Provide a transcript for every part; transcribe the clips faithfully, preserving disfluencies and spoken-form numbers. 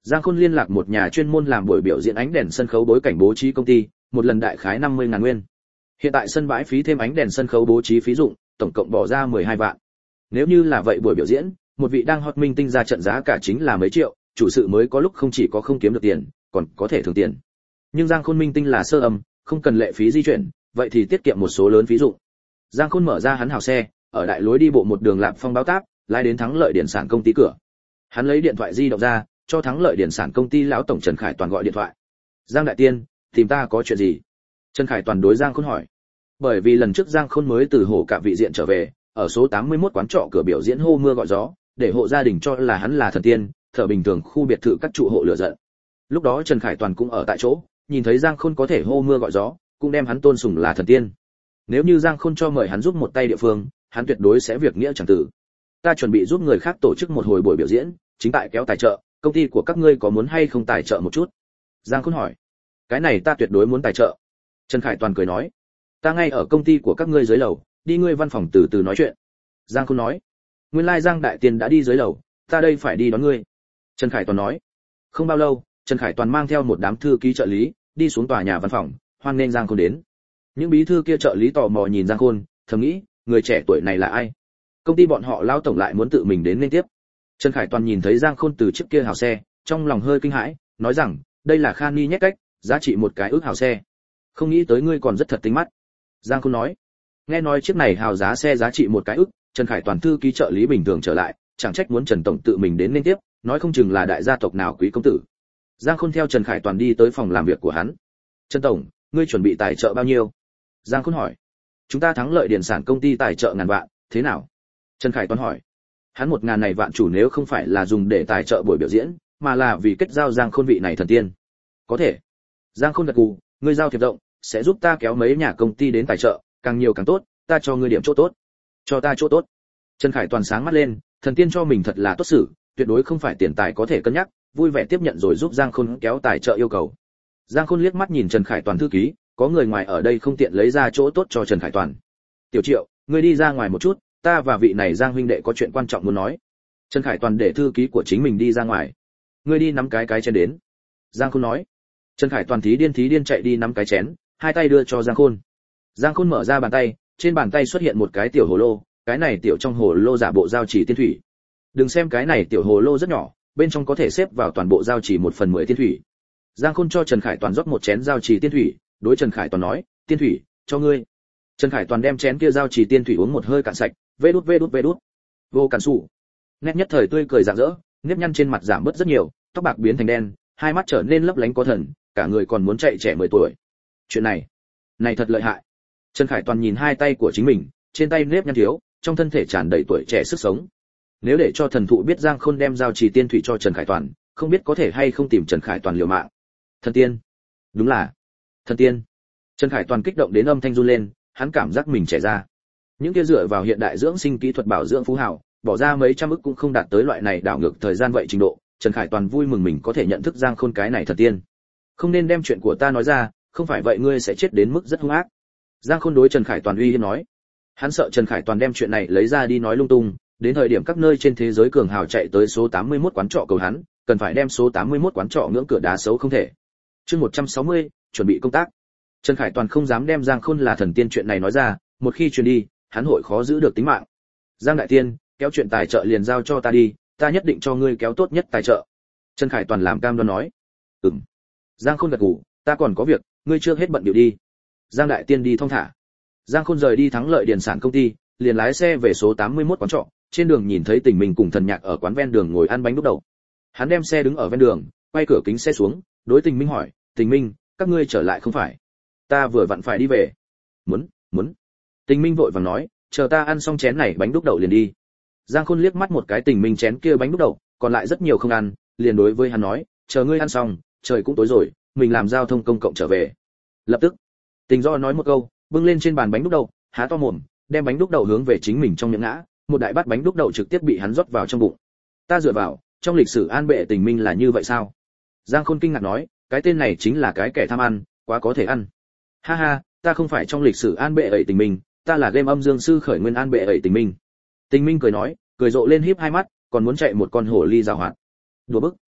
Giang Khôn liên lạc một nhà chuyên môn làm buổi biểu diễn ánh đèn sân khấu bối cảnh bố trí công ty, một lần đại khái năm mươi ngàn nguyên. Hiện tại sân bãi phí thêm ánh đèn sân khấu bố trí phí dụng, tổng cộng bỏ ra mười hai vạn. Nếu như là vậy buổi biểu diễn, một vị đang hot minh tinh ra trận giá cả chính là mấy triệu, chủ sự mới có lúc không chỉ có không kiếm được tiền, còn có thể thưởng tiền. Nhưng Giang Khôn minh tinh là sơ âm, không cần lệ phí di chuyển, vậy thì tiết kiệm một số lớn phí dụng. Giang Khôn mở ra hắn hào xe, ở đại lối đi bộ một đường Lạp Phong báo táp, lái đến Thắng Lợi Điện sản công ty cửa. Hắn lấy điện thoại di động ra, cho Thắng Lợi Điện sản công ty lão tổng Trần Khải Toàn gọi điện thoại. "Giang đại tiên, tìm ta có chuyện gì?" Trần Khải Toàn đối Giang Khôn hỏi. Bởi vì lần trước Giang Khôn mới từ Hồ Cạ vị diện trở về, ở số tám mươi mốt quán trọ cửa biểu diễn hô mưa gọi gió, để hộ gia đình cho là hắn là thần tiên, thở bình thường khu biệt thự các trụ hộ lửa giận. Lúc đó Trần Khải Toàn cũng ở tại chỗ, nhìn thấy Giang Khôn có thể hô mưa gọi gió, cũng đem hắn tôn sùng là thần tiên. Nếu như Giang Khôn cho mời hắn giúp một tay địa phương, hắn tuyệt đối sẽ việc nghĩa chẳng tử. "Ta chuẩn bị giúp người khác tổ chức một hồi buổi biểu diễn, chính tại kéo tài trợ, công ty của các ngươi có muốn hay không tài trợ một chút?" Giang Khôn hỏi. "Cái này ta tuyệt đối muốn tài trợ." Trần Khải Toàn cười nói. "Ta ngay ở công ty của các ngươi dưới lầu, đi ngươi văn phòng từ từ nói chuyện." Giang Khôn nói. "Nguyên lai Giang đại tiên đã đi dưới lầu, ta đây phải đi đón ngươi." Trần Khải Toàn nói. Không bao lâu, Trần Khải Toàn mang theo một đám thư ký trợ lý, đi xuống tòa nhà văn phòng, hoan nghênh Giang Khôn đến. Những bí thư kia trợ lý tò mò nhìn Giang Khôn, thầm nghĩ, người trẻ tuổi này là ai? Công ty bọn họ lao tổng lại muốn tự mình đến nên tiếp. Trần Khải Toàn nhìn thấy Giang Khôn từ chiếc kia hào xe, trong lòng hơi kinh hãi, nói rằng, đây là Khan Ni nhét cách, giá trị một cái ước hào xe. Không nghĩ tới ngươi còn rất thật tính mắt. Giang Khôn nói. Nghe nói chiếc này hào giá xe giá trị một cái ước, Trần Khải Toàn thư ký trợ lý bình thường trở lại, chẳng trách muốn Trần tổng tự mình đến nên tiếp, nói không chừng là đại gia tộc nào quý công tử. Giang Khôn theo Trần Khải Toàn đi tới phòng làm việc của hắn. "Trần tổng, ngươi chuẩn bị tài trợ bao nhiêu?" Giang Khôn hỏi. "Chúng ta Thắng Lợi Điện sản công ty tài trợ ngàn vạn, thế nào?" Trần Khải Toàn hỏi. Hắn một ngàn này vạn chủ nếu không phải là dùng để tài trợ buổi biểu diễn, mà là vì kết giao Giang Khôn vị này thần tiên. "Có thể." Giang Khôn gật gù, "Ngươi giao thiệp rộng, sẽ giúp ta kéo mấy nhà công ty đến tài trợ, càng nhiều càng tốt, ta cho ngươi điểm chỗ tốt." "Cho ta chỗ tốt?" Trần Khải Toàn sáng mắt lên, thần tiên cho mình thật là tốt xử, tuyệt đối không phải tiền tài có thể cân nhắc, vui vẻ tiếp nhận rồi giúp Giang Khôn kéo tài trợ yêu cầu. Giang Khôn liếc mắt nhìn Trần Khải Toàn thư ký, có người ngoài ở đây không tiện lấy ra chỗ tốt cho Trần Khải Toàn. "Tiểu Triệu, ngươi đi ra ngoài một chút, ta và vị này Giang huynh đệ có chuyện quan trọng muốn nói." Trần Khải Toàn để thư ký của chính mình đi ra ngoài. "Ngươi đi nắm cái cái chén đến." Giang Khôn nói. Trần Khải Toàn thí điên thí điên chạy đi nắm cái chén, hai tay đưa cho Giang Khôn. Giang Khôn mở ra bàn tay, trên bàn tay xuất hiện một cái tiểu hồ lô, cái này tiểu trong hồ lô giả bộ giao chỉ tiên thủy. Đừng xem cái này tiểu hồ lô rất nhỏ, bên trong có thể xếp vào toàn bộ giao chỉ một phần mười tiên thủy. Giang Khôn cho Trần Khải Toàn rót một chén giao chỉ tiên thủy, đối Trần Khải Toàn nói, "Tiên thủy, cho ngươi." Trần Khải Toàn đem chén kia giao chỉ tiên thủy uống một hơi cạn sạch, vê đút vê đút vê đút. Vô cản sủ. Nét nhất thời tươi cười rạng rỡ, nếp nhăn trên mặt giảm bớt rất nhiều, tóc bạc biến thành đen, hai mắt trở nên lấp lánh có thần, cả người còn muốn chạy trẻ mười tuổi. Chuyện này, này thật lợi hại. Trần Khải Toàn nhìn hai tay của chính mình, trên tay nếp nhăn thiếu, trong thân thể tràn đầy tuổi trẻ sức sống. Nếu để cho thần thụ biết Giang Khôn đem giao trì tiên thủy cho Trần Khải Toàn, không biết có thể hay không tìm Trần Khải Toàn liều mạng. Thần tiên, đúng là thần tiên. Trần Khải Toàn kích động đến âm thanh run lên, hắn cảm giác mình trẻ ra. Những kia dựa vào hiện đại dưỡng sinh kỹ thuật bảo dưỡng phú hào, bỏ ra mấy trăm ức cũng không đạt tới loại này đảo ngược thời gian vậy trình độ. Trần Khải Toàn vui mừng mình có thể nhận thức Giang Khôn cái này thần tiên. Không nên đem chuyện của ta nói ra, không phải vậy ngươi sẽ chết đến mức rất hung ác. Giang Khôn đối Trần Khải Toàn uy hiếp nói. Hắn sợ Trần Khải Toàn đem chuyện này lấy ra đi nói lung tung, đến thời điểm các nơi trên thế giới cường hào chạy tới số tám mươi mốt quán trọ cầu hắn, cần phải đem số tám mươi mốt quán trọ ngưỡng cửa đá xấu không thể. Chương một trăm sáu mươi, chuẩn bị công tác. Trần Khải Toàn không dám đem Giang Khôn là thần tiên chuyện này nói ra, một khi truyền đi, hắn hội khó giữ được tính mạng. Giang đại tiên, kéo chuyện tài trợ liền giao cho ta đi, ta nhất định cho ngươi kéo tốt nhất tài trợ. Trần Khải Toàn làm cam đoan nói. Ừm. Giang Khôn gật gù, ta còn có việc, ngươi chưa hết bận điệu đi. Giang đại tiên đi thong thả. Giang Khôn rời đi Thắng Lợi Điện sản công ty, liền lái xe về số tám mươi mốt quán trọ, trên đường nhìn thấy Tình Minh cùng Thần Nhạc ở quán ven đường ngồi ăn bánh đúc đầu. Hắn đem xe đứng ở ven đường, quay cửa kính xe xuống, đối Tình Minh hỏi, "Tình Minh, các ngươi trở lại không phải? Ta vừa vặn phải đi về." "Muốn, muốn." Tình Minh vội vàng nói, "Chờ ta ăn xong chén này bánh đúc đậu liền đi." Giang Khôn liếc mắt một cái Tình Minh chén kia bánh đúc đậu, còn lại rất nhiều không ăn, liền đối với hắn nói, "Chờ ngươi ăn xong, trời cũng tối rồi, mình làm giao thông công cộng trở về." Lập tức, Tình Do nói một câu, bưng lên trên bàn bánh đúc đậu, há to mồm, đem bánh đúc đậu hướng về chính mình trong miệng ngã, một đại bát bánh đúc đậu trực tiếp bị hắn rót vào trong bụng. Ta dựa vào, trong lịch sử An Bệ Tình Minh là như vậy sao? Giang Khôn kinh ngạc nói, cái tên này chính là cái kẻ tham ăn, quá có thể ăn. Ha ha, ta không phải trong lịch sử An Bệ ấy Tình Minh, ta là game âm dương sư khởi nguyên An Bệ ấy Tình Minh. Tình Minh cười nói, cười rộ lên híp hai mắt, còn muốn chạy một con hổ ly rào hoạt. Đùa bức.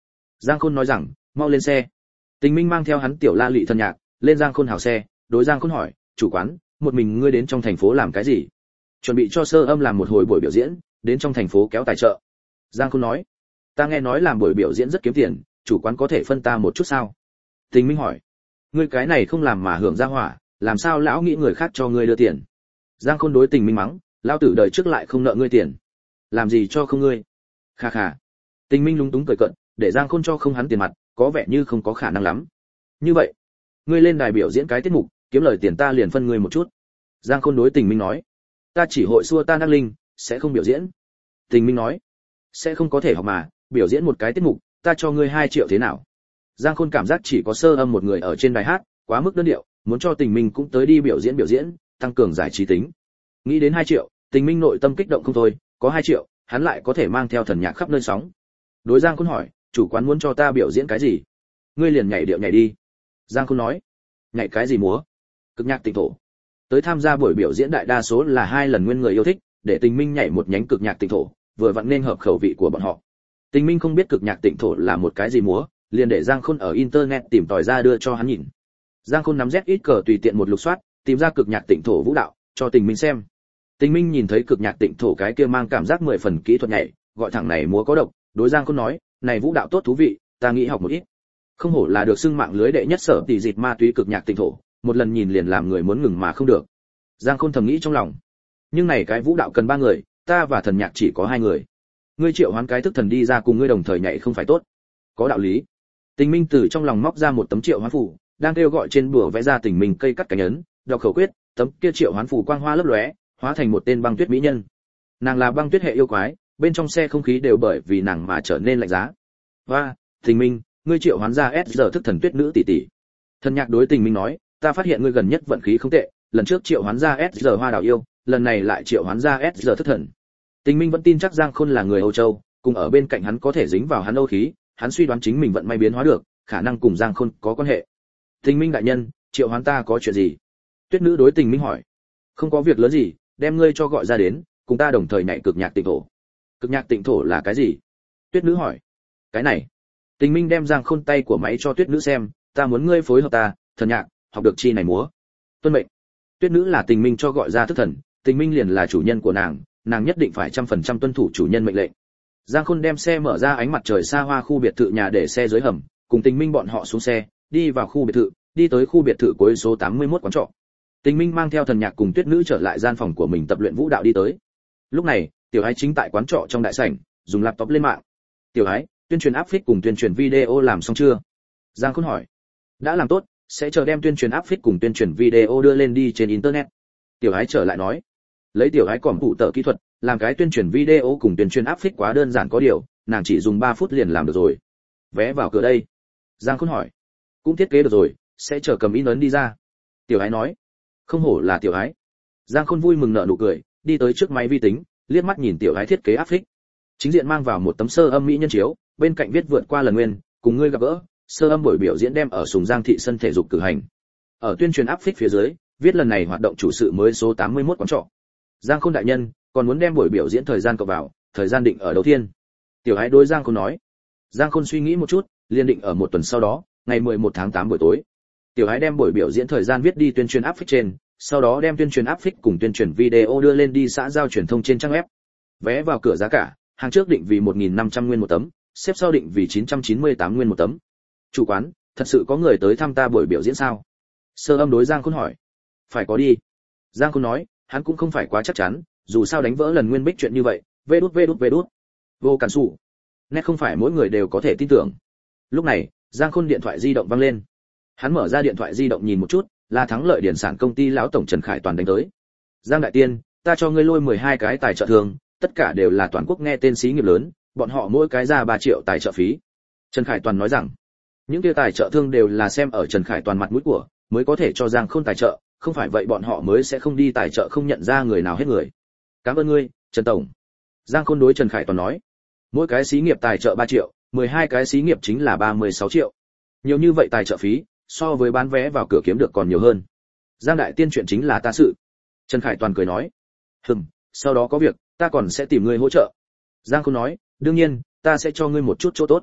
Giang Khôn nói rằng, mau lên xe. Tình Minh mang theo hắn tiểu La Lị Thần Nhạc, lên Giang Khôn hào xe, đối Giang Khôn hỏi, chủ quán, một mình ngươi đến trong thành phố làm cái gì? Chuẩn bị cho Sơ Âm làm một hồi buổi biểu diễn, đến trong thành phố kéo tài trợ. Giang Khôn nói, ta nghe nói làm buổi biểu diễn rất kiếm tiền, chủ quán có thể phân ta một chút sao? Tình Minh hỏi, ngươi cái này không làm mà hưởng ra hỏa, làm sao lão nghĩ người khác cho ngươi đưa tiền? Giang Khôn đối Tình Minh mắng, lão tử đời trước lại không nợ ngươi tiền, làm gì cho không ngươi? Kha kha. Tình Minh lúng túng cười cợt, để Giang Khôn cho không hắn tiền mặt, có vẻ như không có khả năng lắm. Như vậy, ngươi lên đài biểu diễn cái tiết mục, kiếm lời tiền ta liền phân ngươi một chút. Giang Khôn đối Tình Minh nói, ta chỉ hội xua tan ác linh, sẽ không biểu diễn. Tình Minh nói, sẽ không có thể học mà, biểu diễn một cái tiết mục, ta cho ngươi hai triệu thế nào? Giang Khôn cảm giác chỉ có Sơ Âm một người ở trên đài hát, quá mức đơn điệu, muốn cho Tình Minh cũng tới đi biểu diễn biểu diễn, tăng cường giải trí tính. Nghĩ đến hai triệu, Tình Minh nội tâm kích động không thôi, có hai triệu, hắn lại có thể mang theo thần nhạc khắp nơi sóng. Đối Giang Khôn hỏi, chủ quán muốn cho ta biểu diễn cái gì? Ngươi liền nhảy điệu nhảy đi. Giang Khôn nói, nhảy cái gì múa? Cực nhạc tịnh thổ. Tới tham gia buổi biểu diễn đại đa số là hai lần nguyên người yêu thích, để Tình Minh nhảy một nhánh cực nhạc tịnh thổ, vừa vặn nên hợp khẩu vị của bọn họ. Tình Minh không biết cực nhạc tịnh thổ là một cái gì múa, liền để Giang Khôn ở internet tìm tòi ra đưa cho hắn nhìn. Giang Khôn nắm Z ít cờ tùy tiện một lục soát, tìm ra cực nhạc tịnh thổ vũ đạo, cho Tình Minh xem. Tình Minh nhìn thấy cực nhạc tịnh thổ cái kia mang cảm giác mười phần kỹ thuật nhảy, gọi thẳng này múa có độc, đối Giang Khôn nói, này vũ đạo tốt thú vị, ta nghĩ học một ít. Không hổ là được xưng mạng lưới đệ nhất sở tỷ dịch ma túy cực nhạc tịnh thổ, một lần nhìn liền làm người muốn ngừng mà không được. Giang Khôn thầm nghĩ trong lòng, nhưng này cái vũ đạo cần ba người, ta và thần nhạc chỉ có hai người. Ngươi triệu hoán cái thức thần đi ra cùng ngươi đồng thời nhảy không phải tốt? Có đạo lý. Tình Minh từ trong lòng móc ra một tấm triệu hoán phù, đang kêu gọi trên bùa vẽ ra Tình Minh cây cắt cánh ấn, đọc khẩu quyết, tấm kia triệu hoán phù quang hoa lấp lóe, hóa thành một tên băng tuyết mỹ nhân. Nàng là băng tuyết hệ yêu quái, bên trong xe không khí đều bởi vì nàng mà trở nên lạnh giá. Và, Tình Minh, ngươi triệu hoán ra S giờ thức thần tuyết nữ tỷ tỷ. Thần nhạc đối Tình Minh nói, ta phát hiện ngươi gần nhất vận khí không tệ, lần trước triệu hoán ra S giờ hoa đào yêu, lần này lại triệu hoán ra S giờ thức thần. Tình Minh vẫn tin chắc Giang Khôn là người Âu Châu, cùng ở bên cạnh hắn có thể dính vào hắn Âu khí, hắn suy đoán chính mình vận may biến hóa được, khả năng cùng Giang Khôn có quan hệ. Tình Minh đại nhân, triệu hoán ta có chuyện gì? Tuyết nữ đối Tình Minh hỏi. Không có việc lớn gì, đem ngươi cho gọi ra đến, cùng ta đồng thời nhảy cực nhạc tịnh thổ. Cực nhạc tịnh thổ là cái gì? Tuyết nữ hỏi. Cái này. Tình Minh đem Giang Khôn tay của máy cho Tuyết nữ xem, ta muốn ngươi phối hợp ta, thần nhạc, học được chi này múa. Tuân mệnh. Tuyết nữ là Tình Minh cho gọi ra thức thần, Tình Minh liền là chủ nhân của nàng, nàng nhất định phải trăm phần trăm tuân thủ chủ nhân mệnh lệnh. Giang Khôn đem xe mở ra ánh mặt trời xa hoa khu biệt thự nhà để xe dưới hầm, cùng Tình Minh bọn họ xuống xe, đi vào khu biệt thự, đi tới khu biệt thự cuối số tám mươi mốt quán trọ. Tình Minh mang theo thần nhạc cùng Tuyết nữ trở lại gian phòng của mình tập luyện vũ đạo đi tới. Lúc này, Tiểu Ái chính tại quán trọ trong đại sảnh, dùng laptop lên mạng. Tiểu Ái, tuyên truyền áp phích cùng tuyên truyền video làm xong chưa? Giang Khôn hỏi. Đã làm tốt, sẽ chờ đem tuyên truyền áp phích cùng tuyên truyền video đưa lên đi trên internet. Tiểu Ái trở lại nói. Lấy Tiểu Ái cỏm phụ tờ kỹ thuật, làm cái tuyên truyền video cùng tuyên truyền áp phích quá đơn giản có điều, nàng chỉ dùng ba phút liền làm được rồi. Vé vào cửa đây. Giang Khôn hỏi. Cũng thiết kế được rồi, sẽ chờ cầm in ấn đi ra. Tiểu Ái nói. Không hổ là Tiểu Ái. Giang Khôn vui mừng nở nụ cười, đi tới trước máy vi tính, liếc mắt nhìn Tiểu Ái thiết kế áp phích. Chính diện mang vào một tấm sơ âm mỹ nhân chiếu, bên cạnh viết vượt qua lần nguyên, cùng ngươi gặp gỡ, sơ âm buổi biểu diễn đem ở Sùng Giang thị sân thể dục cử hành. Ở tuyên truyền áp phích phía dưới, viết lần này hoạt động chủ sự mới số tám mươi mốt quán trọ. Giang Khôn đại nhân, còn muốn đem buổi biểu diễn thời gian cộng vào, thời gian định ở đầu tiên. Tiểu Ái đối Giang Khôn nói. Giang Khôn suy nghĩ một chút, liền định ở một tuần sau đó, ngày mười một tháng tám buổi tối. Tiểu Ái đem buổi biểu diễn thời gian viết đi tuyên truyền áp phích trên, sau đó đem tuyên truyền áp phích cùng tuyên truyền video đưa lên đi xã giao truyền thông trên trang web. Vé vào cửa giá cả, hàng trước định vì một nghìn năm trăm nguyên một tấm, xếp sau định vì chín trăm chín mươi tám nguyên một tấm. Chủ quán, thật sự có người tới thăm ta buổi biểu diễn sao? Sơ âm đối Giang Khôn hỏi. Phải có đi. Giang Khôn nói, hắn cũng không phải quá chắc chắn, dù sao đánh vỡ lần nguyên bích chuyện như vậy, vê đút vê đút vê đút. Vô cản sủ. Nét không phải mỗi người đều có thể tin tưởng. Lúc này, Giang Khôn điện thoại di động vang lên. Hắn mở ra điện thoại di động nhìn một chút, là Thắng Lợi Điển sản công ty lão tổng Trần Khải Toàn đánh tới. Giang đại tiên, ta cho ngươi lôi mười hai cái tài trợ thường, tất cả đều là toàn quốc nghe tên xí nghiệp lớn, bọn họ mỗi cái ra ba triệu tài trợ phí. Trần Khải Toàn nói rằng, những kia tài trợ thương đều là xem ở Trần Khải Toàn mặt mũi của, mới có thể cho Giang Khôn tài trợ, không phải vậy bọn họ mới sẽ không đi tài trợ không nhận ra người nào hết người. Cảm ơn ngươi, Trần tổng. Giang Khôn đối Trần Khải Toàn nói, mỗi cái xí nghiệp tài trợ ba triệu, mười hai cái xí nghiệp chính là ba mươi sáu triệu. Nhiều như vậy tài trợ phí, so với bán vé vào cửa kiếm được còn nhiều hơn. Giang đại tiên chuyện chính là ta sự. Trần Khải Toàn cười nói, hừm, sau đó có việc, ta còn sẽ tìm ngươi hỗ trợ. Giang Khôn nói, đương nhiên, ta sẽ cho ngươi một chút chỗ tốt.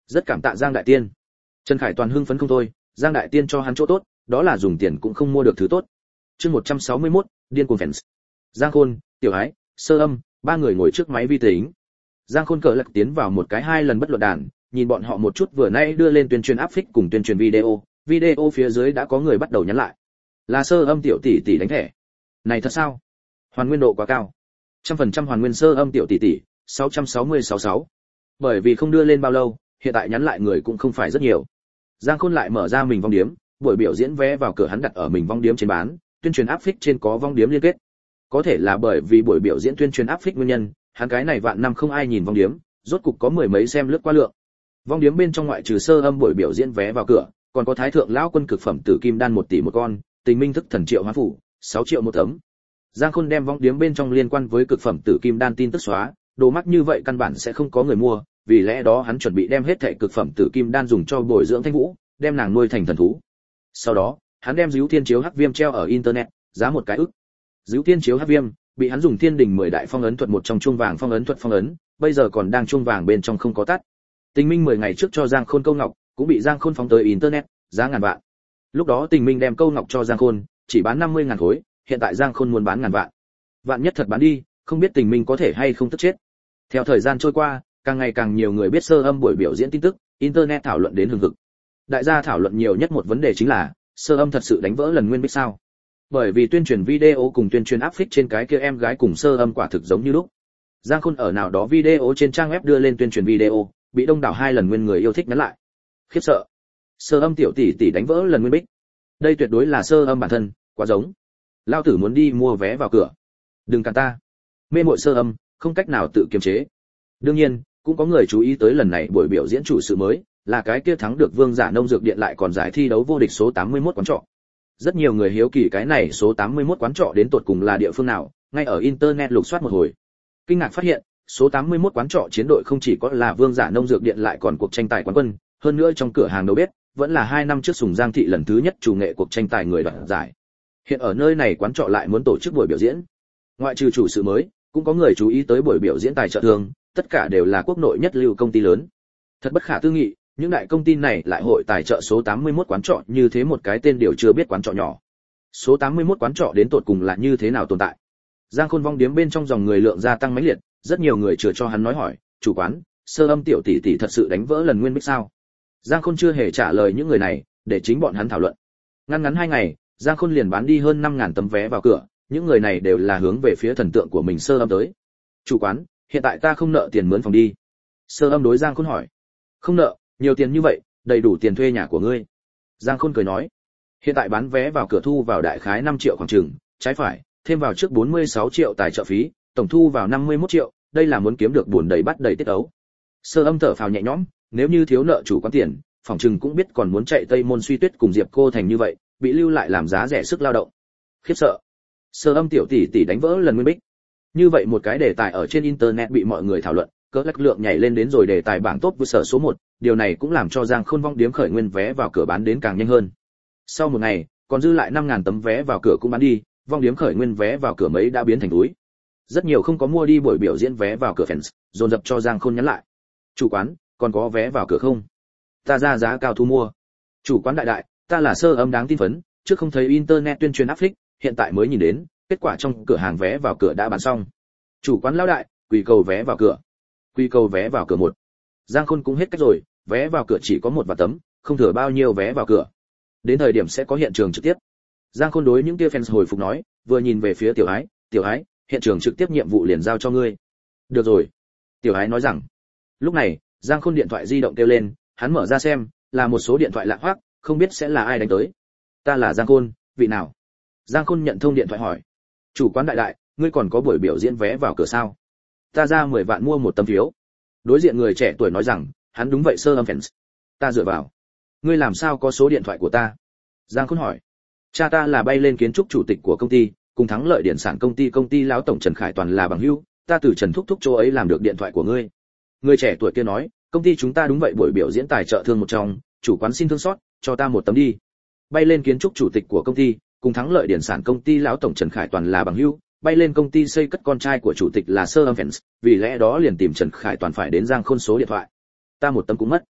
Rất cảm tạ Giang đại tiên. Trần Khải Toàn hưng phấn không thôi, Giang đại tiên cho hắn chỗ tốt, đó là dùng tiền cũng không mua được thứ tốt. Chương một trăm sáu mươi mốt, điên cuồng fans. Giang Khôn, Tiểu Ái, Sơ Âm, ba người ngồi trước máy vi tính. Giang Khôn cờ lật tiến vào một cái hai lần bất luận đàn, nhìn bọn họ một chút vừa nãy đưa lên tuyên truyền áp phích cùng tuyên truyền video, video phía dưới đã có người bắt đầu nhắn lại. Là Sơ Âm tiểu tỷ tỷ đánh thẻ. Này thật sao? Hoàn nguyên độ quá cao. trăm phần trăm hoàn nguyên Sơ Âm tiểu tỷ tỷ, sáu trăm sáu mươi sáu sáu. Bởi vì không đưa lên bao lâu, hiện tại nhắn lại người cũng không phải rất nhiều. Giang Khôn lại mở ra mình vong điếm, buổi biểu diễn vé vào cửa hắn đặt ở mình vong điếm trên bán, tuyên truyền áp phích trên có vong điếm liên kết. Có thể là bởi vì buổi biểu diễn tuyên truyền áp phích nguyên nhân, hắn cái này vạn năm không ai nhìn vong điếm, rốt cục có mười mấy xem lướt qua lượng. Vong điếm bên trong ngoại trừ Sơ Âm buổi biểu diễn vé vào cửa, còn có Thái thượng lão quân cực phẩm tử kim đan một tỷ một con, Tình Minh thức thần triệu hóa phủ, sáu triệu một tấm. Giang Khôn đem vong điếm bên trong liên quan với cực phẩm tử kim đan tin tức xóa, đồ mắc như vậy căn bản sẽ không có người mua, vì lẽ đó hắn chuẩn bị đem hết thảy cực phẩm tử kim đan dùng cho bồi dưỡng Thanh Vũ, đem nàng nuôi thành thần thú. Sau đó, hắn đem Dữu Thiên chiếu hắc viêm treo ở internet, giá một cái ức. Dữu Thiên chiếu hắc viêm bị hắn dùng Thiên Đình mười đại phong ấn thuật một trong chuông vàng phong ấn thuật phong ấn, bây giờ còn đang chuông vàng bên trong không có tắt. Tình Minh mười ngày trước cho Giang Khôn câu ngọc, cũng bị Giang Khôn phóng tới internet, giá ngàn vạn. Lúc đó Tình Minh đem câu ngọc cho Giang Khôn, chỉ bán năm mươi ngàn khối, hiện tại Giang Khôn muốn bán ngàn vạn. Vạn nhất thật bán đi, không biết Tình Minh có thể hay không tức chết. Theo thời gian trôi qua, càng ngày càng nhiều người biết Sơ Âm buổi biểu diễn tin tức, internet thảo luận đến hừng hực. Đại gia thảo luận nhiều nhất một vấn đề chính là, Sơ Âm thật sự đánh vỡ lần nguyên bích sao? Bởi vì tuyên truyền video cùng tuyên truyền áp phích trên cái kia em gái cùng Sơ Âm quả thực giống như lúc. Giang Khôn ở nào đó video trên trang web đưa lên tuyên truyền video, bị đông đảo hai lần nguyên người yêu thích nhắn lại. Khiếp sợ. Sơ Âm tiểu tỷ tỷ đánh vỡ lần nguyên bích. Đây tuyệt đối là Sơ Âm bản thân, quá giống. Lao tử muốn đi mua vé vào cửa. Đừng cản ta. Mê muội Sơ Âm, không cách nào tự kiềm chế. Đương nhiên, cũng có người chú ý tới lần này buổi biểu diễn chủ sự mới, là cái kia thắng được Vương Giả Nông Dược Điện lại còn giải thi đấu vô địch số tám mươi mốt quán trọ. Rất nhiều người hiếu kỳ cái này số tám mươi mốt quán trọ đến tột cùng là địa phương nào, ngay ở internet lục soát một hồi. Kinh ngạc phát hiện, số tám mươi mốt quán trọ chiến đội không chỉ có là Vương Giả Nông Dược Điện lại còn cuộc tranh tài quán quân, hơn nữa trong cửa hàng đầu bếp, vẫn là hai năm trước Sùng Giang thị lần thứ nhất chủ nghệ cuộc tranh tài người đoạt giải. Hiện ở nơi này quán trọ lại muốn tổ chức buổi biểu diễn. Ngoại trừ chủ sự mới, cũng có người chú ý tới buổi biểu diễn tài trợ thường, tất cả đều là quốc nội nhất lưu công ty lớn. Thật bất khả tư nghị, những đại công ty này lại hội tài trợ số tám mươi mốt quán trọ như thế một cái tên điều chưa biết quán trọ nhỏ. Số tám mươi mốt quán trọ đến tột cùng là như thế nào tồn tại? Giang Khôn vong điếm bên trong dòng người lượng gia tăng mãnh liệt, rất nhiều người chừa cho hắn nói hỏi, "Chủ quán, Sơ Âm tiểu tỷ tỷ thật sự đánh vỡ lần nguyên bích sao?" Giang Khôn chưa hề trả lời những người này, để chính bọn hắn thảo luận. Ngắn ngắn hai ngày, Giang Khôn liền bán đi hơn năm ngàn tấm vé vào cửa, những người này đều là hướng về phía thần tượng của mình Sơ Âm tới. "Chủ quán, hiện tại ta không nợ tiền mướn phòng đi." Sơ Âm đối Giang Khôn hỏi. "Không nợ, nhiều tiền như vậy, đầy đủ tiền thuê nhà của ngươi." Giang Khôn cười nói. "Hiện tại bán vé vào cửa thu vào đại khái năm triệu khoảng chừng, trái phải, thêm vào trước bốn mươi sáu triệu tài trợ phí, tổng thu vào năm mươi mốt triệu, đây là muốn kiếm được buồn đầy bắt đầy tiết ấu." Sơ Âm thở phào nhẹ nhõm, nếu như thiếu nợ chủ quán tiền, phòng chừng cũng biết còn muốn chạy Tây Môn Suy Tuyết cùng Diệp Cô Thành như vậy, bị lưu lại làm giá rẻ sức lao động. Khiếp sợ. Sơ Âm tiểu tỷ tỷ đánh vỡ lần nguyên bích. Như vậy một cái đề tài ở trên internet bị mọi người thảo luận, cỡ lắc lượng nhảy lên đến rồi đề tài bảng top với sở số một, điều này cũng làm cho Giang Khôn vong điếm khởi nguyên vé vào cửa bán đến càng nhanh hơn. Sau một ngày, còn dư lại năm ngàn tấm vé vào cửa cũng bán đi, vong điếm khởi nguyên vé vào cửa mấy đã biến thành túi. Rất nhiều không có mua đi buổi biểu diễn vé vào cửa fans, dồn dập cho Giang Khôn nhắn lại. "Chủ quán, còn có vé vào cửa không? Ta ra giá cao thu mua." "Chủ quán đại đại, ta là Sơ Âm đáng tin phấn, trước không thấy internet tuyên truyền áp phích, hiện tại mới nhìn đến, kết quả trong cửa hàng vé vào cửa đã bán xong." "Chủ quán lão đại, quỳ cầu vé vào cửa." "Quy cầu vé vào cửa một." Giang Khôn cũng hết cách rồi, vé vào cửa chỉ có một vài tấm, không thừa bao nhiêu vé vào cửa. Đến thời điểm sẽ có hiện trường trực tiếp. Giang Khôn đối những kia fans hồi phục nói, vừa nhìn về phía Tiểu Ái, "Tiểu Ái, hiện trường trực tiếp nhiệm vụ liền giao cho ngươi." "Được rồi." Tiểu Ái nói rằng. Lúc này, Giang Khôn điện thoại di động kêu lên, hắn mở ra xem, là một số điện thoại lạ hoắc, không biết sẽ là ai đánh tới. "Ta là Giang Khôn, vị nào?" Giang Khôn nhận thông điện thoại hỏi. "Chủ quán đại đại, ngươi còn có buổi biểu diễn vé vào cửa sao? Ta ra mười vạn mua một tấm phiếu." Đối diện người trẻ tuổi nói rằng, hắn đúng vậy Sơ Âm fans. "Ta dựa vào. Ngươi làm sao có số điện thoại của ta?" Giang Khôn hỏi. "Cha ta là Bay Lên Kiến Trúc chủ tịch của công ty, cùng Thắng Lợi Điện sản công ty công ty lão tổng Trần Khải Toàn là bằng hữu, ta từ Trần thúc thúc chỗ ấy làm được điện thoại của ngươi." Người trẻ tuổi kia nói, "Công ty chúng ta đúng vậy buổi biểu diễn tài trợ thương một trong, chủ quán xin thương xót, cho ta một tấm đi." Bay Lên Kiến Trúc chủ tịch của công ty, cùng Thắng Lợi Điện sản công ty lão tổng Trần Khải Toàn là bằng hữu, Bay Lên công ty xây cất con trai của chủ tịch là Sơ Âm fans, vì lẽ đó liền tìm Trần Khải Toàn phải đến Giang Khôn số điện thoại. "Ta một tấm cũng mất."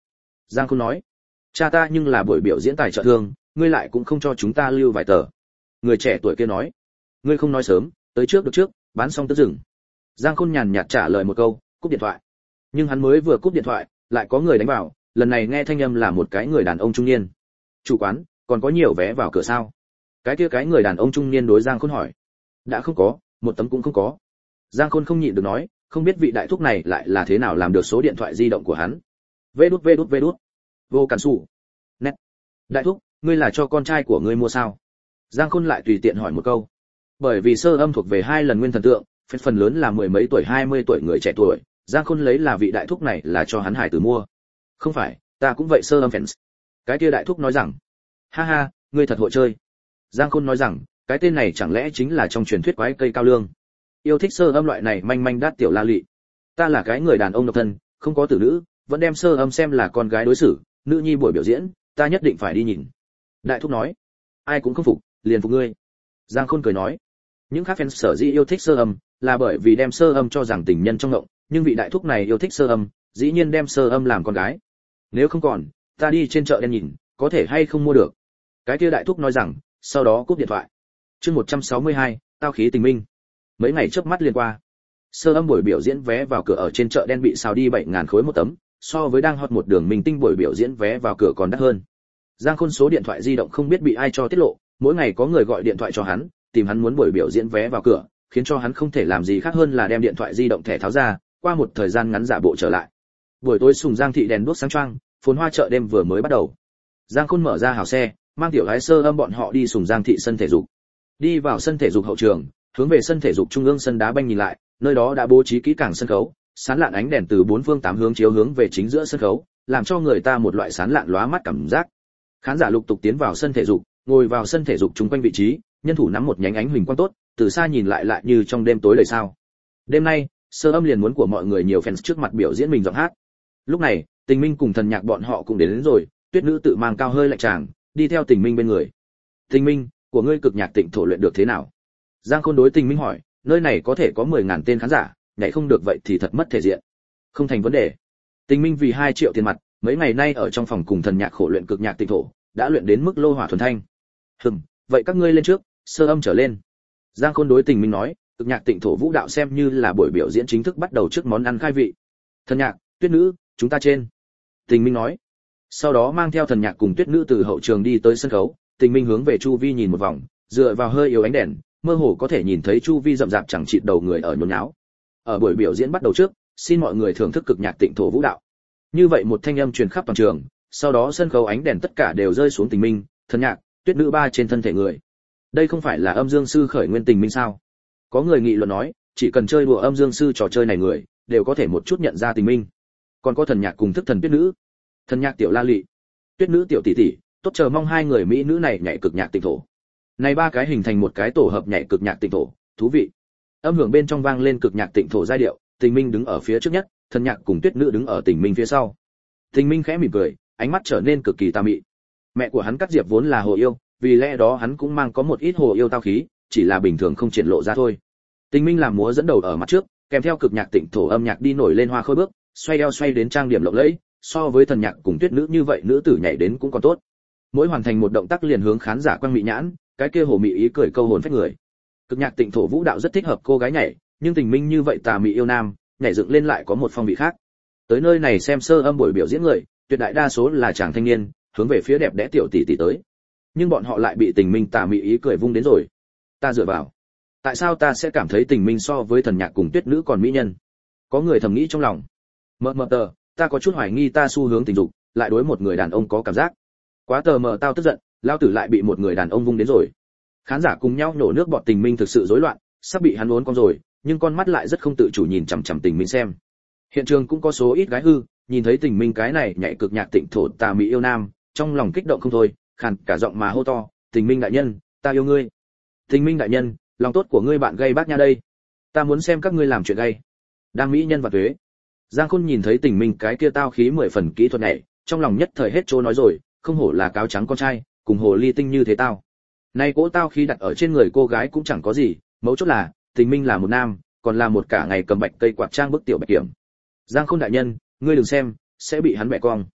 Giang Khôn nói. Cha ta nhưng là buổi biểu diễn tài trợ thương, ngươi lại cũng không cho chúng ta lưu vài tờ. Người trẻ tuổi kia nói. Ngươi không nói sớm, tới trước được trước, bán xong tức dừng. Giang Khôn nhàn nhạt trả lời một câu, cúp điện thoại. Nhưng hắn mới vừa cúp điện thoại, lại có người đánh vào, lần này nghe thanh âm là một cái người đàn ông trung niên. Chủ quán, còn có nhiều vé vào cửa sao? Cái kia cái người đàn ông trung niên đối Giang Khôn hỏi. Đã không có, một tấm cũng không có. Giang Khôn không nhịn được nói, không biết vị đại thúc này lại là thế nào làm được số điện thoại di động của hắn. Vê đút vê đút vê đút. Vô cản sủ. Nét. Đại thúc, ngươi là cho con trai của ngươi mua sao? Giang Khôn lại tùy tiện hỏi một câu. Bởi vì sơ âm thuộc về hai lần nguyên thần tượng, phần lớn là mười mấy tuổi hai mươi tuổi người trẻ tuổi, Giang Khôn lấy là vị đại thúc này là cho hắn hải tử mua. Không phải, ta cũng vậy sơ âm fans. Cái kia đại thúc nói rằng, ha ha, ngươi thật hội chơi. Giang Khôn nói rằng, cái tên này chẳng lẽ chính là trong truyền thuyết quái cây cao lương. Yêu thích sơ âm loại này manh manh đát tiểu la lị. Ta là cái người đàn ông độc thân, không có tử nữ, vẫn đem sơ âm xem là con gái đối xử, nữ nhi buổi biểu diễn, ta nhất định phải đi nhìn. Đại thúc nói, ai cũng không phục, liền phục ngươi. Giang Khôn cười nói, những khác fans sở dĩ yêu thích sơ âm, là bởi vì đem sơ âm cho rằng tình nhân trong ngộng, nhưng vị đại thúc này yêu thích sơ âm, dĩ nhiên đem sơ âm làm con gái. Nếu không còn, ta đi trên chợ đen nhìn, có thể hay không mua được. Cái kia đại thúc nói rằng, sau đó cúp điện thoại. Chương một trăm sáu mươi hai, tao khí tình minh. Mấy ngày chớp mắt liền qua. Sơ âm buổi biểu diễn vé vào cửa ở trên chợ đen bị xào đi bảy ngàn khối một tấm, so với đang hot một đường minh tinh buổi biểu diễn vé vào cửa còn đắt hơn. Giang Khôn số điện thoại di động không biết bị ai cho tiết lộ, mỗi ngày có người gọi điện thoại cho hắn, tìm hắn muốn buổi biểu diễn vé vào cửa, khiến cho hắn không thể làm gì khác hơn là đem điện thoại di động thẻ tháo ra, qua một thời gian ngắn giả bộ trở lại. Buổi tối Sùng Giang thị đèn đuốc sáng choang, phồn hoa chợ đêm vừa mới bắt đầu. Giang Khôn mở ra hào xe, mang tiểu gái sơ âm bọn họ đi Sùng Giang thị sân thể dục. Đi vào sân thể dục hậu trường, hướng về sân thể dục trung ương sân đá banh nhìn lại, nơi đó đã bố trí kỹ càng sân khấu, sáng lạn ánh đèn từ bốn phương tám hướng chiếu hướng về chính giữa sân khấu, làm cho người ta một loại sáng lạn lóa mắt cảm giác. Khán giả lục tục tiến vào sân thể dục, ngồi vào sân thể dục chung quanh vị trí, nhân thủ nắm một nhánh ánh huỳnh quang tốt, từ xa nhìn lại lại như trong đêm tối đầy sao. Đêm nay, sơ âm liền muốn của mọi người nhiều fans trước mặt biểu diễn mình giọng hát. Lúc này, Tình Minh cùng Thần Nhạc bọn họ cũng đến, đến rồi, Tuyết Nữ tự mang cao hơi lạnh tràng, đi theo Tình Minh bên người. Tình Minh, của ngươi cực nhạc tịnh thổ luyện được thế nào? Giang Khôn đối Tình Minh hỏi, nơi này có thể có mười ngàn tên khán giả, nhảy không được vậy thì thật mất thể diện. Không thành vấn đề. Tình Minh vì hai triệu tiền mặt, mấy ngày nay ở trong phòng cùng Thần Nhạc khổ luyện cực nhạc tịnh thổ, đã luyện đến mức lô hỏa thuần thanh. Hừm, vậy các ngươi lên trước, sơ âm trở lên. Giang Khôn đối Tình Minh nói, cực nhạc tịnh thổ vũ đạo xem như là buổi biểu diễn chính thức bắt đầu trước món ăn khai vị. Thần Nhạc, Tuyết Nữ, chúng ta trên. Tình Minh nói. Sau đó mang theo Thần Nhạc cùng Tuyết Nữ từ hậu trường đi tới sân khấu, Tình Minh hướng về chu vi nhìn một vòng, dựa vào hơi yếu ánh đèn, mơ hồ có thể nhìn thấy chu vi rậm rạp chẳng chịt đầu người ở nhốn nháo. Ở buổi biểu diễn bắt đầu trước, xin mọi người thưởng thức cực nhạc tịnh thổ vũ đạo. Như vậy một thanh âm truyền khắp toàn trường, sau đó sân khấu ánh đèn tất cả đều rơi xuống Tình Minh, Thần Nhạc, Tuyết Nữ ba trên thân thể người. Đây không phải là âm dương sư khởi nguyên Tình Minh sao? Có người nghị luận nói, chỉ cần chơi đùa âm dương sư trò chơi này người, đều có thể một chút nhận ra Tình Minh. Còn có Thần Nhạc cùng thức thần Tuyết Nữ. Thần Nhạc tiểu la lị, Tuyết Nữ tiểu tỷ tỷ, tốt chờ mong hai người mỹ nữ này nhảy cực nhạc tịnh thổ. Này ba cái hình thành một cái tổ hợp nhảy cực nhạc tịnh thổ, thú vị. Âm hưởng bên trong vang lên cực nhạc tịnh thổ giai điệu, Tình Minh đứng ở phía trước nhất, Thần Nhạc cùng Tuyết Nữ đứng ở Tình Minh phía sau. Tình Minh khẽ mỉm cười, ánh mắt trở nên cực kỳ tà mị. Mẹ của hắn Cát Diệp vốn là hồ yêu, vì lẽ đó hắn cũng mang có một ít hồ yêu tao khí, chỉ là bình thường không triển lộ ra thôi. Tình Minh làm múa dẫn đầu ở mặt trước, kèm theo cực nhạc tịnh thổ âm nhạc đi nổi lên hoa khôi bước, xoay eo xoay đến trang điểm lộng lẫy, so với Thần Nhạc cùng Tuyết Nữ như vậy nữ tử nhảy đến cũng còn tốt. Mỗi hoàn thành một động tác liền hướng khán giả quang mị nhãn, cái kia hồ mị ý cười câu hồn phách người. Cực nhạc tịnh thổ vũ đạo rất thích hợp cô gái nhảy, nhưng Tình Minh như vậy tà mị yêu nam, nhảy dựng lên lại có một phong vị khác. Tới nơi này xem sơ âm buổi biểu diễn người, tuyệt đại đa số là chàng thanh niên, hướng về phía đẹp đẽ tiểu tỷ tỷ tới. Nhưng bọn họ lại bị Tình Minh tà mị ý cười vung đến rồi. Ta dựa vào, tại sao ta sẽ cảm thấy Tình Minh so với Thần Nhạc cùng Tuyết Nữ còn mỹ nhân? Có người thầm nghĩ trong lòng. Mờ mờ tờ, ta có chút hoài nghi ta xu hướng tình dục, lại đối một người đàn ông có cảm giác. Quá tờ mờ tao tức giận, lao tử lại bị một người đàn ông vung đến rồi. Khán giả cùng nhau nổ nước bọt. Tình Minh thực sự rối loạn, sắp bị hắn uốn con rồi, nhưng con mắt lại rất không tự chủ nhìn chằm chằm Tình Minh xem. Hiện trường cũng có số ít gái hư, nhìn thấy Tình Minh cái này nhảy cực nhạc tịnh thổ tà mỹ yêu nam, trong lòng kích động không thôi, khàn cả giọng mà hô to, Tình Minh đại nhân, ta yêu ngươi. Tình Minh đại nhân, lòng tốt của ngươi bạn gây bác nha đây, ta muốn xem các ngươi làm chuyện gay. Đang mỹ nhân và thuế. Giang Khôn nhìn thấy Tình Minh cái kia tao khí mười phần kỹ thuật nhảy, trong lòng nhất thời hết chỗ nói rồi, không hổ là cáo trắng con trai, cùng hồ ly tinh như thế tao. Nay cỗ tao khí đặt ở trên người cô gái cũng chẳng có gì, mấu chốt là Tình Minh là một nam, còn là một cả ngày cầm bạch cây quạt trang bức tiểu bạch kiểm. Giang Khôn đại nhân, ngươi đừng xem, sẽ bị hắn bẻ cong.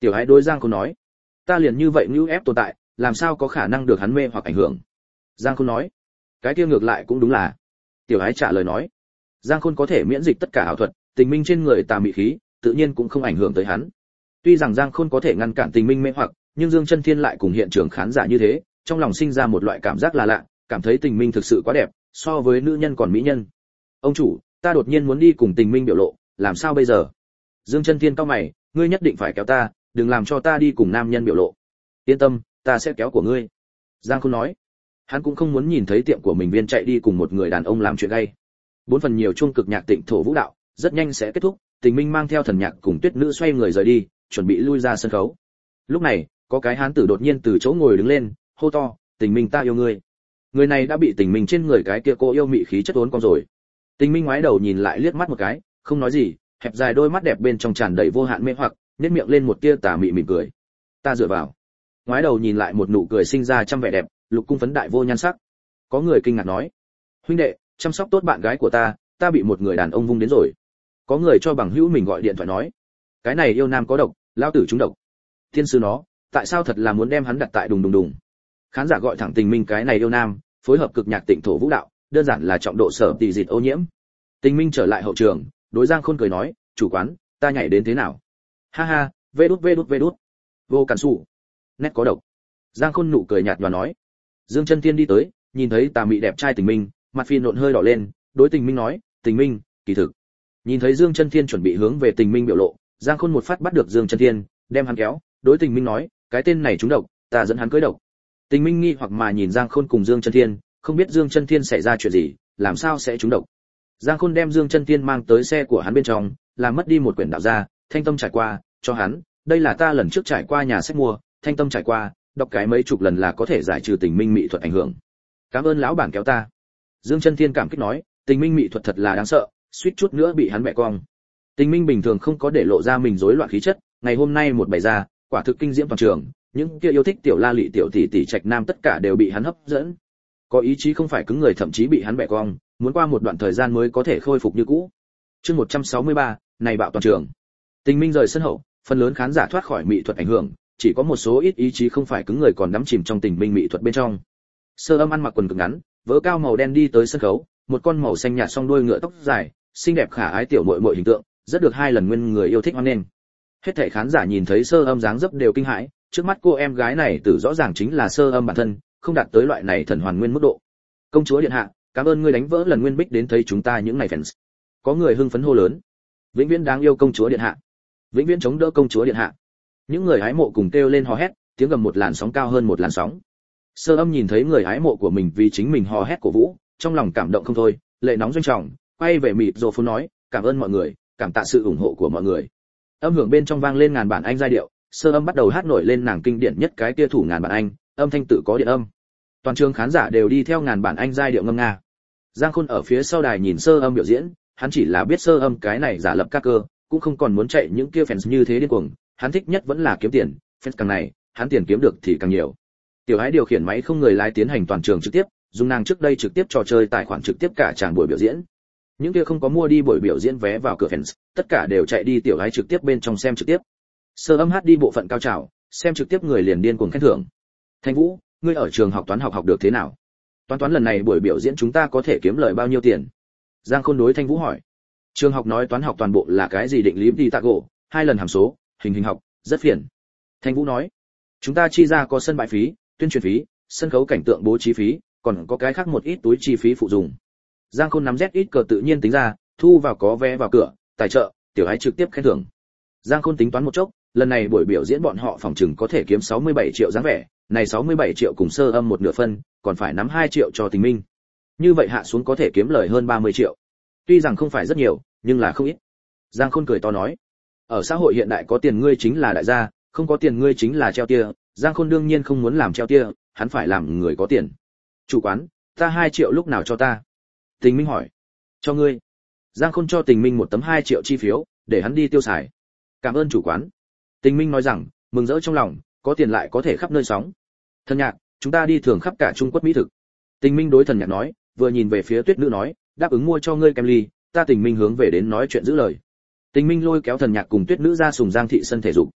Tiểu Ái đối Giang Khôn nói, ta liền như vậy nhu ép tồn tại, làm sao có khả năng được hắn mê hoặc ảnh hưởng. Giang Khôn nói, cái kia ngược lại cũng đúng là. Tiểu Ái trả lời nói, Giang Khôn có thể miễn dịch tất cả ảo thuật, tình minh trên người tà mị khí, tự nhiên cũng không ảnh hưởng tới hắn. Tuy rằng Giang Khôn có thể ngăn cản tình minh mê hoặc, nhưng Dương Chân Thiên lại cùng hiện trường khán giả như thế, trong lòng sinh ra một loại cảm giác là lạ, cảm thấy tình minh thực sự quá đẹp, so với nữ nhân còn mỹ nhân. Ông chủ, ta đột nhiên muốn đi cùng tình minh biểu lộ, làm sao bây giờ? Dương Chân Thiên cau mày, ngươi nhất định phải kéo ta, đừng làm cho ta đi cùng nam nhân biểu lộ. Yên tâm, ta sẽ kéo của ngươi. Giang Khôn nói, hắn cũng không muốn nhìn thấy tiệm của mình viên chạy đi cùng một người đàn ông làm chuyện gay. Bốn phần nhiều chuông cực nhạc Tịnh Thổ Vũ Đạo, rất nhanh sẽ kết thúc, Tình Minh mang theo thần nhạc cùng Tuyết Nữ xoay người rời đi, chuẩn bị lui ra sân khấu. Lúc này, có cái hán tử đột nhiên từ chỗ ngồi đứng lên, hô to, Tình Minh ta yêu ngươi. Người này đã bị Tình Minh trên người cái kia cô yêu mị khí chất uốn con rồi. Tình Minh ngoái đầu nhìn lại liếc mắt một cái, không nói gì, hẹp dài đôi mắt đẹp bên trong tràn đầy vô hạn mê hoặc, nhếch miệng lên một tia tà mị mỉm cười. Ta dựa vào. Ngoái đầu nhìn lại một nụ cười sinh ra trăm vẻ đẹp, lục cung phấn đại vô nhan sắc. Có người kinh ngạc nói, huynh đệ, chăm sóc tốt bạn gái của ta, ta bị một người đàn ông vung đến rồi. Có người cho bằng hữu mình gọi điện thoại nói, cái này yêu nam có độc, lao tử trúng độc. Thiên sư nó, tại sao thật là muốn đem hắn đặt tại đùng đùng đùng. Khán giả gọi thẳng Tình Minh cái này yêu nam, phối hợp cực nhạc Tịnh Thổ Vũ Đạo, đơn giản là trọng độ sở tỷ dịch ô nhiễm. Tình Minh trở lại hậu trường, đối Giang Khôn cười nói, chủ quán, ta nhảy đến thế nào? Ha ha, vê đút vê đút vê đút. Vô cản sủ. Nét có độc. Giang Khôn nụ cười nhạt nhòa nói. Dương Chân Thiên đi tới, nhìn thấy tà mị đẹp trai Tình Minh, mặt phi nộn hơi đỏ lên, đối Tình Minh nói, Tình Minh, kỳ thực. Nhìn thấy Dương Chân Thiên chuẩn bị hướng về Tình Minh biểu lộ, Giang Khôn một phát bắt được Dương Chân Thiên, đem hắn kéo, đối Tình Minh nói, cái tên này trúng độc, ta dẫn hắn cưới độc. Tình Minh nghi hoặc mà nhìn Giang Khôn cùng Dương Chân Thiên, không biết Dương Chân Thiên xảy ra chuyện gì, làm sao sẽ trúng độc. Giang Khôn đem Dương Chân Thiên mang tới xe của hắn bên trong, làm mất đi một quyển đạo gia, Thanh Tâm trải qua, cho hắn, đây là ta lần trước trải qua nhà sách mua, Thanh Tâm trải qua, đọc cái mấy chục lần là có thể giải trừ tình minh mị thuật ảnh hưởng. Cảm ơn lão bản kéo ta. Dương Chân Thiên cảm kích nói, tình minh mị thuật thật là đáng sợ, suýt chút nữa bị hắn bẻ cong. Tình minh bình thường không có để lộ ra mình rối loạn khí chất, ngày hôm nay một bày ra, quả thực kinh diễm toàn trường, những kia yêu thích tiểu la lị tiểu tỷ tỷ trạch nam tất cả đều bị hắn hấp dẫn. Có ý chí không phải cứng người thậm chí bị hắn bẻ cong, muốn qua một đoạn thời gian mới có thể khôi phục như cũ. Chương một trăm sáu mươi ba, này bạo toàn trường. Tình minh rời sân hậu, phần lớn khán giả thoát khỏi mỹ thuật ảnh hưởng, chỉ có một số ít ý chí không phải cứng người còn đắm chìm trong tình minh mỹ thuật bên trong. Sơ Âm ăn mặc quần cực ngắn, vớ cao màu đen đi tới sân khấu, một con màu xanh nhạt song đuôi ngựa tóc dài, xinh đẹp khả ái tiểu muội muội hình tượng, rất được hai lần nguyên người yêu thích hoan nghênh. Hết thảy khán giả nhìn thấy Sơ Âm dáng dấp đều kinh hãi, trước mắt cô em gái này tử rõ ràng chính là Sơ Âm bản thân, không đạt tới loại này thần hoàn nguyên mức độ. Công chúa điện hạ, cảm ơn ngươi đánh vỡ lần nguyên bích đến thấy chúng ta những này fans. Có người hưng phấn hô lớn. Vĩnh viễn đáng yêu công chúa điện hạ. Vĩnh viễn chống đỡ công chúa điện hạ. Những người hái mộ cùng kêu lên hò hét, tiếng gầm một làn sóng cao hơn một làn sóng. Sơ Âm nhìn thấy người hái mộ của mình vì chính mình hò hét cổ vũ, trong lòng cảm động không thôi, lệ nóng doanh trọng, quay về mịt rồ phun nói, cảm ơn mọi người, cảm tạ sự ủng hộ của mọi người. Âm hưởng bên trong vang lên ngàn bản anh giai điệu, Sơ Âm bắt đầu hát nổi lên nàng kinh điển nhất cái kia thủ ngàn bản anh, âm thanh tự có điện âm. Toàn trường khán giả đều đi theo ngàn bản anh giai điệu ngâm nga. Giang Khôn ở phía sau đài nhìn Sơ Âm biểu diễn, hắn chỉ là biết Sơ Âm cái này giả lập ca cơ, cũng không còn muốn chạy những kia fans như thế điên cuồng, hắn thích nhất vẫn là kiếm tiền, fans càng này, hắn tiền kiếm được thì càng nhiều. Tiểu Ái điều khiển máy không người lái tiến hành toàn trường trực tiếp, dùng nàng trước đây trực tiếp trò chơi tài khoản trực tiếp cả tràng buổi biểu diễn. Những kia không có mua đi buổi biểu diễn vé vào cửa fans, tất cả đều chạy đi Tiểu Ái trực tiếp bên trong xem trực tiếp. Sơ Âm hát đi bộ phận cao trào, xem trực tiếp người liền điên cuồng khen thưởng. Thanh Vũ, ngươi ở trường học toán học học được thế nào? Toán toán lần này buổi biểu diễn chúng ta có thể kiếm lời bao nhiêu tiền? Giang Khôn đối Thanh Vũ hỏi. Trường học nói toán học toàn bộ là cái gì định lý đi tạ gỗ, hai lần hàm số, hình hình học, rất phiền. Thanh Vũ nói. Chúng ta chi ra có sân bãi phí, tuyên truyền phí, sân khấu cảnh tượng bố trí phí, còn có cái khác một ít túi chi phí phụ dùng. Giang Khôn nắm Z ít cờ tự nhiên tính ra, thu vào có vé vào cửa, tài trợ, Tiểu Ái trực tiếp khen thưởng. Giang Khôn tính toán một chốc, lần này buổi biểu diễn bọn họ phòng chừng có thể kiếm sáu mươi bảy triệu dáng vẻ, này sáu mươi bảy triệu cùng Sơ Âm một nửa phân, còn phải nắm hai triệu cho Tình Minh. Như vậy hạ xuống có thể kiếm lời hơn ba mươi triệu. Tuy rằng không phải rất nhiều, nhưng là không ít. Giang Khôn cười to nói, ở xã hội hiện đại có tiền ngươi chính là đại gia, không có tiền ngươi chính là treo tia. Giang Khôn đương nhiên không muốn làm treo tia, hắn phải làm người có tiền. Chủ quán, ta hai triệu lúc nào cho ta? Tình Minh hỏi. Cho ngươi. Giang Khôn cho Tình Minh một tấm hai triệu chi phiếu, để hắn đi tiêu xài. Cảm ơn chủ quán. Tình Minh nói rằng, mừng rỡ trong lòng, có tiền lại có thể khắp nơi sóng. Thần Nhạc, chúng ta đi thường khắp cả Trung Quốc mỹ thực. Tình Minh đối Thần Nhạc nói, vừa nhìn về phía Tuyết Nữ nói, đáp ứng mua cho ngươi kem ly, ta Tình Minh hướng về đến nói chuyện giữ lời. Tình Minh lôi kéo Thần Nhạc cùng Tuyết Nữ ra Sùng Giang thị sân thể dục.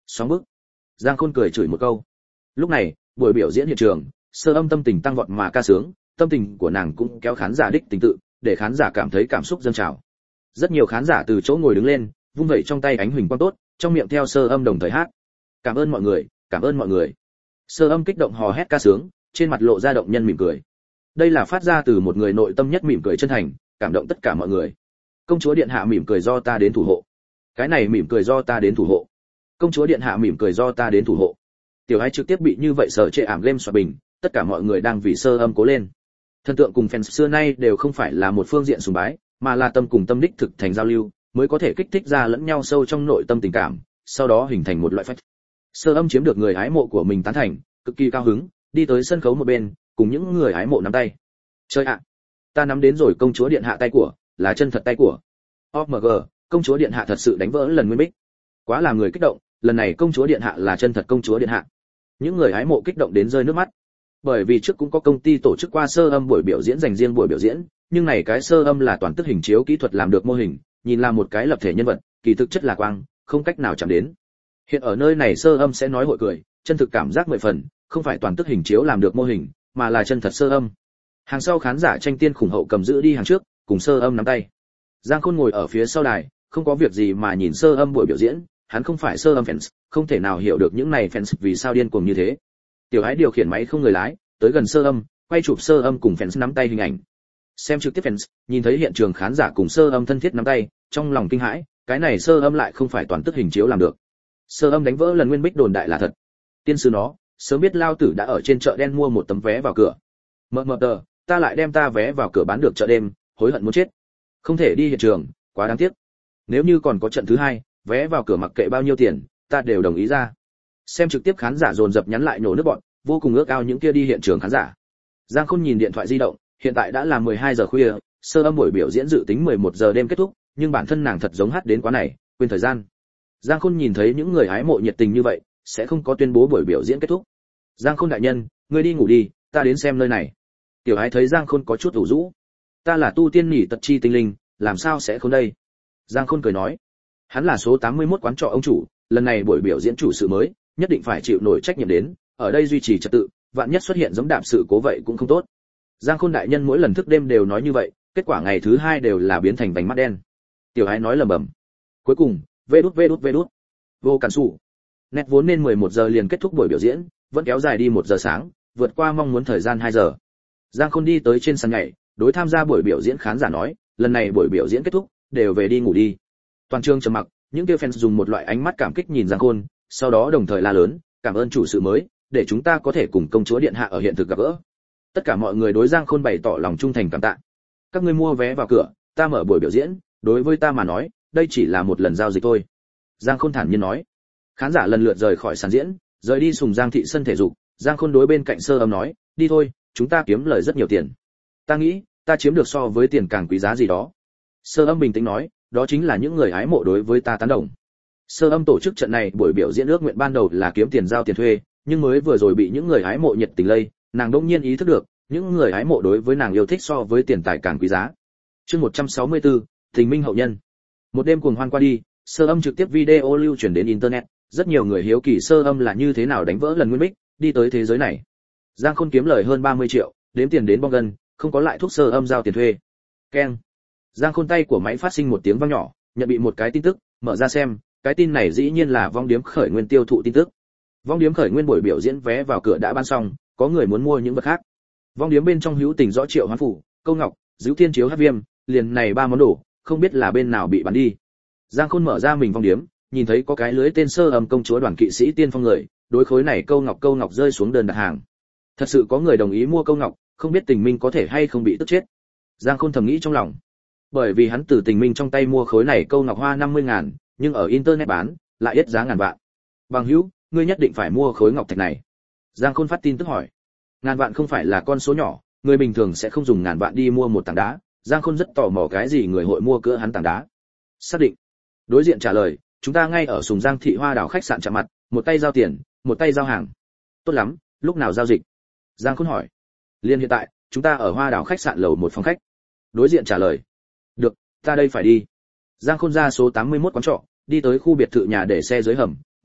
Sóng bức. Giang Khôn cười chửi một câu. Lúc này, buổi biểu diễn hiện trường, Sơ Âm tâm tình tăng vọt mà ca sướng, tâm tình của nàng cũng kéo khán giả đích tình tự, để khán giả cảm thấy cảm xúc dâng trào. Rất nhiều khán giả từ chỗ ngồi đứng lên, vung vẩy trong tay ánh huỳnh quang tốt, trong miệng theo Sơ Âm đồng thời hát. Cảm ơn mọi người, cảm ơn mọi người. Sơ Âm kích động hò hét ca sướng, trên mặt lộ ra động nhân mỉm cười. Đây là phát ra từ một người nội tâm nhất mỉm cười chân thành, cảm động tất cả mọi người. Công chúa điện hạ mỉm cười do ta đến thủ hộ. Cái này mỉm cười do ta đến thủ hộ. Công chúa điện hạ mỉm cười do ta đến thủ hộ. Tiểu Hai trực tiếp bị như vậy sở trệ ảm game xoa bình, tất cả mọi người đang vì Sơ Âm cố lên. Thần tượng cùng fans xưa nay đều không phải là một phương diện sùng bái, mà là tâm cùng tâm đích thực thành giao lưu, mới có thể kích thích ra lẫn nhau sâu trong nội tâm tình cảm, sau đó hình thành một loại phách. Sơ Âm chiếm được người hái mộ của mình tán thành, cực kỳ cao hứng, đi tới sân khấu một bên, cùng những người hái mộ nắm tay. Chơi ạ, ta nắm đến rồi công chúa điện hạ tay của, là chân thật tay của. ô em giê, công chúa điện hạ thật sự đánh vỡ lần nguyên bích. Quá là người kích động, lần này công chúa điện hạ là chân thật công chúa điện hạ. Những người hái mộ kích động đến rơi nước mắt. Bởi vì trước cũng có công ty tổ chức qua Sơ Âm buổi biểu diễn dành riêng buổi biểu diễn, nhưng này cái Sơ Âm là toàn tức hình chiếu kỹ thuật làm được mô hình, nhìn là một cái lập thể nhân vật, kỳ thực chất là quang, không cách nào chạm đến. Hiện ở nơi này Sơ Âm sẽ nói hội cười, chân thực cảm giác mười phần, không phải toàn tức hình chiếu làm được mô hình, mà là chân thật Sơ Âm. Hàng sau khán giả tranh tiên khủng hậu cầm giữ đi hàng trước, cùng Sơ Âm nắm tay. Giang Khôn ngồi ở phía sau đài, không có việc gì mà nhìn Sơ Âm buổi biểu diễn, hắn không phải Sơ Âm fans, không thể nào hiểu được những này fans vì sao điên cuồng như thế. Tiểu Ái điều khiển máy không người lái, tới gần Sơ Âm, quay chụp Sơ Âm cùng fans nắm tay hình ảnh. Xem trực tiếp fans, nhìn thấy hiện trường khán giả cùng Sơ Âm thân thiết nắm tay, trong lòng kinh hãi, cái này Sơ Âm lại không phải toàn tức hình chiếu làm được. Sơ Âm đánh vỡ lần nguyên bích đồn đại là thật. Tiên sư nó, sớm biết lao tử đã ở trên chợ đen mua một tấm vé vào cửa. Mờ mờ tờ, ta lại đem ta vé vào cửa bán được chợ đêm, hối hận muốn chết. Không thể đi hiện trường, quá đáng tiếc. Nếu như còn có trận thứ hai, vé vào cửa mặc kệ bao nhiêu tiền, ta đều đồng ý ra. Xem trực tiếp khán giả dồn dập nhắn lại nổ nước bọn, vô cùng ước ao những kia đi hiện trường khán giả. Giang Khôn nhìn điện thoại di động, hiện tại đã là mười hai giờ khuya, Sơ Âm buổi biểu diễn dự tính mười một giờ đêm kết thúc, nhưng bản thân nàng thật giống hát đến quá này, quên thời gian. Giang Khôn nhìn thấy những người hái mộ nhiệt tình như vậy, sẽ không có tuyên bố buổi biểu diễn kết thúc. Giang Khôn đại nhân, ngươi đi ngủ đi, ta đến xem nơi này. Tiểu Ái thấy Giang Khôn có chút ủ rũ. Ta là tu tiên nhỉ tật chi tinh linh, làm sao sẽ không đây? Giang Khôn cười nói. Hắn là số tám mươi mốt quán trọ ông chủ, lần này buổi biểu diễn chủ sự mới, nhất định phải chịu nổi trách nhiệm đến, ở đây duy trì trật tự, vạn nhất xuất hiện giống đạp sự cố vậy cũng không tốt. Giang Khôn đại nhân mỗi lần thức đêm đều nói như vậy, kết quả ngày thứ hai đều là biến thành vành mắt đen. Tiểu Ái nói lẩm bẩm. Cuối cùng, vê đút vê đút vê đút. Vô cản sủ. Nét vốn nên mười một giờ liền kết thúc buổi biểu diễn, vẫn kéo dài đi một giờ sáng, vượt qua mong muốn thời gian hai giờ. Giang Khôn đi tới trên sàn nhảy, đối tham gia buổi biểu diễn khán giả nói, lần này buổi biểu diễn kết thúc, đều về đi ngủ đi. Toàn trường trầm mặc, những kia fans dùng một loại ánh mắt cảm kích nhìn Giang Khôn, sau đó đồng thời la lớn, cảm ơn chủ sự mới, để chúng ta có thể cùng công chúa điện hạ ở hiện thực gặp gỡ. Tất cả mọi người đối Giang Khôn bày tỏ lòng trung thành cảm tạ. Các ngươi mua vé vào cửa, ta mở buổi biểu diễn, đối với ta mà nói, đây chỉ là một lần giao dịch thôi. Giang Khôn thản nhiên nói. Khán giả lần lượt rời khỏi sàn diễn, rời đi Sùng Giang thị sân thể dục. Giang Khôn đối bên cạnh Sơ Âm nói, đi thôi, chúng ta kiếm lời rất nhiều tiền. Ta nghĩ, ta chiếm được so với tiền càng quý giá gì đó. Sơ Âm bình tĩnh nói, đó chính là những người hái mộ đối với ta tán đồng. Sơ Âm tổ chức trận này buổi biểu diễn ước nguyện ban đầu là kiếm tiền giao tiền thuê, nhưng mới vừa rồi bị những người hái mộ nhiệt tình lây, nàng đột nhiên ý thức được, những người hái mộ đối với nàng yêu thích so với tiền tài càng quý giá. Chương một trăm sáu mươi tư, Tình Minh hậu nhân. Một đêm cuồng hoan qua đi, Sơ Âm trực tiếp video lưu truyền đến internet, rất nhiều người hiếu kỳ Sơ Âm là như thế nào đánh vỡ lần nguyên bích, đi tới thế giới này. Giang Khôn kiếm lời hơn ba mươi triệu, đếm tiền đến bong gân, không có lại thúc Sơ Âm giao tiền thuê. Keng. Giang Khôn tay của máy phát sinh một tiếng vang nhỏ, nhận bị một cái tin tức, mở ra xem, cái tin này dĩ nhiên là Vong Điếm khởi nguyên tiêu thụ tin tức. Vong Điếm khởi nguyên buổi biểu diễn vé vào cửa đã bán xong, có người muốn mua những vật khác. Vong Điếm bên trong hữu tình rõ triệu hoán phủ, câu ngọc, dữ thiên chiếu hát viêm, liền này ba món đồ, không biết là bên nào bị bán đi. Giang Khôn mở ra mình Vong Điếm, nhìn thấy có cái lưới tên Sơ Âm công chúa đoàn kỵ sĩ tiên phong người, đối khối này câu ngọc câu ngọc rơi xuống đơn đặt hàng. Thật sự có người đồng ý mua câu ngọc, không biết Tình Minh có thể hay không bị tức chết. Giang Khôn thầm nghĩ trong lòng. Bởi vì hắn từ Tình Minh trong tay mua khối này câu ngọc hoa năm mươi ngàn, nhưng ở internet bán lại ít giá ngàn vạn. Bằng hữu, ngươi nhất định phải mua khối ngọc thạch này. Giang Khôn phát tin tức hỏi. Ngàn vạn không phải là con số nhỏ, người bình thường sẽ không dùng ngàn vạn đi mua một tảng đá. Giang Khôn rất tò mò cái gì người hội mua cỡ hắn tảng đá. Xác định. Đối diện trả lời, chúng ta ngay ở Sùng Giang thị Hoa Đảo khách sạn chạm mặt, một tay giao tiền, một tay giao hàng. Tốt lắm, lúc nào giao dịch? Giang Khôn hỏi. Liên hiện tại, chúng ta ở Hoa Đảo khách sạn lầu một phòng khách. Đối diện trả lời. Được, ta đây phải đi. Giang Khôn ra số tám mươi mốt quán trọ, đi tới khu biệt thự nhà để xe dưới hầm,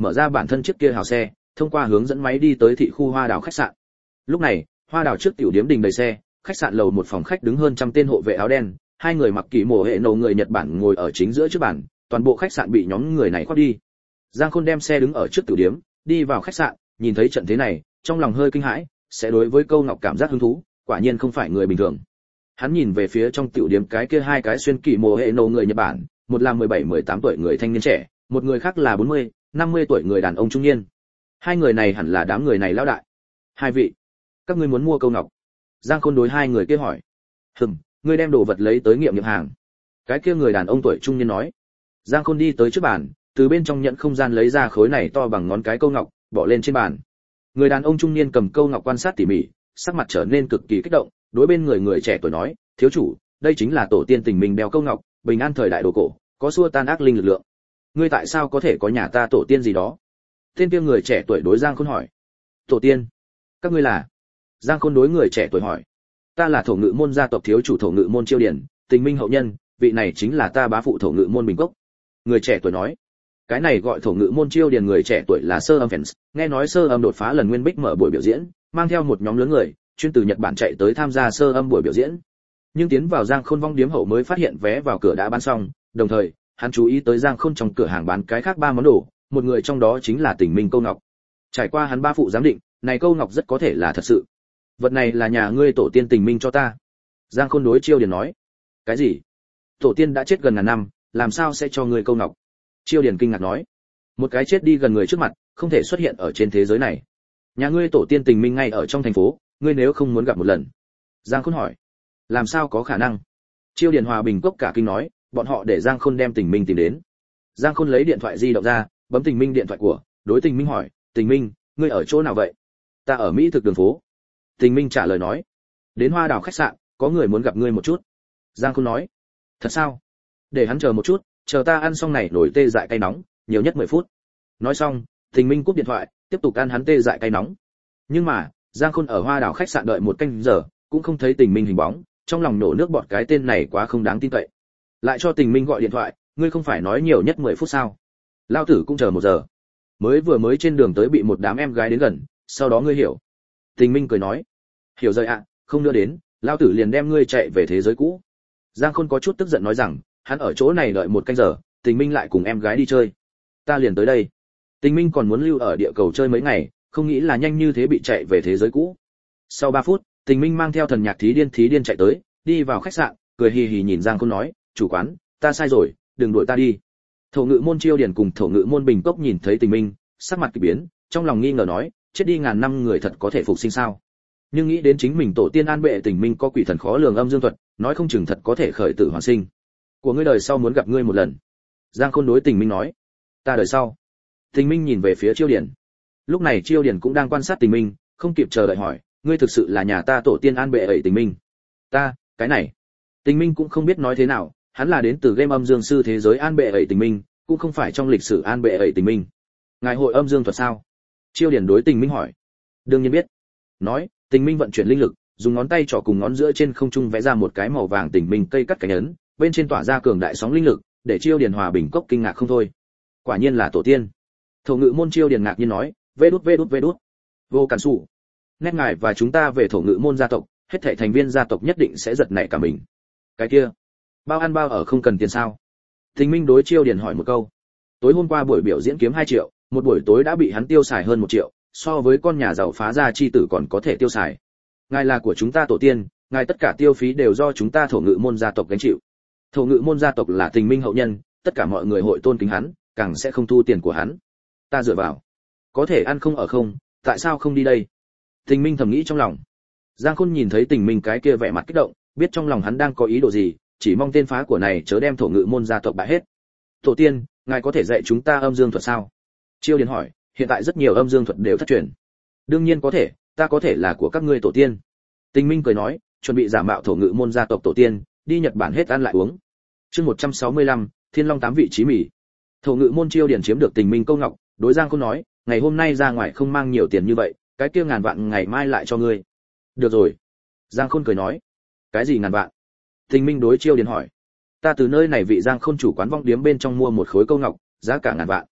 mở ra bản thân chiếc kia hào xe, thông qua hướng dẫn máy đi tới thị khu Hoa Đào khách sạn. Lúc này, Hoa Đào trước tiểu điếm đình đầy xe, khách sạn lầu một phòng khách đứng hơn trăm tên hộ vệ áo đen, hai người mặc kỳ mổ hệ nổ người Nhật Bản ngồi ở chính giữa trước bàn, toàn bộ khách sạn bị nhóm người này khoác đi. Giang Khôn đem xe đứng ở trước tiểu điếm, đi vào khách sạn, nhìn thấy trận thế này, trong lòng hơi kinh hãi, sẽ đối với Câu Ngọc cảm giác hứng thú, quả nhiên không phải người bình thường. Hắn nhìn về phía trong tiểu điếm cái kia hai cái xuyên kỳ mồ hệ nổ người Nhật Bản, một là mười bảy mười tám tuổi người thanh niên trẻ, một người khác là bốn mươi năm mươi tuổi người đàn ông trung niên. Hai người này hẳn là đám người này lão đại. Hai vị, các ngươi muốn mua Câu Ngọc? Giang Khôn đối hai người kia hỏi. Hừm, ngươi đem đồ vật lấy tới nghiệm nghiệm hàng. Cái kia người đàn ông tuổi trung niên nói. Giang Khôn đi tới trước bàn, từ bên trong nhận không gian lấy ra khối này to bằng ngón cái Câu Ngọc, bỏ lên trên bàn. Người đàn ông trung niên cầm Câu Ngọc quan sát tỉ mỉ, sắc mặt trở nên cực kỳ kích động, đối bên người người trẻ tuổi nói, thiếu chủ, đây chính là tổ tiên tình mình đeo Câu Ngọc, bình an thời đại đồ cổ, có xua tan ác linh lực lượng. Ngươi tại sao có thể có nhà ta tổ tiên gì đó? Tên kia người trẻ tuổi đối Giang Khôn hỏi. Tổ tiên? Các ngươi là? Giang Khôn đối người trẻ tuổi hỏi. Ta là Thổ Ngự môn gia tộc thiếu chủ Thổ Ngự môn Chiêu Điển, tình minh hậu nhân, vị này chính là ta bá phụ Thổ Ngự môn Bình Cốc. Người trẻ tuổi nói. Cái này gọi Thổ Ngự môn Chiêu Điển người trẻ tuổi là Sơ Âm Fans, nghe nói Sơ Âm đột phá lần nguyên bích mở buổi biểu diễn, mang theo một nhóm lớn người, chuyên từ Nhật Bản chạy tới tham gia Sơ Âm buổi biểu diễn. Nhưng tiến vào Giang Khôn vong điếm hậu mới phát hiện vé vào cửa đã bán xong, đồng thời, hắn chú ý tới Giang Khôn trong cửa hàng bán cái khác ba món đồ, một người trong đó chính là Tình Minh Câu Ngọc. Trải qua hắn ba phụ giám định, này Câu Ngọc rất có thể là thật sự. Vật này là nhà ngươi tổ tiên Tình Minh cho ta. Giang Khôn đối Chiêu Điển nói. Cái gì? Tổ tiên đã chết gần ngàn năm, làm sao sẽ cho ngươi Câu Ngọc? Chiêu Điển kinh ngạc nói. Một cái chết đi gần người trước mặt, không thể xuất hiện ở trên thế giới này. Nhà ngươi tổ tiên Tình Minh ngay ở trong thành phố, ngươi nếu không muốn gặp một lần. Giang Khôn hỏi. Làm sao có khả năng? Chiêu Điển hòa bình cốc cả kinh nói, bọn họ để Giang Khôn đem Tình Minh tìm đến. Giang Khôn lấy điện thoại di động ra, bấm Tình Minh điện thoại của, đối Tình Minh hỏi, Tình Minh, ngươi ở chỗ nào vậy? Ta ở Mỹ thực đường phố. Tình Minh trả lời nói, đến Hoa Đào khách sạn, có người muốn gặp ngươi một chút. Giang Khôn nói, thật sao? Để hắn chờ một chút, chờ ta ăn xong này nổi tê dại cay nóng, nhiều nhất mười phút. Nói xong, Tình Minh cúp điện thoại, tiếp tục ăn hắn tê dại cay nóng. Nhưng mà, Giang Khôn ở Hoa Đào khách sạn đợi một canh giờ, cũng không thấy Tình Minh hình bóng, trong lòng nổ nước bọt, cái tên này quá không đáng tin cậy. Lại cho Tình Minh gọi điện thoại, ngươi không phải nói nhiều nhất mười phút sao? Lao tử cũng chờ một giờ. Mới vừa mới trên đường tới bị một đám em gái đến gần, sau đó ngươi hiểu. Tình Minh cười nói, hiểu rồi ạ, không nữa đến, lao tử liền đem ngươi chạy về thế giới cũ. Giang Khôn có chút tức giận nói rằng, hắn ở chỗ này đợi một canh giờ, Tình Minh lại cùng em gái đi chơi. Ta liền tới đây. Tình Minh còn muốn lưu ở địa cầu chơi mấy ngày, không nghĩ là nhanh như thế bị chạy về thế giới cũ. Sau ba phút, Tình Minh mang theo thần nhạc thí điên thí điên chạy tới, đi vào khách sạn, cười hì hì nhìn Giang Khôn nói, chủ quán, ta sai rồi, đừng đuổi ta đi. Thổ Ngự môn Chiêu Điển cùng Thổ Ngự môn Bình Cốc nhìn thấy Tình Minh, sắc mặt kỳ biến, trong lòng nghi ngờ nói, chết đi ngàn năm người thật có thể phục sinh sao? Nhưng nghĩ đến chính mình tổ tiên An Bệ Tình Minh có quỷ thần khó lường âm dương thuật, nói không chừng thật có thể khởi tử hoàn sinh. Của ngươi đời sau muốn gặp ngươi một lần. Giang Khôn đối Tình Minh nói, ta đời sau. Tình Minh nhìn về phía Chiêu Điển. Lúc này Chiêu Điển cũng đang quan sát Tình Minh, không kịp chờ đợi hỏi, ngươi thực sự là nhà ta tổ tiên An Bệ ấy Tình Minh? Ta, cái này. Tình Minh cũng không biết nói thế nào, hắn là đến từ game âm dương sư thế giới An Bệ ấy Tình Minh, cũng không phải trong lịch sử An Bệ ấy Tình Minh. Ngài hội âm dương thuật sao? Chiêu Điển đối Tình Minh hỏi. Đương nhiên biết. Nói, Tình Minh vận chuyển linh lực, dùng ngón tay trỏ cùng ngón giữa trên không trung vẽ ra một cái màu vàng Tình Minh cây cắt cánh ấn, bên trên tỏa ra cường đại sóng linh lực, để Chiêu Điển hòa bình cốc kinh ngạc không thôi. Quả nhiên là tổ tiên. Thổ Ngự môn Chiêu Điển ngạc nhiên nói, vê đút vê đút vê đút. Vô Cản Sủ. Nét ngài và chúng ta về Thổ Ngự môn gia tộc, hết thảy thành viên gia tộc nhất định sẽ giật nảy cả mình. Cái kia, bao ăn bao ở không cần tiền sao? Tình Minh đối Chiêu Điển hỏi một câu. Tối hôm qua buổi biểu diễn kiếm hai triệu, một buổi tối đã bị hắn tiêu xài hơn một triệu, so với con nhà giàu phá gia chi tử còn có thể tiêu xài. Ngài là của chúng ta tổ tiên, ngài tất cả tiêu phí đều do chúng ta Thổ Ngự môn gia tộc gánh chịu. Thổ Ngự môn gia tộc là Tình Minh hậu nhân, tất cả mọi người hội tôn kính hắn, càng sẽ không thu tiền của hắn. Ta dựa vào, có thể ăn không ở không, tại sao không đi đây? Tình Minh thầm nghĩ trong lòng. Giang Khôn nhìn thấy Tình Minh cái kia vẻ mặt kích động, biết trong lòng hắn đang có ý đồ gì, chỉ mong tên phá của này chớ đem Thổ Ngự môn gia tộc bại hết. Tổ tiên, ngài có thể dạy chúng ta âm dương thuật sao? Chiêu Điển hỏi, hiện tại rất nhiều âm dương thuật đều thất truyền. Đương nhiên có thể, ta có thể là của các ngươi tổ tiên. Tình Minh cười nói, chuẩn bị giả mạo Thổ Ngự môn gia tộc tổ tiên, đi Nhật Bản hết ăn lại uống. Chương một trăm sáu mươi lăm, Thiên Long tám vị chí mỉ. Thổ Ngự môn Chiêu Điển chiếm được Tình Minh câu ngọc, đối Giang Khôn nói, ngày hôm nay ra ngoài không mang nhiều tiền như vậy, cái kia ngàn vạn ngày mai lại cho ngươi. Được rồi. Giang Khôn cười nói, cái gì ngàn vạn? Tình Minh đối Chiêu Điển hỏi, ta từ nơi này vị Giang Khôn chủ quán vong điếm bên trong mua một khối câu ngọc, giá cả ngàn vạn.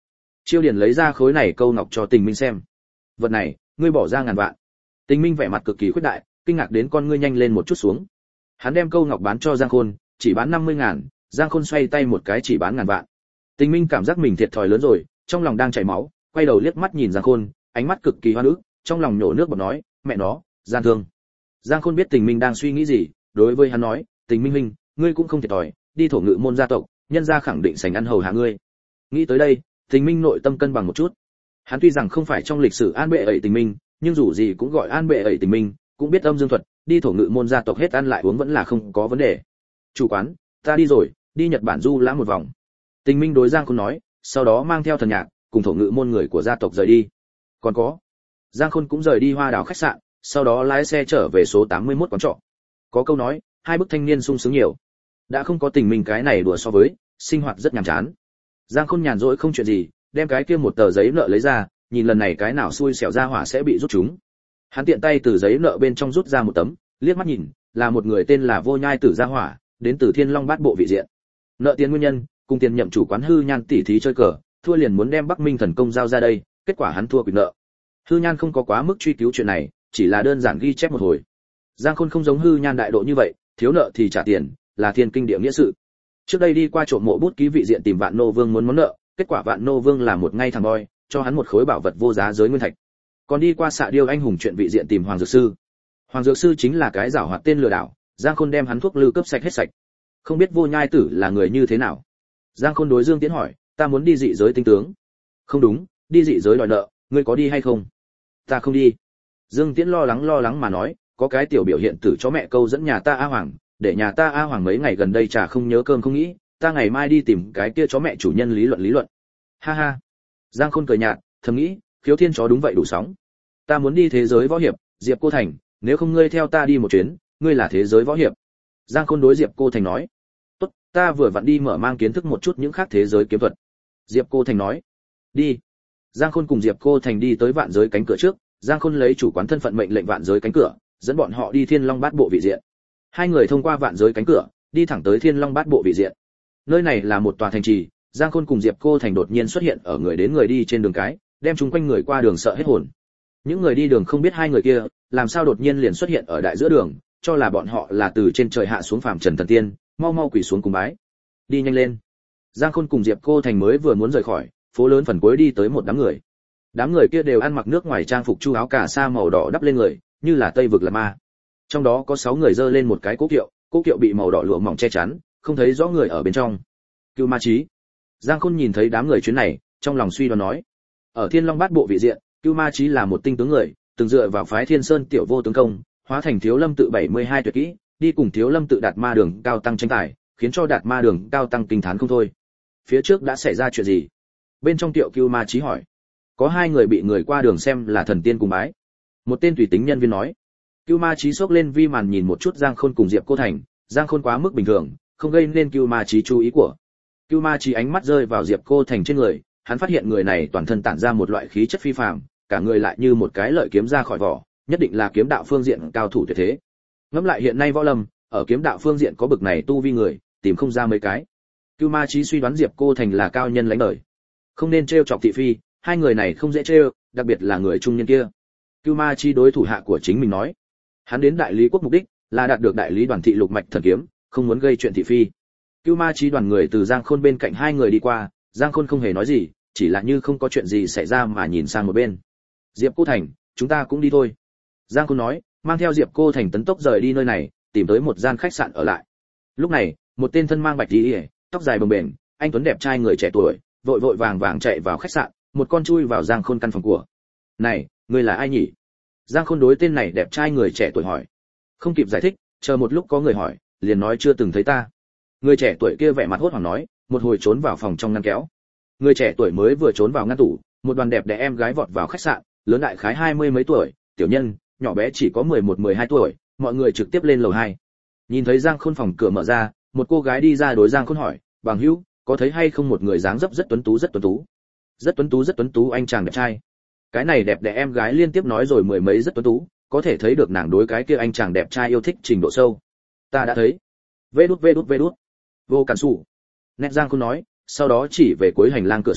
Chiêu Điền lấy ra khối này câu ngọc cho Tình Minh xem. Vật này, ngươi bỏ ra ngàn vạn. Tình Minh vẻ mặt cực kỳ khuyết đại, kinh ngạc đến con ngươi nhanh lên một chút xuống. Hắn đem câu ngọc bán cho Giang Khôn, chỉ bán năm mươi ngàn, Giang Khôn xoay tay một cái chỉ bán ngàn vạn. Tình Minh cảm giác mình thiệt thòi lớn rồi, trong lòng đang chảy máu, quay đầu liếc mắt nhìn Giang Khôn, ánh mắt cực kỳ hoa ức, trong lòng nhổ nước bọt nói, mẹ nó, gian thương. Giang Khôn biết Tình Minh đang suy nghĩ gì, đối với hắn nói, Tình Minh huynh, ngươi cũng không thiệt thòi, đi thổ ngự môn gia tộc, nhân gia khẳng định sành ăn hầu hạ ngươi. Nghĩ tới đây, Tình Minh nội tâm cân bằng một chút. Hắn tuy rằng không phải trong lịch sử An Bệ ẩy Tình Minh, nhưng dù gì cũng gọi An Bệ ẩy Tình Minh, cũng biết âm dương thuật, đi thổ ngự môn gia tộc hết ăn lại uống vẫn là không có vấn đề. Chủ quán, ta đi rồi, đi Nhật Bản du lãm một vòng. Tình Minh đối Giang Khôn nói, sau đó mang theo thần nhạc, cùng thổ ngự môn người của gia tộc rời đi. Còn có, Giang Khôn cũng rời đi Hoa Đào khách sạn, sau đó lái xe trở về số tám mươi mốt quán trọ. Có câu nói, hai bức thanh niên sung sướng nhiều. Đã không có Tình Minh cái này đùa so với, sinh hoạt rất nhàm chán. Giang Khôn nhàn rỗi không chuyện gì, đem cái kia một tờ giấy nợ lấy ra, nhìn lần này cái nào xui xẻo ra hỏa sẽ bị rút chúng. Hắn tiện tay từ giấy nợ bên trong rút ra một tấm, liếc mắt nhìn, là một người tên là Vô Nhai Tử gia hỏa, đến từ Thiên Long Bát Bộ vị diện. Nợ tiền nguyên nhân, cùng tiền nhậm chủ quán Hư Nhan tỉ thí chơi cờ, thua liền muốn đem Bắc Minh thần công giao ra đây, kết quả hắn thua quyền nợ. Hư Nhan không có quá mức truy cứu chuyện này, chỉ là đơn giản ghi chép một hồi. Giang Khôn không giống Hư Nhan đại độ như vậy, thiếu nợ thì trả tiền, là thiên kinh địa nghĩa sự. Trước đây đi qua trộm mộ bút ký vị diện tìm Vạn Nô Vương muốn món nợ, kết quả Vạn Nô Vương là một ngay thằng boy, cho hắn một khối bảo vật vô giá giới nguyên thạch. Còn đi qua Xạ Điêu anh hùng chuyện vị diện tìm Hoàng Dược Sư. Hoàng Dược Sư chính là cái giảo hoạt tên lừa đảo, Giang Khôn đem hắn thuốc lư cướp sạch hết sạch. Không biết Vô Nhai Tử là người như thế nào. Giang Khôn đối Dương Tiễn hỏi, ta muốn đi dị giới tinh tướng. Không đúng, đi dị giới đòi nợ, ngươi có đi hay không? Ta không đi. Dương Tiễn lo lắng lo lắng mà nói, có cái tiểu biểu hiện tử chó mẹ câu dẫn nhà ta A Hoàng, để nhà ta A Hoàng mấy ngày gần đây chả không nhớ cơm không nghĩ, ta ngày mai đi tìm cái kia chó mẹ chủ nhân lý luận lý luận. Ha ha. Giang Khôn cười nhạt, thầm nghĩ, Khiếu Thiên chó đúng vậy đủ sóng. Ta muốn đi thế giới võ hiệp, Diệp Cô Thành, nếu không ngươi theo ta đi một chuyến, ngươi là thế giới võ hiệp. Giang Khôn đối Diệp Cô Thành nói, tốt, ta vừa vặn đi mở mang kiến thức một chút những khác thế giới kiếm thuật. Diệp Cô Thành nói, đi. Giang Khôn cùng Diệp Cô Thành đi tới vạn giới cánh cửa trước, Giang Khôn lấy chủ quán thân phận mệnh lệnh vạn giới cánh cửa, dẫn bọn họ đi Thiên Long Bát Bộ vị diện. Hai người thông qua vạn giới cánh cửa, đi thẳng tới Thiên Long Bát Bộ vị diện. Nơi này là một tòa thành trì, Giang Khôn cùng Diệp Cô Thành đột nhiên xuất hiện ở người đến người đi trên đường cái, đem chúng quanh người qua đường sợ hết hồn. Những người đi đường không biết hai người kia, làm sao đột nhiên liền xuất hiện ở đại giữa đường, cho là bọn họ là từ trên trời hạ xuống phàm trần thần tiên, mau mau quỳ xuống cùng bái. Đi nhanh lên. Giang Khôn cùng Diệp Cô Thành mới vừa muốn rời khỏi, phố lớn phần cuối đi tới một đám người. Đám người kia đều ăn mặc nước ngoài trang phục chu áo cà sa màu đỏ đắp lên người, như là Tây vực là ma. Trong đó có sáu người giơ lên một cái cố kiệu, cố kiệu bị màu đỏ lụa mỏng che chắn, không thấy rõ người ở bên trong. Cưu Ma Chí. Giang Khôn nhìn thấy đám người chuyến này, trong lòng suy đoán nói, ở Thiên Long Bát Bộ vị diện, Cưu Ma Chí là một tinh tướng người, từng dựa vào phái Thiên Sơn tiểu vô tướng công, hóa thành Thiếu Lâm tự bảy mươi hai tuyệt kỹ, đi cùng Thiếu Lâm tự Đạt Ma Đường cao tăng tranh tài, khiến cho Đạt Ma Đường cao tăng kinh thán không thôi. Phía trước đã xảy ra chuyện gì? Bên trong Tiệu Cưu Ma Chí hỏi. Có hai người bị người qua đường xem là thần tiên cùng bái. Một tên tùy tính nhân viên nói. Cưu Ma Chí xốc lên vi màn nhìn một chút Giang Khôn cùng Diệp Cô Thành, Giang Khôn quá mức bình thường, không gây nên Cưu Ma Chí chú ý của. Cưu Ma Chí ánh mắt rơi vào Diệp Cô Thành trên người, hắn phát hiện người này toàn thân tản ra một loại khí chất phi phàm, cả người lại như một cái lợi kiếm ra khỏi vỏ, nhất định là kiếm đạo phương diện cao thủ tuyệt thế. Ngẫm lại hiện nay võ lâm, ở kiếm đạo phương diện có bực này tu vi người, tìm không ra mấy cái. Cưu Ma Chí suy đoán Diệp Cô Thành là cao nhân lãnh đời, không nên trêu chọc thị phi, hai người này không dễ trêu, đặc biệt là người trung niên kia. Cưu Ma Chí đối thủ hạ của chính mình nói, hắn đến đại lý quốc mục đích là đạt được đại lý đoàn thị lục mạch thần kiếm, không muốn gây chuyện thị phi. Cưu Ma Chí đoàn người từ Giang Khôn bên cạnh hai người đi qua, Giang Khôn không hề nói gì, chỉ là như không có chuyện gì xảy ra mà nhìn sang một bên. Diệp Cô Thành, chúng ta cũng đi thôi. Giang Khôn nói, mang theo Diệp Cô Thành tấn tốc rời đi nơi này, tìm tới một gian khách sạn ở lại. Lúc này, một tên thân mang bạch y, tóc dài bồng bềnh, anh tuấn đẹp trai người trẻ tuổi, vội vội vàng vàng chạy vào khách sạn, một con chui vào Giang Khôn căn phòng của. Này, ngươi là ai nhỉ? Giang Khôn đối tên này đẹp trai người trẻ tuổi hỏi. Không kịp giải thích, chờ một lúc có người hỏi, liền nói chưa từng thấy ta. Người trẻ tuổi kia vẻ mặt hốt hoảng nói, một hồi trốn vào phòng trong ngăn kéo. Người trẻ tuổi mới vừa trốn vào ngăn tủ, một đoàn đẹp đẽ em gái vọt vào khách sạn, lớn đại khái hai mươi mấy tuổi, tiểu nhân, nhỏ bé chỉ có mười một mười hai tuổi, mọi người trực tiếp lên lầu hai. Nhìn thấy Giang Khôn phòng cửa mở ra, một cô gái đi ra đối Giang Khôn hỏi, "Bằng hữu, có thấy hay không một người dáng dấp rất tuấn tú rất tuấn tú?" Rất tuấn tú rất tuấn tú anh chàng đẹp trai. Cái này đẹp đẽ em gái liên tiếp nói rồi mười mấy rất tuấn tú, có thể thấy được nàng đối cái kia anh chàng đẹp trai yêu thích trình độ sâu. Ta đã thấy. Vê đút vê đút vê đút. Vô cản sủ. Nét Giang Khôn nói, sau đó chỉ về cuối hành lang cửa sổ,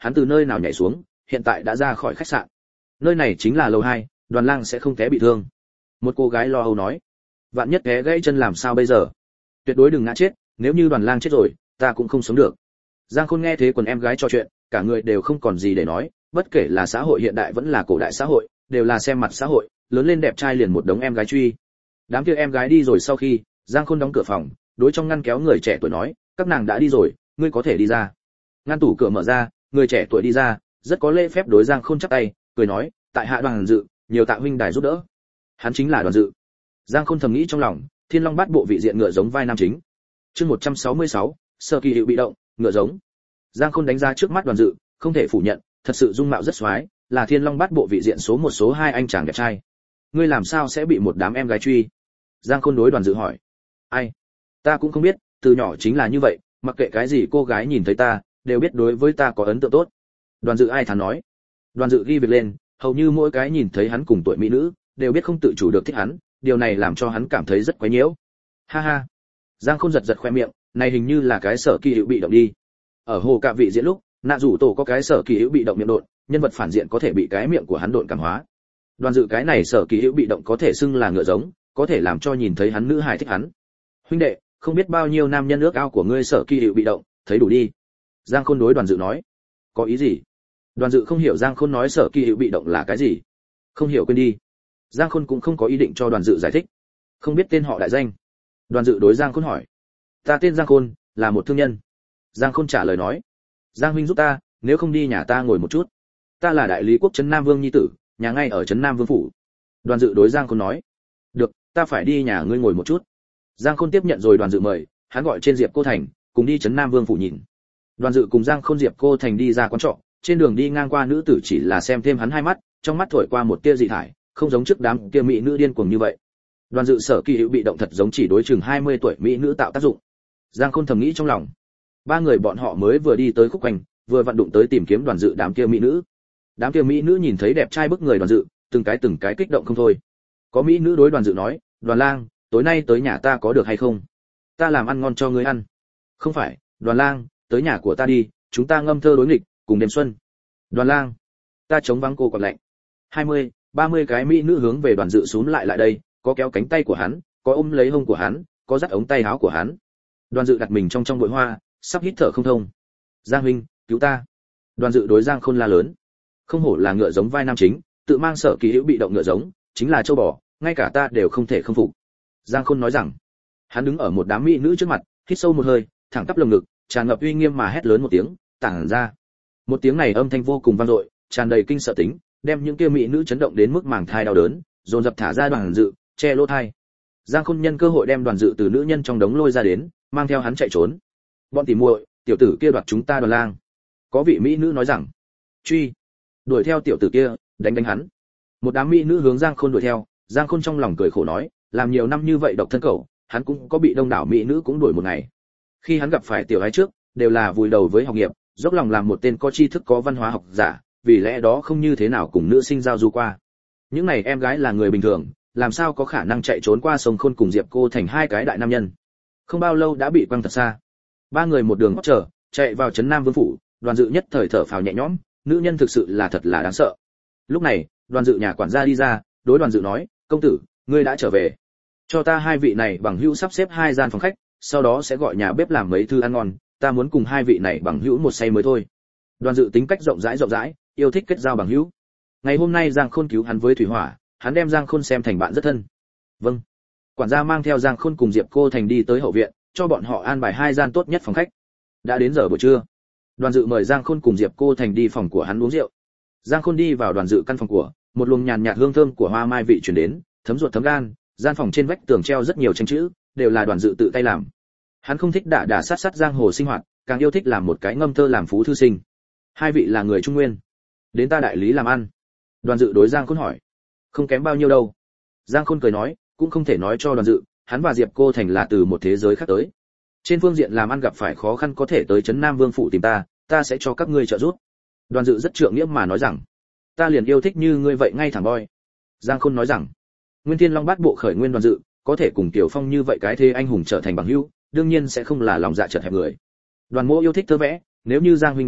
hắn từ nơi nào nhảy xuống, hiện tại đã ra khỏi khách sạn. Nơi này chính là lầu hai, Đoàn Lang sẽ không té bị thương. Một cô gái lo âu nói. Vạn nhất té gãy chân làm sao bây giờ? Tuyệt đối đừng ngã chết, nếu như Đoàn Lang chết rồi, ta cũng không sống được. Giang Khôn nghe thế quần em gái trò chuyện, cả người đều không còn gì để nói, bất kể là xã hội hiện đại vẫn là cổ đại xã hội, đều là xem mặt xã hội, lớn lên đẹp trai liền một đống em gái truy. Đám kia em gái đi rồi sau khi, Giang Khôn đóng cửa phòng, đối trong ngăn kéo người trẻ tuổi nói, các nàng đã đi rồi, ngươi có thể đi ra. Ngăn tủ cửa mở ra, người trẻ tuổi đi ra, rất có lễ phép đối Giang Khôn chắp tay, cười nói, tại hạ Đoàn Dự, nhiều tạ huynh đài giúp đỡ. Hắn chính là Đoàn Dự. Giang Khôn thầm nghĩ trong lòng, Thiên Long Bát Bộ vị diện ngựa giống vai nam chính. Chương một trăm sáu mươi sáu, Sở Kỳ Hiệu bị động, ngựa giống. Giang Khôn đánh ra trước mắt Đoàn Dự, không thể phủ nhận, thật sự dung mạo rất xoái, là Thiên Long Bát Bộ vị diện số một số hai anh chàng đẹp trai. Ngươi làm sao sẽ bị một đám em gái truy? Giang Khôn đối Đoàn Dự hỏi. Ai? Ta cũng không biết, từ nhỏ chính là như vậy, mặc kệ cái gì cô gái nhìn thấy ta, đều biết đối với ta có ấn tượng tốt. Đoàn Dự ai thán nói. Đoàn Dự ghi việc lên, hầu như mỗi cái nhìn thấy hắn cùng tuổi mỹ nữ, đều biết không tự chủ được thích hắn, điều này làm cho hắn cảm thấy rất quái nhiễu. Ha ha. Giang Khôn giật giật khoe miệng, này hình như là cái Sở Kỳ Hiệu bị động đi. Ở hồ cạ vị diễn lúc, nạ rủ tổ có cái Sở Kỳ Hiệu bị động miệng độn, nhân vật phản diện có thể bị cái miệng của hắn độn cảm hóa. Đoàn Dự cái này Sở Kỳ Hiệu bị động có thể xưng là ngựa giống, có thể làm cho nhìn thấy hắn nữ hài thích hắn. Huynh đệ, không biết bao nhiêu nam nhân ước ao của ngươi Sở Kỳ Hiệu bị động, thấy đủ đi. Giang Khôn đối Đoàn Dự nói. Có ý gì? Đoàn Dự không hiểu Giang Khôn nói Sở Kỳ Hiệu bị động là cái gì. Không hiểu quên đi. Giang Khôn cũng không có ý định cho Đoàn Dự giải thích. Không biết tên họ đại danh. Đoàn Dự đối Giang Khôn hỏi. Ta tên Giang Khôn, là một thương nhân. Giang Khôn trả lời nói. Giang huynh giúp ta, nếu không đi nhà ta ngồi một chút. Ta là đại lý quốc trấn Nam Vương nhi tử, nhà ngay ở trấn Nam Vương phủ. Đoàn Dự đối Giang Khôn nói. Được, ta phải đi nhà ngươi ngồi một chút. Giang Khôn tiếp nhận rồi Đoàn Dự mời, hắn gọi trên Diệp Cô Thành, cùng đi trấn Nam Vương phủ nhìn. Đoàn Dự cùng Giang Khôn Diệp Cô Thành đi ra quán trọ, trên đường đi ngang qua nữ tử chỉ là xem thêm hắn hai mắt, trong mắt thổi qua một tia dị thải, không giống trước đám kia mỹ nữ điên cuồng như vậy. Đoàn Dự Sở Kỳ Hiệu bị động thật giống chỉ đối chừng hai mươi tuổi mỹ nữ tạo tác dụng. Giang Khôn thầm nghĩ trong lòng. Ba người bọn họ mới vừa đi tới khúc quanh, vừa vặn đụng tới tìm kiếm Đoàn Dự đám kia mỹ nữ. Đám kia mỹ nữ nhìn thấy đẹp trai bức người Đoàn Dự, từng cái từng cái kích động không thôi. Có mỹ nữ đối Đoàn Dự nói, Đoàn Lang, tối nay tới nhà ta có được hay không? Ta làm ăn ngon cho ngươi ăn. Không phải, Đoàn Lang, tới nhà của ta đi, chúng ta ngâm thơ đối nghịch, cùng đêm xuân. Đoàn Lang, ta chống vắng cô còn lạnh. hai mươi, ba mươi cái mỹ nữ hướng về Đoàn Dự xúm lại lại đây, có kéo cánh tay của hắn, có ôm lấy hông của hắn, có dắt ống tay áo của hắn. Đoàn Dự đặt mình trong trong bụi hoa, sắp hít thở không thông. Giang huynh, cứu ta. Đoàn Dự đối Giang Khôn la lớn. Không hổ là ngựa giống vai nam chính, tự mang Sở Kỳ Hiệu bị động ngựa giống, chính là châu bò, ngay cả ta đều không thể khâm phục. Giang Khôn nói rằng. Hắn đứng ở một đám mỹ nữ trước mặt, hít sâu một hơi, thẳng tắp lồng ngực, tràn ngập uy nghiêm mà hét lớn một tiếng, tản ra. Một tiếng này âm thanh vô cùng vang dội, tràn đầy kinh sợ tính, đem những kia mỹ nữ chấn động đến mức màng thai đau đớn, dồn dập thả ra Đoàn Dự, che lỗ thai. Giang Khôn nhân cơ hội đem Đoàn Dự từ nữ nhân trong đống lôi ra đến, mang theo hắn chạy trốn. Bọn tỉ muội, tiểu tử kia đoạt chúng ta Đoàn Lang. Có vị mỹ nữ nói rằng. Truy, đuổi theo tiểu tử kia, đánh đánh hắn. Một đám mỹ nữ hướng Giang Khôn đuổi theo, Giang Khôn trong lòng cười khổ nói, làm nhiều năm như vậy độc thân cẩu, hắn cũng có bị đông đảo mỹ nữ cũng đuổi một ngày. Khi hắn gặp phải tiểu gái trước, đều là vùi đầu với học nghiệp, dốc lòng làm một tên có tri thức có văn hóa học giả, vì lẽ đó không như thế nào cùng nữ sinh giao du qua. Những này em gái là người bình thường, làm sao có khả năng chạy trốn qua sông Khôn cùng Diệp Cô Thành hai cái đại nam nhân. Không bao lâu đã bị quăng thật xa. Ba người một đường hót chờ, chạy vào trấn Nam Vương phủ, Đoàn Dự nhất thời thở phào nhẹ nhõm, nữ nhân thực sự là thật là đáng sợ. Lúc này, Đoàn Dự nhà quản gia đi ra, đối Đoàn Dự nói, công tử, ngươi đã trở về. Cho ta hai vị này bằng hữu sắp xếp hai gian phòng khách, sau đó sẽ gọi nhà bếp làm mấy thứ ăn ngon, ta muốn cùng hai vị này bằng hữu một say mới thôi. Đoàn Dự tính cách rộng rãi rộng rãi, yêu thích kết giao bằng hữu. Ngày hôm nay Giang Khôn cứu hắn với thủy hỏa, hắn đem Giang Khôn xem thành bạn rất thân. Vâng. Quản gia mang theo Giang Khôn cùng Diệp Cô Thành đi tới hậu viện, cho bọn họ an bài hai gian tốt nhất phòng khách. Đã đến giờ buổi trưa. Đoàn Dự mời Giang Khôn cùng Diệp Cô Thành đi phòng của hắn uống rượu. Giang Khôn đi vào Đoàn Dự căn phòng của, một luồng nhàn nhạt hương thơm của hoa mai vị truyền đến, thấm ruột thấm gan, gian phòng trên vách tường treo rất nhiều tranh chữ, đều là Đoàn Dự tự tay làm. Hắn không thích đả đả sát sát giang hồ sinh hoạt, càng yêu thích làm một cái ngâm thơ làm phú thư sinh. Hai vị là người Trung Nguyên, đến ta đại lý làm ăn. Đoàn Dự đối Giang Khôn hỏi. Không kém bao nhiêu đâu. Giang Khôn cười nói, cũng không thể nói cho Đoàn Dự, hắn và Diệp Cô Thành là từ một thế giới khác tới. Trên phương diện làm ăn gặp phải khó khăn có thể tới trấn Nam Vương phủ tìm ta, ta sẽ cho các ngươi trợ giúp. Đoàn Dự rất trượng nghĩa mà nói rằng, ta liền yêu thích như ngươi vậy ngay thẳng boy. Giang Khôn nói rằng, Nguyên Thiên Long Bát Bộ khởi nguyên Đoàn Dự, có thể cùng Tiểu Phong như vậy cái thế anh hùng trở thành bằng hữu, đương nhiên sẽ không là lòng dạ chật hẹp người. Đoàn Mỗ yêu thích thơ vẽ, nếu như Giang huynh để mắt,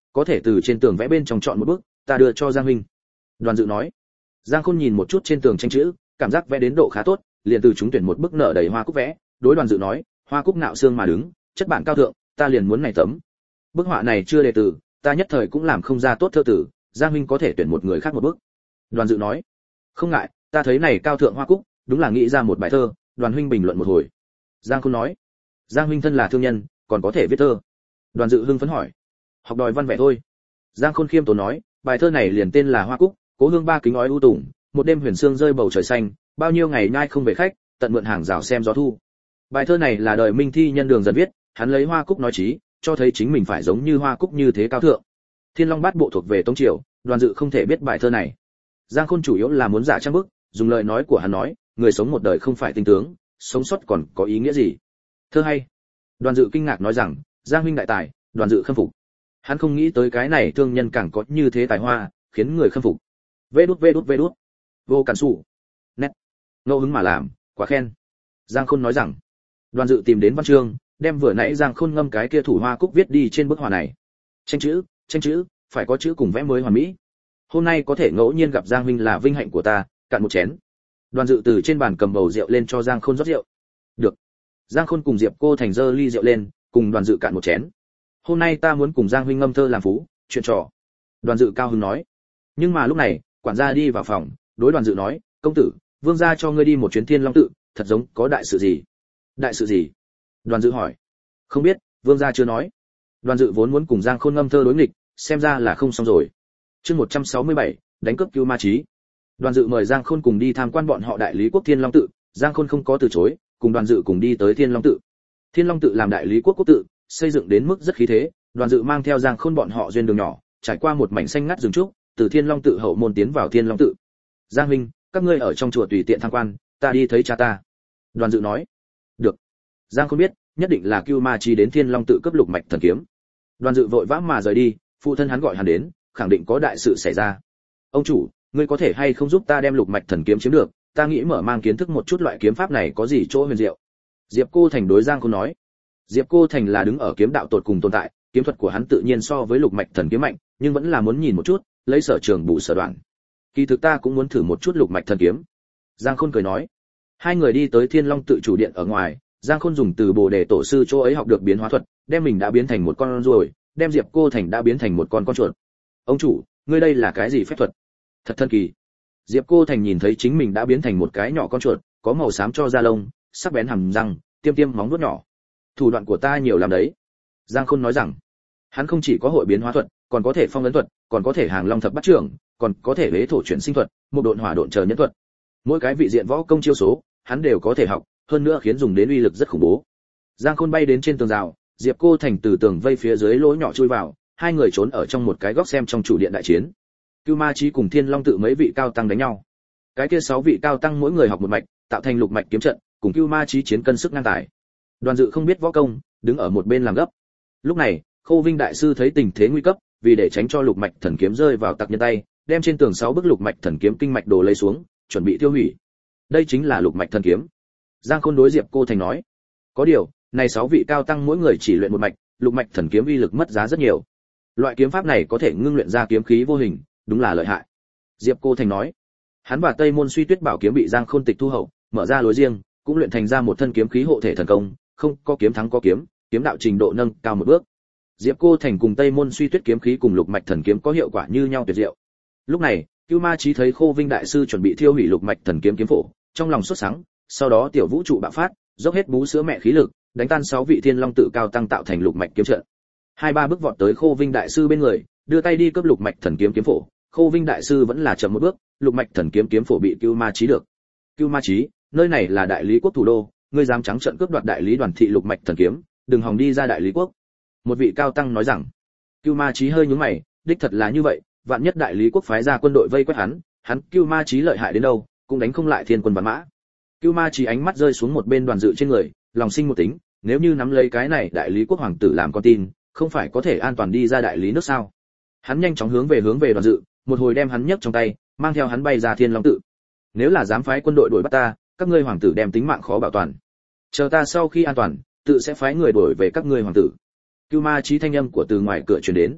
có thể từ trên tường vẽ bên trong chọn một bức, ta đưa cho Giang huynh." Đoàn Dự nói. Giang Khôn nhìn một chút trên tường tranh chữ, cảm giác vẽ đến độ khá tốt, liền từ chúng tuyển một bức nở đầy hoa cúc vẽ, đối Đoàn Dự nói, "Hoa cúc nạo xương mà đứng, chất bản cao thượng, ta liền muốn này tấm. Bức họa này chưa đề từ, ta nhất thời cũng làm không ra tốt thơ tử, Giang huynh có thể tuyển một người khác một bức." Đoàn Dự nói. "Không ngại, ta thấy này cao thượng hoa cúc, đúng là nghĩ ra một bài thơ, Đoàn huynh bình luận một hồi." Giang Khôn nói. "Giang huynh thân là thương nhân, còn có thể viết thơ?" Đoàn Dự hưng phấn hỏi. "Học đòi văn vẽ thôi." Giang Khôn khiêm tốn nói, "Bài thơ này liền tên là Hoa Cúc, cố hương ba kính ói u tùng, một đêm huyền sương rơi bầu trời xanh, bao nhiêu ngày nhai không về khách, tận mượn hàng rào xem gió thu." Bài thơ này là đời Minh Thi nhân Đường Dần viết, hắn lấy hoa cúc nói chí, cho thấy chính mình phải giống như hoa cúc như thế cao thượng. Thiên Long Bát Bộ thuộc về Tống triều, Đoàn Dự không thể biết bài thơ này. Giang Khôn chủ yếu là muốn giả trang bức, dùng lời nói của hắn nói, người sống một đời không phải tinh tướng, sống sót còn có ý nghĩa gì? Thơ hay. Đoàn Dự kinh ngạc nói rằng, Giang huynh đại tài, Đoàn Dự khâm phục. Hắn không nghĩ tới cái này thương nhân càng có như thế tài hoa, khiến người khâm phục. Vê đút vê đút vê đút. Vô cản sủ. Nét. Ngẫu hứng mà làm, quá khen. Giang Khôn nói rằng. Đoàn Dự tìm đến văn chương, đem vừa nãy Giang Khôn ngâm cái kia thủ hoa cúc viết đi trên bức họa này. Tranh chữ, tranh chữ, phải có chữ cùng vẽ mới hoàn mỹ. Hôm nay có thể ngẫu nhiên gặp Giang huynh là vinh hạnh của ta, cạn một chén. Đoàn Dự từ trên bàn cầm bầu rượu lên cho Giang Khôn rót rượu. Được. Giang Khôn cùng Diệp Cô Thành dơ ly rượu lên, cùng Đoàn Dự cạn một chén. Hôm nay ta muốn cùng Giang huynh ngâm thơ làm phú, chuyện trò. Đoàn Dự cao hứng nói. Nhưng mà lúc này, quản gia đi vào phòng, đối Đoàn Dự nói, "Công tử, vương gia cho ngươi đi một chuyến Thiên Long tự, thật giống có đại sự gì?" "Đại sự gì?" Đoàn Dự hỏi. "Không biết, vương gia chưa nói." Đoàn Dự vốn muốn cùng Giang Khôn ngâm thơ đối nghịch, xem ra là không xong rồi. Chương một trăm sáu mươi bảy, đánh cướp Cưu Ma Chí. Đoàn Dự mời Giang Khôn cùng đi tham quan bọn họ đại lý quốc Thiên Long tự, Giang Khôn không có từ chối, cùng Đoàn Dự cùng đi tới Thiên Long tự. Thiên Long tự làm đại lý quốc quốc tự, xây dựng đến mức rất khí thế, Đoàn Dự mang theo Giang Khôn bọn họ duyên đường nhỏ, trải qua một mảnh xanh ngắt rừng trúc, từ Thiên Long tự hậu môn tiến vào Thiên Long tự. "Giang huynh, các ngươi ở trong chùa tùy tiện tham quan, ta đi thấy cha ta." Đoàn Dự nói. "Được." Giang Khôn biết, nhất định là Cưu Ma Chí đến Thiên Long tự cướp lục mạch thần kiếm. Đoàn Dự vội vã mà rời đi, phụ thân hắn gọi hắn đến, khẳng định có đại sự xảy ra. "Ông chủ, ngươi có thể hay không giúp ta đem lục mạch thần kiếm chiếm được, ta nghĩ mở mang kiến thức một chút loại kiếm pháp này có gì chỗ huyền diệu." Diệp Cô Thành đối Giang Khôn nói. Diệp Cô Thành là đứng ở kiếm đạo tột cùng tồn tại, kiếm thuật của hắn tự nhiên so với lục mạch thần kiếm mạnh, nhưng vẫn là muốn nhìn một chút, lấy sở trường bù sở đoạn. "Kỳ thực ta cũng muốn thử một chút lục mạch thần kiếm." Giang Khôn cười nói. Hai người đi tới Thiên Long tự chủ điện ở ngoài, Giang Khôn dùng từ Bồ Đề tổ sư chỗ ấy học được biến hóa thuật, đem mình đã biến thành một con ruồi, đem Diệp Cô Thành đã biến thành một con con chuột. "Ông chủ, ngươi đây là cái gì phép thuật?" "Thật thần kỳ." Diệp Cô Thành nhìn thấy chính mình đã biến thành một cái nhỏ con chuột, có màu xám cho da lông, sắc bén hàm răng, tiêm tiêm móng vuốt nhỏ. "Thủ đoạn của ta nhiều làm đấy." Giang Khôn nói rằng, hắn không chỉ có hội biến hóa thuật, còn có thể phong ấn thuật, còn có thể hàng long thập bát trưởng, còn có thể hế thổ chuyển sinh thuật, một độn hỏa độn chờ nhân thuật. Mỗi cái vị diện võ công chiêu số, hắn đều có thể học, hơn nữa khiến dùng đến uy lực rất khủng bố. Giang Khôn bay đến trên tường rào, Diệp Cô Thành từ tường vây phía dưới lỗ nhỏ chui vào, hai người trốn ở trong một cái góc xem trong chủ điện đại chiến. Cưu Ma Chí cùng Thiên Long tự mấy vị cao tăng đánh nhau. Cái kia sáu vị cao tăng mỗi người học một mạch, tạo thành lục mạch kiếm trận, cùng Cưu Ma Chí chiến cân sức ngang tài. Đoàn Dự không biết võ công, đứng ở một bên làm gấp. Lúc này, Khô Vinh đại sư thấy tình thế nguy cấp, vì để tránh cho lục mạch thần kiếm rơi vào tặc nhân tay, đem trên tường sáu bức lục mạch thần kiếm kinh mạch đồ lấy xuống, chuẩn bị tiêu hủy. Đây chính là lục mạch thần kiếm. Giang Khôn đối Diệp Cô Thành nói. Có điều, này sáu vị cao tăng mỗi người chỉ luyện một mạch, lục mạch thần kiếm uy lực mất giá rất nhiều. Loại kiếm pháp này có thể ngưng luyện ra kiếm khí vô hình, đúng là lợi hại. Diệp Cô Thành nói. Hắn và Tây Môn Suy Tuyết bảo kiếm bị Giang Khôn tịch thu hậu, mở ra lối riêng, cũng luyện thành ra một thân kiếm khí hộ thể thần công, không có kiếm thắng có kiếm, kiếm đạo trình độ nâng cao một bước. Diệp Cô Thành cùng Tây Môn Suy Tuyết kiếm khí cùng lục mạch thần kiếm có hiệu quả như nhau tuyệt diệu. Lúc này, Cưu Ma Chí thấy Khô Vinh đại sư chuẩn bị thiêu hủy lục mạch thần kiếm kiếm phổ, trong lòng sốt sắng, sau đó tiểu vũ trụ bạo phát, dốc hết bú sữa mẹ khí lực, đánh tan sáu vị Thiên Long tự cao tăng tạo thành lục mạch kiếm trận. Hai ba bước vọt tới Khô Vinh đại sư bên người, đưa tay đi cướp lục mạch thần kiếm kiếm phổ, Khô Vinh đại sư vẫn là chậm một bước, lục mạch thần kiếm kiếm phổ bị Cưu Ma Chí được. Cưu Ma Chí, nơi này là đại lý quốc thủ đô, ngươi dám trắng trợn cướp đoạt đại lý đoàn thị lục mạch thần kiếm, đừng hòng đi ra đại lý quốc. Một vị cao tăng nói rằng. Cưu Ma Chí hơi nhướng mày, đích thật là như vậy, vạn nhất đại lý quốc phái ra quân đội vây quét hắn, hắn Cưu Ma Chí lợi hại đến đâu, cũng đánh không lại thiên quân vạn mã. Cưu Ma Chí ánh mắt rơi xuống một bên Đoàn Dự trên người, lòng sinh một tính, nếu như nắm lấy cái này đại lý quốc hoàng tử làm con tin, không phải có thể an toàn đi ra đại lý nước sao? Hắn nhanh chóng hướng về hướng về Đoàn Dự, một hồi đem hắn nhấc trong tay, mang theo hắn bay ra Thiên Long tự. Nếu là dám phái quân đội đuổi bắt ta, các ngươi hoàng tử đem tính mạng khó bảo toàn. Chờ ta sau khi an toàn, tự sẽ phái người đuổi về các ngươi hoàng tử. Cưu Ma Chí thanh âm của từ ngoài cửa truyền đến.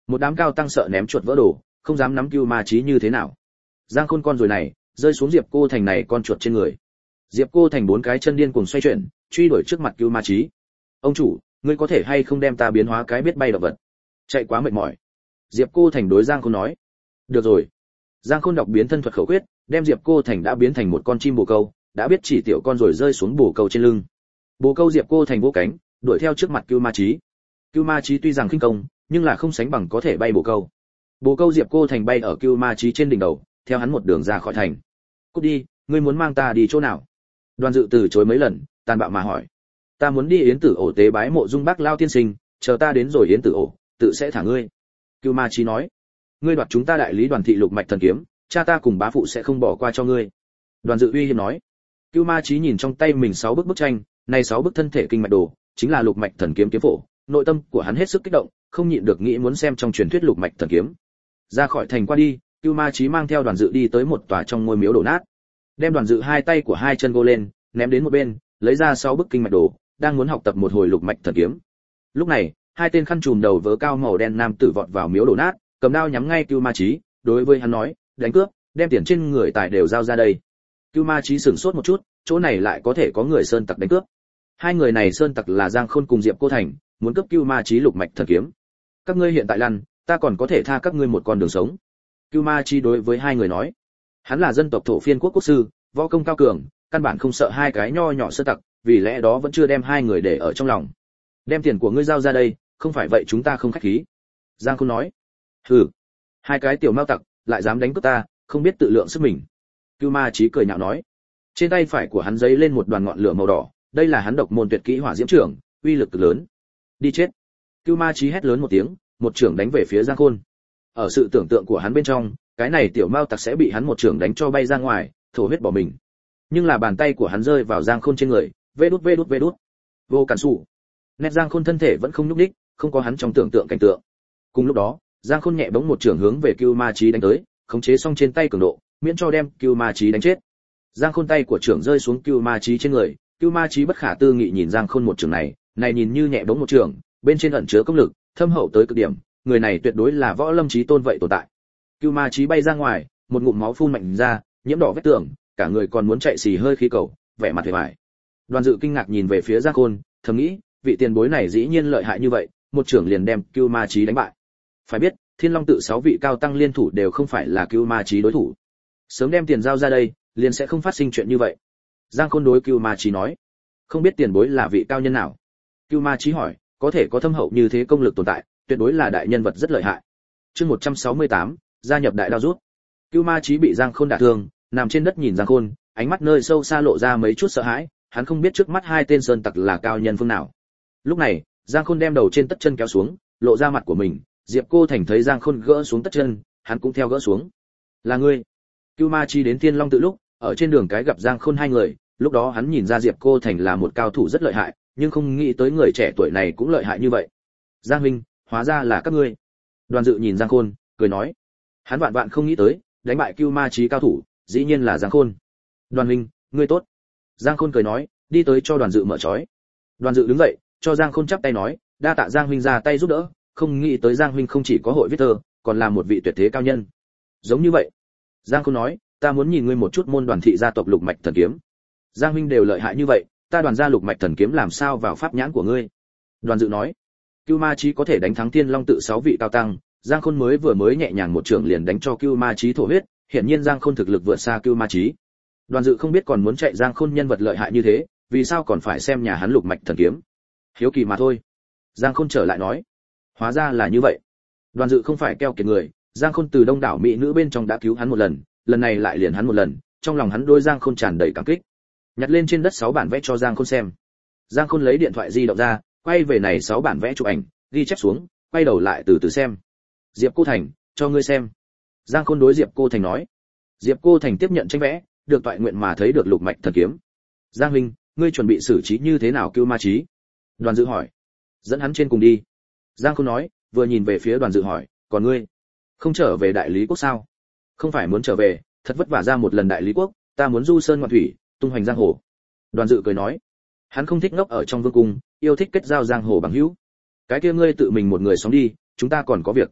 Một đám cao tăng sợ ném chuột vỡ đồ, không dám nắm Cưu Ma Chí như thế nào. Giang Khôn con rồi này, rơi xuống Diệp Cô Thành này con chuột trên người. Diệp Cô Thành bốn cái chân điên cuồng xoay chuyển, truy đuổi trước mặt Cưu Ma Chí. Ông chủ, ngươi có thể hay không đem ta biến hóa cái biết bay động vật? Chạy quá mệt mỏi. Diệp Cô Thành đối Giang Khôn nói. Được rồi. Giang Khôn đọc biến thân thuật khẩu quyết, đem Diệp Cô Thành đã biến thành một con chim bồ câu, đã biết chỉ tiểu con rồi rơi xuống bồ câu trên lưng. Bồ câu Diệp Cô Thành vỗ cánh, đuổi theo trước mặt Cưu Ma Chí. Cưu Ma Chí tuy rằng khinh công, nhưng là không sánh bằng có thể bay bồ câu. Bồ câu Diệp Cô Thành bay ở Cưu Ma Chí trên đỉnh đầu, theo hắn một đường ra khỏi thành. Cút đi, ngươi muốn mang ta đi chỗ nào? Đoàn Dự từ chối mấy lần, tàn bạo mà hỏi. Ta muốn đi Yến Tử ổ tế bái mộ Dung Bác Lao tiên sinh, chờ ta đến rồi Yến Tử ổ, tự sẽ thả ngươi. Cưu Ma Chí nói. Ngươi đoạt chúng ta đại lý Đoàn thị lục mạch thần kiếm, cha ta cùng bá phụ sẽ không bỏ qua cho ngươi. Đoàn Dự uy hiếp nói. Cưu Ma Chí nhìn trong tay mình sáu bức bức tranh, này sáu bức thân thể kinh mạch đồ, chính là lục mạch thần kiếm kiếm phổ, nội tâm của hắn hết sức kích động, không nhịn được nghĩ muốn xem trong truyền thuyết lục mạch thần kiếm. Ra khỏi thành qua đi, Cưu Ma Chí mang theo Đoàn Dự đi tới một tòa trong ngôi miếu đổ nát. Đem Đoàn Dự hai tay của hai chân gô lên, ném đến một bên, lấy ra sáu bức kinh mạch đồ, đang muốn học tập một hồi lục mạch thần kiếm. Lúc này, hai tên khăn trùm đầu vớ cao màu đen nam tử vọt vào miếu đổ nát, cầm đao nhắm ngay Cưu Ma Chí, đối với hắn nói, đánh cướp, đem tiền trên người tài đều giao ra đây. Cưu Ma Chí sửng sốt một chút, chỗ này lại có thể có người sơn tặc đánh cướp. Hai người này sơn tặc là Giang Khôn cùng Diệp Cô Thành, muốn cướp Cưu Ma Chí lục mạch thần kiếm. Các ngươi hiện tại lăn, ta còn có thể tha các ngươi một con đường sống. Cưu Ma Chí đối với hai người nói, hắn là dân tộc thổ phiên quốc quốc sư, võ công cao cường, căn bản không sợ hai cái nho nhỏ sơn tặc, vì lẽ đó vẫn chưa đem hai người để ở trong lòng. Đem tiền của ngươi giao ra đây, không phải vậy chúng ta không khách khí. Giang Khôn nói. Hừ, hai cái tiểu mao tặc lại dám đánh cướp ta, không biết tự lượng sức mình. Cưu Ma Chí cười nhạo nói. Trên tay phải của hắn giấy lên một đoàn ngọn lửa màu đỏ, đây là hắn độc môn tuyệt kỹ hỏa diễm trưởng, uy lực cực lớn. Đi chết. Cưu Ma Chí hét lớn một tiếng, một trưởng đánh về phía Giang Khôn. Ở sự tưởng tượng của hắn bên trong, cái này tiểu mao tặc sẽ bị hắn một trưởng đánh cho bay ra ngoài, thổ huyết bỏ mình. Nhưng là bàn tay của hắn rơi vào Giang Khôn trên người, vê đút vê đút vê đút. Vô cản sủ. Nét Giang Khôn thân thể vẫn không nhúc nhích, không có hắn trong tưởng tượng cảnh tượng. Cùng lúc đó, Giang Khôn nhẹ bỗng một trưởng hướng về Cưu Ma Chí đánh tới, khống chế xong trên tay cường độ, miễn cho đem Cưu Ma Chí đánh chết. Giang Khôn tay của trưởng rơi xuống Cưu Ma Chí trên người, Cưu Ma Chí bất khả tư nghị nhìn Giang Khôn một trưởng này, này nhìn như nhẹ bỗng một trưởng, bên trên ẩn chứa công lực, thâm hậu tới cực điểm, người này tuyệt đối là võ lâm chí tôn vậy tồn tại. Cưu Ma Chí bay ra ngoài, một ngụm máu phun mạnh ra, nhiễm đỏ vết tường, cả người còn muốn chạy xì hơi khí cầu, vẻ mặt vẻ vải. Đoàn Dự kinh ngạc nhìn về phía Giang Khôn, thầm nghĩ, vị tiền bối này dĩ nhiên lợi hại như vậy, một trưởng liền đem Cưu Ma Chí đánh bại. Phải biết, Thiên Long tự sáu vị cao tăng liên thủ đều không phải là Cưu Ma Chí đối thủ. Sớm đem tiền giao ra đây, liền sẽ không phát sinh chuyện như vậy. Giang Khôn đối Cưu Ma Chí nói, không biết tiền bối là vị cao nhân nào. Cưu Ma Chí hỏi, có thể có thâm hậu như thế công lực tồn tại, tuyệt đối là đại nhân vật rất lợi hại. Chương một trăm sáu mươi tám, gia nhập đại đao rút. Cưu Ma Chí bị Giang Khôn đả thương, nằm trên đất nhìn Giang Khôn, ánh mắt nơi sâu xa lộ ra mấy chút sợ hãi, hắn không biết trước mắt hai tên sơn tặc là cao nhân phương nào. Lúc này, Giang Khôn đem đầu trên tất chân kéo xuống, lộ ra mặt của mình, Diệp Cô Thành thấy Giang Khôn gỡ xuống tất chân, hắn cũng theo gỡ xuống. Là ngươi? Cưu Ma Chí đến Thiên Long tự lúc, ở trên đường cái gặp Giang Khôn hai người, lúc đó hắn nhìn ra Diệp Cô Thành là một cao thủ rất lợi hại, nhưng không nghĩ tới người trẻ tuổi này cũng lợi hại như vậy. Giang huynh, hóa ra là các ngươi. Đoàn Dự nhìn Giang Khôn, cười nói, hắn vạn vạn không nghĩ tới, đánh bại Cưu Ma Chí cao thủ, dĩ nhiên là Giang Khôn. Đoàn huynh, ngươi tốt. Giang Khôn cười nói, đi tới cho Đoàn Dự mở trói. Đoàn Dự đứng dậy, cho Giang Khôn chắp tay nói, đa tạ Giang huynh ra tay giúp đỡ, không nghĩ tới Giang huynh không chỉ có hội viết thơ, còn là một vị tuyệt thế cao nhân. Giống như vậy. Giang Khôn nói, ta muốn nhìn ngươi một chút môn Đoàn thị gia tộc lục mạch thần kiếm. Giang huynh đều lợi hại như vậy, ta Đoàn gia lục mạch thần kiếm làm sao vào pháp nhãn của ngươi? Đoàn Dự nói, Cưu Ma Chí có thể đánh thắng Thiên Long tự sáu vị cao tăng, Giang Khôn mới vừa mới nhẹ nhàng một trường liền đánh cho Cưu Ma Chí thổ huyết, hiển nhiên Giang Khôn thực lực vượt xa Cưu Ma Chí. Đoàn Dự không biết còn muốn chạy Giang Khôn nhân vật lợi hại như thế, vì sao còn phải xem nhà hắn lục mạch thần kiếm? Hiếu kỳ mà thôi. Giang Khôn trở lại nói, hóa ra là như vậy. Đoàn Dự không phải keo kiệt người, Giang Khôn từ đông đảo mỹ nữ bên trong đã cứu hắn một lần, lần này lại liền hắn một lần, trong lòng hắn đôi Giang Khôn tràn đầy cảm kích. Nhặt lên trên đất sáu bản vẽ cho Giang Khôn xem. Giang Khôn lấy điện thoại di động ra, quay về này sáu bản vẽ chụp ảnh, ghi chép xuống, quay đầu lại từ từ xem. Diệp Cô Thành, cho ngươi xem. Giang Khôn đối Diệp Cô Thành nói. Diệp Cô Thành tiếp nhận tranh vẽ, được toại nguyện mà thấy được lục mạch thần kiếm. Giang huynh, ngươi chuẩn bị xử trí như thế nào Cưu Ma Chí? Đoàn Dự hỏi. Dẫn hắn trên cùng đi. Giang Khôn nói, vừa nhìn về phía Đoàn Dự hỏi, còn ngươi, không trở về đại lý quốc sao? Không phải muốn trở về, thật vất vả ra một lần đại lý quốc, ta muốn du sơn ngoạn thủy, tung hoành giang hồ. Đoàn Dự cười nói, hắn không thích ngốc ở trong vương cung, yêu thích kết giao giang hồ bằng hữu. Cái kia ngươi tự mình một người sống đi, chúng ta còn có việc.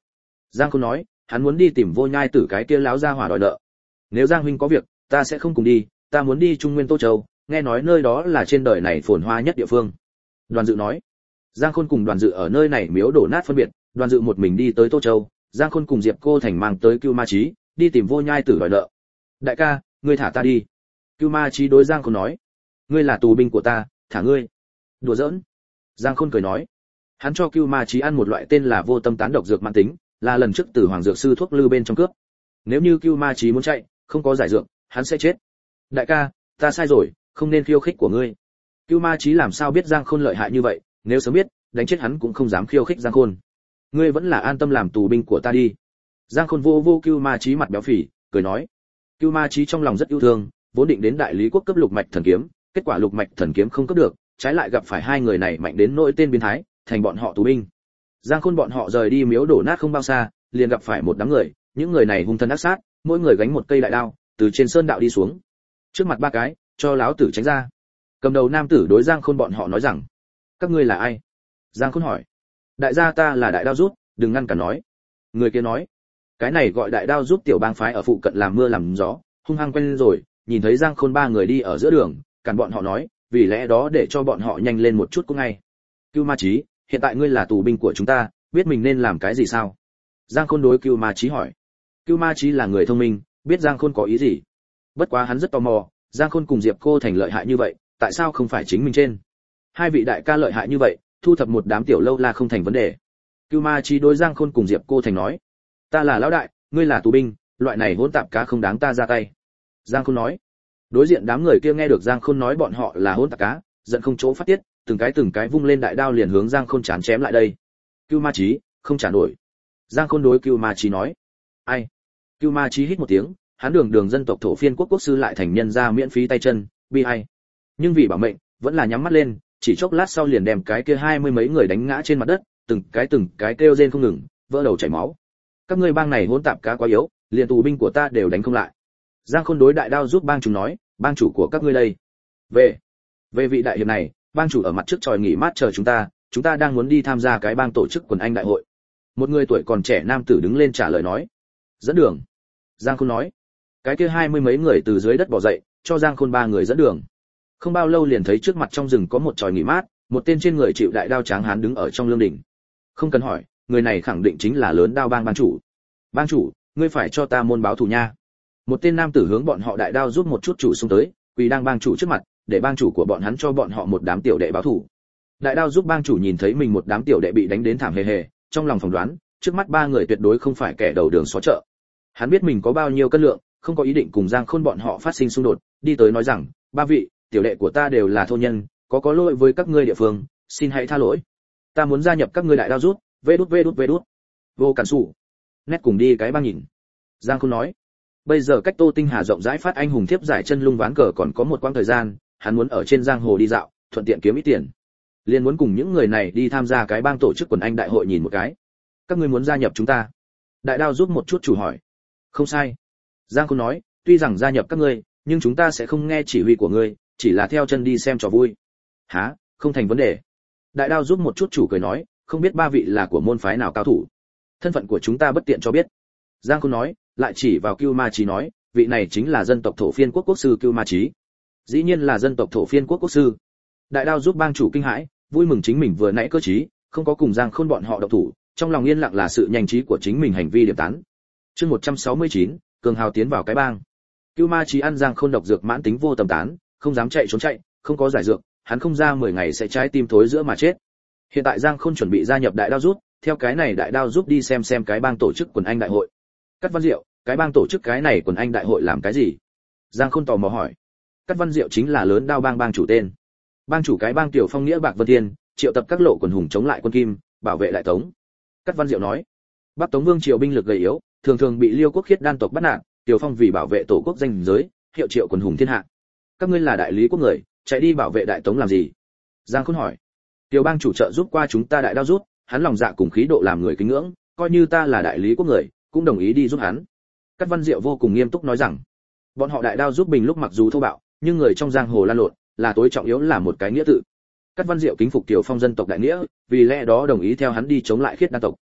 Giang Khôn nói, hắn muốn đi tìm Vô Nhai Tử cái kia láo ra hỏa đòi nợ. Nếu Giang huynh có việc, ta sẽ không cùng đi, ta muốn đi Trung Nguyên Tô Châu, nghe nói nơi đó là trên đời này phồn hoa nhất địa phương. Đoàn Dự nói. Giang Khôn cùng Đoàn Dự ở nơi này miếu đổ nát phân biệt, Đoàn Dự một mình đi tới Tô Châu, Giang Khôn cùng Diệp Cô Thành mang tới Cưu Ma Chí, đi tìm Vô Nhai Tử đòi nợ. Đại ca, ngươi thả ta đi. Cưu Ma Chí đối Giang Khôn nói, ngươi là tù binh của ta, thả ngươi. Đùa giỡn. Giang Khôn cười nói, hắn cho Cưu Ma Chí ăn một loại tên là vô tâm tán độc dược mãn tính, là lần trước từ Hoàng Dược sư thuốc lư bên trong cướp. Nếu như Cưu Ma Chí muốn chạy, không có giải dược, hắn sẽ chết. Đại ca, ta sai rồi, không nên khiêu khích của ngươi. Cưu Ma Chí làm sao biết Giang Khôn lợi hại như vậy, nếu sớm biết, đánh chết hắn cũng không dám khiêu khích Giang Khôn. Ngươi vẫn là an tâm làm tù binh của ta đi. Giang Khôn vô vô Cưu Ma Chí mặt béo phì, cười nói. Cưu Ma Chí trong lòng rất yêu thương, vốn định đến đại lý quốc cấp lục mạch thần kiếm, kết quả lục mạch thần kiếm không cấp được, trái lại gặp phải hai người này mạnh đến nỗi tên biến thái, thành bọn họ tù binh. Giang Khôn bọn họ rời đi miếu đổ nát không bao xa, liền gặp phải một đám người, những người này hung thần ác sát, mỗi người gánh một cây đại đao, từ trên sơn đạo đi xuống. Trước mặt ba cái, cho láo tử tránh ra. Cầm đầu nam tử đối Giang Khôn bọn họ nói rằng, các ngươi là ai? Giang Khôn hỏi. Đại gia ta là Đại Đao Giúp, đừng ngăn cản nói. Người kia nói, cái này gọi Đại Đao Giúp tiểu bang phái ở phụ cận làm mưa làm gió, hung hăng quen rồi, nhìn thấy Giang Khôn ba người đi ở giữa đường, cản bọn họ nói, vì lẽ đó để cho bọn họ nhanh lên một chút cũng ngay. Cưu Ma Chí, hiện tại ngươi là tù binh của chúng ta, biết mình nên làm cái gì sao? Giang Khôn đối Cưu Ma Chí hỏi. Cưu Ma Chí là người thông minh, biết Giang Khôn có ý gì. Bất quá hắn rất tò mò, Giang Khôn cùng Diệp Cô Thành lợi hại như vậy, tại sao không phải chính mình trên? Hai vị đại ca lợi hại như vậy, thu thập một đám tiểu lâu la không thành vấn đề. Cưu Ma Chí đối Giang Khôn cùng Diệp Cô Thành nói, ta là lão đại, ngươi là tù binh, loại này hỗn tạp cá không đáng ta ra tay. Giang Khôn nói. Đối diện đám người kia nghe được Giang Khôn nói bọn họ là hỗn tạp cá, giận không chỗ phát tiết, từng cái từng cái vung lên đại đao liền hướng Giang Khôn chán chém lại đây. Cưu Ma Chí, không trả nổi. Giang Khôn đối Cưu Ma Chí nói. Ai? Cưu Ma Chí hít một tiếng, hắn đường đường dân tộc thổ phiên quốc quốc sư lại thành nhân ra miễn phí tay chân, bi ai. Nhưng vì bảo mệnh, vẫn là nhắm mắt lên, chỉ chốc lát sau liền đem cái kia hai mươi mấy người đánh ngã trên mặt đất, từng cái từng cái kêu rên không ngừng, vỡ đầu chảy máu. Các ngươi bang này hỗn tạp cá quá yếu, liền tù binh của ta đều đánh không lại. Giang Khôn đối Đại Đao Giúp bang chủ nói, bang chủ của các ngươi đây. Về, về vị đại hiệp này, bang chủ ở mặt trước tròi nghỉ mát chờ chúng ta, chúng ta đang muốn đi tham gia cái bang tổ chức quần anh đại hội. Một người tuổi còn trẻ nam tử đứng lên trả lời nói. Dẫn đường. Giang Khôn nói. Cái kia hai mươi mấy người từ dưới đất bò dậy, cho Giang Khôn ba người dẫn đường. Không bao lâu liền thấy trước mặt trong rừng có một tròi nghỉ mát, một tên trên người chịu đại đao tráng hán đứng ở trong lương đỉnh. Không cần hỏi, người này khẳng định chính là lớn đao bang bang chủ. Bang chủ, ngươi phải cho ta môn báo thù nha. Một tên nam tử hướng bọn họ Đại Đao Giúp một chút chủ xung tới, quỳ đang bang chủ trước mặt, để bang chủ của bọn hắn cho bọn họ một đám tiểu đệ báo thù. Đại Đao Giúp bang chủ nhìn thấy mình một đám tiểu đệ bị đánh đến thảm hề hề, trong lòng phỏng đoán, trước mắt ba người tuyệt đối không phải kẻ đầu đường xó chợ. Hắn biết mình có bao nhiêu cân lượng, không có ý định cùng Giang Khôn bọn họ phát sinh xung đột, đi tới nói rằng, ba vị, tiểu đệ của ta đều là thô nhân, có có lỗi với các ngươi địa phương, xin hãy tha lỗi. Ta muốn gia nhập các ngươi Đại Đao Giúp, vê đút vê đút vê đút. Vô cản sủ. Nét cùng đi cái bang nhìn. Giang Khôn nói. Bây giờ cách Tô Tinh Hà rộng rãi phát anh hùng thiếp giải chân lung ván cờ còn có một quãng thời gian, hắn muốn ở trên giang hồ đi dạo, thuận tiện kiếm ít tiền. Liên muốn cùng những người này đi tham gia cái bang tổ chức quần anh đại hội nhìn một cái. Các ngươi muốn gia nhập chúng ta? Đại Đao Giúp một chút chủ hỏi. Không sai. Giang Khôn nói, tuy rằng gia nhập các ngươi, nhưng chúng ta sẽ không nghe chỉ huy của ngươi, chỉ là theo chân đi xem trò vui. Hả? Không thành vấn đề. Đại Đao Giúp một chút chủ cười nói, không biết ba vị là của môn phái nào cao thủ. Thân phận của chúng ta bất tiện cho biết. Giang Khôn nói, lại chỉ vào Cưu Ma Chí nói, vị này chính là dân tộc thổ phiên quốc quốc sư Cưu Ma Chí. Dĩ nhiên là dân tộc thổ phiên quốc quốc sư. Đại Đao Giúp bang chủ kinh hãi, vui mừng chính mình vừa nãy cơ trí, không có cùng Giang Khôn bọn họ động thủ, trong lòng yên lặng là sự nhanh trí của chính mình hành vi điểm tán. Chương một trăm sáu mươi chín, cường hào tiến vào cái bang. Cưu Ma Chí ăn Giang Khôn độc dược mãn tính vô tầm tán, không dám chạy trốn chạy, không có giải dược, hắn không ra mười ngày sẽ trái tim thối giữa mà chết. Hiện tại Giang Khôn chuẩn bị gia nhập Đại Đao Giúp, theo cái này Đại Đao Giúp đi xem xem cái bang tổ chức quần anh đại hội. Cát Văn Diệu, cái bang tổ chức cái này quần anh đại hội làm cái gì? Giang Khôn tò mò hỏi. Cát Văn Diệu chính là lớn đao bang bang chủ tên. Bang chủ cái bang Tiểu Phong nghĩa Bạc Vân Thiên, triệu tập các lộ quần hùng chống lại quân Kim, bảo vệ đại Tống. Cát Văn Diệu nói. Bắc Tống Vương triều binh lực gầy yếu, thường thường bị Liêu quốc khiết đan tộc bắt nạt, Tiểu Phong vì bảo vệ tổ quốc danh giới, hiệu triệu quần hùng thiên hạ. Các ngươi là đại lý quốc người, chạy đi bảo vệ đại Tống làm gì? Giang Khôn hỏi. Tiểu bang chủ trợ giúp qua chúng ta Đại Đao Giúp, hắn lòng dạ cùng khí độ làm người kính ngưỡng, coi như ta là đại lý quốc người, cũng đồng ý đi giúp hắn. Cát Văn Diệu vô cùng nghiêm túc nói rằng, bọn họ Đại Đao Giúp bình lúc mặc dù thô bạo, nhưng người trong giang hồ lan lộn, là tối trọng yếu là một cái nghĩa tự. Cát Văn Diệu kính phục Tiểu Phong dân tộc đại nghĩa, vì lẽ đó đồng ý theo hắn đi chống lại khiết đan tộc.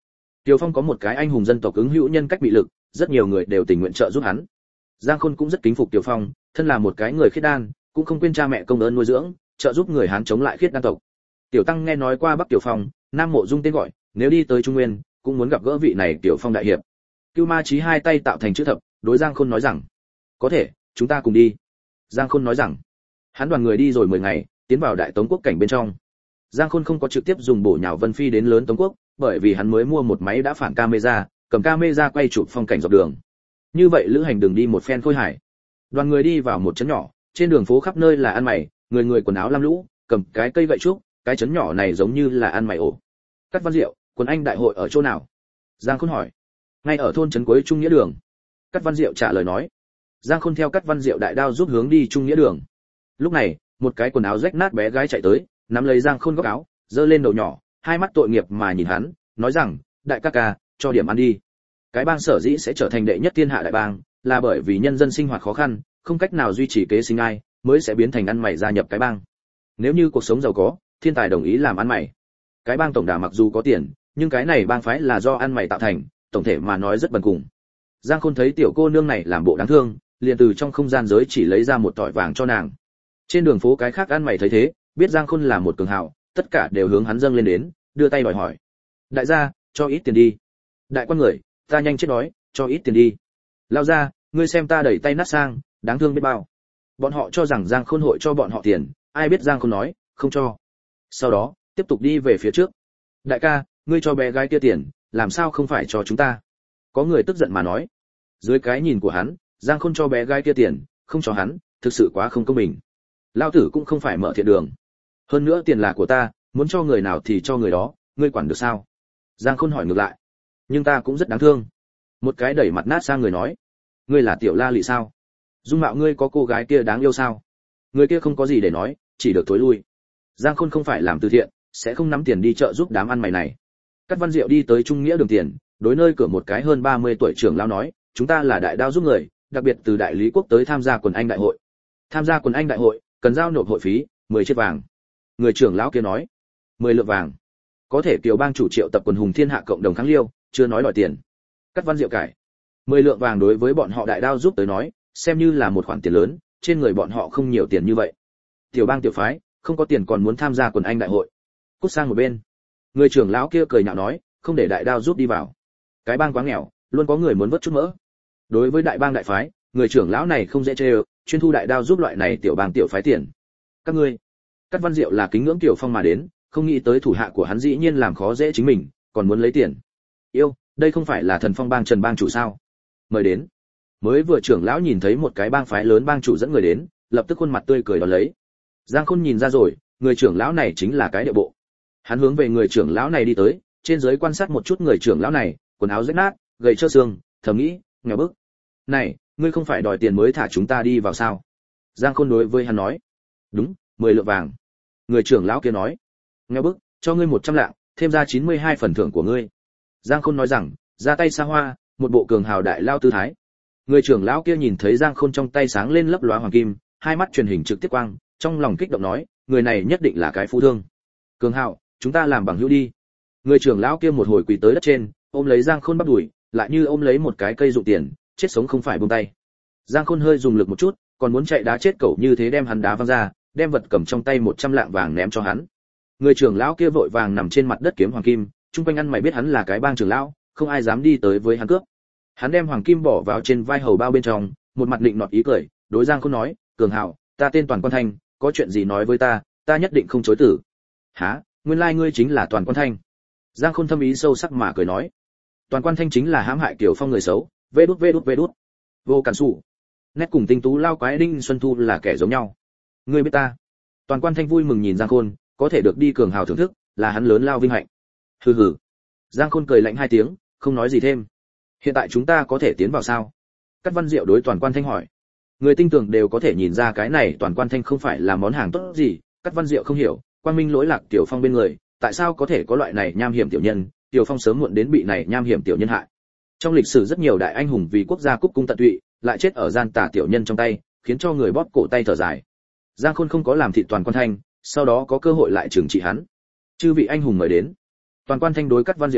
Tiểu Phong có một cái anh hùng dân tộc ứng hữu nhân cách bị lực, rất nhiều người đều tình nguyện trợ giúp hắn. Giang Khôn cũng rất kính phục Tiểu Phong, thân là một cái người khiết đan, cũng không quên cha mẹ công ơn nuôi dưỡng, trợ giúp người Hán chống lại khiết đan tộc. Tiểu Tăng nghe nói qua Bắc Tiểu Phong, Nam Mộ Dung tên gọi, nếu đi tới Trung Nguyên, cũng muốn gặp gỡ vị này Tiểu Phong đại hiệp. Cưu Ma Chí hai tay tạo thành chữ thập, đối Giang Khôn nói rằng: "Có thể, chúng ta cùng đi." Giang Khôn nói rằng: hắn đoàn người đi rồi mười ngày, tiến vào Đại Tống quốc cảnh bên trong. Giang Khôn không có trực tiếp dùng bổ nhào Vân Phi đến lớn Tống quốc, bởi vì hắn mới mua một máy đã phản camera, cầm camera quay chụp phong cảnh dọc đường. Như vậy lữ hành đường đi một phen khôi hài. Đoàn người đi vào một trấn nhỏ, trên đường phố khắp nơi là ăn mày, người người quần áo lam lũ, cầm cái cây gậy trúc, cái trấn nhỏ này giống như là ăn mày ổ. Cát Văn Diệu, quần anh đại hội ở chỗ nào? Giang Khôn hỏi. Ngay ở thôn trấn cuối Trung Nghĩa đường. Cát Văn Diệu trả lời nói. Giang Khôn theo Cát Văn Diệu đại đao giúp hướng đi Trung Nghĩa đường. Lúc này, một cái quần áo rách nát bé gái chạy tới, nắm lấy Giang Khôn góc áo, giơ lên đầu nhỏ, hai mắt tội nghiệp mà nhìn hắn, nói rằng: đại ca ca, cho điểm ăn đi. Cái bang sở dĩ sẽ trở thành đệ nhất thiên hạ đại bang, là bởi vì nhân dân sinh hoạt khó khăn, không cách nào duy trì kế sinh ai, mới sẽ biến thành ăn mày gia nhập cái bang. Nếu như cuộc sống giàu có, thiên tài đồng ý làm ăn mày. Cái bang tổng đà mặc dù có tiền, nhưng cái này bang phái là do ăn mày tạo thành, tổng thể mà nói rất bần cùng. Giang Khôn thấy tiểu cô nương này làm bộ đáng thương, liền từ trong không gian giới chỉ lấy ra một tỏi vàng cho nàng. Trên đường phố cái khác ăn mày thấy thế, biết Giang Khôn là một cường hào, tất cả đều hướng hắn dâng lên đến, đưa tay đòi hỏi. Đại gia, cho ít tiền đi. Đại quan người, ta nhanh chết đói, cho ít tiền đi. Lao ra, ngươi xem ta đẩy tay nát sang, đáng thương biết bao. Bọn họ cho rằng Giang Khôn hội cho bọn họ tiền, ai biết Giang Khôn nói, không cho. Sau đó, tiếp tục đi về phía trước. Đại ca, ngươi cho bé gái kia tiền, làm sao không phải cho chúng ta? Có người tức giận mà nói. Dưới cái nhìn của hắn, Giang Khôn cho bé gái kia tiền, không cho hắn, thực sự quá không công bình. Lão tử cũng không phải mở thiện đường. Hơn nữa tiền là của ta, muốn cho người nào thì cho người đó, ngươi quản được sao? Giang Khôn hỏi ngược lại. Nhưng ta cũng rất đáng thương. Một cái đẩy mặt nát sang người nói. Ngươi là tiểu la lị sao? Dung mạo ngươi có cô gái kia đáng yêu sao? Người kia không có gì để nói, chỉ được thối lui. Giang Khôn không phải làm từ thiện, sẽ không nắm tiền đi chợ giúp đám ăn mày này. Cát Văn Diệu đi tới Trung Nghĩa đường tiền, đối nơi cửa một cái hơn ba mươi tuổi trưởng lão nói, chúng ta là đại đao giúp người, đặc biệt từ đại lý quốc tới tham gia quần anh đại hội. Tham gia quần anh đại hội, cần giao nộp hội phí, mười chiếc vàng. Người trưởng lão kia nói, mười lượng vàng. Có thể Kiều bang chủ triệu tập quần hùng thiên hạ cộng đồng kháng liêu, chưa nói đòi tiền. Cát Văn Diệu cải. mười lượng vàng đối với bọn họ đại đao giúp tới nói, xem như là một khoản tiền lớn, trên người bọn họ không nhiều tiền như vậy. Tiểu bang tiểu phái, không có tiền còn muốn tham gia quần anh đại hội. Cút sang một bên. Người trưởng lão kia cười nhạo nói, không để đại đao giúp đi vào. Cái bang quá nghèo, luôn có người muốn vớt chút mỡ. Đối với đại bang đại phái, người trưởng lão này không dễ chơi, chuyên thu đại đao giúp loại này tiểu bang tiểu phái tiền. Các ngươi, Cát Văn Diệu là kính ngưỡng Tiểu Phong mà đến, không nghĩ tới thủ hạ của hắn dĩ nhiên làm khó dễ chính mình, còn muốn lấy tiền. Yêu, đây không phải là Thần Phong bang Trần bang chủ sao? Mời đến. Mới vừa trưởng lão nhìn thấy một cái bang phái lớn bang chủ dẫn người đến, lập tức khuôn mặt tươi cười đón lấy. Giang Khôn nhìn ra rồi, người trưởng lão này chính là cái địa bộ. Hắn hướng về người trưởng lão này đi tới, trên dưới quan sát một chút người trưởng lão này, quần áo rách nát, gầy trơ xương, thầm nghĩ, nghèo bức. Này, ngươi không phải đòi tiền mới thả chúng ta đi vào sao? Giang Khôn đối với hắn nói. Đúng, mười lượng vàng. Người trưởng lão kia nói. Nghèo bức, cho ngươi một trăm lạng, thêm ra chín mươi hai phần thưởng của ngươi. Giang Khôn nói rằng, ra tay xa hoa, một bộ cường hào đại lao tư thái. Người trưởng lão kia nhìn thấy Giang Khôn trong tay sáng lên lấp lóa hoàng kim, hai mắt truyền hình trực tiếp quang, trong lòng kích động nói, người này nhất định là cái phú thương. Cường hào, chúng ta làm bằng hữu đi. Người trưởng lão kia một hồi quỳ tới đất trên, ôm lấy Giang Khôn bắt đuổi, lại như ôm lấy một cái cây dụng tiền, chết sống không phải buông tay. Giang Khôn hơi dùng lực một chút, còn muốn chạy đá chết cẩu như thế đem hắn đá văng ra, đem vật cầm trong tay một trăm lạng vàng ném cho hắn. Người trưởng lão kia vội vàng nằm trên mặt đất kiếm hoàng kim, chung quanh ăn mày biết hắn là cái bang trưởng lão, không ai dám đi tới với hắn cướp. Hắn đem hoàng kim bỏ vào trên vai hầu bao bên trong, một mặt định nọt ý cười, đối Giang Khôn nói, cường hào, ta tên Toàn Quan Thanh, có chuyện gì nói với ta, ta nhất định không chối từ. Hả, nguyên lai ngươi chính là Toàn Quan Thanh. Giang Khôn thâm ý sâu sắc mà cười nói, Toàn Quan Thanh chính là hãm hại Kiều Phong người xấu, vê đút vê đút vê đút. Vô Cản Sủ. Nét cùng tinh tú lao quái Đinh Xuân Thu là kẻ giống nhau. Ngươi biết ta? Toàn Quan Thanh vui mừng nhìn Giang Khôn, có thể được đi cường hào thưởng thức, là hắn lớn lao vinh hạnh. Hừ hừ. Giang Khôn cười lạnh hai tiếng, không nói gì thêm. Hiện tại chúng ta có thể tiến vào sao? Cát Văn Diệu đối Toàn Quan Thanh hỏi. Người tinh tường đều có thể nhìn ra cái này Toàn Quan Thanh không phải là món hàng tốt gì, Cát Văn Diệu không hiểu, Quang Minh lỗi lạc Tiểu Phong bên người, tại sao có thể có loại này nham hiểm tiểu nhân, Tiểu Phong sớm muộn đến bị này nham hiểm tiểu nhân hại. Trong lịch sử rất nhiều đại anh hùng vì quốc gia cúc cung tận tụy, lại chết ở gian tà tiểu nhân trong tay, khiến cho người bóp cổ tay thở dài. Giang Khôn không có làm thịt Toàn Quan Thanh, sau đó có cơ hội lại trừng trị hắn. Chư vị anh hùng mời đến. Toàn Quan Thanh đối Cát Văn Diệu nói,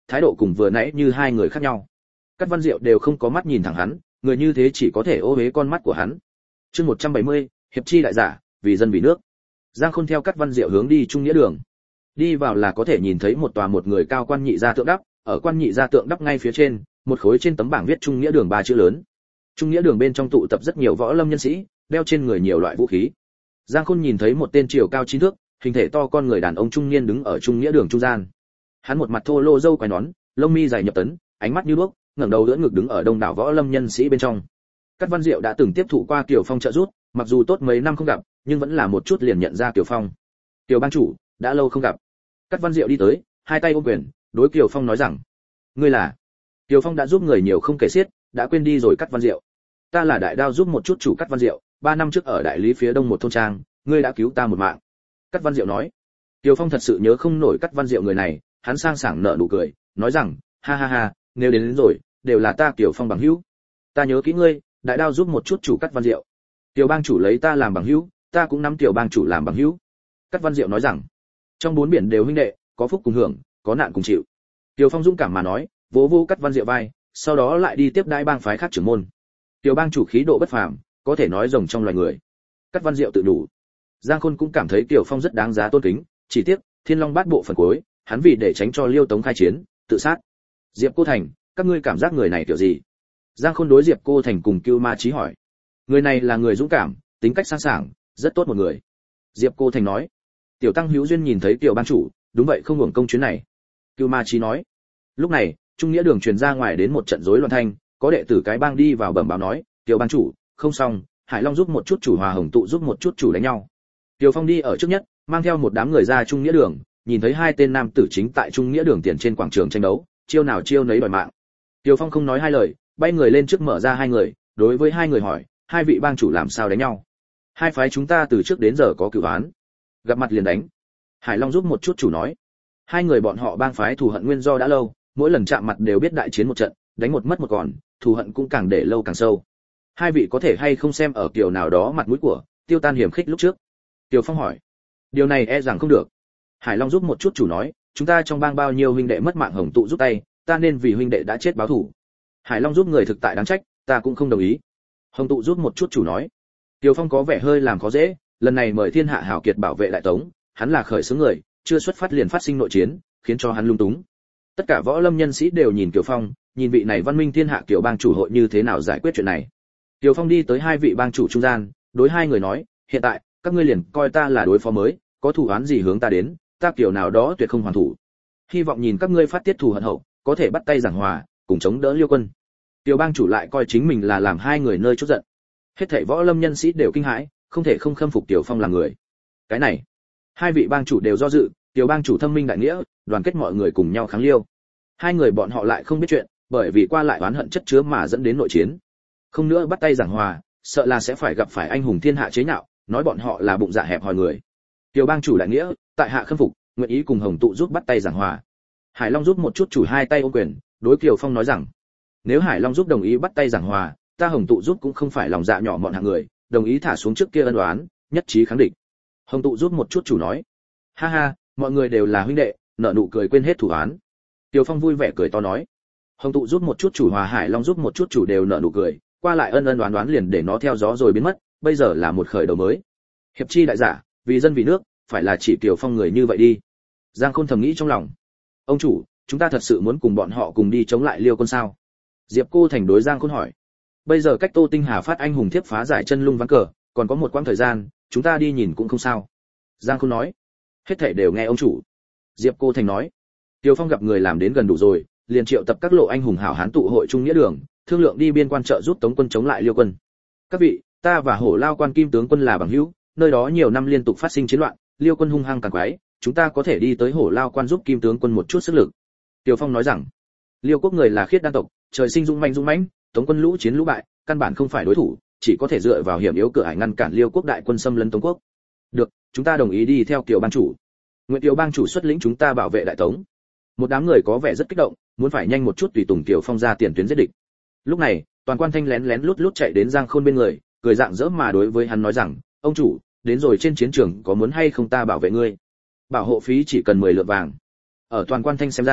thái độ cùng vừa nãy như hai người khác nhau. Cát Văn Diệu đều không có mắt nhìn thẳng hắn, người như thế chỉ có thể ô uế con mắt của hắn. Chương một trăm bảy mươi, hiệp chi đại giả, vì dân vì nước. Giang Khôn theo Cát Văn Diệu hướng đi Trung Nghĩa Đường. Đi vào là có thể nhìn thấy một tòa một người cao quan nhị gia tượng đắp, ở quan nhị gia tượng đắp ngay phía trên, một khối trên tấm bảng viết Trung Nghĩa Đường ba chữ lớn. Trung Nghĩa Đường bên trong tụ tập rất nhiều võ lâm nhân sĩ, đeo trên người nhiều loại vũ khí. Giang Khôn nhìn thấy một tên chiều cao chín thước, hình thể to con người đàn ông trung niên đứng ở Trung Nghĩa Đường trung gian. Hắn một mặt thô lô râu quai nón, lông mi dài nhập tấn, ánh mắt như đuốc, ngẩng đầu đỡ ngực đứng ở đông đảo võ lâm nhân sĩ bên trong. Cát Văn Diệu đã từng tiếp thụ qua Kiều Phong trợ giúp, mặc dù tốt mấy năm không gặp, nhưng vẫn là một chút liền nhận ra Kiều Phong. Kiều bang chủ, đã lâu không gặp. Cát Văn Diệu đi tới, hai tay ôm quyền, đối Kiều Phong nói rằng: "Ngươi là?" Kiều Phong đã giúp người nhiều không kể xiết, đã quên đi rồi Cát Văn Diệu. "Ta là đại đao giúp một chút chủ Cát Văn Diệu, ba năm trước ở đại lý phía đông một thôn trang, ngươi đã cứu ta một mạng." Cát Văn Diệu nói. Kiều Phong thật sự nhớ không nổi Cát Văn Diệu người này, hắn sang sảng nở nụ cười, nói rằng: "Ha ha ha, nếu đến, đến rồi, đều là ta Kiều Phong bằng hữu. Ta nhớ kỹ ngươi, đại đao giúp một chút chủ Cát Văn Diệu. Kiều bang chủ lấy ta làm bằng hữu, ta cũng nắm Kiều bang chủ làm bằng hữu." Cát Văn Diệu nói rằng: "Trong bốn biển đều huynh đệ, có phúc cùng hưởng, có nạn cùng chịu." Kiều Phong dũng cảm mà nói, vỗ vỗ Cát Văn Diệu vai, sau đó lại đi tiếp đãi bang phái khác trưởng môn. Kiều bang chủ khí độ bất phàm, có thể nói rồng trong loài người. Cát Văn Diệu tự đủ. Giang Khôn cũng cảm thấy Kiều Phong rất đáng giá tôn kính, chỉ tiếc Thiên Long Bát Bộ phần cuối, hắn vì để tránh cho Liêu Tống khai chiến, tự sát. Diệp Cô Thành, các ngươi cảm giác người này kiểu gì? Giang Khôn đối Diệp Cô Thành cùng Cưu Ma Chí hỏi. Người này là người dũng cảm, tính cách sáng sảng, rất tốt một người. Diệp Cô Thành nói. Tiểu tăng hữu duyên nhìn thấy Kiều ban chủ, đúng vậy không hưởng công chuyến này. Cưu Ma Chí nói. Lúc này, Trung Nghĩa Đường truyền ra ngoài đến một trận rối loạn thanh, có đệ tử cái bang đi vào bẩm báo nói, Kiều ban chủ, không xong, Hải Long giúp một chút chủ Hòa Hồng tụ giúp một chút chủ đánh nhau. Kiều Phong đi ở trước nhất, mang theo một đám người ra Trung Nghĩa Đường, nhìn thấy hai tên nam tử chính tại Trung Nghĩa Đường tiền trên quảng trường tranh đấu, chiêu nào chiêu nấy đòi mạng. Kiều Phong không nói hai lời, bay người lên trước mở ra hai người, đối với hai người hỏi, hai vị bang chủ làm sao đánh nhau? Hai phái chúng ta từ trước đến giờ có cửu oán, gặp mặt liền đánh. Hải Long giúp một chút chủ nói, hai người bọn họ bang phái thù hận nguyên do đã lâu, mỗi lần chạm mặt đều biết đại chiến một trận, đánh một mất một còn, thù hận cũng càng để lâu càng sâu. Hai vị có thể hay không xem ở kiểu nào đó mặt mũi của tiêu tan hiểm khích lúc trước? Kiều Phong hỏi. Điều này e rằng không được. Hải Long giúp một chút chủ nói, chúng ta trong bang bao nhiêu huynh đệ mất mạng Hồng tụ giúp tay, ta nên vì huynh đệ đã chết báo thù. Hải Long giúp người thực tại đáng trách, ta cũng không đồng ý. Hồng tụ giúp một chút chủ nói. Kiều Phong có vẻ hơi làm khó dễ, lần này mời thiên hạ hảo kiệt bảo vệ đại tống, hắn là khởi xướng người, chưa xuất phát liền phát sinh nội chiến, khiến cho hắn lung túng. Tất cả võ lâm nhân sĩ đều nhìn Kiều Phong, nhìn vị này văn minh thiên hạ Kiều bang chủ hội như thế nào giải quyết chuyện này. Kiều Phong đi tới hai vị bang chủ trung gian, đối hai người nói, hiện tại các ngươi liền coi ta là đối phó mới, có thù oán gì hướng ta đến, ta kiểu nào đó tuyệt không hoàn thủ. Hy vọng nhìn các ngươi phát tiết thù hận hậu, có thể bắt tay giảng hòa, cùng chống đỡ Liêu quân. Kiều bang chủ lại coi chính mình là làm hai người nơi chốt giận. Hết thảy võ lâm nhân sĩ đều kinh hãi, không thể không khâm phục Kiều Phong làm người. Cái này, hai vị bang chủ đều do dự, Kiều bang chủ thâm minh đại nghĩa, đoàn kết mọi người cùng nhau kháng Liêu. Hai người bọn họ lại không biết chuyện, bởi vì qua lại oán hận chất chứa mà dẫn đến nội chiến. Không nữa bắt tay giảng hòa, sợ là sẽ phải gặp phải anh hùng thiên hạ chế nhạo, nói bọn họ là bụng dạ hẹp hòi người. Kiều bang chủ đại nghĩa, tại hạ khâm phục, nguyện ý cùng Hồng tụ giúp bắt tay giảng hòa. Hải Long giúp một chút chủ hai tay ôm quyền, đối Kiều Phong nói rằng, nếu Hải Long giúp đồng ý bắt tay giảng hòa, ta Hồng tụ giúp cũng không phải lòng dạ nhỏ mọn hạng người, đồng ý thả xuống trước kia ân oán, nhất trí kháng địch. Hồng tụ giúp một chút chủ nói, ha ha, mọi người đều là huynh đệ, nợ nụ cười quên hết thù oán. Kiều Phong vui vẻ cười to nói, Hồng tụ giúp một chút chủ hòa Hải Long giúp một chút chủ đều nợ nụ cười, qua lại ân ân đoán đoán liền để nó theo gió rồi biến mất, bây giờ là một khởi đầu mới. Hiệp chi đại giả, vì dân vì nước, phải là chỉ Kiều Phong người như vậy đi. Giang Khôn thầm nghĩ trong lòng, ông chủ, chúng ta thật sự muốn cùng bọn họ cùng đi chống lại Liêu quân sao? Diệp Cô Thành đối Giang Khôn hỏi. Bây giờ cách Tô Tinh Hà phát anh hùng thiếp phá giải chân lung ván cờ, còn có một quãng thời gian, chúng ta đi nhìn cũng không sao. Giang Khôn nói. Hết thảy đều nghe ông chủ. Diệp Cô Thành nói. Kiều Phong gặp người làm đến gần đủ rồi, liền triệu tập các lộ anh hùng hảo hán tụ hội Trung Nghĩa Đường, thương lượng đi biên quan trợ giúp Tống quân chống lại Liêu quân. Các vị, ta và Hổ Lao quan Kim tướng quân là bằng hữu, nơi đó nhiều năm liên tục phát sinh chiến loạn, Liêu quân hung hăng càng quái, chúng ta có thể đi tới Hổ Lao quan giúp Kim tướng quân một chút sức lực. Kiều Phong nói rằng, Liêu quốc người là khiết đan tộc, trời sinh dũng mãnh dũng mãnh, Tống quân lũ chiến lũ bại, căn bản không phải đối thủ, chỉ có thể dựa vào hiểm yếu cửa ải ngăn cản Liêu quốc đại quân xâm lấn Tống quốc. Được, chúng ta đồng ý đi theo Kiều bang chủ. Nguyện Kiều bang chủ xuất lĩnh chúng ta bảo vệ đại Tống. Một đám người có vẻ rất kích động, muốn phải nhanh một chút tùy tùng Kiều Phong ra tiền tuyến giết địch. Lúc này, toàn quan thanh lén lén lút lút chạy đến Giang Khôn bên người, cười dạng dỡ mà đối với hắn nói rằng, ông chủ, đến rồi trên chiến trường có muốn hay không ta bảo vệ ngươi? Bảo hộ phí chỉ cần mười lượng vàng. Ở toàn quan thanh xem ra,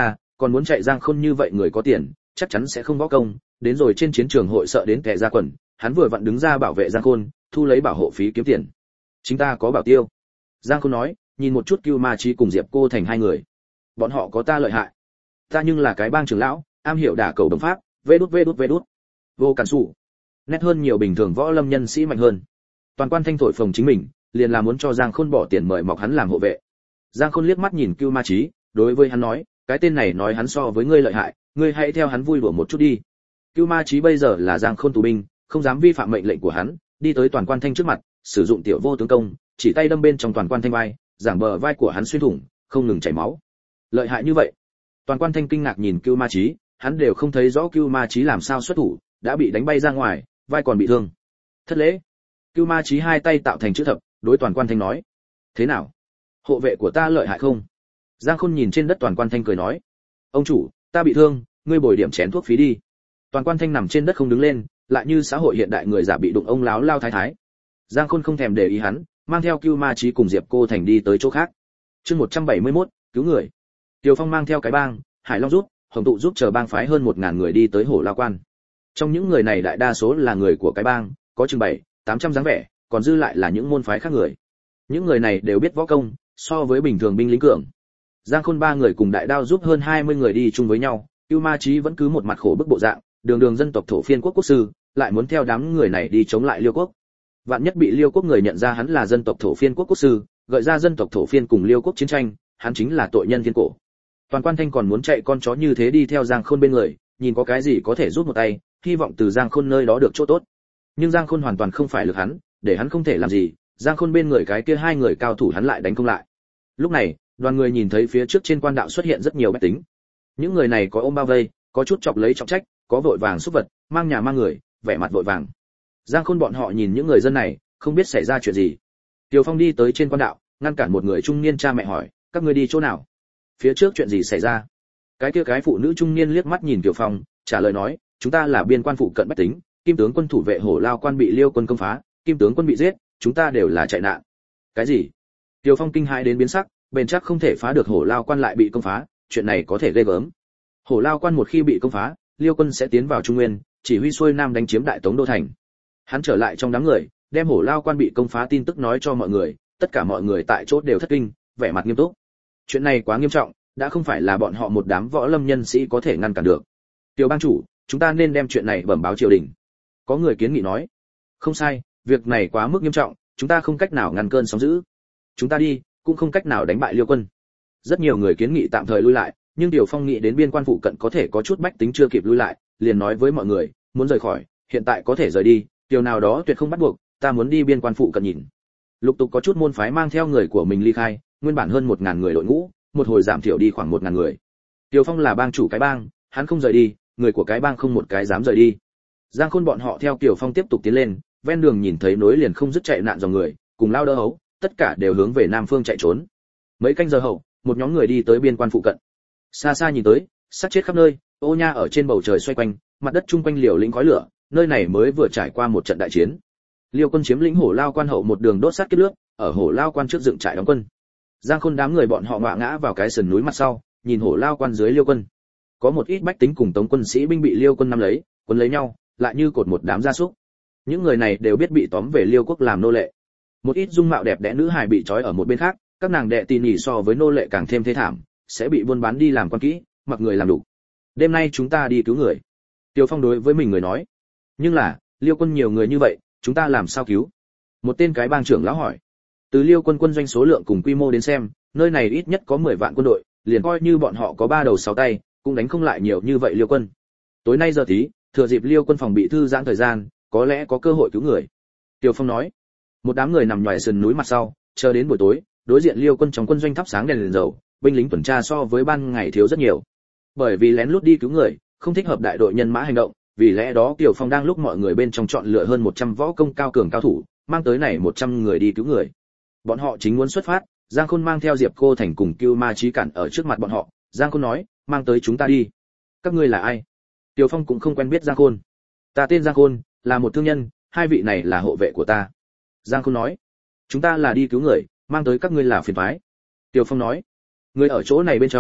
còn muốn chạy Giang Khôn như vậy người có tiền, chắc chắn sẽ không võ công, đến rồi trên chiến trường hội sợ đến kẻ ra quần, hắn vừa vặn đứng ra bảo vệ Giang Khôn, thu lấy bảo hộ phí kiếm tiền. Chính ta có bảo tiêu. Giang Khôn nói, nhìn một chút Cưu Ma Chí cùng Diệp Cô Thành hai người. Bọn họ có ta lợi hại. Ta nhưng là cái bang trưởng lão, am hiểu đả cầu đồng pháp, vê đút vê đút vê đút. Vô cản sủ. Nét hơn nhiều bình thường võ lâm nhân sĩ mạnh hơn. Toàn Quan Thanh thổi phồng chính mình, liền là muốn cho Giang Khôn bỏ tiền mời mọc hắn làm hộ vệ. Giang Khôn liếc mắt nhìn Cưu Ma Chí, đối với hắn nói, cái tên này nói hắn so với ngươi lợi hại, ngươi hãy theo hắn vui đùa một chút đi. Cưu Ma Chí bây giờ là Giang Khôn tù binh, không dám vi phạm mệnh lệnh của hắn, đi tới Toàn Quan Thanh trước mặt, sử dụng tiểu vô tướng công, chỉ tay đâm bên trong Toàn Quan Thanh vai, giảng bờ vai của hắn xuyên thủng, không ngừng chảy máu. Lợi hại như vậy? Toàn Quan Thanh kinh ngạc nhìn Cưu Ma Chí, hắn đều không thấy rõ Cưu Ma Chí làm sao xuất thủ, đã bị đánh bay ra ngoài, vai còn bị thương. Thất lễ. Cưu Ma Chí hai tay tạo thành chữ thập, đối Toàn Quan Thanh nói: "Thế nào? Hộ vệ của ta lợi hại không?" Giang Khôn nhìn trên đất Toàn Quan Thanh cười nói: "Ông chủ, ta bị thương, ngươi bồi điểm chén thuốc phí đi." Toàn Quan Thanh nằm trên đất không đứng lên, lại như xã hội hiện đại người giả bị đụng ông láo lao thái thái. Giang Khôn không thèm để ý hắn, mang theo Cưu Ma Chí cùng Diệp Cô Thành đi tới chỗ khác. Chương một trăm bảy mươi mốt, cứu người. Tiêu Phong mang theo cái bang, Hải Long rút, Hồng tụ giúp chờ bang phái hơn một ngàn người đi tới Hổ Lao Quan. Trong những người này đại đa số là người của cái bang, có chừng bảy, tám trăm dáng vẻ, còn dư lại là những môn phái khác người. Những người này đều biết võ công, so với bình thường binh lính cường. Giang Khôn ba người cùng đại đao giúp hơn hai mươi người đi chung với nhau, Cưu Ma Chí vẫn cứ một mặt khổ bức bộ dạng, đường đường dân tộc thổ phiên quốc quốc sư, lại muốn theo đám người này đi chống lại Liêu quốc. Vạn nhất bị Liêu quốc người nhận ra hắn là dân tộc thổ phiên quốc quốc sư, gợi ra dân tộc thổ phiên cùng Liêu quốc chiến tranh, hắn chính là tội nhân thiên cổ. Toàn Quan Thanh còn muốn chạy con chó như thế đi theo Giang Khôn bên người, nhìn có cái gì có thể giúp một tay, hy vọng từ Giang Khôn nơi đó được chỗ tốt. Nhưng Giang Khôn hoàn toàn không phải lực hắn, để hắn không thể làm gì, Giang Khôn bên người cái kia hai người cao thủ hắn lại đánh không lại. Lúc này, đoàn người nhìn thấy phía trước trên quan đạo xuất hiện rất nhiều bách tính. Những người này có ôm bao vây, có chút chọc lấy trọng trách, có vội vàng xúc vật, mang nhà mang người, vẻ mặt vội vàng. Giang Khôn bọn họ nhìn những người dân này, không biết xảy ra chuyện gì. Tiêu Phong đi tới trên quan đạo, ngăn cản một người trung niên cha mẹ hỏi, các ngươi đi chỗ nào? Phía trước chuyện gì xảy ra? Cái kia cái phụ nữ trung niên liếc mắt nhìn Tiêu Phong, trả lời nói, chúng ta là biên quan phụ cận bách tính, Kim tướng quân thủ vệ Hổ Lao Quan bị Liêu quân công phá, Kim tướng quân bị giết, chúng ta đều là chạy nạn. Cái gì? Tiêu Phong kinh hãi đến biến sắc, bền chắc không thể phá được Hổ Lao Quan lại bị công phá, chuyện này có thể ghê gớm. Hổ Lao Quan một khi bị công phá, Liêu quân sẽ tiến vào Trung Nguyên, chỉ huy xuôi nam đánh chiếm Đại Tống đô thành. Hắn trở lại trong đám người, đem Hổ Lao Quan bị công phá tin tức nói cho mọi người, tất cả mọi người tại chỗ đều thất kinh, vẻ mặt nghiêm túc. Chuyện này quá nghiêm trọng, đã không phải là bọn họ một đám võ lâm nhân sĩ có thể ngăn cản được. Tiêu bang chủ, chúng ta nên đem chuyện này bẩm báo triều đình. Có người kiến nghị nói. Không sai, việc này quá mức nghiêm trọng, chúng ta không cách nào ngăn cơn sóng dữ. Chúng ta đi, cũng không cách nào đánh bại Liêu quân. Rất nhiều người kiến nghị tạm thời lui lại, nhưng Tiêu Phong nghĩ đến biên quan phụ cận có thể có chút bách tính chưa kịp lui lại, liền nói với mọi người, muốn rời khỏi, hiện tại có thể rời đi, điều nào đó tuyệt không bắt buộc, ta muốn đi biên quan phụ cận nhìn. Lục tục có chút môn phái mang theo người của mình ly khai, nguyên bản hơn một ngàn người đội ngũ, một hồi giảm thiểu đi khoảng một ngàn người. Tiêu Phong là bang chủ cái bang, hắn không rời đi, người của cái bang không một cái dám rời đi. Giang Khôn bọn họ theo Tiêu Phong tiếp tục tiến lên, ven đường nhìn thấy nối liền không dứt chạy nạn dòng người, cùng lao đỡ hấu, tất cả đều hướng về nam phương chạy trốn. Mấy canh giờ hậu, một nhóm người đi tới biên quan phụ cận. Xa xa nhìn tới, sát chết khắp nơi, ô nha ở trên bầu trời xoay quanh, mặt đất chung quanh liều lĩnh khói lửa, nơi này mới vừa trải qua một trận đại chiến. Liêu quân chiếm lĩnh Hổ Lao Quan hậu một đường đốt sát kết nước, ở Hổ Lao Quan trước dựng trại đóng quân. Giang Khôn đám người bọn họ ngã ngã vào cái sườn núi mặt sau, nhìn Hổ Lao Quan dưới Liêu quân. Có một ít bách tính cùng Tống quân sĩ binh bị Liêu quân nắm lấy, quấn lấy nhau, lại như cột một đám gia súc. Những người này đều biết bị tóm về Liêu quốc làm nô lệ. Một ít dung mạo đẹp đẽ nữ hài bị trói ở một bên khác, các nàng đệ tỉ nỉ so với nô lệ càng thêm thế thảm, sẽ bị buôn bán đi làm quan kỹ, mặc người làm đủ. Đêm nay chúng ta đi cứu người. Tiêu Phong đối với mình người nói. Nhưng là, Liêu quân nhiều người như vậy, chúng ta làm sao cứu? Một tên cái bang trưởng lão hỏi. Từ Liêu quân quân doanh số lượng cùng quy mô đến xem, nơi này ít nhất có mười vạn quân đội, liền coi như bọn họ có ba đầu sáu tay, cũng đánh không lại nhiều như vậy Liêu quân. Tối nay giờ tí, thừa dịp Liêu quân phòng bị thư giãn thời gian, có lẽ có cơ hội cứu người. Tiêu Phong nói. Một đám người nằm nhòi sườn núi mặt sau, chờ đến buổi tối, đối diện Liêu quân trong quân doanh thắp sáng đèn liền dầu, binh lính tuần tra so với ban ngày thiếu rất nhiều. Bởi vì lén lút đi cứu người, không thích hợp đại đội nhân mã hành động, vì lẽ đó Kiều Phong đang lúc mọi người bên trong chọn lựa hơn một trăm võ công cao cường cao thủ, mang tới này một trăm người đi cứu người. Bọn họ chính muốn xuất phát, Giang Khôn mang theo Diệp Cô Thành cùng Cưu Ma Chí cản ở trước mặt bọn họ, Giang Khôn nói, mang tới chúng ta đi. Các ngươi là ai? Kiều Phong cũng không quen biết Giang Khôn. Ta tên Giang Khôn, là một thương nhân, hai vị này là hộ vệ của ta. Giang Khôn nói, chúng ta là đi cứu người, mang tới các ngươi là phiền toái. Kiều Phong nói, người ở chỗ này bên trong,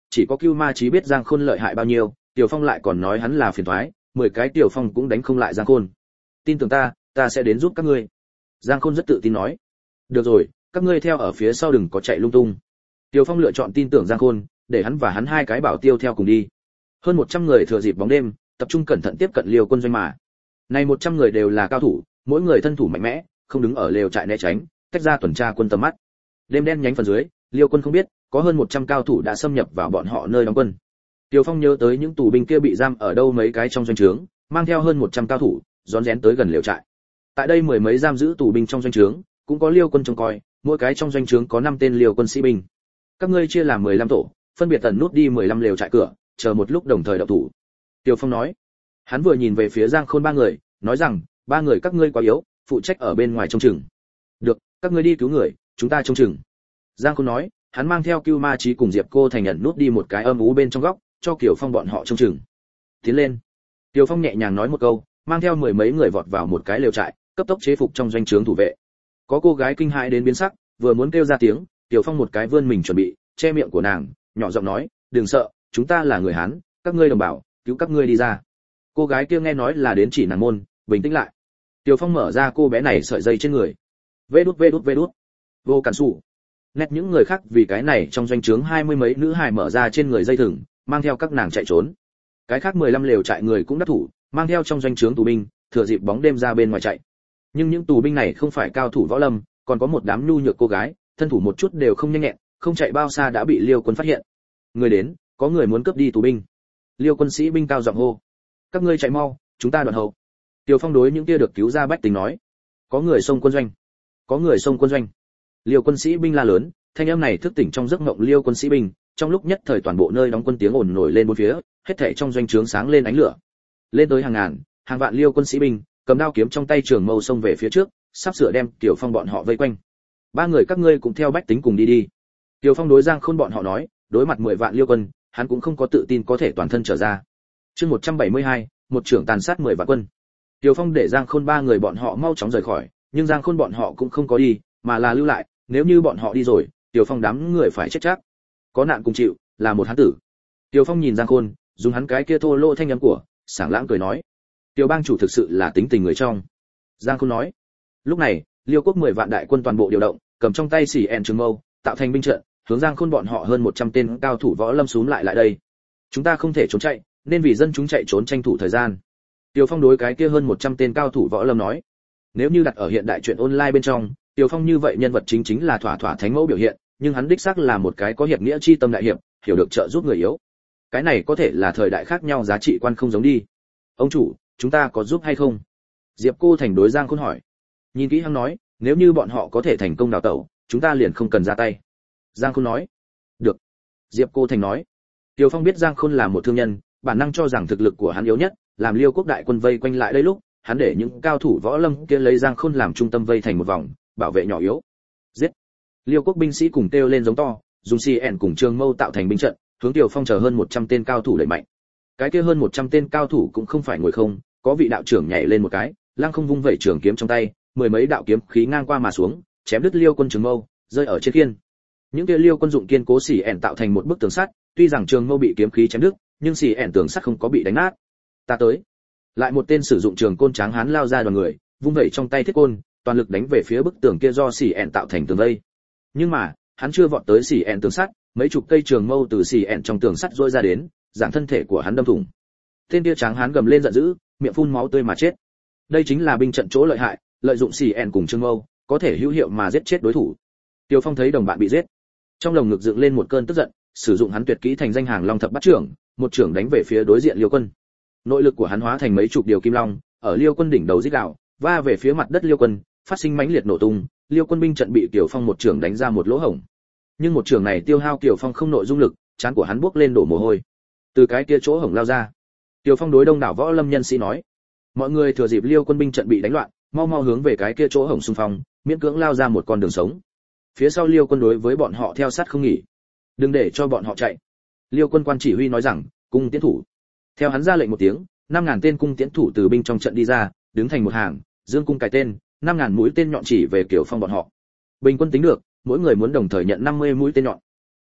chỉ có Cưu Ma Chí biết Giang Khôn lợi hại bao nhiêu, Tiểu Phong lại còn nói hắn là phiền toái, mười cái Tiểu Phong cũng đánh không lại Giang Khôn. Tin tưởng ta, ta sẽ đến giúp các ngươi. Giang Khôn rất tự tin nói. Được rồi, các ngươi theo ở phía sau đừng có chạy lung tung. Tiểu Phong lựa chọn tin tưởng Giang Khôn, để hắn và hắn hai cái bảo tiêu theo cùng đi. Hơn một trăm người thừa dịp bóng đêm, tập trung cẩn thận tiếp cận Liêu quân doanh mà. Này một trăm người đều là cao thủ, mỗi người thân thủ mạnh mẽ, không đứng ở lều trại né tránh, tách ra tuần tra quân tầm mắt. Đêm đen nhánh phần dưới, Liêu quân không biết, có hơn một trăm cao thủ đã xâm nhập vào bọn họ nơi đóng quân. Tiêu Phong nhớ tới những tù binh kia bị giam ở đâu mấy cái trong doanh trướng, mang theo hơn một trăm cao thủ, rón rén tới gần lều trại. Tại đây mười mấy giam giữ tù binh trong doanh trướng, cũng có Liêu quân trông coi, mỗi cái trong doanh trướng có năm tên Liêu quân sĩ binh. Các ngươi chia làm mười lăm tổ, phân biệt tần nút đi mười lăm lều trại cửa, chờ một lúc đồng thời động thủ. Tiêu Phong nói. Hắn vừa nhìn về phía Giang Khôn ba người, nói rằng, ba người các ngươi quá yếu, phụ trách ở bên ngoài trông chừng. Được, các ngươi đi cứu người, chúng ta trông chừng. Giang Khôn nói, hắn mang theo Cưu Ma Chí cùng Diệp Cô Thành nhận nút đi một cái âm ú bên trong góc, cho Kiều Phong bọn họ trông chừng. Tiến lên. Kiều Phong nhẹ nhàng nói một câu, mang theo mười mấy người vọt vào một cái lều trại, cấp tốc chế phục trong doanh trướng thủ vệ. Có cô gái kinh hãi đến biến sắc, vừa muốn kêu ra tiếng, Kiều Phong một cái vươn mình chuẩn bị, che miệng của nàng, nhỏ giọng nói, đừng sợ, chúng ta là người Hán, các ngươi đồng bào, cứu các ngươi đi ra. Cô gái kia nghe nói là đến chỉ nàng môn, bình tĩnh lại. Kiều Phong mở ra cô bé này sợi dây trên người. Vê đút vê đút vê đút. Vô cản sủ. Nét những người khác vì cái này trong doanh trướng hai mươi mấy nữ hài mở ra trên người dây thừng, mang theo các nàng chạy trốn. Cái khác mười lăm lều trại người cũng đắc thủ, mang theo trong doanh trướng tù binh, thừa dịp bóng đêm ra bên ngoài chạy. Nhưng những tù binh này không phải cao thủ võ lâm, còn có một đám nhu nhược cô gái, thân thủ một chút đều không nhanh nhẹn, không chạy bao xa đã bị Liêu quân phát hiện. Người đến, có người muốn cướp đi tù binh. Liêu quân sĩ binh cao giọng hô. Các ngươi chạy mau, chúng ta đoạn hậu. Tiêu Phong đối những kia được cứu ra bách tính nói. Có người xông quân doanh. Có người xông quân doanh. Liêu quân sĩ binh la lớn, thanh âm này thức tỉnh trong giấc mộng Liêu quân sĩ binh, trong lúc nhất thời toàn bộ nơi đóng quân tiếng ồn nổi lên bốn phía, hết thảy trong doanh trướng sáng lên ánh lửa. Lên tới hàng ngàn, hàng vạn Liêu quân sĩ binh, cầm đao kiếm trong tay trường mâu xông về phía trước, sắp sửa đem Tiểu Phong bọn họ vây quanh. Ba người các ngươi cũng theo bách tính cùng đi đi. Tiểu Phong đối Giang Khôn bọn họ nói, đối mặt mười vạn Liêu quân, hắn cũng không có tự tin có thể toàn thân trở ra. Chương một trăm bảy mươi hai, một trưởng tàn sát mười vạn quân. Tiểu Phong để Giang Khôn ba người bọn họ mau chóng rời khỏi, nhưng Giang Khôn bọn họ cũng không có đi, mà là lưu lại, nếu như bọn họ đi rồi, Tiểu Phong đám người phải chết chắc. Có nạn cùng chịu, là một hán tử. Tiểu Phong nhìn Giang Khôn, dùng hắn cái kia thô lỗ thanh âm của, sảng lãng cười nói: "Tiểu bang chủ thực sự là tính tình người trong." Giang Khôn nói. Lúc này, Liêu quốc mười vạn đại quân toàn bộ điều động, cầm trong tay xỉ ẹn trường mâu, tạo thành binh trận, hướng Giang Khôn bọn họ hơn một trăm tên cao thủ võ lâm xúm lại lại đây. Chúng ta không thể trốn chạy, nên vì dân chúng chạy trốn tranh thủ thời gian. Tiểu Phong đối cái kia hơn một trăm tên cao thủ võ lâm nói. Nếu như đặt ở hiện đại chuyện online bên trong, Tiểu Phong như vậy nhân vật chính chính là thỏa thỏa thánh mẫu biểu hiện, nhưng hắn đích xác là một cái có hiệp nghĩa chi tâm đại hiệp, hiểu được trợ giúp người yếu. Cái này có thể là thời đại khác nhau giá trị quan không giống đi. Ông chủ, chúng ta có giúp hay không? Diệp Cô Thành đối Giang Khôn hỏi. Nhìn kỹ hắn nói, nếu như bọn họ có thể thành công đào tẩu, chúng ta liền không cần ra tay. Giang Khôn nói. Được. Diệp Cô Thành nói. Tiểu Phong biết Giang Khôn là một thương nhân, bản năng cho rằng thực lực của hắn yếu nhất, làm Liêu quốc đại quân vây quanh lại đây lúc, hắn để những cao thủ võ lâm kia lấy Giang Khôn làm trung tâm vây thành một vòng, bảo vệ nhỏ yếu. Giết. Liêu quốc binh sĩ cùng kêu lên giống to, dùng xì ẻn cùng trường mâu tạo thành binh trận, hướng Tiểu Phong chờ hơn một trăm tên cao thủ đẩy mạnh. Cái kia hơn một trăm tên cao thủ cũng không phải ngồi không, có vị đạo trưởng nhảy lên một cái, lăng không vung vẩy trường kiếm trong tay, mười mấy đạo kiếm khí ngang qua mà xuống, chém đứt Liêu quân trường mâu, rơi ở trên kiên. Những kia Liêu quân dụng kiên cố xì ẻn tạo thành một bức tường sắt, tuy rằng trường mâu bị kiếm khí chém đứt, nhưng xì ẻn tường sắt không có bị đánh nát. Ta tới. Lại một tên sử dụng trường côn tráng hán lao ra đoàn người, vung vẩy trong tay thiết côn, toàn lực đánh về phía bức tường kia do xì ẻn tạo thành tường vây. Nhưng mà, hắn chưa vọt tới xì ẻn tường sắt, mấy chục cây trường mâu từ xì ẻn trong tường sắt rỗi ra đến, giảng thân thể của hắn đâm thủng. Tên kia tráng hán gầm lên giận dữ, miệng phun máu tươi mà chết. Đây chính là binh trận chỗ lợi hại, lợi dụng xì ẻn cùng trường mâu, có thể hữu hiệu mà giết chết đối thủ. Tiêu Phong thấy đồng bạn bị giết, trong lồng ngực dựng lên một cơn tức giận, sử dụng hắn tuyệt kỹ thành danh hàng long thập bát trưởng, một trưởng đánh về phía đối diện Liêu quân. Nội lực của hắn hóa thành mấy chục điều kim long, ở Liêu quân đỉnh đầu rít gào, va về phía mặt đất Liêu quân, phát sinh mãnh liệt nổ tung, Liêu quân binh trận bị Tiểu Phong một trưởng đánh ra một lỗ hổng. Nhưng một trưởng này tiêu hao Tiểu Phong không nội dung lực, trán của hắn buốc lên đổ mồ hôi. Từ cái kia chỗ hổng lao ra, Tiểu Phong đối đông đảo võ lâm nhân sĩ nói: "Mọi người thừa dịp Liêu quân binh trận bị đánh loạn, mau mau hướng về cái kia chỗ hổng xung phong, miễn cưỡng lao ra một con đường sống." Phía sau Liêu quân đối với bọn họ theo sát không nghỉ. "Đừng để cho bọn họ chạy." Liêu quân quan chỉ huy nói rằng, "Cung tiến thủ." Theo hắn ra lệnh một tiếng, năm ngàn tên cung tiến thủ từ binh trong trận đi ra, đứng thành một hàng, dương cung cài tên, năm ngàn mũi tên nhọn chỉ về Tiểu Phong bọn họ. Bình quân tính được, mỗi người muốn đồng thời nhận năm mươi mũi tên nhọn.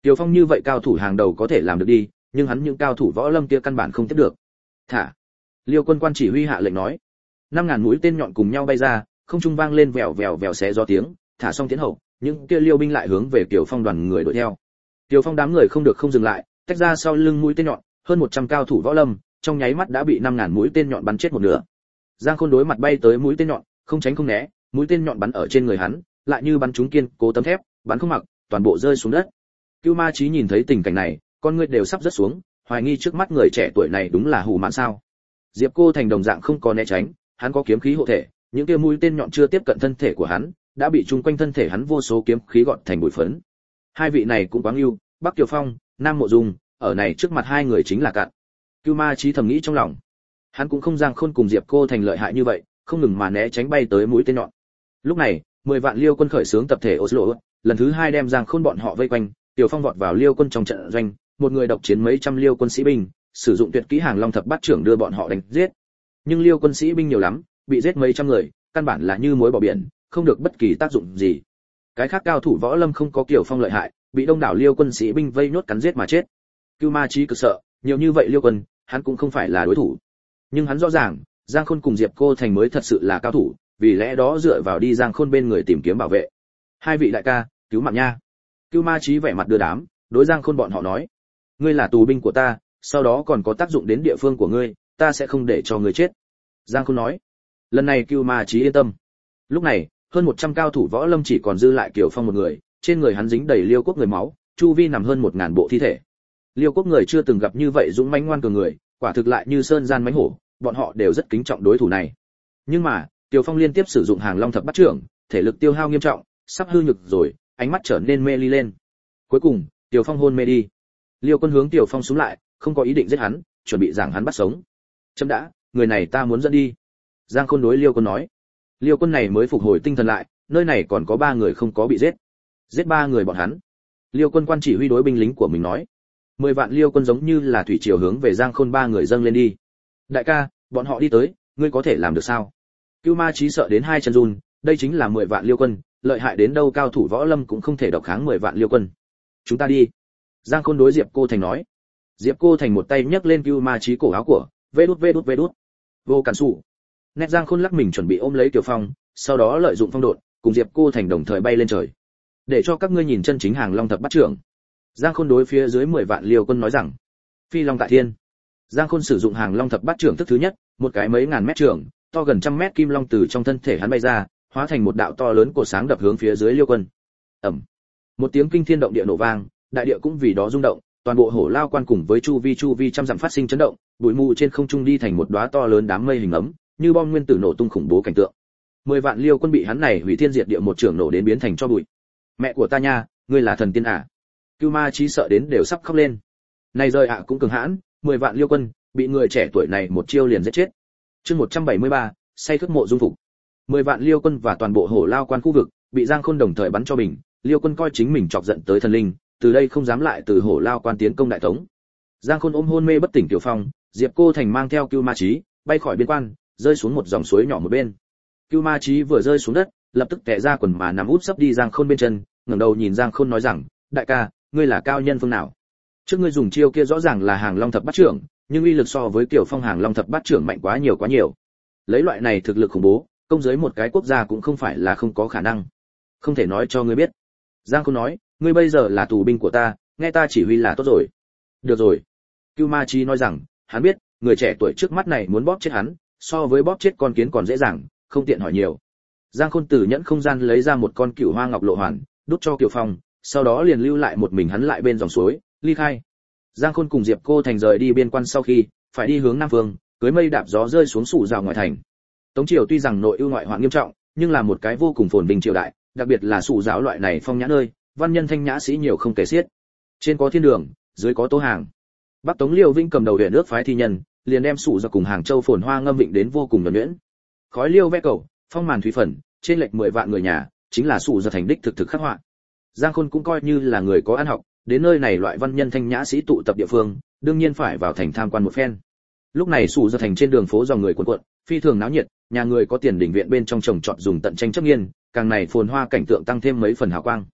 Tiểu Phong như vậy cao thủ hàng đầu có thể làm được đi, nhưng hắn những cao thủ võ lâm kia căn bản không tiếp được. Thả. Liêu Quân quan chỉ huy hạ lệnh nói. Năm ngàn mũi tên nhọn cùng nhau bay ra, không trung vang lên vèo vèo vèo xé gió tiếng, thả xong tiến hậu, những kia Liêu binh lại hướng về Tiểu Phong đoàn người đuổi theo. Tiểu Phong đám người không được không dừng lại, tách ra sau lưng mũi tên nhọn, hơn một trăm cao thủ võ lâm, trong nháy mắt đã bị năm ngàn mũi tên nhọn bắn chết một nửa. Giang Khôn đối mặt bay tới mũi tên nhọn, không tránh không né, mũi tên nhọn bắn ở trên người hắn, lại như bắn trúng kiên cố tấm thép, bắn không mặc, toàn bộ rơi xuống đất. Cưu Ma Chí nhìn thấy tình cảnh này, con người đều sắp rớt xuống, hoài nghi trước mắt người trẻ tuổi này đúng là hù mãn sao. Diệp Cô Thành đồng dạng không có né tránh, hắn có kiếm khí hộ thể, những kia mũi tên nhọn chưa tiếp cận thân thể của hắn, đã bị chung quanh thân thể hắn vô số kiếm khí gọt thành bụi phấn. Hai vị này cũng quá ưu, Bắc Kiều Phong, Nam Mộ Dung, ở này trước mặt hai người chính là cạn. Cưu Ma Chí thầm nghĩ trong lòng. Hắn cũng không Giang Khôn cùng Diệp Cô Thành lợi hại như vậy, không ngừng mà né tránh bay tới mũi tên nhọn. Lúc này, mười vạn Liêu quân khởi xướng tập thể Oslo, lần thứ hai đem Giang Khôn bọn họ vây quanh, Tiểu Phong vọt vào Liêu quân trong trận doanh, một người độc chiến mấy trăm Liêu quân sĩ binh, sử dụng tuyệt kỹ hàng long thập bát trưởng đưa bọn họ đánh giết. Nhưng Liêu quân sĩ binh nhiều lắm, bị giết mấy trăm người, căn bản là như muối bỏ biển, không được bất kỳ tác dụng gì. Cái khác cao thủ võ lâm không có Tiểu Phong lợi hại, bị đông đảo Liêu quân sĩ binh vây nhốt cắn giết mà chết. Cưu Ma Chí cực sợ, nhiều như vậy Liêu quân, hắn cũng không phải là đối thủ. Nhưng hắn rõ ràng, Giang Khôn cùng Diệp Cô Thành mới thật sự là cao thủ, vì lẽ đó dựa vào đi Giang Khôn bên người tìm kiếm bảo vệ. Hai vị đại ca, cứu mạng nha. Cưu Ma Chí vẻ mặt đưa đám, đối Giang Khôn bọn họ nói: ngươi là tù binh của ta, sau đó còn có tác dụng đến địa phương của ngươi, ta sẽ không để cho ngươi chết. Giang Khôn nói. Lần này Cưu Ma Chí yên tâm. Lúc này, hơn một trăm cao thủ võ lâm chỉ còn dư lại Kiều Phong một người, trên người hắn dính đầy Liêu quốc người máu, chu vi nằm hơn một ngàn bộ thi thể. Liêu quốc người chưa từng gặp như vậy dũng mãnh ngoan cường người, quả thực lại như sơn gian mãnh hổ, bọn họ đều rất kính trọng đối thủ này. Nhưng mà, Kiều Phong liên tiếp sử dụng hàng long thập bát trưởng, thể lực tiêu hao nghiêm trọng, sắp hư nhược rồi, ánh mắt trở nên mê ly lên. Cuối cùng, Kiều Phong hôn mê đi. Liêu quân hướng Kiều Phong xuống lại, không có ý định giết hắn, chuẩn bị giảng hắn bắt sống. Chấm đã, người này ta muốn dẫn đi. Giang Khôn đối Liêu quân nói. Liêu quân này mới phục hồi tinh thần lại, nơi này còn có ba người không có bị giết. Giết ba người bọn hắn. Liêu quân quan chỉ huy đối binh lính của mình nói. Mười vạn Liêu quân giống như là thủy triều hướng về Giang Khôn ba người dâng lên đi. Đại ca, bọn họ đi tới, ngươi có thể làm được sao? Cưu Ma Chí sợ đến hai chân run, đây chính là mười vạn Liêu quân, lợi hại đến đâu cao thủ võ lâm cũng không thể độc kháng mười vạn Liêu quân. Chúng ta đi. Giang Khôn đối Diệp Cô Thành nói. Diệp Cô Thành một tay nhấc lên Cưu Ma Chí cổ áo của, vê đút vê đút vê đút. Vô cản sủ. Nét Giang Khôn lắc mình chuẩn bị ôm lấy Kiều Phong, sau đó lợi dụng phong độn, cùng Diệp Cô Thành đồng thời bay lên trời. Để cho các ngươi nhìn chân chính hàng long thập bát trưởng. Giang Khôn đối phía dưới mười vạn Liêu quân nói rằng: Phi long tại thiên. Giang Khôn sử dụng hàng long thập bát trưởng thức thứ nhất, một cái mấy ngàn mét trưởng, to gần trăm mét kim long từ trong thân thể hắn bay ra, hóa thành một đạo to lớn cột sáng đập hướng phía dưới Liêu quân. Ầm. Một tiếng kinh thiên động địa nổ vang, đại địa cũng vì đó rung động, toàn bộ hổ lao quan cùng với chu vi chu vi trăm dặm phát sinh chấn động, bụi mù trên không trung đi thành một đóa to lớn đám mây hình ấm, như bom nguyên tử nổ tung khủng bố cảnh tượng. Mười vạn Liêu quân bị hắn này hủy thiên diệt địa một trưởng nổ đến biến thành cho bụi. Mẹ của ta nha, ngươi là thần tiên à? Cưu Ma Chí sợ đến đều sắp khóc lên. Này rời ạ cũng cường hãn, mười vạn Liêu quân bị người trẻ tuổi này một chiêu liền giết chết. Chương một trăm bảy mươi ba, say khướt mộ dung phục. Mười vạn Liêu quân và toàn bộ hổ lao quan khu vực bị Giang Khôn đồng thời bắn cho bình, Liêu quân coi chính mình chọc giận tới thần linh, từ đây không dám lại từ hổ lao quan tiến công đại tống. Giang Khôn ôm hôn mê bất tỉnh Tiểu Phong, Diệp Cô Thành mang theo Cưu Ma Chí bay khỏi biên quan, rơi xuống một dòng suối nhỏ một bên. Cưu Ma Chí vừa rơi xuống đất, lập tức tè ra quần mà nằm úp sấp đi Giang Khôn bên chân, ngẩng đầu nhìn Giang Khôn nói rằng: đại ca, ngươi là cao nhân phương nào? Trước ngươi dùng chiêu kia rõ ràng là hàng long thập bát trưởng, nhưng uy lực so với Kiều Phong hàng long thập bát trưởng mạnh quá nhiều quá nhiều. Lấy loại này thực lực khủng bố, công giới một cái quốc gia cũng không phải là không có khả năng. Không thể nói cho ngươi biết. Giang Khôn nói, ngươi bây giờ là tù binh của ta, nghe ta chỉ huy là tốt rồi. Được rồi. Cưu Ma Chí nói rằng, hắn biết, người trẻ tuổi trước mắt này muốn bóp chết hắn, so với bóp chết con kiến còn dễ dàng, không tiện hỏi nhiều. Giang Khôn từ nhẫn không gian lấy ra một con cửu hoa ngọc lộ hoàn, đút cho Kiều Phong, sau đó liền lưu lại một mình hắn lại bên dòng suối, ly khai. Giang Khôn cùng Diệp Cô Thành rời đi biên quan sau khi, phải đi hướng nam phương, cưới mây đạp gió rơi xuống sủ rào ngoại thành. Tống triều tuy rằng nội ưu ngoại hoạn nghiêm trọng, nhưng là một cái vô cùng phồn vinh triều đại, đặc biệt là sủ giáo loại này phong nhã nơi, văn nhân thanh nhã sĩ nhiều không kể xiết. Trên có thiên đường, dưới có tô hàng. Bắc Tống Liêu Vinh cầm đầu huyện nước phái thi nhân, liền đem sủ ra cùng Hàng Châu phồn hoa ngâm vịnh đến vô cùng nhuần nhuyễn. Khói liêu ve cầu, phong màn thủy phần, trên lệch mười vạn người nhà, chính là sủ ra thành đích thực thực khắc họa. Giang Khôn cũng coi như là người có ăn học, đến nơi này loại văn nhân thanh nhã sĩ tụ tập địa phương, đương nhiên phải vào thành tham quan một phen. Lúc này sủ ra thành trên đường phố dòng người cuồn cuộn, phi thường náo nhiệt, nhà người có tiền đỉnh viện bên trong trồng trọt dùng tận tranh chấp nghiên, càng này phồn hoa cảnh tượng tăng thêm mấy phần hào quang.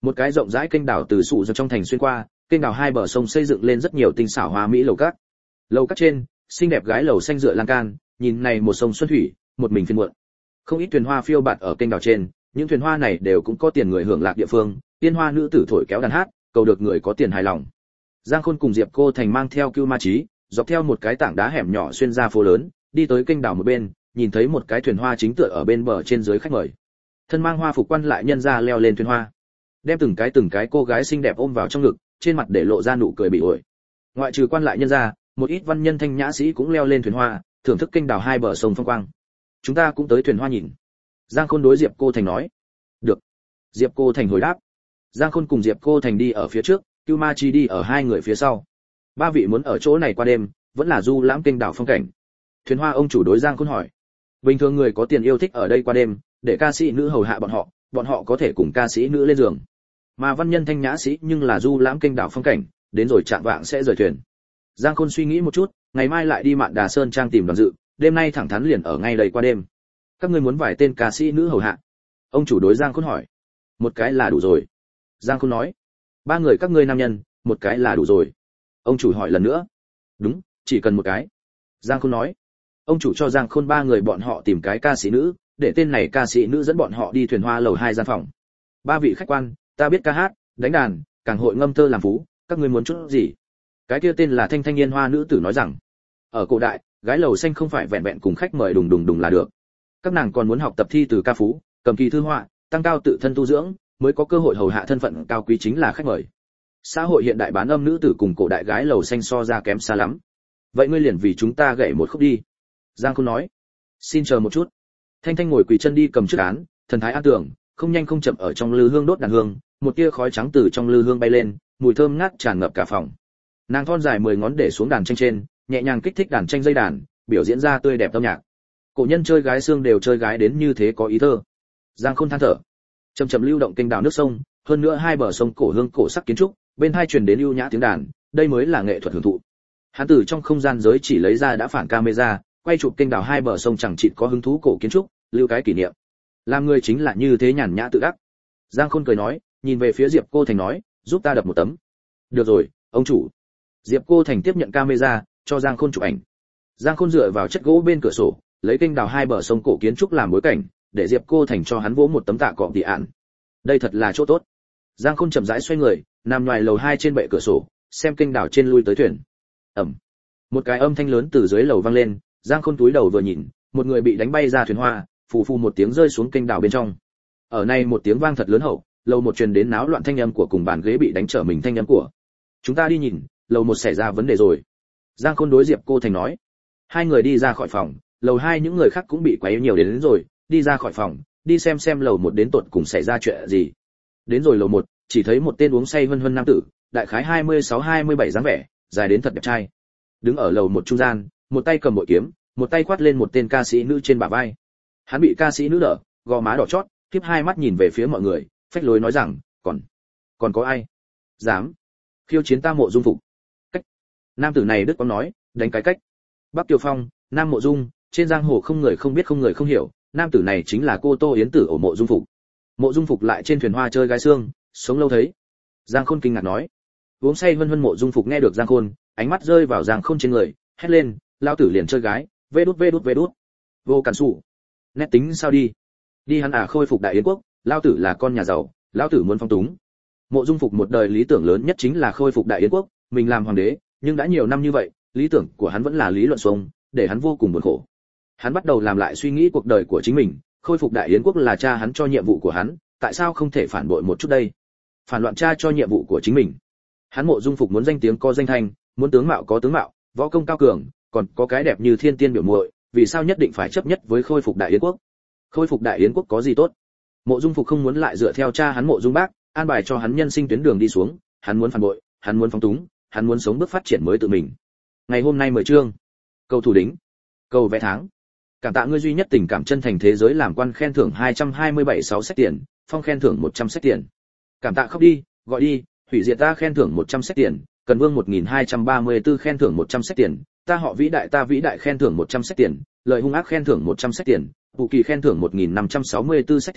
Một cái rộng rãi kênh đảo từ sụ ra trong thành xuyên qua, kênh đảo hai bờ sông xây dựng lên rất nhiều tinh xảo hoa mỹ lầu các. Lầu các trên, xinh đẹp gái lầu xanh dựa lan can, nhìn này một sông xuân thủy, một mình phiên muộn. Không ít thuyền hoa phiêu bạt ở kênh đảo trên, những thuyền hoa này đều cũng có tiền người hưởng lạc địa phương, tiên hoa nữ tử thổi kéo đàn hát, cầu được người có tiền hài lòng. Giang Khôn cùng Diệp Cô Thành mang theo Cưu Ma Chí, dọc theo một cái tảng đá hẻm nhỏ xuyên ra phố lớn, đi tới kênh đảo một bên, nhìn thấy một cái thuyền hoa chính tựa ở bên bờ trên dưới khách mời. Thân mang hoa phục quan lại nhân gia leo lên thuyền hoa, đem từng cái từng cái cô gái xinh đẹp ôm vào trong ngực, trên mặt để lộ ra nụ cười bị ổi. Ngoại trừ quan lại nhân gia, một ít văn nhân thanh nhã sĩ cũng leo lên thuyền hoa, thưởng thức kênh đảo hai bờ sông phong quang. Chúng ta cũng tới thuyền hoa nhìn. Giang Khôn đối Diệp Cô Thành nói. Được. Diệp Cô Thành hồi đáp. Giang Khôn cùng Diệp Cô Thành đi ở phía trước, Cưu Ma Chi đi ở hai người phía sau. Ba vị muốn ở chỗ này qua đêm, vẫn là du lãm kênh đảo phong cảnh. Thuyền hoa ông chủ đối Giang Khôn hỏi. Bình thường người có tiền yêu thích ở đây qua đêm, để ca sĩ nữ hầu hạ bọn họ, bọn họ có thể cùng ca sĩ nữ lên giường. Mà văn nhân thanh nhã sĩ nhưng là du lãm kênh đảo phong cảnh, đến rồi chạng vạng sẽ rời thuyền. Giang Khôn suy nghĩ một chút, ngày mai lại đi Mạn Đà Sơn trang tìm đoàn dự, đêm nay thẳng thắn liền ở ngay đây qua đêm. Các ngươi muốn vài tên ca sĩ nữ hầu hạ? Ông chủ đối Giang Khôn hỏi. Một cái là đủ rồi. Giang Khôn nói. Ba người các ngươi nam nhân, một cái là đủ rồi. Ông chủ hỏi lần nữa. Đúng, chỉ cần một cái. Giang Khôn nói. Ông chủ cho Giang Khôn ba người bọn họ tìm cái ca sĩ nữ, để tên này ca sĩ nữ dẫn bọn họ đi thuyền hoa lầu hai gian phòng. Ba vị khách quan, ta biết ca hát, đánh đàn, càng hội ngâm thơ làm phú, các ngươi muốn chút gì? Cái kia tên là Thanh Thanh Yên Hoa nữ tử nói rằng, ở cổ đại, gái lầu xanh không phải vẹn vẹn cùng khách mời đùng đùng đùng là được. Các nàng còn muốn học tập thi từ ca phú, cầm kỳ thư họa, tăng cao tự thân tu dưỡng, mới có cơ hội hầu hạ thân phận cao quý chính là khách mời. Xã hội hiện đại bán âm nữ tử cùng cổ đại gái lầu xanh so ra kém xa lắm. Vậy ngươi liền vì chúng ta gảy một khúc đi. Giang Khôn nói. Xin chờ một chút. Thanh Thanh ngồi quỳ chân đi cầm chiếc án, thần thái an tưởng, không nhanh không chậm ở trong lư hương đốt đàn hương, một tia khói trắng từ trong lư hương bay lên, mùi thơm ngát tràn ngập cả phòng. Nàng thon dài mười ngón để xuống đàn tranh trên, nhẹ nhàng kích thích đàn tranh dây đàn, biểu diễn ra tươi đẹp âm nhạc. Cổ nhân chơi gái xương đều chơi gái đến như thế có ý thơ. Giang Khôn than thở. Chậm chậm lưu động kênh đào nước sông, hơn nữa hai bờ sông cổ hương cổ sắc kiến trúc, bên hai truyền đến ưu nhã tiếng đàn, đây mới là nghệ thuật hưởng thụ. Hắn từ trong không gian giới chỉ lấy ra đã phản camera, quay chụp kênh đào hai bờ sông chẳng chịt có hứng thú cổ kiến trúc, lưu cái kỷ niệm. Làm người chính là như thế nhàn nhã tự đắc. Giang Khôn cười nói, nhìn về phía Diệp Cô Thành nói, giúp ta đập một tấm. Được rồi, ông chủ. Diệp Cô Thành tiếp nhận camera, cho Giang Khôn chụp ảnh. Giang Khôn dựa vào chất gỗ bên cửa sổ, lấy kênh đào hai bờ sông cổ kiến trúc làm bối cảnh, để Diệp Cô Thành cho hắn vỗ một tấm tạ cọ tỉ ạn. Đây thật là chỗ tốt. Giang Khôn chậm rãi xoay người, nằm ngoài lầu hai trên bệ cửa sổ, xem kênh đào trên lui tới thuyền. Ầm. Một cái âm thanh lớn từ dưới lầu vang lên, Giang Khôn túi đầu vừa nhìn, một người bị đánh bay ra thuyền hoa, phù phù một tiếng rơi xuống kênh đào bên trong. Ở này một tiếng vang thật lớn hậu, lầu một truyền đến náo loạn thanh âm của cùng bàn ghế bị đánh trở mình thanh âm của. Chúng ta đi nhìn, lầu một xảy ra vấn đề rồi. Giang Khôn đối Diệp Cô Thành nói. Hai người đi ra khỏi phòng, lầu hai những người khác cũng bị quấy nhiều đến, đến rồi, đi ra khỏi phòng, đi xem xem lầu một đến tột cùng xảy ra chuyện gì. Đến rồi lầu một, chỉ thấy một tên uống say hân hân nam tử, đại khái hai mươi sáu hai mươi bảy dáng vẻ, dài đến thật đẹp trai. Đứng ở lầu một trung gian, một tay cầm bội kiếm, một tay quát lên một tên ca sĩ nữ trên bả vai. Hắn bị ca sĩ nữ đỡ, gò má đỏ chót, khiếp hai mắt nhìn về phía mọi người, phách lối nói rằng, còn còn có ai dám khiêu chiến ta Mộ Dung Phục? Cách. Nam tử này đức quang nói, đánh cái cách. Bắc Kiều Phong, Nam Mộ Dung, trên giang hồ không người không biết không người không hiểu, nam tử này chính là cô Tô Yến tử ở Mộ Dung Phục. Mộ Dung Phục lại trên thuyền hoa chơi gái xương, sống lâu thấy. Giang Khôn kinh ngạc nói. Uống say vân vân Mộ Dung Phục nghe được Giang Khôn, ánh mắt rơi vào Giang Khôn trên người, hét lên, lao tử liền chơi gái, vê đút vê đút vê đút. Vô cản sủ. Nét tính sao đi? Đi hắn à khôi phục Đại Yến quốc, lao tử là con nhà giàu, lao tử muốn phong túng. Mộ Dung Phục một đời lý tưởng lớn nhất chính là khôi phục Đại Yến quốc, mình làm hoàng đế, nhưng đã nhiều năm như vậy, lý tưởng của hắn vẫn là lý luận xuông, để hắn vô cùng buồn khổ. Hắn bắt đầu làm lại suy nghĩ cuộc đời của chính mình, khôi phục Đại Yến quốc là cha hắn cho nhiệm vụ của hắn, tại sao không thể phản bội một chút đây? Phản loạn cha cho nhiệm vụ của chính mình. Hắn Mộ Dung Phục muốn danh tiếng có danh thanh, muốn tướng mạo có tướng mạo, võ công cao cường, còn có cái đẹp như thiên tiên biểu muội, vì sao nhất định phải chấp nhất với khôi phục Đại Yến quốc? Khôi phục Đại Yến quốc có gì tốt? Mộ Dung Phục không muốn lại dựa theo cha hắn Mộ Dung Bác, an bài cho hắn nhân sinh tuyến đường đi xuống, hắn muốn phản bội, hắn muốn phóng túng, hắn muốn sống bước phát triển mới tự mình. Ngày hôm nay mười chương, cầu thủ đính, cầu vẽ tháng. Cảm tạ ngươi duy nhất tình cảm chân thành thế giới làm quan khen thưởng hai trăm hai mươi bảy sáu sách tiền, phong khen thưởng một trăm sách tiền. Cảm tạ khóc đi, gọi đi, hủy diệt ta khen thưởng một trăm sách tiền, cần vương một nghìn hai trăm ba mươi tư khen thưởng một trăm sách tiền, ta họ vĩ đại ta vĩ đại khen thưởng một trăm sách tiền, lời hung ác khen thưởng một trăm sách tiền, phụ kỳ khen thưởng một nghìn năm trăm sáu mươi tư sách tiền,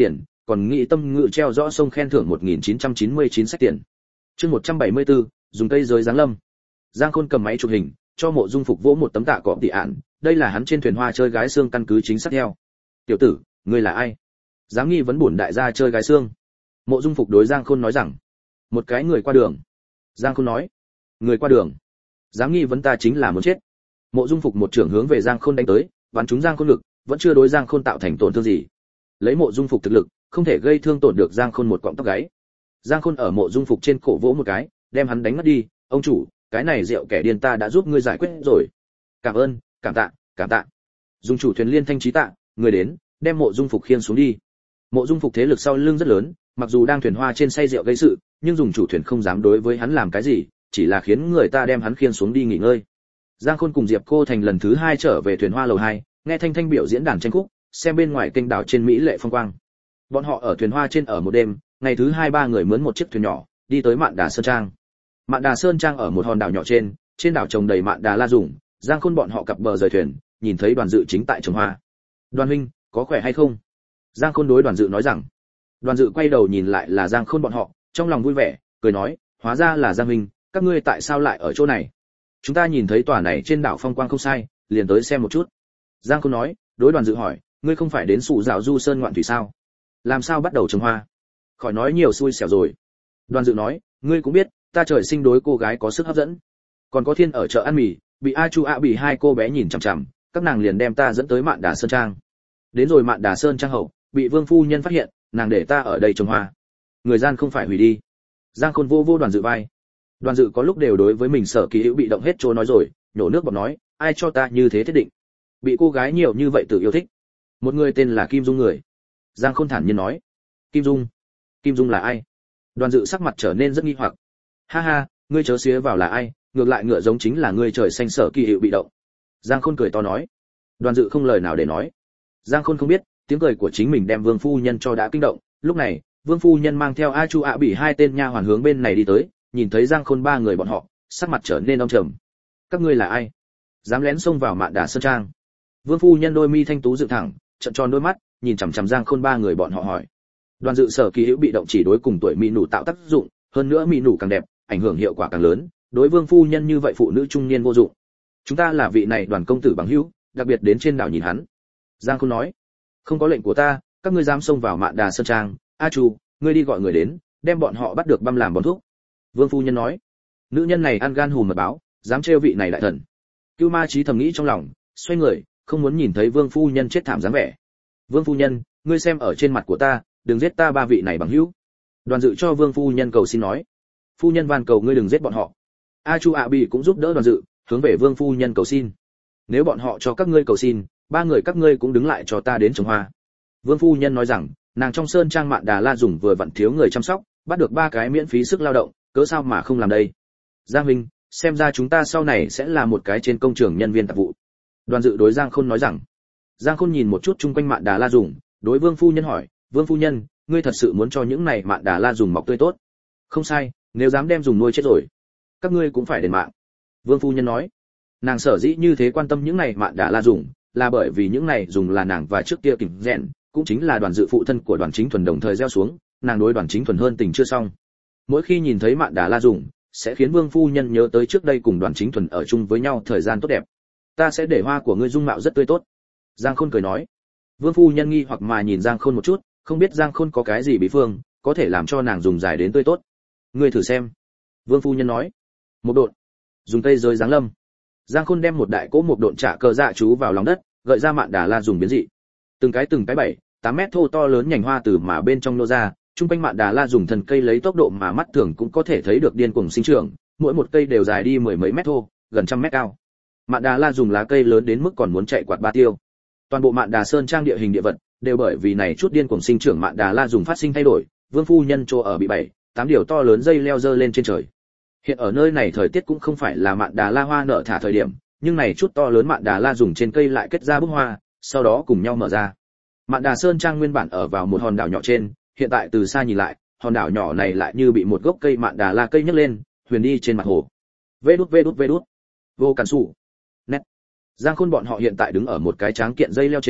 còn nghĩ tâm ngự treo rõ sông khen thưởng một nghìn chín trăm chín mươi chín sách tiền. Chương một trăm bảy mươi tư, dùng cây giới giáng lâm. Giang Khôn cầm máy chụp hình, cho Mộ Dung Phục vỗ một tấm tạ cọp tỉ ạn, đây là hắn trên thuyền hoa chơi gái xương căn cứ chính xác theo. Tiểu tử, ngươi là ai? Dám nghi vấn bổn đại gia chơi gái xương? Mộ Dung Phục đối Giang Khôn nói rằng, một cái người qua đường. Giang Khôn nói, người qua đường? Dám nghi vấn ta chính là muốn chết. Mộ Dung Phục một trưởng hướng về Giang Khôn đánh tới, bắn trúng Giang Khôn lực, vẫn chưa đối Giang Khôn tạo thành tổn thương gì. Lấy Mộ Dung Phục thực lực, không thể gây thương tổn được Giang Khôn một cọng tóc gáy. Giang Khôn ở Mộ Dung Phục trên cổ vỗ một cái, đem hắn đánh ngất đi. Ông chủ, cái này rượu kẻ điên ta đã giúp ngươi giải quyết rồi. Cảm ơn, cảm tạ, cảm tạ. Dung chủ thuyền liên thanh trí tạ, người đến, đem Mộ Dung Phục khiêng xuống đi. Mộ Dung Phục thế lực sau lưng rất lớn, mặc dù đang thuyền hoa trên say rượu gây sự, nhưng dùng chủ thuyền không dám đối với hắn làm cái gì, chỉ là khiến người ta đem hắn khiêng xuống đi nghỉ ngơi. Giang Khôn cùng Diệp Cô Thành lần thứ hai trở về thuyền hoa lầu hai, nghe Thanh Thanh biểu diễn đàn tranh khúc, xem bên ngoài kênh đảo trên mỹ lệ phong quang. Bọn họ ở thuyền hoa trên ở một đêm, ngày thứ hai ba người mướn một chiếc thuyền nhỏ, đi tới Mạn Đà Sơn Trang. Mạn Đà Sơn Trang ở một hòn đảo nhỏ trên, trên đảo trồng đầy mạn đà la dùng. Giang Khôn bọn họ cặp bờ rời thuyền, nhìn thấy Đoàn Dự chính tại trồng hoa. Đoàn huynh, có khỏe hay không? Giang Khôn đối Đoàn Dự nói rằng. Đoàn Dự quay đầu nhìn lại là Giang Khôn bọn họ, trong lòng vui vẻ, cười nói, hóa ra là Giang huynh, các ngươi tại sao lại ở chỗ này? Chúng ta nhìn thấy tòa này trên đảo phong quang không sai, liền tới xem một chút. Giang Khôn nói, đối Đoàn Dự hỏi, ngươi không phải đến Sụ Dạo Du Sơn ngoạn thủy sao? Làm sao bắt đầu trồng hoa? Khỏi nói nhiều xui xẻo rồi. Đoàn Dự nói, ngươi cũng biết, ta trời sinh đối cô gái có sức hấp dẫn. Còn có Thiên ở chợ ăn mì, bị A Chu A bị hai cô bé nhìn chằm chằm, các nàng liền đem ta dẫn tới Mạn Đà Sơn Trang. Đến rồi Mạn Đà Sơn Trang hậu, bị Vương phu nhân phát hiện, nàng để ta ở đây trồng hoa. Người gian không phải hủy đi. Giang Khôn vô vô Đoàn Dự vai. Đoàn Dự có lúc đều đối với mình sở kỳ hữu bị động hết chỗ nói rồi, nhổ nước bọt nói, ai cho ta như thế thiết định? Bị cô gái nhiều như vậy tự yêu thích. Một người tên là Kim Dung người. Giang Khôn thản nhiên nói. Kim Dung? Kim Dung là ai? Đoàn Dự sắc mặt trở nên rất nghi hoặc. Ha ha, ngươi chớ xía vào là ai, ngược lại ngựa giống chính là ngươi trời xanh sở kỳ hiệu bị động. Giang Khôn cười to nói. Đoàn Dự không lời nào để nói. Giang Khôn không biết, tiếng cười của chính mình đem Vương phu nhân cho đã kinh động. Lúc này, Vương phu nhân mang theo A Chu A bị hai tên nha hoàn hướng bên này đi tới, nhìn thấy Giang Khôn ba người bọn họ, sắc mặt trở nên âm trầm. Các ngươi là ai? Dám lén xông vào Mạn Đà Sơn Trang? Vương phu nhân đôi mi thanh tú dựng thẳng, trợn tròn đôi mắt, nhìn chằm chằm Giang Khôn ba người bọn họ hỏi. Đoàn Dự sở kỳ hữu bị động chỉ đối cùng tuổi mỹ nụ tạo tác dụng, hơn nữa mỹ nụ càng đẹp, ảnh hưởng hiệu quả càng lớn, đối Vương phu nhân như vậy phụ nữ trung niên vô dụng. Chúng ta là vị này Đoàn công tử bằng hữu, đặc biệt đến trên đảo nhìn hắn. Giang Khôn nói, không có lệnh của ta, các ngươi dám xông vào Mạn Đà Sơn Trang, A Chu, ngươi đi gọi người đến, đem bọn họ bắt được băm làm bón thuốc. Vương phu nhân nói, nữ nhân này ăn gan hùm mật báo, dám trêu vị này đại thần. Cưu Ma Chí thầm nghĩ trong lòng, xoay người, không muốn nhìn thấy Vương phu nhân chết thảm dáng vẻ. Vương phu nhân, ngươi xem ở trên mặt của ta, đừng giết ta ba vị này bằng hữu. Đoàn Dự cho Vương phu nhân cầu xin nói, phu nhân van cầu ngươi đừng giết bọn họ. A Chu A Bì cũng giúp đỡ Đoàn Dự, hướng về Vương phu nhân cầu xin. Nếu bọn họ cho các ngươi cầu xin, ba người các ngươi cũng đứng lại cho ta đến trồng hoa. Vương phu nhân nói rằng, nàng trong sơn trang Mạn Đà La dùng vừa vặn thiếu người chăm sóc, bắt được ba cái miễn phí sức lao động, cớ sao mà không làm đây? Giang huynh, xem ra chúng ta sau này sẽ là một cái trên công trường nhân viên tạp vụ. Đoàn Dự đối Giang Khôn nói rằng. Giang Khôn nhìn một chút chung quanh Mạn Đà La dùng, đối Vương phu nhân hỏi, Vương phu nhân, ngươi thật sự muốn cho những này Mạn Đà La dùng mọc tươi tốt? Không sai, nếu dám đem dùng nuôi chết rồi, các ngươi cũng phải đền mạng. Vương phu nhân nói. Nàng sở dĩ như thế quan tâm những này Mạn Đà La dùng, là bởi vì những này dùng là nàng và trước kia kỉnh rèn, cũng chính là Đoàn Dự phụ thân của Đoàn Chính Thuần đồng thời gieo xuống, nàng đối Đoàn Chính Thuần hơn tình chưa xong. Mỗi khi nhìn thấy Mạn Đà La dùng, sẽ khiến Vương phu nhân nhớ tới trước đây cùng Đoàn Chính Thuần ở chung với nhau thời gian tốt đẹp. Ta sẽ để hoa của ngươi dung mạo rất tươi tốt. Giang Khôn cười nói. Vương phu nhân nghi hoặc mà nhìn Giang Khôn một chút, không biết Giang Khôn có cái gì bí phương, có thể làm cho nàng dùng dài đến tươi tốt. Ngươi thử xem. Vương phu nhân nói. Một độn, dùng cây rơi giáng lâm. Giang Khôn đem một đại cỗ một độn trả cờ dạ chú vào lòng đất, gợi ra Mạn Đà La dùng biến dị. Từng cái từng cái bảy, tám mét thô to lớn nhành hoa từ mà bên trong nô ra, trung quanh Mạn Đà La dùng thần cây lấy tốc độ mà mắt thường cũng có thể thấy được điên cuồng sinh trưởng, mỗi một cây đều dài đi mười mấy mét thô, gần trăm mét cao. Mạn Đà La dùng lá cây lớn đến mức còn muốn chạy quạt ba tiêu. Toàn bộ Mạn Đà Sơn Trang địa hình địa vật đều bởi vì này chút điên cuồng sinh trưởng Mạn Đà La dùng phát sinh thay đổi, Vương phu nhân chỗ ở bị bảy, tám điều to lớn dây leo dơ lên trên trời. Hiện ở nơi này thời tiết cũng không phải là Mạn Đà La hoa nở thả thời điểm, nhưng này chút to lớn Mạn Đà La dùng trên cây lại kết ra bức hoa, sau đó cùng nhau mở ra. Mạn Đà Sơn Trang nguyên bản ở vào một hòn đảo nhỏ trên, hiện tại từ xa nhìn lại, hòn đảo nhỏ này lại như bị một gốc cây Mạn Đà La cây nhấc lên, huyền đi trên mặt hồ. Vê đút vê đút vê đút. Vô Cản Sủ. Nét. Giang Khôn bọn họ hiện tại đứng ở một cái tráng kiện dây leo trên,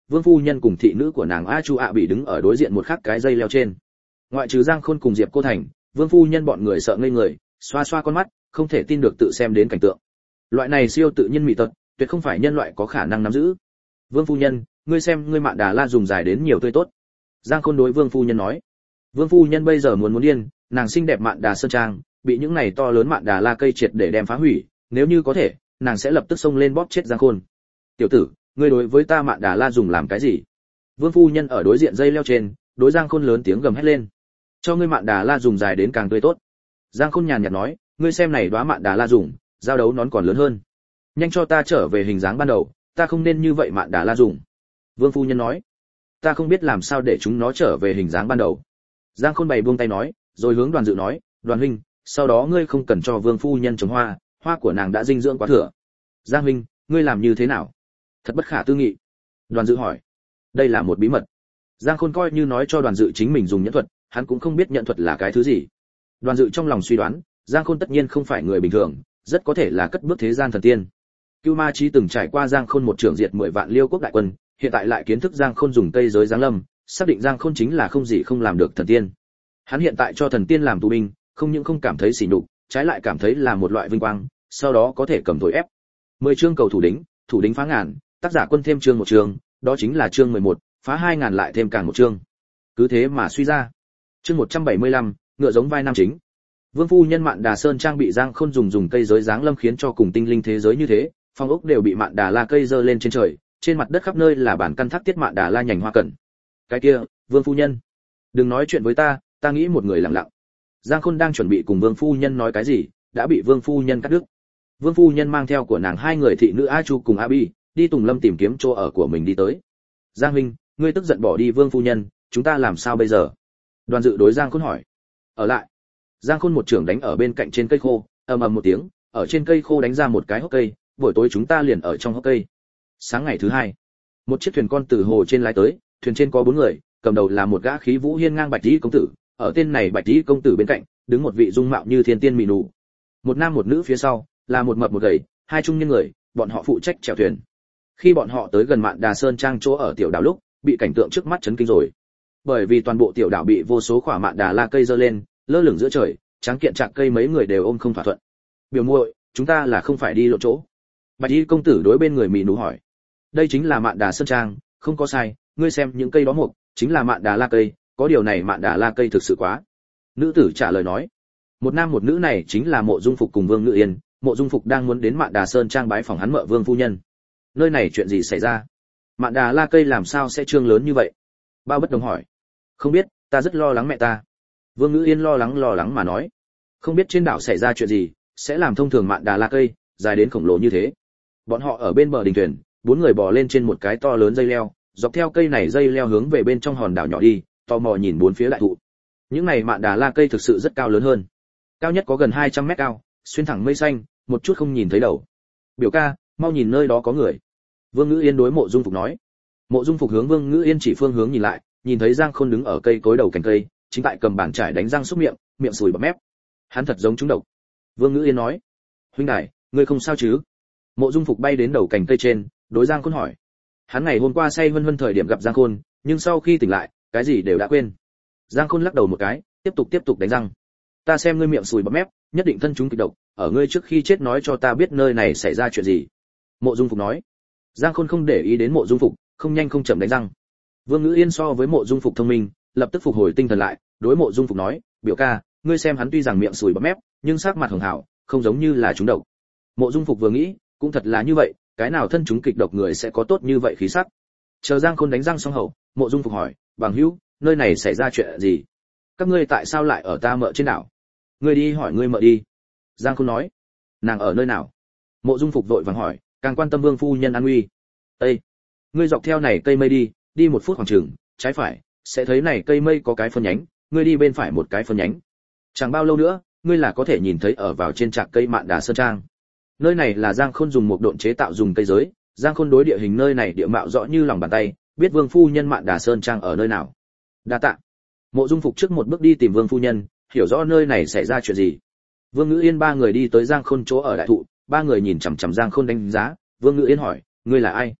Vương phu nhân cùng thị nữ của nàng A Chu ạ bị đứng ở đối diện một khắc cái dây leo trên. Ngoại trừ Giang Khôn cùng Diệp Cô Thành, Vương phu nhân bọn người sợ ngây người, xoa xoa con mắt, không thể tin được tự xem đến cảnh tượng. Loại này siêu tự nhiên mỹ tật, tuyệt không phải nhân loại có khả năng nắm giữ. Vương phu nhân, ngươi xem ngươi Mạn Đà La dùng dài đến nhiều tươi tốt. Giang Khôn đối Vương phu nhân nói. Vương phu nhân bây giờ muốn muốn điên, nàng xinh đẹp Mạn Đà sơn trang, bị những này to lớn Mạn Đà La cây triệt để đem phá hủy, nếu như có thể, nàng sẽ lập tức xông lên bóp chết Giang Khôn. Tiểu tử, ngươi đối với ta Mạn Đà La dùng làm cái gì? Vương phu nhân ở đối diện dây leo trên, đối Giang Khôn lớn tiếng gầm hét lên. Cho ngươi Mạn Đà La dùng dài đến càng tươi tốt. Giang Khôn nhàn nhạt nói, ngươi xem này đóa Mạn Đà La dùng, giao đấu nón còn lớn hơn. Nhanh cho ta trở về hình dáng ban đầu, ta không nên như vậy Mạn Đà La dùng. Vương phu nhân nói, ta không biết làm sao để chúng nó trở về hình dáng ban đầu. Giang Khôn bày buông tay nói, rồi hướng Đoàn Dự nói, Đoàn huynh, sau đó ngươi không cần cho Vương phu nhân trồng hoa, hoa của nàng đã dinh dưỡng quá thừa. Giang huynh, ngươi làm như thế nào? Thật bất khả tư nghị. Đoàn Dự hỏi, đây là một bí mật. Giang Khôn coi như nói cho Đoàn Dự chính mình dùng nhẫn thuật, hắn cũng không biết nhẫn thuật là cái thứ gì. Đoàn Dự trong lòng suy đoán, Giang Khôn tất nhiên không phải người bình thường, rất có thể là cất bước thế gian thần tiên. Cưu Ma Chí từng trải qua Giang Khôn một trưởng diệt mười vạn Liêu quốc đại quân, hiện tại lại kiến thức Giang Khôn dùng cây giới giáng lâm, xác định Giang Khôn chính là không gì không làm được thần tiên. Hắn hiện tại cho thần tiên làm tù binh, không những không cảm thấy sỉ nhục, trái lại cảm thấy là một loại vinh quang, sau đó có thể cầm thổi ép. Mười chương cầu thủ đính, thủ đính phá ngàn, tác giả quân thêm chương một chương, đó chính là chương mười một, phá hai ngàn lại thêm càng một chương. Cứ thế mà suy ra. Chương một trăm bảy mươi lăm, ngựa giống vai nam chính. Vương phu nhân Mạn Đà Sơn trang bị Giang Khôn dùng dùng cây giới giáng lâm khiến cho cùng tinh linh thế giới như thế, phong ốc đều bị Mạn Đà La cây giơ lên trên trời, trên mặt đất khắp nơi là bản căn thác tiết Mạn Đà La nhành hoa cẩn. Cái kia, Vương phu nhân, đừng nói chuyện với ta, ta nghĩ một người lặng lặng. Giang Khôn đang chuẩn bị cùng Vương phu nhân nói cái gì, đã bị Vương phu nhân cắt đứt. Vương phu nhân mang theo của nàng hai người thị nữ A Chu cùng A Bi, đi Tùng Lâm tìm kiếm chỗ ở của mình đi tới. Giang huynh, ngươi tức giận bỏ đi Vương phu nhân, chúng ta làm sao bây giờ? Đoàn Dự đối Giang Khôn hỏi. Ở lại. Giang Khôn một trưởng đánh ở bên cạnh trên cây khô, ầm ầm một tiếng, ở trên cây khô đánh ra một cái hốc cây, buổi tối chúng ta liền ở trong hốc cây. Sáng ngày thứ hai, một chiếc thuyền con từ hồ trên lái tới, thuyền trên có bốn người, cầm đầu là một gã khí vũ hiên ngang Bạch Tỷ công tử, ở tên này Bạch Tỷ công tử bên cạnh, đứng một vị dung mạo như thiên tiên mỹ nụ. Một nam một nữ phía sau, là một mập một gầy, hai trung niên người, bọn họ phụ trách chèo thuyền. Khi bọn họ tới gần Mạn Đà Sơn trang chỗ ở tiểu đảo lúc, bị cảnh tượng trước mắt chấn kinh rồi. Bởi vì toàn bộ tiểu đảo bị vô số khỏa Mạn Đà La cây giơ lên, lơ lửng giữa trời, tráng kiện chạc cây mấy người đều ôm không thỏa thuận. Biểu muội, chúng ta là không phải đi lộ chỗ? Bạch Y công tử đối bên người mỹ nụ hỏi. Đây chính là Mạn Đà Sơn trang, không có sai, ngươi xem những cây đó mục, chính là Mạn Đà La cây, có điều này Mạn Đà La cây thực sự quá. Nữ tử trả lời nói. Một nam một nữ này chính là Mộ Dung Phục cùng Vương Ngự Yên, Mộ Dung Phục đang muốn đến Mạn Đà Sơn trang bái phòng hắn mợ Vương phu nhân. Nơi này chuyện gì xảy ra? Mạn Đà La cây làm sao sẽ trương lớn như vậy? Bao Bất Đồng hỏi. Không biết, ta rất lo lắng mẹ ta. Vương Ngữ Yên lo lắng lo lắng mà nói. Không biết trên đảo xảy ra chuyện gì, sẽ làm thông thường Mạn Đà La cây dài đến khổng lồ như thế. Bọn họ ở bên bờ đình thuyền, bốn người bò lên trên một cái to lớn dây leo, dọc theo cây này dây leo hướng về bên trong hòn đảo nhỏ đi, tò mò nhìn bốn phía đại thụ. Những này Mạn Đà La cây thực sự rất cao lớn hơn. Cao nhất có gần hai trăm mét cao, xuyên thẳng mây xanh, một chút không nhìn thấy đầu. Biểu ca, mau nhìn nơi đó có người. Vương Ngữ Yên đối Mộ Dung Phục nói. Mộ Dung Phục hướng Vương Ngữ Yên chỉ phương hướng nhìn lại, nhìn thấy Giang Khôn đứng ở cây cối đầu cành cây, chính tại cầm bàn chải đánh răng xúc miệng, miệng sùi bọt mép. Hắn thật giống trúng độc. Vương Ngữ Yên nói. Huynh đài, ngươi không sao chứ? Mộ Dung Phục bay đến đầu cành cây trên, đối Giang Khôn hỏi. Hắn ngày hôm qua say vân vân thời điểm gặp Giang Khôn, nhưng sau khi tỉnh lại, cái gì đều đã quên. Giang Khôn lắc đầu một cái, tiếp tục tiếp tục đánh răng. Ta xem ngươi miệng sùi bọt mép, nhất định thân chúng kịch độc, ở ngươi trước khi chết nói cho ta biết nơi này xảy ra chuyện gì. Mộ Dung Phục nói. Giang Khôn không để ý đến Mộ Dung Phục, không nhanh không chậm đánh răng. Vương Ngữ Yên so với Mộ Dung Phục thông minh, lập tức phục hồi tinh thần lại, đối Mộ Dung Phục nói, biểu ca, ngươi xem hắn tuy rằng miệng sùi bọt mép, nhưng sắc mặt hường hảo, không giống như là trúng độc. Mộ Dung Phục vừa nghĩ, cũng thật là như vậy, cái nào thân chúng kịch độc người sẽ có tốt như vậy khí sắc. Chờ Giang Khôn đánh răng xong hậu, Mộ Dung Phục hỏi, bằng hữu, nơi này xảy ra chuyện gì? Các ngươi tại sao lại ở ta mợ trên đảo? Ngươi đi hỏi ngươi mợ đi. Giang Khôn nói. Nàng ở nơi nào? Mộ Dung Phục vội vàng hỏi, càng quan tâm Vương phu nhân an nguy. Ê, ngươi dọc theo này cây mây đi, đi một phút khoảng chừng, trái phải, sẽ thấy này cây mây có cái phân nhánh, ngươi đi bên phải một cái phân nhánh. Chẳng bao lâu nữa, ngươi là có thể nhìn thấy ở vào trên trạc cây Mạn Đà Sơn trang. Nơi này là Giang Khôn dùng một độn chế tạo dùng cây giới, Giang Khôn đối địa hình nơi này địa mạo rõ như lòng bàn tay, biết Vương phu nhân Mạn Đà Sơn trang ở nơi nào. Đa tạ. Mộ Dung Phục trước một bước đi tìm Vương phu nhân, hiểu rõ nơi này xảy ra chuyện gì. Vương Ngữ Yên ba người đi tới Giang Khôn chỗ ở đại thụ, ba người nhìn chằm chằm Giang Khôn đánh giá, Vương Ngữ Yên hỏi, ngươi là ai?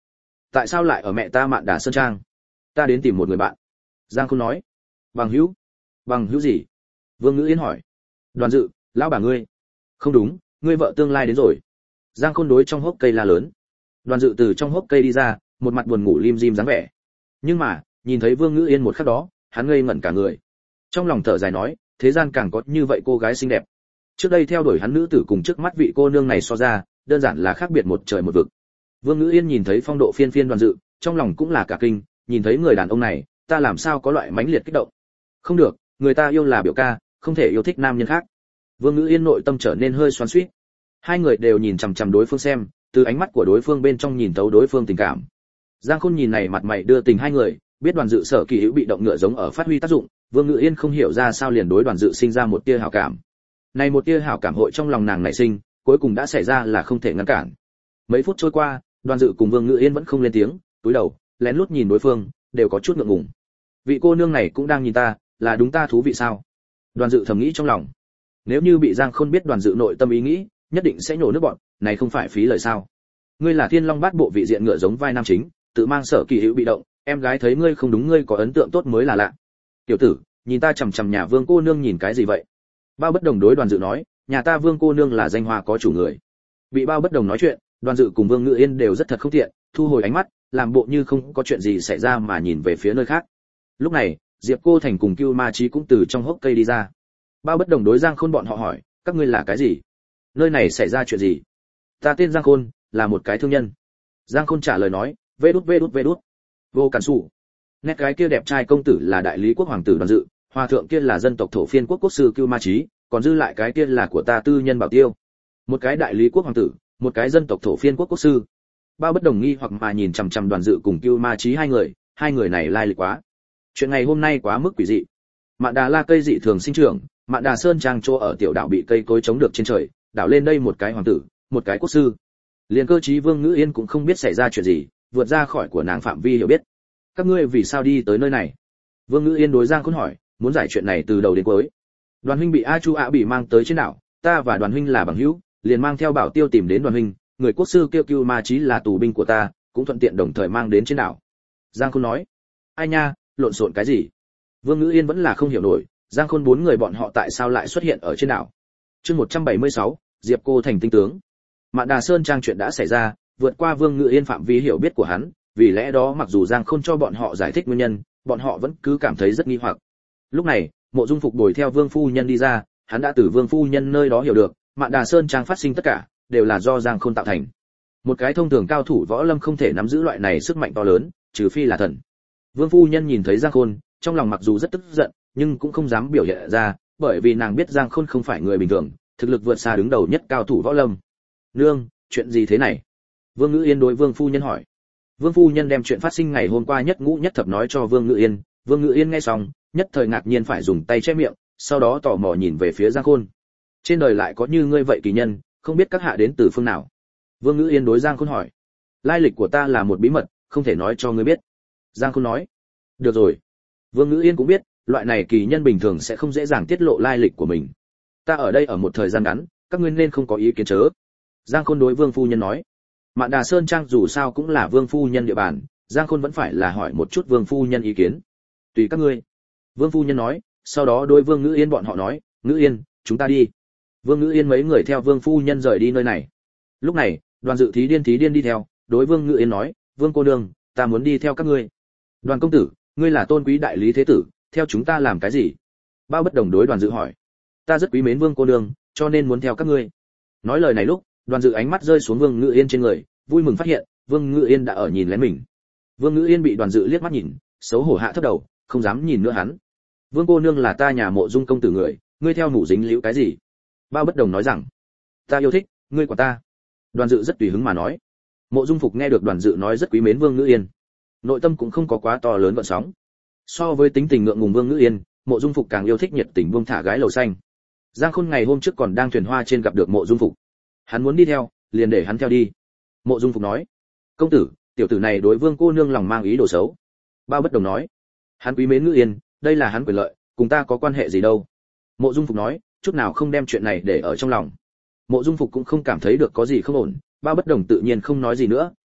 tại sao lại ở mẹ ta Mạn Đà Sơn Trang? Ta đến tìm một người bạn. Giang Khôn nói. Bằng hữu? Bằng hữu gì? Vương Ngữ Yên hỏi. Đoàn Dự, lão bà ngươi. Không đúng, ngươi vợ tương lai đến rồi. Giang Khôn đối trong hốc cây la lớn. Đoàn Dự từ trong hốc cây đi ra, một mặt buồn ngủ lim dim dáng vẻ. Nhưng mà, nhìn thấy Vương Ngữ Yên một khắc đó, hắn ngây ngẩn cả người. Trong lòng thở dài nói, thế gian càng có như vậy cô gái xinh đẹp. Trước đây theo đuổi hắn nữ tử cùng trước mắt vị cô nương này so ra, đơn giản là khác biệt một trời một vực. Vương Ngữ Yên nhìn thấy phong độ phiên phiên Đoàn Dự, trong lòng cũng là cả kinh, nhìn thấy người đàn ông này, ta làm sao có loại mãnh liệt kích động. Không được, người ta yêu là biểu ca, không thể yêu thích nam nhân khác. Vương Ngữ Yên nội tâm trở nên hơi xoắn xuýt. Hai người đều nhìn chằm chằm đối phương xem, từ ánh mắt của đối phương bên trong nhìn thấu đối phương tình cảm. Giang Khôn nhìn này mặt mày đưa tình hai người, biết Đoàn Dự sở kỳ hữu bị động ngựa giống ở phát huy tác dụng, Vương Ngữ Yên không hiểu ra sao liền đối Đoàn Dự sinh ra một tia hảo cảm. Này một tia hảo cảm hội trong lòng nàng nảy sinh, cuối cùng đã xảy ra là không thể ngăn cản. Mấy phút trôi qua, Đoàn Dự cùng Vương Ngữ Yên vẫn không lên tiếng, cúi đầu, lén lút nhìn đối phương, đều có chút ngượng ngùng. Vị cô nương này cũng đang nhìn ta, là đúng ta thú vị sao? Đoàn Dự thầm nghĩ trong lòng. Nếu như bị Giang Khôn biết Đoàn Dự nội tâm ý nghĩ, nhất định sẽ nhổ nước bọt, này không phải phí lời sao? Ngươi là Thiên Long Bát Bộ vị diện ngựa giống vai nam chính, tự mang sở kỳ hữu bị động, em gái thấy ngươi không đúng ngươi có ấn tượng tốt mới là lạ. Tiểu tử, nhìn ta chằm chằm nhà Vương cô nương nhìn cái gì vậy? Bao Bất Đồng đối Đoàn Dự nói, nhà ta Vương cô nương là danh hoa có chủ người. Bị Bao Bất Đồng nói chuyện, Đoàn Dự cùng Vương Ngữ Yên đều rất thật không tiện, thu hồi ánh mắt, làm bộ như không có chuyện gì xảy ra mà nhìn về phía nơi khác. Lúc này, Diệp Cô Thành cùng Cưu Ma Chí cũng từ trong hốc cây đi ra. Bao Bất Đồng đối Giang Khôn bọn họ hỏi, các ngươi là cái gì? Nơi này xảy ra chuyện gì? Ta tên Giang Khôn, là một cái thương nhân. Giang Khôn trả lời nói, vê đút vê đút vê đút. Vô Cản Sủ. Nét gái kia đẹp trai công tử là đại lý quốc hoàng tử Đoàn Dự, hòa thượng kia là dân tộc thổ phiên quốc quốc sư Cưu Ma Chí, còn dư lại cái kia là của ta tư nhân Bảo Tiêu. Một cái đại lý quốc hoàng tử, một cái dân tộc thổ phiên quốc quốc sư. Bao Bất Đồng nghi hoặc mà nhìn chằm chằm Đoàn Dự cùng Cưu Ma Chí hai người, hai người này lai lịch quá. Chuyện ngày hôm nay quá mức quỷ dị. Mạn Đà La cây dị thường sinh trưởng, Mạn Đà Sơn Trang chỗ ở tiểu đảo bị cây cối chống được trên trời, đảo lên đây một cái hoàng tử, một cái quốc sư. Liên cơ trí Vương Ngữ Yên cũng không biết xảy ra chuyện gì, vượt ra khỏi của nàng phạm vi hiểu biết. Các ngươi vì sao đi tới nơi này? Vương Ngữ Yên đối Giang Khôn hỏi, muốn giải chuyện này từ đầu đến cuối. Đoàn huynh bị A Chu A bị mang tới trên đảo, ta và Đoàn huynh là bằng hữu, liền mang theo Bảo Tiêu tìm đến Đoàn huynh, người quốc sư kêu Cưu Ma Chí là tù binh của ta, cũng thuận tiện đồng thời mang đến trên đảo. Giang Khôn nói, ai nha, lộn xộn cái gì? Vương Ngữ Yên vẫn là không hiểu nổi, Giang Khôn bốn người bọn họ tại sao lại xuất hiện ở trên đảo. Chương một trăm bảy mươi sáu, Diệp Cô Thành tinh tướng. Mạn Đà Sơn Trang chuyện đã xảy ra, vượt qua Vương Ngữ Yên phạm vi hiểu biết của hắn, vì lẽ đó mặc dù Giang Khôn cho bọn họ giải thích nguyên nhân, bọn họ vẫn cứ cảm thấy rất nghi hoặc. Lúc này, Mộ Dung Phục đuổi theo Vương phu nhân đi ra, hắn đã từ Vương phu nhân nơi đó hiểu được, Mạn Đà Sơn Trang phát sinh tất cả đều là do Giang Khôn tạo thành. Một cái thông thường cao thủ võ lâm không thể nắm giữ loại này sức mạnh to lớn, trừ phi là thần. Vương phu nhân nhìn thấy Giang Khôn, trong lòng mặc dù rất tức giận, nhưng cũng không dám biểu hiện ra, bởi vì nàng biết Giang Khôn không phải người bình thường, thực lực vượt xa đứng đầu nhất cao thủ võ lâm. Nương, chuyện gì thế này? Vương Ngữ Yên đối Vương phu nhân hỏi. Vương phu nhân đem chuyện phát sinh ngày hôm qua nhất ngũ nhất thập nói cho Vương Ngữ Yên, Vương Ngữ Yên nghe xong, nhất thời ngạc nhiên phải dùng tay che miệng, sau đó tò mò nhìn về phía Giang Khôn. Trên đời lại có như ngươi vậy kỳ nhân, không biết các hạ đến từ phương nào? Vương Ngữ Yên đối Giang Khôn hỏi. Lai lịch của ta là một bí mật, không thể nói cho ngươi biết. Giang Khôn nói. Được rồi. Vương Ngữ Yên cũng biết, loại này kỳ nhân bình thường sẽ không dễ dàng tiết lộ lai lịch của mình. Ta ở đây ở một thời gian ngắn, các ngươi nên không có ý kiến chớ. Giang Khôn đối Vương phu nhân nói. Mạn Đà Sơn Trang dù sao cũng là Vương phu nhân địa bàn, Giang Khôn vẫn phải là hỏi một chút Vương phu nhân ý kiến. Tùy các ngươi. Vương phu nhân nói, sau đó đối Vương Ngữ Yên bọn họ nói, Ngữ Yên, chúng ta đi. Vương Ngữ Yên mấy người theo Vương phu nhân rời đi nơi này. Lúc này, Đoàn Dự thí điên thí điên đi theo, đối Vương Ngữ Yên nói, Vương cô nương, ta muốn đi theo các ngươi. Đoàn công tử, ngươi là tôn quý đại lý thế tử, theo chúng ta làm cái gì? Bao Bất Đồng đối Đoàn Dự hỏi. Ta rất quý mến Vương cô nương, cho nên muốn theo các ngươi. Nói lời này lúc, Đoàn Dự ánh mắt rơi xuống Vương Ngữ Yên trên người, vui mừng phát hiện, Vương Ngữ Yên đã ở nhìn lén mình. Vương Ngữ Yên bị Đoàn Dự liếc mắt nhìn, xấu hổ hạ thấp đầu, không dám nhìn nữa hắn. Vương cô nương là ta nhà Mộ Dung công tử người, ngươi theo mủ dính liễu cái gì? Bao Bất Đồng nói rằng, ta yêu thích, ngươi của ta. Đoàn Dự rất tùy hứng mà nói. Mộ Dung Phục nghe được Đoàn Dự nói rất quý mến Vương Ngữ Yên, nội tâm cũng không có quá to lớn gợn sóng. So với tính tình ngượng ngùng Vương Ngữ Yên, Mộ Dung Phục càng yêu thích nhiệt tình buông thả gái lầu xanh. Giang Khôn ngày hôm trước còn đang thuyền hoa trên gặp được Mộ Dung Phục, hắn muốn đi theo, liền để hắn theo đi. Mộ Dung Phục nói, công tử, tiểu tử này đối Vương cô nương lòng mang ý đồ xấu. Bao Bất Đồng nói, hắn quý mến Ngữ Yên, đây là hắn quyền lợi, cùng ta có quan hệ gì đâu. Mộ Dung Phục nói, chút nào không đem chuyện này để ở trong lòng. Mộ Dung Phục cũng không cảm thấy được có gì không ổn, Bao Bất Đồng tự nhiên không nói gì nữa,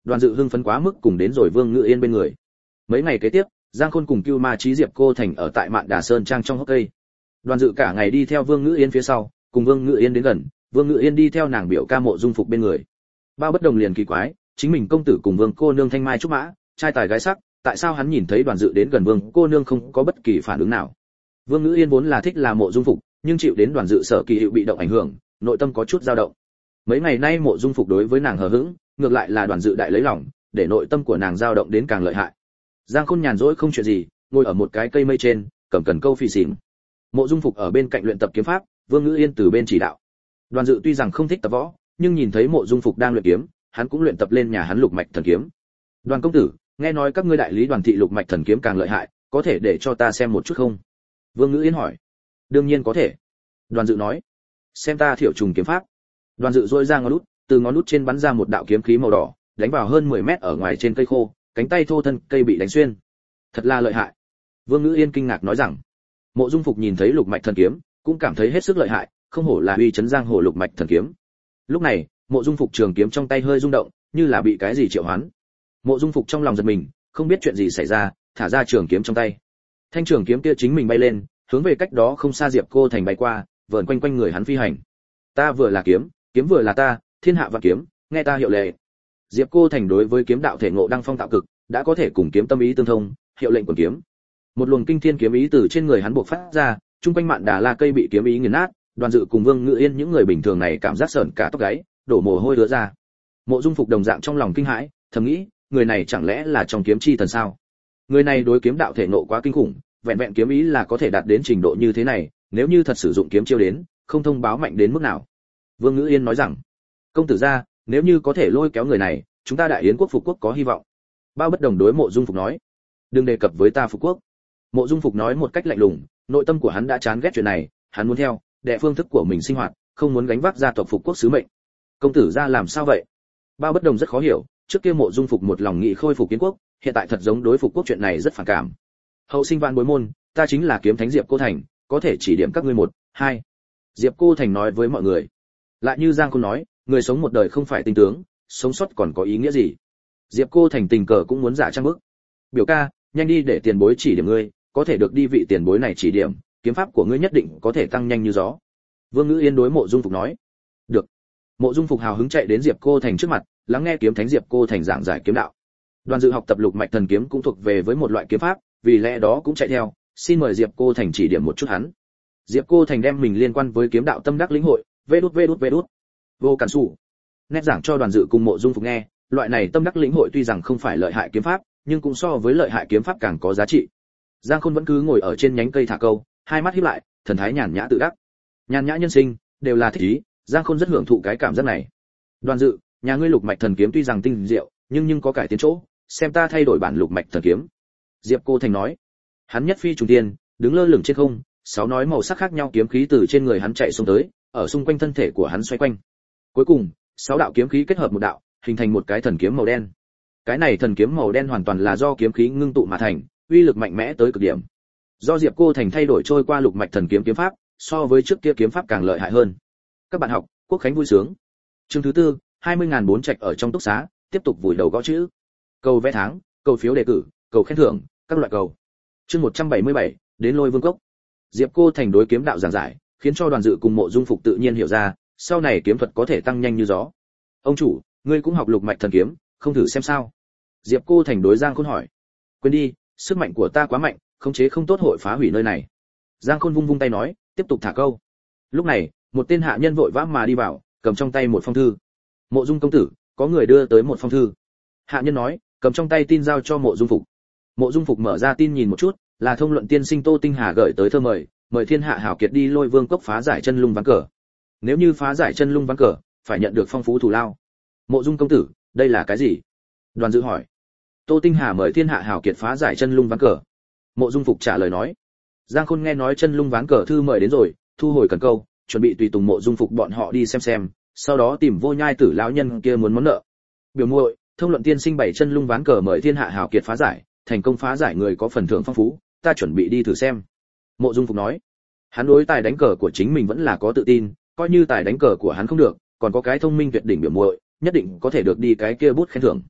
Đoàn Dự hưng phấn quá mức cùng đến rồi Vương Ngự Yên bên người. Mấy ngày kế tiếp, Giang Khôn cùng Cưu Ma Chí Diệp Cô Thành ở tại Mạn Đà Sơn trang trong hốc cây. Đoàn Dự cả ngày đi theo Vương Ngự Yên phía sau, cùng Vương Ngự Yên đến gần, Vương Ngự Yên đi theo nàng biểu ca Mộ Dung Phục bên người. Bao Bất Đồng liền kỳ quái, chính mình công tử cùng Vương cô nương thanh mai trúc mã, trai tài gái sắc, tại sao hắn nhìn thấy Đoàn Dự đến gần Vương cô nương không có bất kỳ phản ứng nào? Vương Ngự Yên vốn là thích là Mộ Dung Phục, nhưng chịu đến Đoàn Dự sở kỳ hiệu bị động ảnh hưởng, nội tâm có chút dao động. Mấy ngày nay Mộ Dung Phục đối với nàng hờ hững, ngược lại là Đoàn Dự đại lấy lòng, để nội tâm của nàng dao động đến càng lợi hại. Giang Khôn nhàn rỗi không chuyện gì, ngồi ở một cái cây mây trên, cầm cần câu phì xỉm. Mộ Dung Phục ở bên cạnh luyện tập kiếm pháp, Vương Ngự Yên từ bên chỉ đạo. Đoàn Dự tuy rằng không thích tập võ, nhưng nhìn thấy Mộ Dung Phục đang luyện kiếm, hắn cũng luyện tập lên nhà hắn Lục Mạch Thần Kiếm. Đoàn công tử, nghe nói các ngươi đại lý Đoàn thị Lục Mạch Thần Kiếm càng lợi hại, có thể để cho ta xem một chút không? Vương Ngự Yên hỏi. Đương nhiên có thể. Đoàn Dự nói. Xem ta Thiệu Trùng kiếm pháp. Đoàn Dự rôi ra ngón út, từ ngón út trên bắn ra một đạo kiếm khí màu đỏ, đánh vào hơn mười mét ở ngoài trên cây khô, cánh tay thô thân cây bị đánh xuyên. Thật là lợi hại. Vương Ngự Yên kinh ngạc nói rằng. Mộ Dung Phục nhìn thấy Lục Mạch Thần Kiếm, cũng cảm thấy hết sức lợi hại, không hổ là uy chấn giang hồ Lục Mạch Thần Kiếm. Lúc này, Mộ Dung Phục trường kiếm trong tay hơi rung động, như là bị cái gì triệu hoán. Mộ Dung Phục trong lòng giật mình, không biết chuyện gì xảy ra, thả ra trường kiếm trong tay. Thanh trường kiếm kia chính mình bay lên, hướng về cách đó không xa Diệp Cô Thành bay qua, vờn quanh quanh người hắn phi hành. Ta vừa là kiếm, kiếm vừa là ta, thiên hạ vạn kiếm, nghe ta hiệu lệnh. Diệp Cô Thành đối với kiếm đạo thể ngộ đăng phong tạo cực, đã có thể cùng kiếm tâm ý tương thông, hiệu lệnh của kiếm. Một luồng kinh thiên kiếm ý từ trên người hắn bộc phát ra, trung quanh Mạn Đà La cây bị kiếm ý nghiền nát, Đoàn Dự cùng Vương Ngự Yên những người bình thường này cảm giác sởn cả tóc gáy, đổ mồ hôi đứa ra. Mộ Dung Phục đồng dạng trong lòng kinh hãi, thầm nghĩ, người này chẳng lẽ là trong kiếm chi thần sao? Người này đối kiếm đạo thể nộ quá kinh khủng, vẹn vẹn kiếm ý là có thể đạt đến trình độ như thế này, nếu như thật sử dụng kiếm chiêu đến, không thông báo mạnh đến mức nào. Vương Ngự Yên nói rằng, công tử gia, nếu như có thể lôi kéo người này, chúng ta Đại Yến quốc phục quốc có hy vọng. Bao Bất Đồng đối Mộ Dung Phục nói, đừng đề cập với ta phục quốc. Mộ Dung Phục nói một cách lạnh lùng, nội tâm của hắn đã chán ghét chuyện này, hắn muốn theo đệ phương thức của mình sinh hoạt, không muốn gánh vác gia tộc phục quốc sứ mệnh. Công tử gia làm sao vậy? Bao Bất Đồng rất khó hiểu, trước kia Mộ Dung Phục một lòng nghị khôi phục kiến quốc, hiện tại thật giống đối phục quốc chuyện này rất phản cảm. Hậu sinh vạn bối môn, ta chính là kiếm thánh Diệp Cô Thành, có thể chỉ điểm các ngươi một, hai. Diệp Cô Thành nói với mọi người. Lại như Giang Khôn nói, người sống một đời không phải tinh tướng, sống sót còn có ý nghĩa gì? Diệp Cô Thành tình cờ cũng muốn giả trang bức. Biểu ca, nhanh đi để tiền bối chỉ điểm ngươi, có thể được đi vị tiền bối này chỉ điểm, kiếm pháp của ngươi nhất định có thể tăng nhanh như gió. Vương Ngự Yên đối Mộ Dung Phục nói. Được. Mộ Dung Phục hào hứng chạy đến Diệp Cô Thành trước mặt, lắng nghe kiếm thánh Diệp Cô Thành giảng giải kiếm đạo. Đoàn Dự học tập Lục Mạch Thần Kiếm cũng thuộc về với một loại kiếm pháp, vì lẽ đó cũng chạy theo, xin mời Diệp Cô Thành chỉ điểm một chút hắn. Diệp Cô Thành đem mình liên quan với kiếm đạo tâm đắc lĩnh hội, vê đút vê đút vê đút. Vô cản sủ. Nét giảng cho Đoàn Dự cùng Mộ Dung Phục nghe, loại này tâm đắc lĩnh hội tuy rằng không phải lợi hại kiếm pháp, nhưng cũng so với lợi hại kiếm pháp càng có giá trị. Giang Khôn vẫn cứ ngồi ở trên nhánh cây thả câu, hai mắt híp lại, thần thái nhàn nhã tự đắc. Nhàn nhã nhân sinh, đều là thích ý, Giang Khôn rất hưởng thụ cái cảm giác này. Đoàn Dự, nhà ngươi Lục Mạch Thần Kiếm tuy rằng tinh diệu, nhưng nhưng có cải tiến chỗ, xem ta thay đổi bản Lục Mạch Thần Kiếm. Diệp Cô Thành nói. Hắn nhất phi trùng tiên, đứng lơ lửng trên không, sáu nói màu sắc khác nhau kiếm khí từ trên người hắn chạy xuống tới, ở xung quanh thân thể của hắn xoay quanh. Cuối cùng, sáu đạo kiếm khí kết hợp một đạo, hình thành một cái thần kiếm màu đen. Cái này thần kiếm màu đen hoàn toàn là do kiếm khí ngưng tụ mà thành, uy lực mạnh mẽ tới cực điểm. Do Diệp Cô Thành thay đổi trôi qua Lục Mạch Thần Kiếm kiếm pháp, so với trước kia kiếm pháp càng lợi hại hơn. Các bạn học, Quốc khánh vui sướng. Chương thứ tư, hai mươi nghìn bốn trạch ở trong túc xá, tiếp tục vùi đầu gõ chữ. Cầu vẽ tháng, cầu phiếu đề cử, cầu khen thưởng, các loại cầu. Chương một trăm bảy mươi bảy, đến Lôi Vương Cốc. Diệp Cô Thành đối kiếm đạo giảng giải, khiến cho Đoàn Dự cùng Mộ Dung Phục tự nhiên hiểu ra, sau này kiếm thuật có thể tăng nhanh như gió. Ông chủ, ngươi cũng học Lục Mạch Thần Kiếm, không thử xem sao? Diệp Cô Thành đối Giang Khôn hỏi. Quên đi, sức mạnh của ta quá mạnh, khống chế không tốt hội phá hủy nơi này. Giang Khôn vung vung tay nói, tiếp tục thả câu. Lúc này, một tên hạ nhân vội vã mà đi vào, cầm trong tay một phong thư. Mộ Dung công tử, có người đưa tới một phong thư. Hạ nhân nói, cầm trong tay tin giao cho Mộ Dung Phục. Mộ Dung Phục mở ra tin nhìn một chút, là thông luận tiên sinh Tô Tinh Hà gửi tới thơ mời, mời thiên hạ hảo kiệt đi Lôi Vương Cốc phá giải chân lung ván cờ. Nếu như phá giải chân lung ván cờ, phải nhận được phong phú thù lao. Mộ Dung công tử, đây là cái gì? Đoàn Dự hỏi. Tô Tinh Hà mời thiên hạ hảo kiệt phá giải chân lung ván cờ. Mộ Dung Phục trả lời nói. Giang Khôn nghe nói chân lung ván cờ thư mời đến rồi, thu hồi cần câu, chuẩn bị tùy tùng Mộ Dung Phục bọn họ đi xem xem, sau đó tìm Vô Nhai Tử lão nhân kia muốn món nợ. Biểu muội, thông luận tiên sinh bảy chân lung ván cờ mời thiên hạ hảo kiệt phá giải, thành công phá giải người có phần thưởng phong phú, ta chuẩn bị đi thử xem. Mộ Dung Phục nói. Hắn đối tài đánh cờ của chính mình vẫn là có tự tin, coi như tài đánh cờ của hắn không được, còn có cái thông minh tuyệt đỉnh biểu muội, nhất định có thể được đi cái kia bút khen thưởng.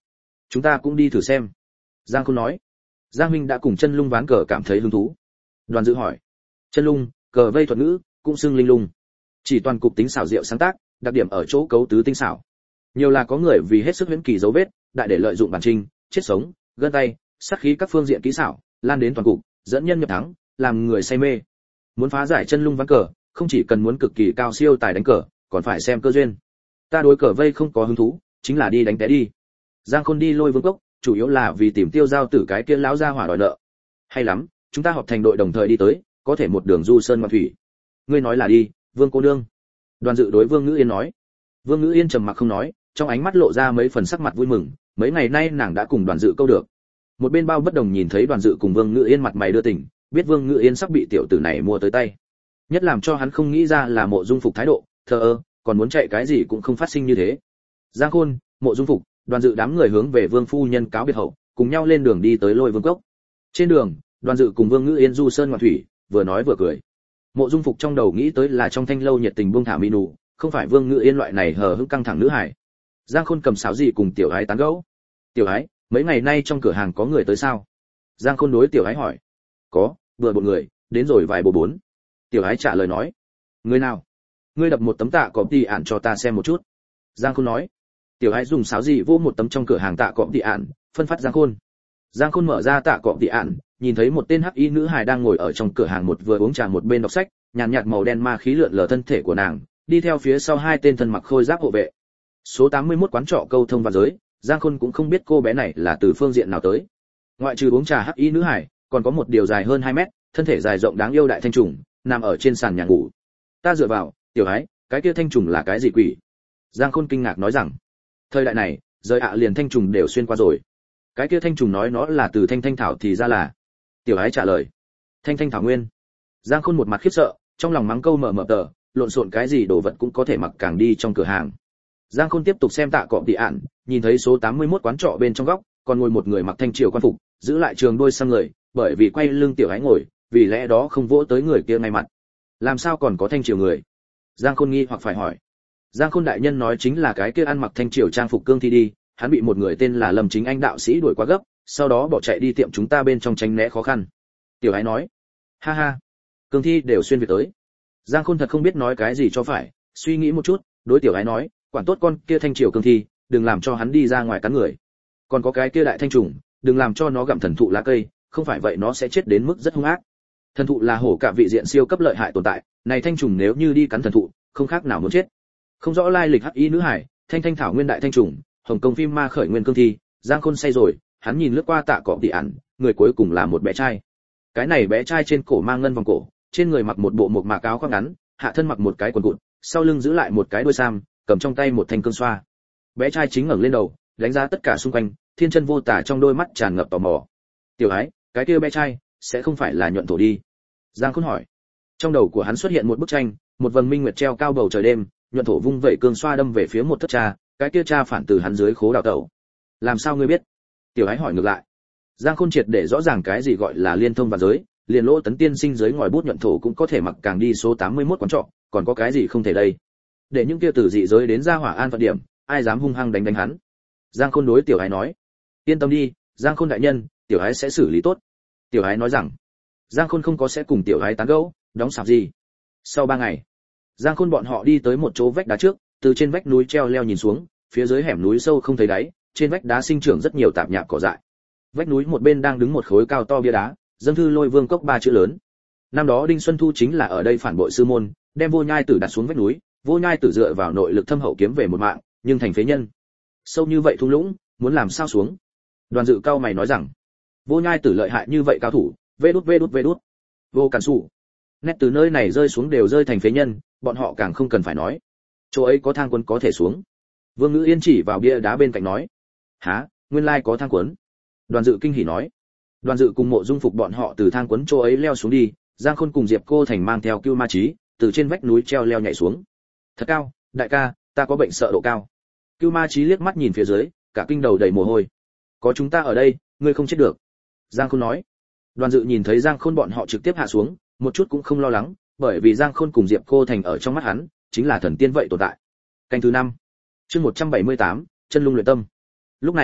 Chúng ta cũng đi thử xem. Giang Khôn nói. Giang huynh đã cùng chân lung ván cờ cảm thấy hứng thú. Đoàn Dự hỏi. Chân lung, cờ vây thuật ngữ, cũng xưng linh lung. Chỉ toàn cục tính xảo diệu sáng tác, đặc điểm ở chỗ cấu tứ tinh xảo. Nhiều là có người vì hết sức huyễn kỳ dấu vết, đại để lợi dụng bản trinh, chết sống, gân tay, sát khí các phương diện kỹ xảo, lan đến toàn cục, dẫn nhân nhập thắng, làm người say mê. Muốn phá giải chân lung ván cờ, không chỉ cần muốn cực kỳ cao siêu tài đánh cờ, còn phải xem cơ duyên. Ta đối cờ vây không có hứng thú, chính là đi đánh té đi. Giang Khôn đi Lôi Vương cốc, chủ yếu là vì tìm Tiêu Giao Tử cái kia lão gia hỏa đòi nợ. Hay lắm, chúng ta họp thành đội đồng thời đi tới, có thể một đường du sơn ngoạn thủy. Ngươi nói là đi, Vương cô nương. Đoàn Dự đối Vương Ngữ Yên nói. Vương Ngữ Yên trầm mặc không nói, trong ánh mắt lộ ra mấy phần sắc mặt vui mừng, mấy ngày nay nàng đã cùng Đoàn Dự câu được. Một bên Bao Bất Đồng nhìn thấy Đoàn Dự cùng Vương Ngữ Yên mặt mày đưa tình, biết Vương Ngữ Yên sắp bị tiểu tử này mua tới tay. Nhất làm cho hắn không nghĩ ra là Mộ Dung Phục thái độ, thờ ơ, còn muốn chạy cái gì cũng không phát sinh như thế. Giang Khôn, Mộ Dung Phục, Đoàn Dự đám người hướng về Vương phu nhân cáo biệt hậu, cùng nhau lên đường đi tới Lôi Vương cốc. Trên đường, Đoàn Dự cùng Vương Ngữ Yên du sơn ngoạn thủy, vừa nói vừa cười. Mộ Dung Phục trong đầu nghĩ tới là trong thanh lâu nhiệt tình buông thả mỹ nụ, không phải Vương Ngữ Yên loại này hờ hững căng thẳng nữ hải. Giang Khôn cầm sáo gì cùng Tiểu Ái tán gẫu. Tiểu Ái, mấy ngày nay trong cửa hàng có người tới sao? Giang Khôn đối Tiểu Ái hỏi. Có, vừa một người, đến rồi vài bộ bốn. Tiểu Ái trả lời nói. Người nào? Ngươi đập một tấm tạ cọp tỉ ản cho ta xem một chút. Giang Khôn nói. Tiểu Ái dùng sáo gì vô một tấm trong cửa hàng tạ cọp tỉ ản, phân phát Giang Khôn. Giang Khôn mở ra tạ cọp tỉ ản, nhìn thấy một tên hắc y nữ hài đang ngồi ở trong cửa hàng, một vừa uống trà một bên đọc sách, nhàn nhạt, nhạt màu đen ma khí lượn lờ thân thể của nàng, đi theo phía sau hai tên thân mặc khôi giáp hộ vệ. Số tám mươi mốt quán trọ câu thông và giới, Giang Khôn cũng không biết cô bé này là từ phương diện nào tới. Ngoại trừ uống trà hắc y nữ hài, còn có một điều dài hơn hai mét, thân thể dài rộng đáng yêu đại thanh trùng, nằm ở trên sàn nhà ngủ. Ta dựa vào, Tiểu Ái, cái kia thanh trùng là cái gì quỷ? Giang Khôn kinh ngạc nói rằng, thời đại này, rời ạ liền thanh trùng đều xuyên qua rồi. Cái kia thanh trùng nói nó là từ thanh thanh thảo thì ra là. Tiểu Ái trả lời, thanh thanh thảo nguyên. Giang Khôn một mặt khiếp sợ, trong lòng mắng câu mở mở tờ, lộn xộn cái gì đồ vật cũng có thể mặc càng đi trong cửa hàng. Giang Khôn tiếp tục xem tạ cọp tỉ ản, nhìn thấy số tám mươi mốt quán trọ bên trong góc, còn ngồi một người mặc thanh triều quan phục, giữ lại trường đôi xăm người, bởi vì quay lưng Tiểu Ái ngồi, vì lẽ đó không vỗ tới người kia ngay mặt. Làm sao còn có thanh triều người? Giang Khôn nghi hoặc phải hỏi. Giang Khôn đại nhân nói chính là cái kia ăn mặc thanh triều trang phục cương thi đi, hắn bị một người tên là Lâm Chính Anh đạo sĩ đuổi quá gấp, sau đó bỏ chạy đi tiệm chúng ta bên trong tránh né khó khăn. Tiểu Ái nói. Ha ha, cương thi đều xuyên việt tới. Giang Khôn thật không biết nói cái gì cho phải, suy nghĩ một chút, đối Tiểu Ái nói, quản tốt con kia thanh triều cương thi, đừng làm cho hắn đi ra ngoài cắn người. Còn có cái kia đại thanh trùng, đừng làm cho nó gặm thần thụ lá cây, không phải vậy nó sẽ chết đến mức rất hung ác. Thần thụ là hổ cả vị diện siêu cấp lợi hại tồn tại, này thanh trùng nếu như đi cắn thần thụ, không khác nào muốn chết. Không rõ lai lịch hắc y nữ hải, thanh thanh thảo nguyên đại thanh trùng, Hồng Kông phim ma khởi nguyên cương thi. Giang Khôn say rồi, hắn nhìn lướt qua tạ cọp tỉ ản, người cuối cùng là một bé trai. Cái này bé trai trên cổ mang ngân vòng cổ, trên người mặc một bộ một mạc áo khoác ngắn, hạ thân mặc một cái quần cụt, sau lưng giữ lại một cái đuôi sam, cầm trong tay một thanh cương xoa. Bé trai chính ngẩng lên đầu, đánh giá tất cả xung quanh, thiên chân vô tả trong đôi mắt tràn ngập tò mò. Tiểu Ái, cái kia bé trai sẽ không phải là Nhuận Thổ đi? Giang Khôn hỏi. Trong đầu của hắn xuất hiện một bức tranh, một vầng minh nguyệt treo cao bầu trời đêm, Nhuận Thổ vung vẩy cương xoa đâm về phía một thất cha, cái kia cha phản từ hắn dưới khố đào tẩu. Làm sao ngươi biết? Tiểu Ái hỏi ngược lại. Giang Khôn triệt để rõ ràng cái gì gọi là liên thông và giới, liền Lỗ Tấn tiên sinh dưới ngòi bút Nhuận Thổ cũng có thể mặc càng đi số tám mươi mốt quán trọ, còn có cái gì không thể đây? Để những kia từ dị giới đến ra hỏa an phận điểm, ai dám hung hăng đánh đánh hắn? Giang Khôn đối Tiểu Ái nói. Yên tâm đi, Giang Khôn đại nhân, Tiểu Ái sẽ xử lý tốt. Tiểu Ái nói rằng. Giang Khôn không có sẽ cùng Tiểu Ái tán gẫu, đóng sạp gì. Sau ba ngày, Giang Khôn bọn họ đi tới một chỗ vách đá trước, từ trên vách núi treo leo nhìn xuống, phía dưới hẻm núi sâu không thấy đáy, trên vách đá sinh trưởng rất nhiều tạp nhạp cỏ dại. Vách núi một bên đang đứng một khối cao to bia đá, dâng thư Lôi Vương cốc ba chữ lớn. Năm đó Đinh Xuân Thu chính là ở đây phản bội sư môn, đem Vô Nhai Tử đặt xuống vách núi, Vô Nhai Tử dựa vào nội lực thâm hậu kiếm về một mạng, nhưng thành phế nhân. Sâu như vậy thung lũng, muốn làm sao xuống? Đoàn Dự cao mày nói rằng, Vô Nhai Tử lợi hại như vậy cao thủ, vê đút vê đút vê đút. Vô Cản Sủ. Nét từ nơi này rơi xuống đều rơi thành phế nhân, bọn họ càng không cần phải nói. Chỗ ấy có thang quấn có thể xuống. Vương Ngữ Yên chỉ vào bia đá bên cạnh nói, há, nguyên lai có thang quấn. Đoàn Dự kinh hỉ nói. Đoàn Dự cùng Mộ Dung Phục bọn họ từ thang quấn chỗ ấy leo xuống đi, Giang Khôn cùng Diệp Cô Thành mang theo Cưu Ma Chí, từ trên vách núi treo leo nhảy xuống. Thật cao, đại ca, ta có bệnh sợ độ cao. Cưu Ma Chí liếc mắt nhìn phía dưới, cả kinh đầu đầy mồ hôi. Có chúng ta ở đây, ngươi không chết được. Giang Khôn nói. Đoàn Dự nhìn thấy Giang Khôn bọn họ trực tiếp hạ xuống, một chút cũng không lo lắng, bởi vì Giang Khôn cùng Diệp Cô Thành ở trong mắt hắn chính là thần tiên vậy tồn tại. Canh thứ năm, chương một trăm bảy mươi tám, chân lung luyện tâm. Lúc này,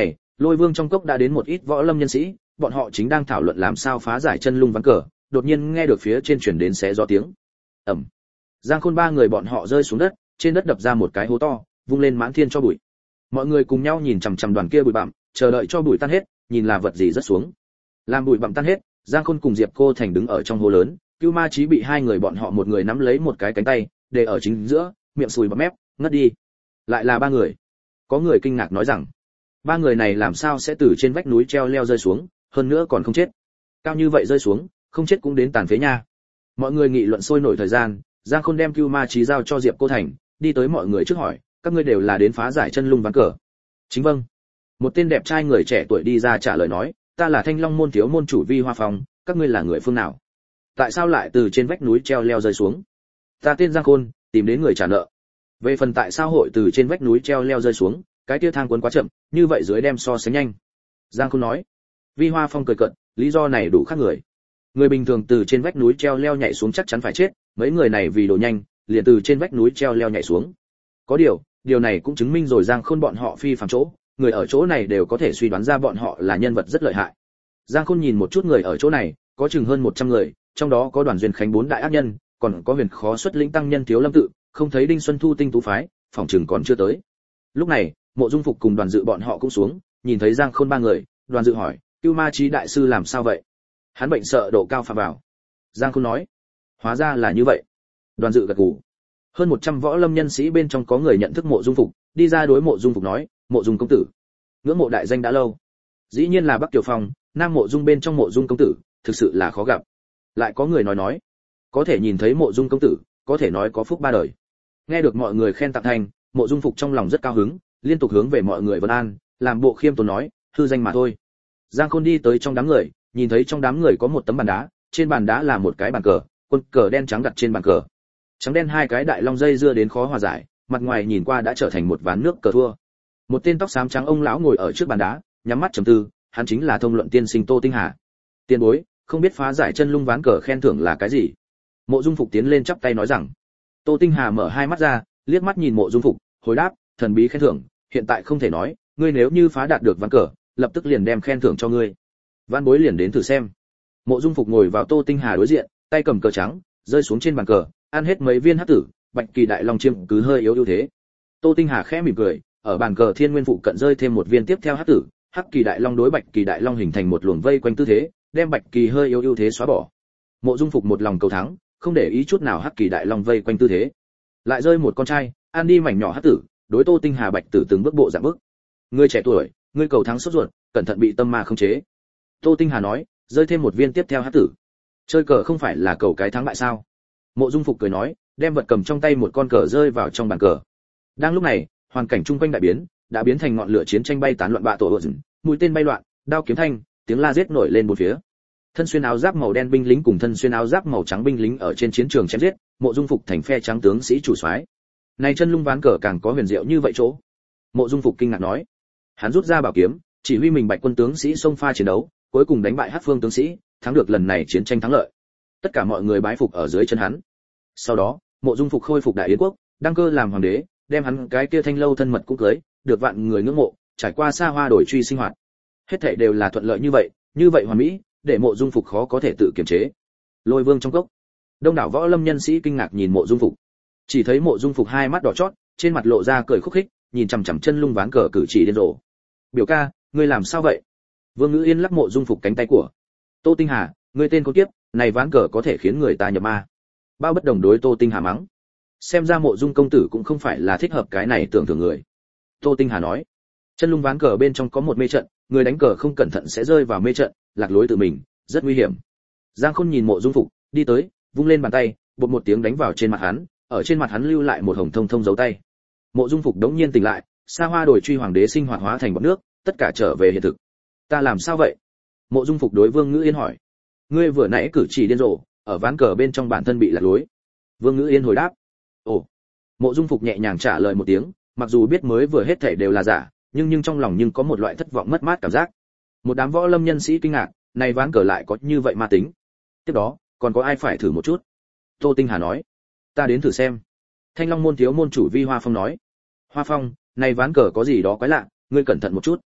Lôi Vương trong cốc đã đến một ít võ lâm nhân sĩ, bọn họ chính đang thảo luận làm sao phá giải chân lung ván cờ, đột nhiên nghe được phía trên truyền đến xé gió tiếng. Ầm. Giang Khôn ba người bọn họ rơi xuống đất, trên đất đập ra một cái hố to, vung lên mãn thiên cho bụi. Mọi người cùng nhau nhìn chằm chằm đoàn kia bụi bặm, chờ đợi cho bụi tan hết, nhìn là vật gì rớt xuống. Làm bụi bặm tan hết, Giang Khôn cùng Diệp Cô Thành đứng ở trong hố lớn, Cưu Ma Chí bị hai người bọn họ một người nắm lấy một cái cánh tay, để ở chính giữa, miệng sùi bọt mép, ngất đi. Lại là ba người. Có người kinh ngạc nói rằng, ba người này làm sao sẽ từ trên vách núi treo leo rơi xuống, hơn nữa còn không chết. Cao như vậy rơi xuống, không chết cũng đến tàn phế nha. Mọi người nghị luận sôi nổi thời gian, Giang Khôn đem Cưu Ma Chí giao cho Diệp Cô Thành, đi tới mọi người trước hỏi, các ngươi đều là đến phá giải chân lung ván cờ. Chính vâng. Một tên đẹp trai người trẻ tuổi đi ra trả lời nói, ta là Thanh Long môn thiếu môn chủ Vi Hoa Phong, các ngươi là người phương nào? Tại sao lại từ trên vách núi treo leo rơi xuống? Ta tên Giang Khôn, tìm đến người trả nợ. Về phần tại sao hội từ trên vách núi treo leo rơi xuống, cái kia thang cuốn quá chậm, như vậy dưới đem so sánh nhanh. Giang Khôn nói. Vi Hoa Phong cười cợt, lý do này đủ khác người. Người bình thường từ trên vách núi treo leo nhảy xuống chắc chắn phải chết, mấy người này vì đồ nhanh, liền từ trên vách núi treo leo nhảy xuống. Có điều, điều này cũng chứng minh rồi Giang Khôn bọn họ phi phàm chỗ, người ở chỗ này đều có thể suy đoán ra bọn họ là nhân vật rất lợi hại. Giang Khôn nhìn một chút người ở chỗ này, có chừng hơn một trăm người, trong đó có Đoàn Duyên Khánh bốn đại ác nhân, còn có Huyền Khó xuất lĩnh tăng nhân Thiếu Lâm tự, không thấy Đinh Xuân Thu tinh tú phái, phòng trường còn chưa tới. Lúc này, Mộ Dung Phục cùng Đoàn Dự bọn họ cũng xuống, nhìn thấy Giang Khôn ba người, Đoàn Dự hỏi, Cưu Ma Chí đại sư làm sao vậy? Hắn bệnh sợ độ cao phạm vào. Giang Khôn nói, hóa ra là như vậy. Đoàn Dự gật gù. Hơn một trăm võ lâm nhân sĩ bên trong có người nhận thức Mộ Dung Phục, đi ra đối Mộ Dung Phục nói, Mộ Dung công tử, ngưỡng mộ đại danh đã lâu. Dĩ nhiên là Bắc Kiều Phong, Nam Mộ Dung bên trong Mộ Dung công tử, thực sự là khó gặp. Lại có người nói nói, có thể nhìn thấy Mộ Dung công tử, có thể nói có phúc ba đời. Nghe được mọi người khen tặng thành, Mộ Dung Phục trong lòng rất cao hứng, liên tục hướng về mọi người vân an, làm bộ khiêm tốn nói, hư danh mà thôi. Giang Khôn đi tới trong đám người, nhìn thấy trong đám người có một tấm bàn đá, trên bàn đá là một cái bàn cờ, quân cờ đen trắng đặt trên bàn cờ. Trắng đen hai cái đại long dây dưa đến khó hòa giải, mặt ngoài nhìn qua đã trở thành một ván nước cờ thua. Một tên tóc xám trắng ông lão ngồi ở trước bàn đá, nhắm mắt trầm tư, hắn chính là Thông Luận tiên sinh Tô Tinh Hà. Tiên bối, không biết phá giải chân lung ván cờ khen thưởng là cái gì? Mộ Dung Phục tiến lên chắp tay nói rằng. Tô Tinh Hà mở hai mắt ra, liếc mắt nhìn Mộ Dung Phục, hồi đáp, thần bí khen thưởng, hiện tại không thể nói, ngươi nếu như phá đạt được ván cờ, lập tức liền đem khen thưởng cho ngươi. Ván bối liền đến thử xem. Mộ Dung Phục ngồi vào Tô Tinh Hà đối diện, tay cầm cờ trắng, rơi xuống trên bàn cờ, ăn hết mấy viên hắc tử, Bạch Kỳ Đại Long chiêm cứ hơi yếu ưu thế. Tô Tinh Hà khẽ mỉm cười, ở bàn cờ Thiên Nguyên phụ cận rơi thêm một viên tiếp theo hắc tử, Hắc Kỳ Đại Long đối Bạch Kỳ Đại Long hình thành một luồng vây quanh tư thế, đem Bạch Kỳ hơi yếu ưu thế xóa bỏ. Mộ Dung Phục một lòng cầu thắng, không để ý chút nào Hắc Kỳ Đại Long vây quanh tư thế. Lại rơi một con trai, ăn đi mảnh nhỏ hắc tử, đối Tô Tinh Hà Bạch tử từng bước bộ dạng bước. Ngươi trẻ tuổi, ngươi cầu thắng sốt ruột, cẩn thận bị tâm ma khống chế. Tô Tinh Hà nói, rơi thêm một viên tiếp theo hắc tử. Chơi cờ không phải là cầu cái thắng bại sao? Mộ Dung Phục cười nói, đem vật cầm trong tay một con cờ rơi vào trong bàn cờ. Đang lúc này, hoàn cảnh chung quanh đại biến, đã biến thành ngọn lửa chiến tranh bay tán loạn bạ tổ ồn, mũi tên bay loạn, đao kiếm thanh, tiếng la giết nổi lên bốn phía. Thân xuyên áo giáp màu đen binh lính cùng thân xuyên áo giáp màu trắng binh lính ở trên chiến trường chém giết, Mộ Dung Phục thành phe trắng tướng sĩ chủ soái. Này chân lung ván cờ càng có huyền diệu như vậy chỗ. Mộ Dung Phục kinh ngạc nói. Hắn rút ra bảo kiếm, chỉ huy mình Bạch quân tướng sĩ xông pha chiến đấu, cuối cùng đánh bại Hắc Phương tướng sĩ, thắng được lần này chiến tranh thắng lợi. Tất cả mọi người bái phục ở dưới chân hắn. Sau đó, Mộ Dung Phục khôi phục Đại Yến quốc, đăng cơ làm hoàng đế, đem hắn cái kia thanh lâu thân mật cũng cưới, được vạn người ngưỡng mộ, trải qua xa hoa đổi truy sinh hoạt. Hết thảy đều là thuận lợi như vậy, như vậy hoàn mỹ, để Mộ Dung Phục khó có thể tự kiềm chế. Lôi Vương trong cốc, đông đảo võ lâm nhân sĩ kinh ngạc nhìn Mộ Dung Phục. Chỉ thấy Mộ Dung Phục hai mắt đỏ chót, trên mặt lộ ra cười khúc khích, nhìn chằm chằm chân lung ván cờ cử chỉ điên rồ. "Biểu ca, ngươi làm sao vậy?" Vương Ngữ Yên lắc Mộ Dung Phục cánh tay của. "Tô Tinh Hà, ngươi tên con kiếp, này ván cờ có thể khiến người ta nhập ma." Bao Bất Đồng đối Tô Tinh Hà mắng. Xem ra Mộ Dung công tử cũng không phải là thích hợp cái này tưởng thưởng người. Tô Tinh Hà nói, chân lung ván cờ bên trong có một mê trận, người đánh cờ không cẩn thận sẽ rơi vào mê trận, lạc lối tự mình, rất nguy hiểm. Giang Khôn nhìn Mộ Dung Phục, đi tới, vung lên bàn tay, bột một tiếng đánh vào trên mặt hắn, ở trên mặt hắn lưu lại một hồng thông thông dấu tay. Mộ Dung Phục đống nhiên tỉnh lại, xa hoa đổi truy hoàng đế sinh hoạt hóa thành bọt nước, tất cả trở về hiện thực. Ta làm sao vậy? Mộ Dung Phục đối Vương Ngữ Yên hỏi. Ngươi vừa nãy cử chỉ điên rồ, ở ván cờ bên trong bản thân bị lạc lối. Vương Ngữ Yên hồi đáp. Ồ. Mộ Dung Phục nhẹ nhàng trả lời một tiếng, mặc dù biết mới vừa hết thảy đều là giả, nhưng nhưng trong lòng nhưng có một loại thất vọng mất mát cảm giác. Một đám võ lâm nhân sĩ kinh ngạc, này ván cờ lại có như vậy ma tính. Tiếp đó, còn có ai phải thử một chút? Tô Tinh Hà nói. Ta đến thử xem. Thanh Long môn thiếu môn chủ Vi Hoa Phong nói. Hoa Phong, này ván cờ có gì đó quái lạ, ngươi cẩn thận một chút.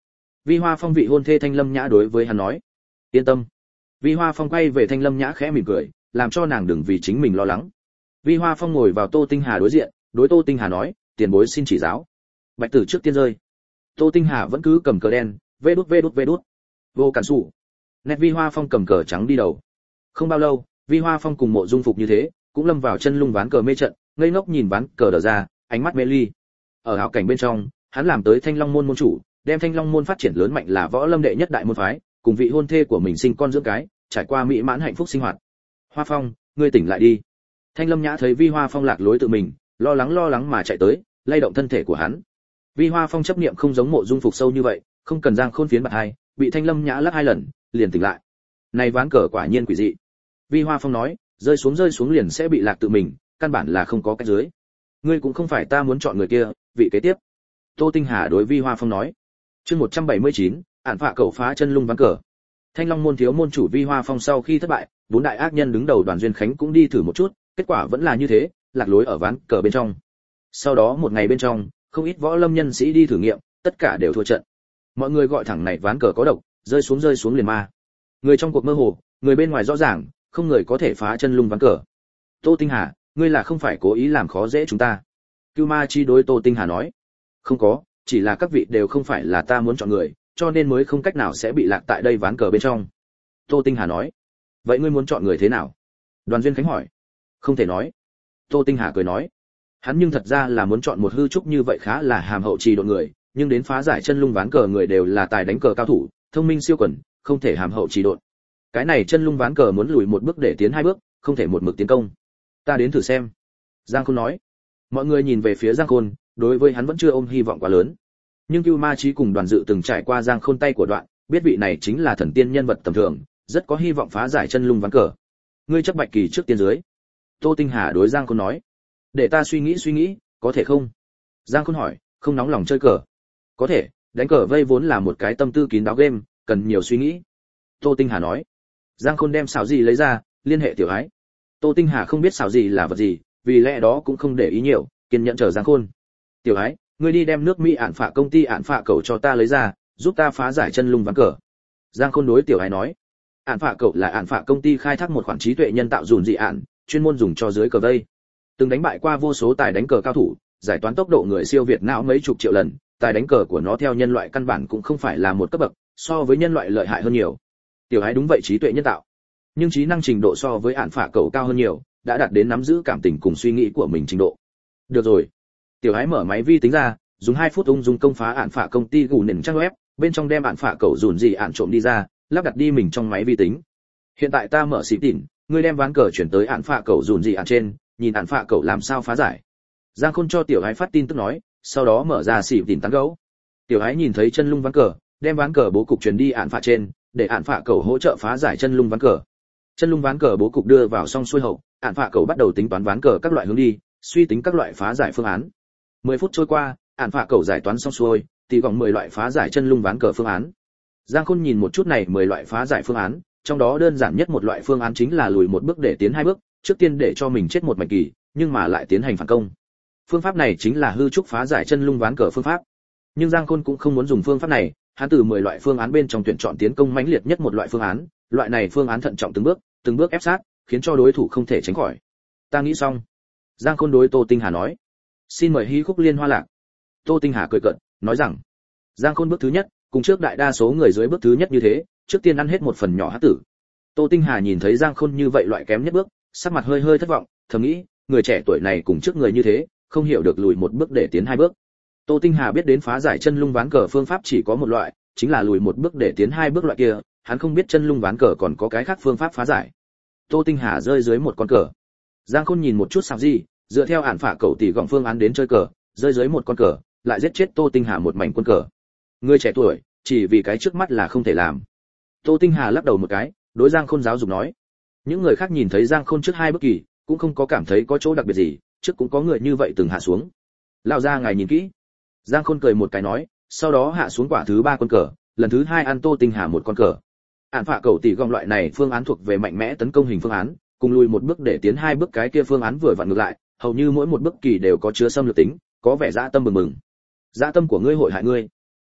Vi Hoa Phong vị hôn thê Thanh Lâm Nhã đối với hắn nói. Yên tâm. Vi Hoa Phong quay về Thanh Lâm Nhã khẽ mỉm cười, làm cho nàng đừng vì chính mình lo lắng. Vi Hoa Phong ngồi vào Tô Tinh Hà đối diện, đối Tô Tinh Hà nói, tiền bối xin chỉ giáo. Bạch tử trước tiên rơi. Tô Tinh Hà vẫn cứ cầm cờ đen, vê đút vê đút vê đút. Vô cản sủ. Nét Vi Hoa Phong cầm cờ trắng đi đầu. Không bao lâu, Vi Hoa Phong cùng Mộ Dung Phục như thế, cũng lâm vào chân lung ván cờ mê trận, ngây ngốc nhìn ván cờ đờ ra, ánh mắt mê ly. Ở hảo cảnh bên trong, hắn làm tới Thanh Long môn môn chủ, đem Thanh Long môn phát triển lớn mạnh là võ lâm đệ nhất đại môn phái, cùng vị hôn thê của mình sinh con dưỡng cái, trải qua mỹ mãn hạnh phúc sinh hoạt. Hoa Phong, ngươi tỉnh lại đi. Thanh Lâm Nhã thấy Vi Hoa Phong lạc lối tự mình, lo lắng lo lắng mà chạy tới, lay động thân thể của hắn. Vi Hoa Phong chấp niệm không giống Mộ Dung Phục sâu như vậy, không cần giang khôn phiến bạt hai, bị Thanh Lâm Nhã lắc hai lần, liền tỉnh lại. Này ván cờ quả nhiên quỷ dị. Vi Hoa Phong nói, rơi xuống rơi xuống liền sẽ bị lạc tự mình, căn bản là không có cách dưới. Ngươi cũng không phải ta muốn chọn người kia, vị kế tiếp. Tô Tinh Hà đối Vi Hoa Phong nói. Chương một trăm bảy mươi chín, ản phạ cậu phá chân lung ván cờ. Thanh Long môn thiếu môn chủ Vi Hoa Phong sau khi thất bại, bốn đại ác nhân đứng đầu Đoàn Duyên Khánh cũng đi thử một chút, kết quả vẫn là như thế, lạc lối ở ván cờ bên trong. Sau đó một ngày bên trong, không ít võ lâm nhân sĩ đi thử nghiệm, tất cả đều thua trận. Mọi người gọi thẳng này ván cờ có độc, rơi xuống rơi xuống liền ma. Người trong cuộc mơ hồ, người bên ngoài rõ ràng, không người có thể phá chân lung ván cờ. Tô Tinh Hà, ngươi là không phải cố ý làm khó dễ chúng ta? Cưu Ma Chi đối Tô Tinh Hà nói. Không có, chỉ là các vị đều không phải là ta muốn chọn người, cho nên mới không cách nào sẽ bị lạc tại đây ván cờ bên trong. Tô Tinh Hà nói. Vậy ngươi muốn chọn người thế nào? Đoàn Duyên Khánh hỏi. Không thể nói. Tô Tinh Hà cười nói. Hắn nhưng thật ra là muốn chọn một hư trúc như vậy khá là hàm hậu trì độ người, nhưng đến phá giải chân lung ván cờ người đều là tài đánh cờ cao thủ, thông minh siêu quần, không thể hàm hậu trì độ. Cái này chân lung ván cờ muốn lùi một bước để tiến hai bước, không thể một mực tiến công. Ta đến thử xem. Giang Khôn nói. Mọi người nhìn về phía Giang Khôn, đối với hắn vẫn chưa ôm hy vọng quá lớn. Nhưng Cưu Ma Chí cùng Đoàn Dự từng trải qua Giang Khôn tay của Đoạn, biết vị này chính là thần tiên nhân vật tầm thường, rất có hy vọng phá giải chân lung ván cờ. Ngươi chấp Bạch Kỳ trước tiên dưới. Tô Tinh Hà đối Giang Khôn nói. Để ta suy nghĩ suy nghĩ, có thể không? Giang Khôn hỏi, không nóng lòng chơi cờ. Có thể, đánh cờ vây vốn là một cái tâm tư kín đáo game, cần nhiều suy nghĩ. Tô Tinh Hà nói. Giang Khôn đem xảo gì lấy ra, liên hệ Tiểu Ái. Tô Tinh Hà không biết xảo gì là vật gì, vì lẽ đó cũng không để ý nhiều, kiên nhẫn chờ Giang Khôn. Tiểu Ái, ngươi đi đem nước Mỹ ản phạ công ty ản phạ cậu cho ta lấy ra, giúp ta phá giải chân lung ván cờ. Giang Khôn đối Tiểu Ái nói. Ản phạ cậu là ản phạ công ty khai thác một khoản trí tuệ nhân tạo dùn dị ản, chuyên môn dùng cho dưới cờ vây. Từng đánh bại qua vô số tài đánh cờ cao thủ, giải toán tốc độ người siêu việt não mấy chục triệu lần, tài đánh cờ của nó theo nhân loại căn bản cũng không phải là một cấp bậc, so với nhân loại lợi hại hơn nhiều. Tiểu Ái đúng vậy, trí tuệ nhân tạo, nhưng trí năng trình độ so với ản phạ cậu cao hơn nhiều, đã đạt đến nắm giữ cảm tình cùng suy nghĩ của mình trình độ. Được rồi. Tiểu Ái mở máy vi tính ra, dùng hai phút ung dung công phá ản phạ công ty gù nền trang web, bên trong đem ản phạ cậu dùn gì ản trộm đi ra, lắp đặt đi mình trong máy vi tính. Hiện tại ta mở xí tỉn, ngươi đem ván cờ chuyển tới ản phạ cậu dùn gì ản trên, nhìn ản phạ cậu làm sao phá giải. Giang Khôn cho Tiểu Ái phát tin tức nói, sau đó mở ra xỉ tỉn tán gấu. Tiểu Ái nhìn thấy chân lung ván cờ, đem ván cờ bố cục truyền đi ản phạ trên, để ản phạ cậu hỗ trợ phá giải chân lung ván cờ. Chân lung ván cờ bố cục đưa vào xong xuôi hậu, ản phạ cậu bắt đầu tính toán ván cờ các loại hướng đi, suy tính các loại phá giải phương án. mười phút trôi qua, ản phạ cậu giải toán xong xuôi, thì gọn mười loại phá giải chân lung ván cờ phương án. Giang Khôn nhìn một chút này mười loại phá giải phương án, trong đó đơn giản nhất một loại phương án chính là lùi một bước để tiến hai bước, trước tiên để cho mình chết một mạch kỳ, nhưng mà lại tiến hành phản công. Phương pháp này chính là hư trúc phá giải chân lung ván cờ phương pháp. Nhưng Giang Khôn cũng không muốn dùng phương pháp này, hắn từ mười loại phương án bên trong tuyển chọn tiến công mãnh liệt nhất một loại phương án, loại này phương án thận trọng từng bước, từng bước ép sát, khiến cho đối thủ không thể tránh khỏi. Ta nghĩ xong. Giang Khôn đối Tô Tinh Hà nói. Xin mời hí khúc liên hoa lạc. Tô Tinh Hà cười cợt, nói rằng, Giang Khôn bước thứ nhất, cùng trước đại đa số người dưới bước thứ nhất như thế, trước tiên ăn hết một phần nhỏ hắc tử. Tô Tinh Hà nhìn thấy Giang Khôn như vậy loại kém nhất bước, sắc mặt hơi hơi thất vọng, thầm nghĩ, người trẻ tuổi này cùng trước người như thế, không hiểu được lùi một bước để tiến hai bước. Tô Tinh Hà biết đến phá giải chân lung ván cờ phương pháp chỉ có một loại, chính là lùi một bước để tiến hai bước loại kia, hắn không biết chân lung ván cờ còn có cái khác phương pháp phá giải. Tô Tinh Hà rơi dưới một con cờ. Giang Khôn nhìn một chút sao gì, dựa theo ản phả cậu tỷ gọng phương án đến chơi cờ, rơi dưới một con cờ, lại giết chết Tô Tinh Hà một mảnh quân cờ. Người trẻ tuổi, chỉ vì cái trước mắt là không thể làm. Tô Tinh Hà lắc đầu một cái, đối Giang Khôn giáo dục nói. Những người khác nhìn thấy Giang Khôn trước hai bước kỳ, cũng không có cảm thấy có chỗ đặc biệt gì, trước cũng có người như vậy từng hạ xuống. Lão gia ngài nhìn kỹ. Giang Khôn cười một cái nói, sau đó hạ xuống quả thứ ba con cờ, lần thứ hai ăn Tô Tinh Hà một con cờ. Ản phạ cầu tỷ gom loại này phương án thuộc về mạnh mẽ tấn công hình phương án, cùng lùi một bước để tiến hai bước cái kia phương án vừa vặn ngược lại, hầu như mỗi một bước kỳ đều có chứa xâm lược tính, có vẻ dã tâm bừng bừng. Dã tâm của ngươi hội hại ngươi.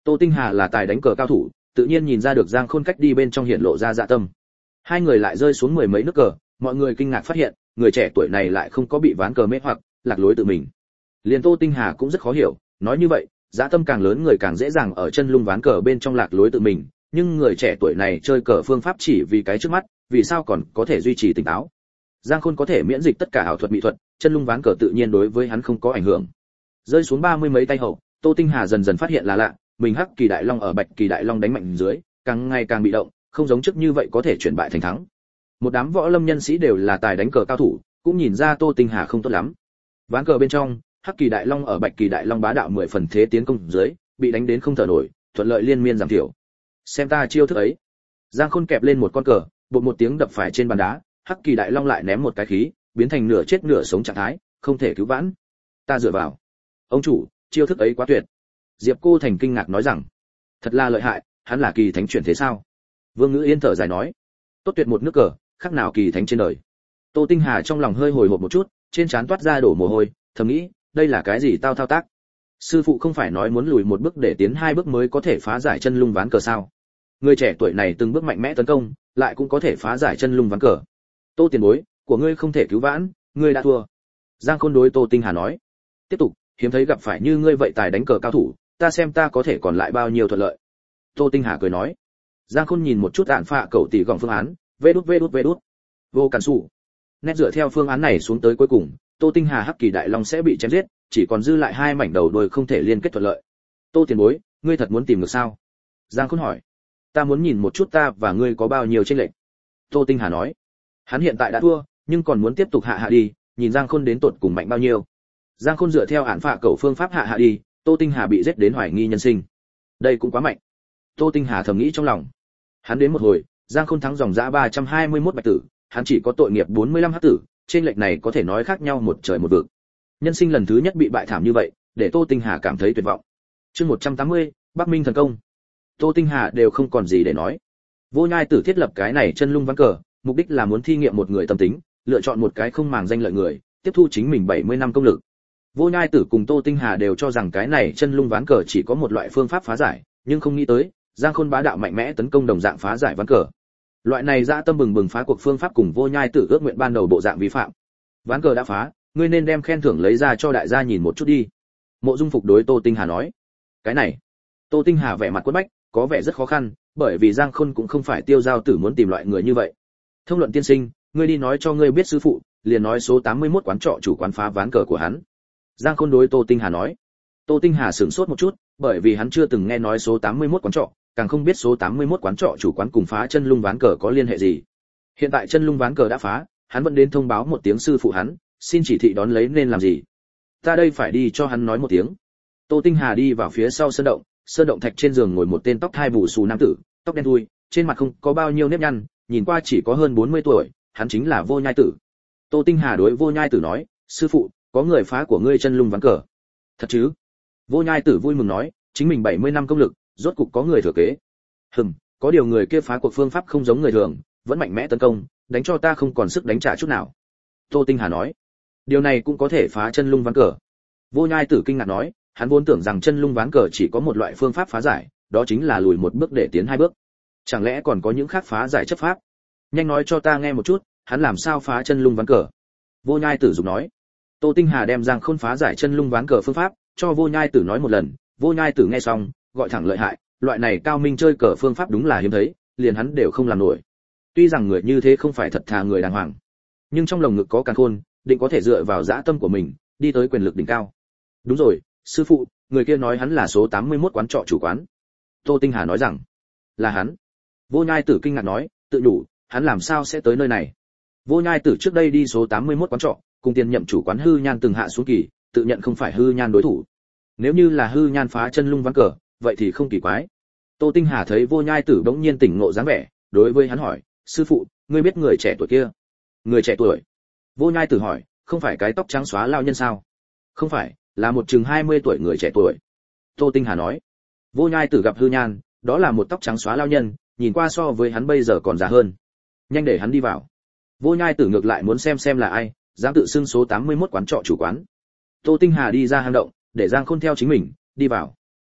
Tô Tinh Hà là tài đánh cờ cao thủ, tự nhiên nhìn ra được Giang Khôn cách đi bên trong hiện lộ ra dạ tâm. Hai người lại rơi xuống mười mấy nước cờ, mọi người kinh ngạc phát hiện, người trẻ tuổi này lại không có bị ván cờ mê hoặc, lạc lối tự mình. Liền Tô Tinh Hà cũng rất khó hiểu, nói như vậy, dạ tâm càng lớn người càng dễ dàng ở chân lung ván cờ bên trong lạc lối tự mình, nhưng người trẻ tuổi này chơi cờ phương pháp chỉ vì cái trước mắt, vì sao còn có thể duy trì tỉnh táo? Giang Khôn có thể miễn dịch tất cả ảo thuật mỹ thuật, chân lung ván cờ tự nhiên đối với hắn không có ảnh hưởng. Rơi xuống ba mươi mấy tay hậu, Tô Tinh Hà dần dần phát hiện là lạ, mình Hắc Kỳ Đại Long ở Bạch Kỳ Đại Long đánh mạnh dưới, càng ngày càng bị động, không giống trước như vậy có thể chuyển bại thành thắng. Một đám võ lâm nhân sĩ đều là tài đánh cờ cao thủ, cũng nhìn ra Tô Tinh Hà không tốt lắm. Ván cờ bên trong, Hắc Kỳ Đại Long ở Bạch Kỳ Đại Long bá đạo mười phần thế tiến công dưới, bị đánh đến không thở nổi, thuận lợi liên miên giảm thiểu. Xem ta chiêu thức ấy. Giang Khôn kẹp lên một con cờ, bột một tiếng đập phải trên bàn đá, Hắc Kỳ Đại Long lại ném một cái khí, biến thành nửa chết nửa sống trạng thái, không thể cứu vãn. Ta dựa vào. Ông chủ, chiêu thức ấy quá tuyệt. Diệp Cô Thành kinh ngạc nói rằng, thật là lợi hại, hắn là kỳ thánh chuyển thế sao? Vương Ngữ Yên thở dài nói, tốt tuyệt một nước cờ, khác nào kỳ thánh trên đời. Tô Tinh Hà trong lòng hơi hồi hộp một chút, trên trán toát ra đổ mồ hôi, thầm nghĩ, đây là cái gì tao thao tác? Sư phụ không phải nói muốn lùi một bước để tiến hai bước mới có thể phá giải chân lung ván cờ sao? Người trẻ tuổi này từng bước mạnh mẽ tấn công, lại cũng có thể phá giải chân lung ván cờ. Tô tiền bối, của ngươi không thể cứu vãn, ngươi đã thua. Giang Khôn đối Tô Tinh Hà nói. Tiếp tục, hiếm thấy gặp phải như ngươi vậy tài đánh cờ cao thủ, ta xem ta có thể còn lại bao nhiêu thuận lợi. Tô Tinh Hà cười nói. Giang Khôn nhìn một chút đạn phạ cầu tỷ gọng phương án, vê đút vê đút vê đút. Vô cản sủ. Nét dựa theo phương án này xuống tới cuối cùng, Tô Tinh Hà Hắc Kỳ Đại Long sẽ bị chém giết, chỉ còn dư lại hai mảnh đầu đuôi không thể liên kết thuận lợi. Tô tiền bối, ngươi thật muốn tìm được sao? Giang Khôn hỏi. Ta muốn nhìn một chút ta và ngươi có bao nhiêu chênh lệch. Tô Tinh Hà nói. Hắn hiện tại đã thua, nhưng còn muốn tiếp tục hạ hạ đi, nhìn Giang Khôn đến tột cùng mạnh bao nhiêu. Giang Khôn dựa theo án phạ cầu phương pháp hạ hạ đi, Tô Tinh Hà bị giết đến hoài nghi nhân sinh. Đây cũng quá mạnh. Tô Tinh Hà thầm nghĩ trong lòng. Hắn đến một hồi, Giang Khôn thắng dòng dã ba trăm hai mươi mốt bạch tử, hắn chỉ có tội nghiệp bốn mươi lăm hắc tử, trên lệch này có thể nói khác nhau một trời một vực. Nhân sinh lần thứ nhất bị bại thảm như vậy, để Tô Tinh Hà cảm thấy tuyệt vọng. Chương một trăm tám mươi, Bắc Minh thần công. Tô Tinh Hà đều không còn gì để nói. Vô Nhai Tử thiết lập cái này chân lung ván cờ, mục đích là muốn thi nghiệm một người tâm tính, lựa chọn một cái không màng danh lợi người, tiếp thu chính mình bảy mươi năm công lực. Vô Nhai Tử cùng Tô Tinh Hà đều cho rằng cái này chân lung ván cờ chỉ có một loại phương pháp phá giải, nhưng không nghĩ tới, Giang Khôn bá đạo mạnh mẽ tấn công đồng dạng phá giải ván cờ. Loại này dã tâm bừng bừng phá cuộc phương pháp cùng Vô Nhai Tử ước nguyện ban đầu bộ dạng vi phạm. Ván cờ đã phá, ngươi nên đem khen thưởng lấy ra cho đại gia nhìn một chút đi. Mộ Dung Phục đối Tô Tinh Hà nói. Cái này, Tô Tinh Hà vẻ mặt quất bách, có vẻ rất khó khăn, bởi vì Giang Khôn cũng không phải Tiêu Giao Tử muốn tìm loại người như vậy. Thông Luận tiên sinh, ngươi đi nói cho ngươi biết sư phụ, liền nói số tám mươi mốt quán trọ chủ quán phá ván cờ của hắn. Giang Khôn đối Tô Tinh Hà nói. Tô Tinh Hà sửng sốt một chút, bởi vì hắn chưa từng nghe nói số tám mươi mốt quán trọ, càng không biết số tám mươi mốt quán trọ chủ quán cùng phá chân lung ván cờ có liên hệ gì. Hiện tại chân lung ván cờ đã phá, hắn vẫn đến thông báo một tiếng sư phụ hắn, xin chỉ thị đón lấy nên làm gì. Ta đây phải đi cho hắn nói một tiếng. Tô Tinh Hà đi vào phía sau sơn động, sơn động thạch trên giường ngồi một tên tóc hai bù xù nam tử, tóc đen thui, trên mặt không có bao nhiêu nếp nhăn, nhìn qua chỉ có hơn bốn mươi tuổi, hắn chính là Vô Nhai Tử. Tô Tinh Hà đối Vô Nhai Tử nói, sư phụ, có người phá của ngươi chân lung ván cờ. Thật chứ? Vô Nhai Tử vui mừng nói, chính mình bảy mươi năm công lực, rốt cục có người thừa kế. Hừm, có điều người kia phá cuộc phương pháp không giống người thường, vẫn mạnh mẽ tấn công, đánh cho ta không còn sức đánh trả chút nào. Tô Tinh Hà nói, điều này cũng có thể phá chân lung ván cờ. Vô Nhai Tử kinh ngạc nói, hắn vốn tưởng rằng chân lung ván cờ chỉ có một loại phương pháp phá giải, đó chính là lùi một bước để tiến hai bước. Chẳng lẽ còn có những khác phá giải chấp pháp? Nhanh nói cho ta nghe một chút, hắn làm sao phá chân lung ván cờ? Vô Nhai Tử dục nói. Tô Tinh Hà đem Giang Khôn phá giải chân lung ván cờ phương pháp cho Vô Nhai Tử nói một lần, Vô Nhai Tử nghe xong, gọi thẳng lợi hại, loại này cao minh chơi cờ phương pháp đúng là hiếm thấy, liền hắn đều không làm nổi. Tuy rằng người như thế không phải thật thà người đàng hoàng, nhưng trong lồng ngực có càn khôn, định có thể dựa vào dã tâm của mình, đi tới quyền lực đỉnh cao. Đúng rồi, sư phụ, người kia nói hắn là số tám mươi mốt quán trọ chủ quán. Tô Tinh Hà nói rằng, là hắn. Vô Nhai Tử kinh ngạc nói, tự đủ, hắn làm sao sẽ tới nơi này? Vô Nhai Tử trước đây đi số tám mươi mốt quán trọ, cùng tiền nhậm chủ quán Hư Nhan từng hạ xuống kỳ, tự nhận không phải Hư Nhan đối thủ. Nếu như là Hư Nhan phá chân lung ván cờ, vậy thì không kỳ quái. Tô Tinh Hà thấy Vô Nhai Tử bỗng nhiên tỉnh ngộ dáng vẻ, đối với hắn hỏi, sư phụ, ngươi biết người trẻ tuổi kia? Người trẻ tuổi? Vô Nhai Tử hỏi, không phải cái tóc trắng xóa lao nhân sao? Không phải, là một chừng hai mươi tuổi người trẻ tuổi. Tô Tinh Hà nói. Vô Nhai Tử gặp Hư Nhan, đó là một tóc trắng xóa lao nhân, nhìn qua so với hắn bây giờ còn già hơn. Nhanh để hắn đi vào. Vô Nhai Tử ngược lại muốn xem xem là ai, dám tự xưng số tám mươi mốt quán trọ chủ quán. Tô Tinh Hà đi ra hang động, để Giang Khôn theo chính mình, đi vào.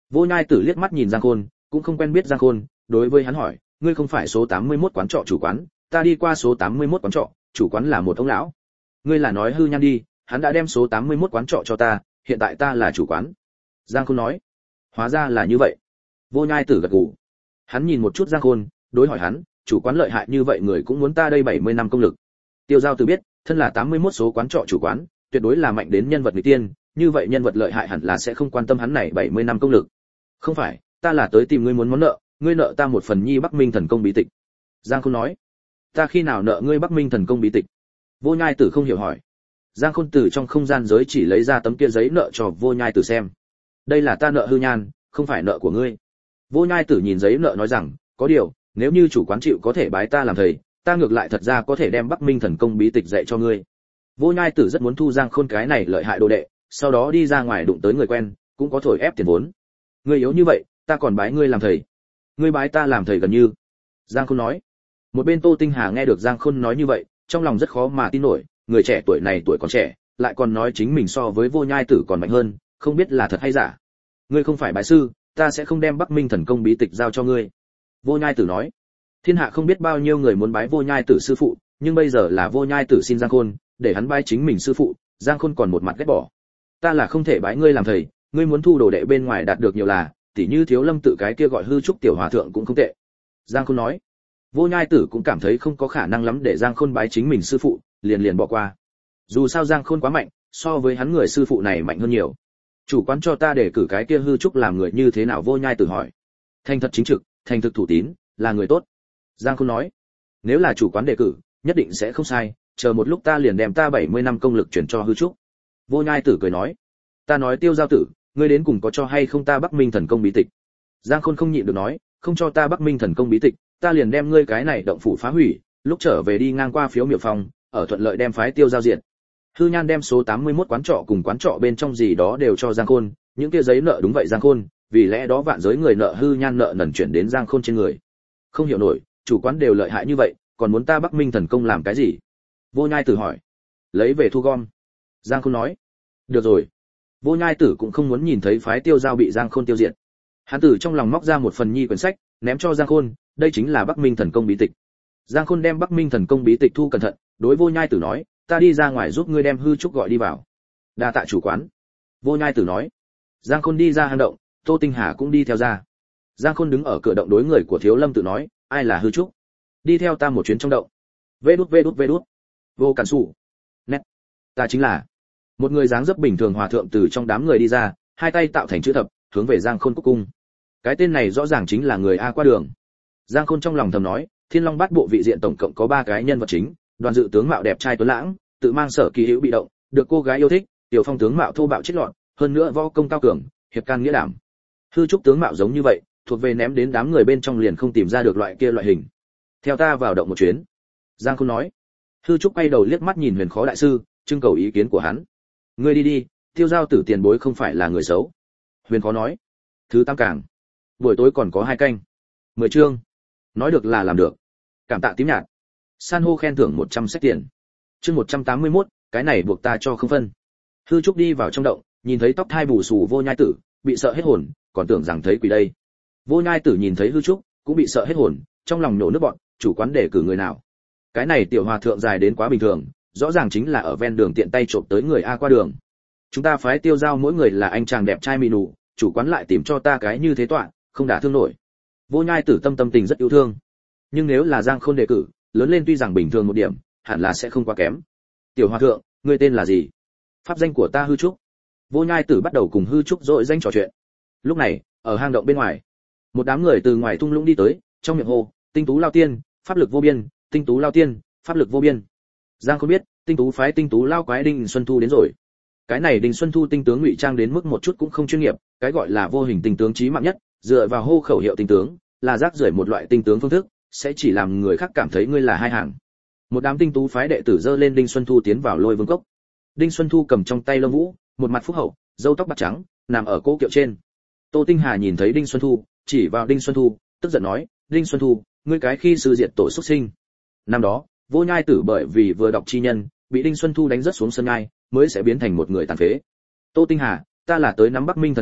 Vô Nhai Tử liếc mắt nhìn Giang Khôn, cũng không quen biết Giang Khôn, đối với hắn hỏi, ngươi không phải số tám mươi mốt quán trọ chủ quán, ta đi qua số tám mươi mốt quán trọ, chủ quán là một ông lão. Ngươi là nói hư nhan đi, hắn đã đem số tám mươi mốt quán trọ cho ta, hiện tại ta là chủ quán. Giang Khôn nói, hóa ra là như vậy. Vô Nhai Tử gật gù. Hắn nhìn một chút Giang Khôn, đối hỏi hắn, chủ quán lợi hại như vậy người cũng muốn ta đây bảy mươi năm công lực. Tiêu Giao Tử biết, thân là tám mươi mốt số quán trọ chủ quán, tuyệt đối là mạnh đến nhân vật nghịch tiên, như vậy nhân vật lợi hại hẳn là sẽ không quan tâm hắn này bảy mươi năm công lực. Không phải, ta là tới tìm ngươi muốn món nợ, ngươi nợ ta một phần nhi Bắc Minh thần công bí tịch. Giang Khôn nói, ta khi nào nợ ngươi Bắc Minh thần công bí tịch? Vô Nhai Tử không hiểu hỏi. Giang Khôn từ trong không gian giới chỉ lấy ra tấm kia giấy nợ cho Vô Nhai Tử xem. Đây là ta nợ hư nhan, không phải nợ của ngươi. Vô Nhai Tử nhìn giấy nợ nói rằng, có điều, nếu như chủ quán chịu có thể bái ta làm thầy, ta ngược lại thật ra có thể đem Bắc Minh thần công bí tịch dạy cho ngươi. Vô Nhai Tử rất muốn thu Giang Khôn cái này lợi hại đồ đệ, sau đó đi ra ngoài đụng tới người quen, cũng có thổi ép tiền vốn. Ngươi yếu như vậy, ta còn bái ngươi làm thầy. Ngươi bái ta làm thầy gần như. Giang Khôn nói. Một bên Tô Tinh Hà nghe được Giang Khôn nói như vậy, trong lòng rất khó mà tin nổi, người trẻ tuổi này tuổi còn trẻ, lại còn nói chính mình so với Vô Nhai Tử còn mạnh hơn, không biết là thật hay giả. Ngươi không phải bái sư, ta sẽ không đem Bắc Minh thần công bí tịch giao cho ngươi. Vô Nhai Tử nói. Thiên hạ không biết bao nhiêu người muốn bái Vô Nhai Tử sư phụ, nhưng bây giờ là Vô Nhai Tử xin Giang Khôn, để hắn bái chính mình sư phụ, Giang Khôn còn một mặt ghét bỏ. Ta là không thể bái ngươi làm thầy, ngươi muốn thu đồ đệ bên ngoài đạt được nhiều là, tỉ như Thiếu Lâm tự cái kia gọi hư trúc tiểu hòa thượng cũng không tệ. Giang Khôn nói. Vô Nhai Tử cũng cảm thấy không có khả năng lắm để Giang Khôn bái chính mình sư phụ, liền liền bỏ qua. Dù sao Giang Khôn quá mạnh, so với hắn người sư phụ này mạnh hơn nhiều. Chủ quán cho ta để cử cái kia hư trúc làm người như thế nào? Vô Nhai Tử hỏi. Thành thật chính trực, thành thực thủ tín, là người tốt. Giang Khôn nói. Nếu là chủ quán đề cử, nhất định sẽ không sai, chờ một lúc ta liền đem ta bảy mươi năm công lực chuyển cho hư trúc. Vô Nhai Tử cười nói. Ta nói Tiêu Giao Tử, ngươi đến cùng có cho hay không ta Bắc Minh thần công bí tịch? Giang Khôn không nhịn được nói, không cho ta Bắc Minh thần công bí tịch, ta liền đem ngươi cái này động phủ phá hủy, lúc trở về đi ngang qua phiếu miểu phòng, ở thuận lợi đem phái Tiêu Giao diệt. Hư Nhan đem số tám mươi mốt quán trọ cùng quán trọ bên trong gì đó đều cho Giang Khôn, những kia giấy nợ đúng vậy Giang Khôn, vì lẽ đó vạn giới người nợ Hư Nhan nợ nần chuyển đến Giang Khôn trên người. Không hiểu nổi, chủ quán đều lợi hại như vậy, còn muốn ta Bắc Minh thần công làm cái gì? Vô Nhai Tử hỏi. Lấy về thu gom. Giang Khôn nói. Được rồi. Vô Nhai Tử cũng không muốn nhìn thấy phái Tiêu Giao bị Giang Khôn tiêu diệt. Hắn từ trong lòng móc ra một phần nhi quyển sách, ném cho Giang Khôn, đây chính là Bắc Minh thần công bí tịch. Giang Khôn đem Bắc Minh thần công bí tịch thu cẩn thận, đối Vô Nhai Tử nói, ta đi ra ngoài giúp ngươi đem hư trúc gọi đi vào. Đa tạ chủ quán. Vô Nhai Tử nói. Giang Khôn đi ra hang động, Tô Tinh Hà cũng đi theo ra. Giang Khôn đứng ở cửa động đối người của Thiếu Lâm tự nói, ai là hư trúc? Đi theo ta một chuyến trong động. Vê đút vê đút vê đút. Vô Cản Sủ. Nét. Ta chính là. Một người dáng dấp bình thường hòa thượng từ trong đám người đi ra, hai tay tạo thành chữ thập, hướng về Giang Khôn cúc cung. Cái tên này rõ ràng chính là người A qua đường. Giang Khôn trong lòng thầm nói, Thiên Long Bát Bộ vị diện tổng cộng có ba cái nhân vật chính, Đoàn Dự tướng mạo đẹp trai tuấn lãng, tự mang sở kỳ hữu bị động, được cô gái yêu thích, Tiểu Phong tướng mạo thô bạo chết lọt, hơn nữa võ công cao cường, hiệp can nghĩa đảm. Hư trúc tướng mạo giống như vậy, thuộc về ném đến đám người bên trong liền không tìm ra được loại kia loại hình. Theo ta vào động một chuyến. Giang Khôn nói. Hư trúc quay đầu liếc mắt nhìn Huyền Khó đại sư, trưng cầu ý kiến của hắn. Ngươi đi đi, Tiêu Giao Tử tiền bối không phải là người xấu. Huyền Khó nói. Thứ tam càng. Buổi tối còn có hai canh. Mười chương. Nói được là làm được. Cảm tạ tím nhạt. San hô khen thưởng một trăm sách tiền. Chương một trăm tám mươi mốt, cái này buộc ta cho không phân. Hư trúc đi vào trong động, nhìn thấy tóc thai bù xù Vô Nhai Tử, bị sợ hết hồn, còn tưởng rằng thấy quỷ đây. Vô Nhai Tử nhìn thấy hư trúc, cũng bị sợ hết hồn, trong lòng nổ nước bọn, chủ quán để cử người nào? Cái này tiểu hòa thượng dài đến quá bình thường, rõ ràng chính là ở ven đường tiện tay trộm tới người A qua đường. Chúng ta phái Tiêu Giao mỗi người là anh chàng đẹp trai mị nụ, chủ quán lại tìm cho ta cái như thế tọa, không đả thương nổi. Vô Nhai Tử tâm tâm tình rất yêu thương, nhưng nếu là Giang Khôn đề cử, lớn lên tuy rằng bình thường một điểm, hẳn là sẽ không quá kém. Tiểu hòa thượng, ngươi tên là gì? Pháp danh của ta Hư Trúc. Vô Nhai Tử bắt đầu cùng Hư Trúc dội danh trò chuyện. Lúc này, ở hang động bên ngoài, một đám người từ ngoài thung lũng đi tới, trong miệng hô, tinh tú lao tiên, pháp lực vô biên, tinh tú lao tiên, pháp lực vô biên. Giang Khôn biết, tinh tú phái tinh tú lao quái Đinh Xuân Thu đến rồi. Cái này Đinh Xuân Thu tinh tướng ngụy trang đến mức một chút cũng không chuyên nghiệp, cái gọi là vô hình tinh tướng chí mạng nhất, dựa vào hô khẩu hiệu tinh tướng, là rác rưởi một loại tinh tướng phương thức, sẽ chỉ làm người khác cảm thấy ngươi là hai hàng. Một đám tinh tú phái đệ tử dơ lên Đinh Xuân Thu tiến vào Lôi Vương cốc. Đinh Xuân Thu cầm trong tay lông vũ, một mặt phúc hậu, râu tóc bạc trắng, nằm ở cỗ kiệu trên. Tô Tinh Hà nhìn thấy Đinh Xuân Thu, chỉ vào Đinh Xuân Thu, tức giận nói, Đinh Xuân Thu, ngươi cái khi sư diệt tổ xuất sinh. Năm đó, Vô Nhai Tử bởi vì vừa đọc chi nhân, bị Đinh Xuân Thu đánh rất xuống sân ngai, mới sẽ biến thành một người tàn phế. Tô Tinh Hà, ta là tới nắm Bắc Minh thần công,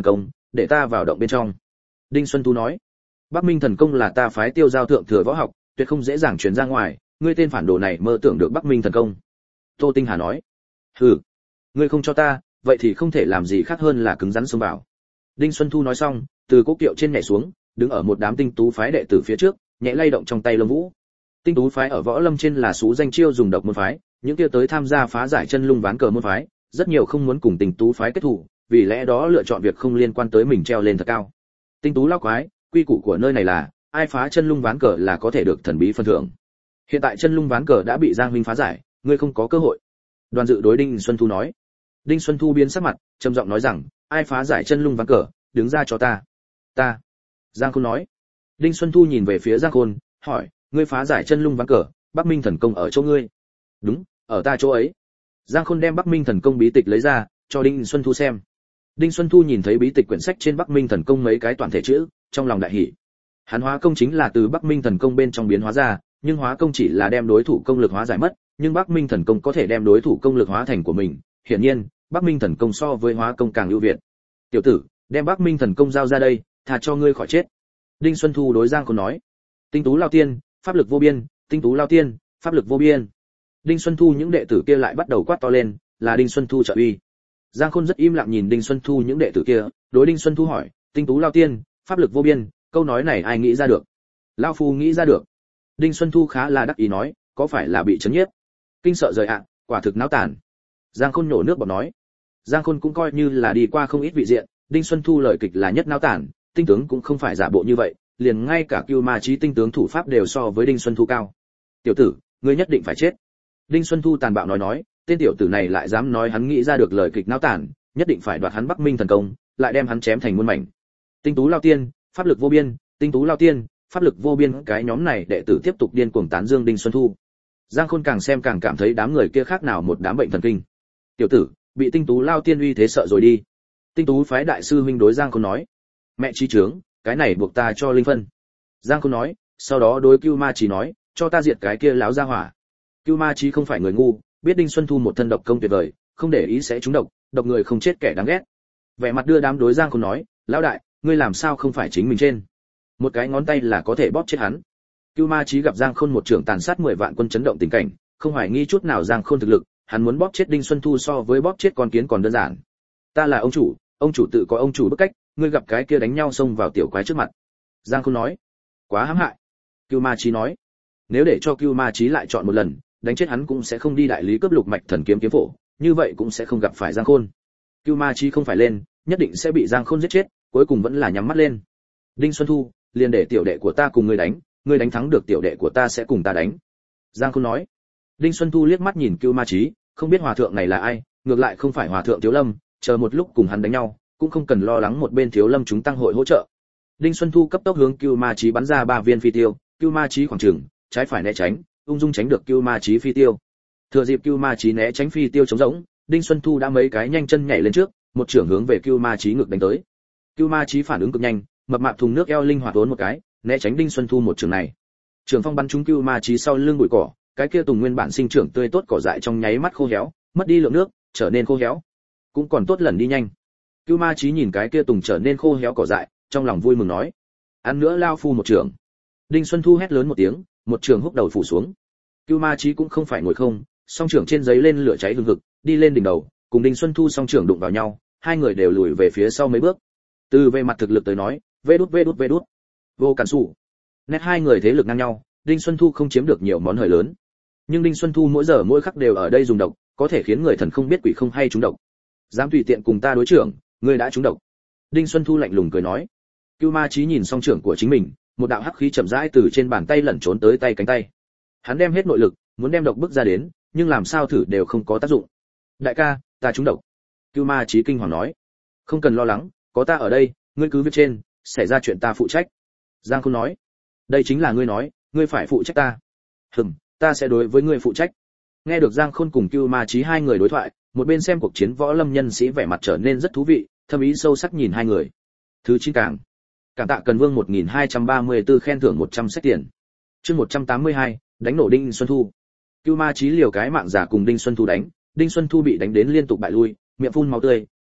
để ta vào động bên trong. Đinh Xuân Thu nói, Bắc Minh thần công là ta phái Tiêu Giao thượng thừa võ học, tuyệt không dễ dàng truyền ra ngoài, ngươi tên phản đồ này mơ tưởng được Bắc Minh thần công. Tô Tinh Hà nói, hừ, ngươi không cho ta, vậy thì không thể làm gì khác hơn là cứng rắn xông vào. Đinh Xuân Thu nói xong, từ cố kiệu trên nhảy xuống, đứng ở một đám tinh tú phái đệ tử phía trước, nhẹ lay động trong tay lông vũ. Tinh tú phái ở võ lâm trên là số danh chiêu dùng độc môn phái, những kia tới tham gia phá giải chân lung ván cờ môn phái, rất nhiều không muốn cùng tinh tú phái kết thù, vì lẽ đó lựa chọn việc không liên quan tới mình treo lên thật cao. Tinh tú lão quái, quy củ của nơi này là ai phá chân lung ván cờ là có thể được thần bí phân thưởng. Hiện tại chân lung ván cờ đã bị Giang huynh phá giải, ngươi không có cơ hội. Đoàn Dự đối Đinh Xuân Thu nói. Đinh Xuân Thu biến sắc mặt, trầm giọng nói rằng, ai phá giải chân lung ván cờ, đứng ra cho ta. Ta. Giang Khôn nói. Đinh Xuân Thu nhìn về phía Giang Khôn, hỏi, ngươi phá giải chân lung ván cờ, Bắc Minh thần công ở chỗ ngươi? Đúng, ở ta chỗ ấy. Giang Khôn đem Bắc Minh thần công bí tịch lấy ra, cho Đinh Xuân Thu xem. Đinh Xuân Thu nhìn thấy bí tịch quyển sách trên Bắc Minh thần công mấy cái toàn thể chữ, trong lòng đại hỉ. Hắn hóa công chính là từ Bắc Minh thần công bên trong biến hóa ra, nhưng hóa công chỉ là đem đối thủ công lực hóa giải mất, nhưng Bắc Minh thần công có thể đem đối thủ công lực hóa thành của mình. Hiển nhiên, Bắc Minh thần công so với hóa công càng ưu việt. Tiểu tử, đem Bắc Minh thần công giao ra đây, thà cho ngươi khỏi chết. Đinh Xuân Thu đối Giang Khôn nói. Tinh tú lao tiên, pháp lực vô biên, tinh tú lao tiên, pháp lực vô biên. Đinh Xuân Thu những đệ tử kia lại bắt đầu quát to lên, là Đinh Xuân Thu trợ uy. Giang Khôn rất im lặng nhìn Đinh Xuân Thu những đệ tử kia, đối Đinh Xuân Thu hỏi, tinh tú lao tiên, pháp lực vô biên, câu nói này ai nghĩ ra được? Lão phu nghĩ ra được. Đinh Xuân Thu khá là đắc ý nói, có phải là bị chấn nhiếp? Kinh sợ rời ạ, quả thực náo tàn. Giang Khôn nhổ nước bọt nói. Giang Khôn cũng coi như là đi qua không ít vị diện, Đinh Xuân Thu lời kịch là nhất náo tàn, tinh tướng cũng không phải giả bộ như vậy, liền ngay cả Cưu Ma Chí tinh tướng thủ pháp đều so với Đinh Xuân Thu cao. Tiểu tử, ngươi nhất định phải chết. Đinh Xuân Thu tàn bạo nói nói, tên tiểu tử này lại dám nói hắn nghĩ ra được lời kịch náo tàn, nhất định phải đoạt hắn Bắc Minh thần công, lại đem hắn chém thành muôn mảnh. Tinh tú lao tiên, pháp lực vô biên, tinh tú lao tiên, pháp lực vô biên, cái nhóm này đệ tử tiếp tục điên cuồng tán dương Đinh Xuân Thu. Giang Khôn càng xem càng cảm thấy đám người kia khác nào một đám bệnh thần kinh. Tiểu tử, bị tinh tú lao tiên uy thế sợ rồi đi. Tinh tú phái đại sư huynh đối Giang Khôn nói, mẹ chi trướng, cái này buộc ta cho linh phân. Giang Khôn nói, sau đó đối Cưu Ma Chí nói, cho ta diệt cái kia láo ra hỏa. Cưu Ma Chí không phải người ngu, biết Đinh Xuân Thu một thân độc công tuyệt vời, không để ý sẽ trúng độc, độc người không chết kẻ đáng ghét. Vẻ mặt đưa đám đối Giang Khôn nói, lão đại, ngươi làm sao không phải chính mình trên? Một cái ngón tay là có thể bóp chết hắn. Cưu Ma Chí gặp Giang Khôn một trưởng tàn sát mười vạn quân chấn động tình cảnh, không hoài nghi chút nào Giang Khôn thực lực, hắn muốn bóp chết Đinh Xuân Thu so với bóp chết con kiến còn đơn giản. Ta là ông chủ, ông chủ tự có ông chủ bức cách, ngươi gặp cái kia đánh nhau xông vào tiểu quái trước mặt. Giang Khôn nói, quá hãm hại. Cưu Ma Chí nói, nếu để cho Cưu Ma Chí lại chọn một lần, đánh chết hắn cũng sẽ không đi đại lý cướp lục mạch thần kiếm kiếm phổ, như vậy cũng sẽ không gặp phải Giang Khôn. Cưu Ma Chí không phải lên, nhất định sẽ bị Giang Khôn giết chết, cuối cùng vẫn là nhắm mắt lên. Đinh Xuân Thu, liền để tiểu đệ của ta cùng ngươi đánh, ngươi đánh thắng được tiểu đệ của ta sẽ cùng ta đánh. Giang Khôn nói. Đinh Xuân Thu liếc mắt nhìn Cưu Ma Chí, không biết hòa thượng này là ai, ngược lại không phải hòa thượng Thiếu Lâm, chờ một lúc cùng hắn đánh nhau, cũng không cần lo lắng một bên Thiếu Lâm chúng tăng hội hỗ trợ. Đinh Xuân Thu cấp tốc hướng Cưu Ma Chí bắn ra ba viên phi tiêu, Cưu Ma Chí khoảng chừng, trái phải né tránh, ung dung tránh được Cưu Ma Chí phi tiêu. Thừa dịp Cưu Ma Chí né tránh phi tiêu chống rỗng, Đinh Xuân Thu đã mấy cái nhanh chân nhảy lên trước, một chưởng hướng về Cưu Ma Chí ngực đánh tới. Cưu Ma Chí phản ứng cực nhanh, mập mạp thùng nước eo linh hoạt uốn một cái, né tránh Đinh Xuân Thu một chưởng này. Trường phong bắn trúng Cưu Ma Chí sau lưng bụi cỏ, cái kia tùng nguyên bản sinh trưởng tươi tốt cỏ dại trong nháy mắt khô héo, mất đi lượng nước, trở nên khô héo. Cũng còn tốt lần đi nhanh. Cưu Ma Chí nhìn cái kia tùng trở nên khô héo cỏ dại, trong lòng vui mừng nói: "Ăn nữa lao phu một trường." Đinh Xuân Thu hét lớn một tiếng, một trường húc đầu phủ xuống. Cưu Ma Chí cũng không phải ngồi không, song trưởng trên giấy lên lửa cháy hừng hực, đi lên đỉnh đầu, cùng Đinh Xuân Thu song trưởng đụng vào nhau, hai người đều lùi về phía sau mấy bước. Từ về mặt thực lực tới nói, vê đút vê đút vê đút. Vô cản sủ. Nét hai người thế lực ngang nhau, Đinh Xuân Thu không chiếm được nhiều món hời lớn. Nhưng Đinh Xuân Thu mỗi giờ mỗi khắc đều ở đây dùng độc, có thể khiến người thần không biết quỷ không hay trúng độc. Dám tùy tiện cùng ta đối trưởng, ngươi đã trúng độc. Đinh Xuân Thu lạnh lùng cười nói. Cưu Ma Chí nhìn song trưởng của chính mình, một đạo hắc khí chậm rãi từ trên bàn tay lẩn trốn tới tay cánh tay. Hắn đem hết nội lực, muốn đem độc bức ra đến, nhưng làm sao thử đều không có tác dụng. Đại ca, ta trúng độc. Cưu Ma Chí kinh hoàng nói. Không cần lo lắng, có ta ở đây, ngươi cứ viết trên, xảy ra chuyện ta phụ trách. Giang Khôn nói. Đây chính là ngươi nói, ngươi phải phụ trách ta. Hừm, ta sẽ đối với ngươi phụ trách. Nghe được Giang Khôn cùng Cưu Ma Chí hai người đối thoại, một bên xem cuộc chiến võ lâm nhân sĩ vẻ mặt trở nên rất thú vị, thâm ý sâu sắc nhìn hai người. Thứ chín càng. Cảm tạ Cần Vương một nghìn hai trăm ba mươi tư khen thưởng một trăm sách tiền. Chương một trăm tám mươi hai, đánh nổ Đinh Xuân Thu. Cưu Ma Chí liều cái mạng giả cùng Đinh Xuân Thu đánh, Đinh Xuân Thu bị đánh đến liên tục bại lui, miệng phun máu tươi,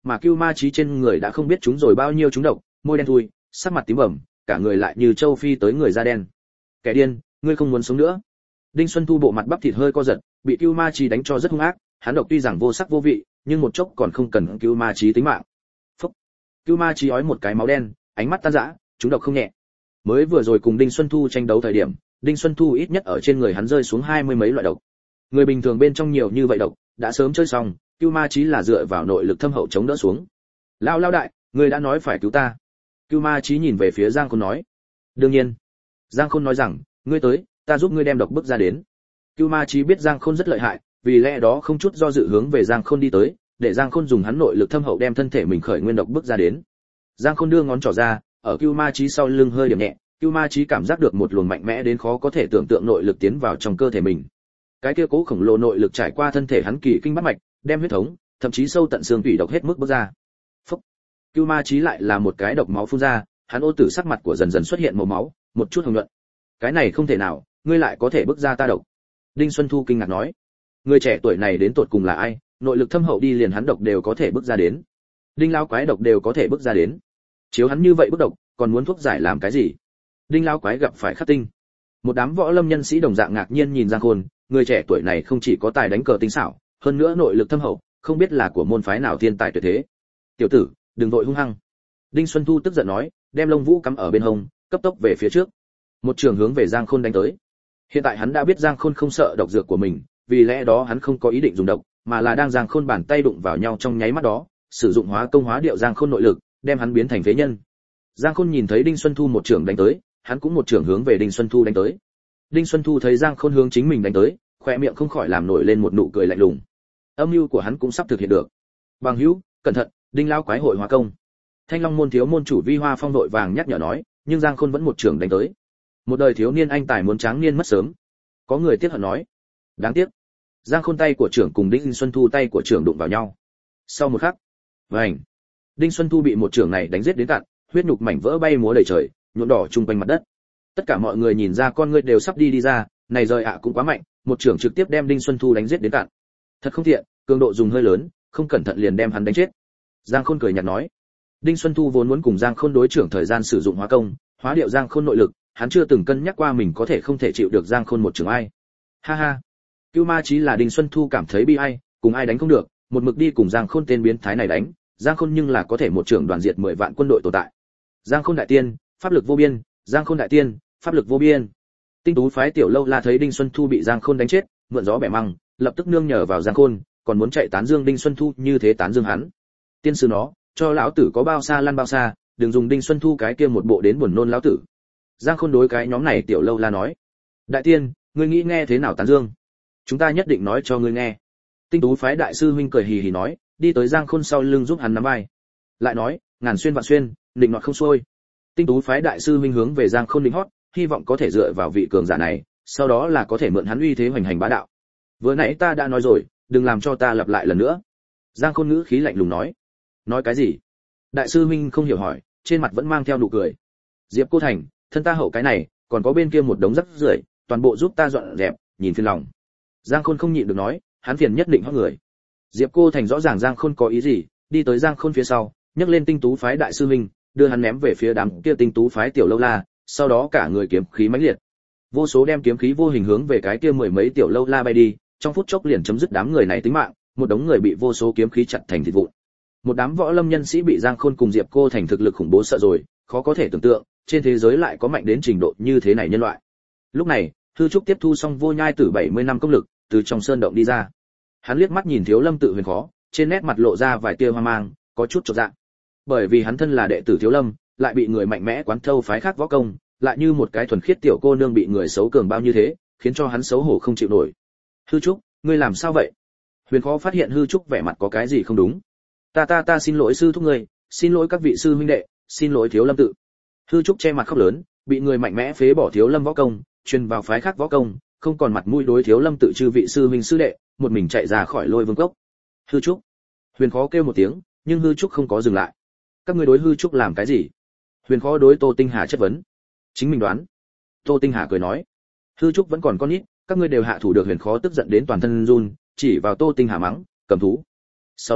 mà Cưu Ma Chí trên người đã không biết chúng rồi bao nhiêu chúng độc, môi đen thui, sắc mặt tím bầm, cả người lại như châu phi tới người da đen. Kẻ điên, ngươi không muốn sống nữa. Đinh Xuân Thu bộ mặt bắp thịt hơi co giật, bị Cưu Ma Chí đánh cho rất hung ác, hắn độc tuy rằng vô sắc vô vị, nhưng một chốc còn không cần Cưu Ma Chí tính mạng. Phốc. Cưu Ma Chí ói một cái máu đen, ánh mắt tan rã, chúng độc không nhẹ. Mới vừa rồi cùng Đinh Xuân Thu tranh đấu thời điểm, Đinh Xuân Thu ít nhất ở trên người hắn rơi xuống hai mươi mấy loại độc. Người bình thường bên trong nhiều như vậy độc, đã sớm chơi xong, Cưu Ma Chí là dựa vào nội lực thâm hậu chống đỡ xuống. Lão lão đại, người đã nói phải cứu ta. Cưu Ma Chí nhìn về phía Giang Khôn nói. Đương nhiên. Giang Khôn nói rằng, ngươi tới, ta giúp ngươi đem độc bức ra đến. Cưu Ma Chí biết Giang Khôn rất lợi hại, vì lẽ đó không chút do dự hướng về Giang Khôn đi tới, để Giang Khôn dùng hắn nội lực thâm hậu đem thân thể mình khởi nguyên độc bức ra đến. Giang Khôn đưa ngón trỏ ra, ở Cưu Ma Chí sau lưng hơi điểm nhẹ, Cưu Ma Chí cảm giác được một luồng mạnh mẽ đến khó có thể tưởng tượng nội lực tiến vào trong cơ thể mình. Cái kia cố khổng lồ nội lực trải qua thân thể hắn kỳ kinh bát mạch, đem huyết thống, thậm chí sâu tận xương tủy độc hết mức bức ra. Phốc. Cưu Ma Chí lại là một cái độc máu phun ra, hắn ô tử sắc mặt của dần dần xuất hiện màu máu, một chút hồng nhuận. Cái này không thể nào, ngươi lại có thể bức ra ta độc. Đinh Xuân Thu kinh ngạc nói. Người trẻ tuổi này đến tột cùng là ai, nội lực thâm hậu đi liền hắn độc đều có thể bức ra đến. Đinh lão quái độc đều có thể bức ra đến. Chiếu hắn như vậy bức độc, còn muốn thuốc giải làm cái gì? Đinh lão quái gặp phải khắc tinh. Một đám võ lâm nhân sĩ đồng dạng ngạc nhiên nhìn Giang Khôn, người trẻ tuổi này không chỉ có tài đánh cờ tinh xảo, hơn nữa nội lực thâm hậu, không biết là của môn phái nào thiên tài tuyệt thế. Tiểu tử, đừng vội hung hăng. Đinh Xuân Thu tức giận nói, đem lông vũ cắm ở bên hông, cấp tốc về phía trước. Một trường hướng về Giang Khôn đánh tới. Hiện tại hắn đã biết Giang Khôn không sợ độc dược của mình, vì lẽ đó hắn không có ý định dùng độc, mà là đang Giang Khôn bàn tay đụng vào nhau trong nháy mắt đó, sử dụng hóa công hóa điệu Giang Khôn nội lực, đem hắn biến thành phế nhân. Giang Khôn nhìn thấy Đinh Xuân Thu một trường đánh tới, hắn cũng một trường hướng về Đinh Xuân Thu đánh tới. Đinh Xuân Thu thấy Giang Khôn hướng chính mình đánh tới, khóe miệng không khỏi làm nổi lên một nụ cười lạnh lùng. Âm mưu của hắn cũng sắp thực hiện được. Bằng hữu, cẩn thận, Đinh lão quái hội hóa công. Thanh Long môn thiếu môn chủ Vi Hoa Phong đội vàng nhắc nhở nói, nhưng Giang Khôn vẫn một trường đánh tới. Một đời thiếu niên anh tài muốn tráng niên mất sớm. Có người tiếc hận nói. Đáng tiếc. Giang Khôn tay của trưởng cùng Đinh Xuân Thu tay của trưởng đụng vào nhau. Sau một khắc, vành. Đinh Xuân Thu bị một trường này đánh giết đến cạn, huyết nhục mảnh vỡ bay múa đầy trời, nhuộm đỏ trung quanh mặt đất. Tất cả mọi người nhìn ra con ngươi đều sắp đi đi ra, này rời ạ cũng quá mạnh, một trường trực tiếp đem Đinh Xuân Thu đánh giết đến cạn. Thật không thiện, cường độ dùng hơi lớn, không cẩn thận liền đem hắn đánh chết. Giang Khôn cười nhạt nói. Đinh Xuân Thu vốn muốn cùng Giang Khôn đối trưởng thời gian sử dụng hóa công, hóa điệu Giang Khôn nội lực, hắn chưa từng cân nhắc qua mình có thể không thể chịu được Giang Khôn một trường ai. Ha ha. Cưu Ma Chí là Đinh Xuân Thu cảm thấy bi ai, cùng ai đánh không được, một mực đi cùng Giang Khôn tên biến thái này đánh, Giang Khôn nhưng là có thể một trưởng đoàn diệt mười vạn quân đội tồn tại. Giang Khôn đại tiên, pháp lực vô biên, Giang Khôn đại tiên, pháp lực vô biên. Tinh tú phái tiểu lâu la thấy Đinh Xuân Thu bị Giang Khôn đánh chết, mượn gió bẻ măng, lập tức nương nhờ vào Giang Khôn, còn muốn chạy tán dương Đinh Xuân Thu như thế tán dương hắn. Tiên sư nó, cho lão tử có bao xa lăn bao xa, đừng dùng Đinh Xuân Thu cái kia một bộ đến buồn nôn lão tử. Giang Khôn đối cái nhóm này tiểu lâu la nói, đại tiên, ngươi nghĩ nghe thế nào tán dương? Chúng ta nhất định nói cho ngươi nghe. Tinh tú phái đại sư huynh cười hì hì nói, đi tới Giang Khôn sau lưng giúp hắn nắm vai. Lại nói, ngàn xuyên vạn xuyên, định nọt không xuôi. Tinh tú phái đại sư huynh hướng về Giang Khôn định hót, hy vọng có thể dựa vào vị cường giả này, sau đó là có thể mượn hắn uy thế hoành hành bá đạo. Vừa nãy ta đã nói rồi, đừng làm cho ta lặp lại lần nữa. Giang Khôn ngữ khí lạnh lùng nói. Nói cái gì? Đại sư huynh không hiểu hỏi, trên mặt vẫn mang theo nụ cười. Diệp Cô Thành, thân ta hậu cái này, còn có bên kia một đống rác rưởi, toàn bộ giúp ta dọn dẹp, nhìn phiền lòng. Giang Khôn không nhịn được nói, hắn phiền nhất định hót người. Diệp Cô Thành rõ ràng Giang Khôn có ý gì, đi tới Giang Khôn phía sau, nhấc lên tinh tú phái đại sư huynh, đưa hắn ném về phía đám kia tinh tú phái tiểu lâu la, sau đó cả người kiếm khí mãnh liệt. Vô số đem kiếm khí vô hình hướng về cái kia mười mấy tiểu lâu la bay đi, trong phút chốc liền chấm dứt đám người này tính mạng, một đống người bị vô số kiếm khí chặt thành thịt vụn. Một đám võ lâm nhân sĩ bị Giang Khôn cùng Diệp Cô Thành thực lực khủng bố sợ rồi, khó có thể tưởng tượng, trên thế giới lại có mạnh đến trình độ như thế này nhân loại. Lúc này, Hư Trúc tiếp thu xong Vô Nhai Tử bảy mươi năm công lực, từ trong sơn động đi ra. Hắn liếc mắt nhìn Thiếu Lâm Tự Huyền Khó, trên nét mặt lộ ra vài tia hoang mang, có chút chột dạ. Bởi vì hắn thân là đệ tử Thiếu Lâm, lại bị người mạnh mẽ quán thâu phái khác võ công, lại như một cái thuần khiết tiểu cô nương bị người xấu cường bao như thế, khiến cho hắn xấu hổ không chịu nổi. Hư Trúc, ngươi làm sao vậy? Huyền Khó phát hiện Hư Trúc vẻ mặt có cái gì không đúng. Ta ta ta xin lỗi sư thúc ngươi, xin lỗi các vị sư huynh đệ, xin lỗi Thiếu Lâm Tự. Hư Trúc che mặt khóc lớn, bị người mạnh mẽ phế bỏ Thiếu Lâm võ công, truyền vào phái khác võ công, không còn mặt mũi đối Thiếu Lâm Tự chư vị sư huynh sư đệ, một mình chạy ra khỏi Lôi Vương cốc. Hư Trúc. Huyền Khó kêu một tiếng, nhưng Hư Trúc không có dừng lại. Các ngươi đối Hư Trúc làm cái gì? Huyền Khó đối Tô Tinh Hà chất vấn. Chính mình đoán. Tô Tinh Hà cười nói, Hư Trúc vẫn còn con nít, các ngươi đều hạ thủ được. Huyền Khó tức giận đến toàn thân run, chỉ vào Tô Tinh Hà mắng, cầm thú. Sau đó,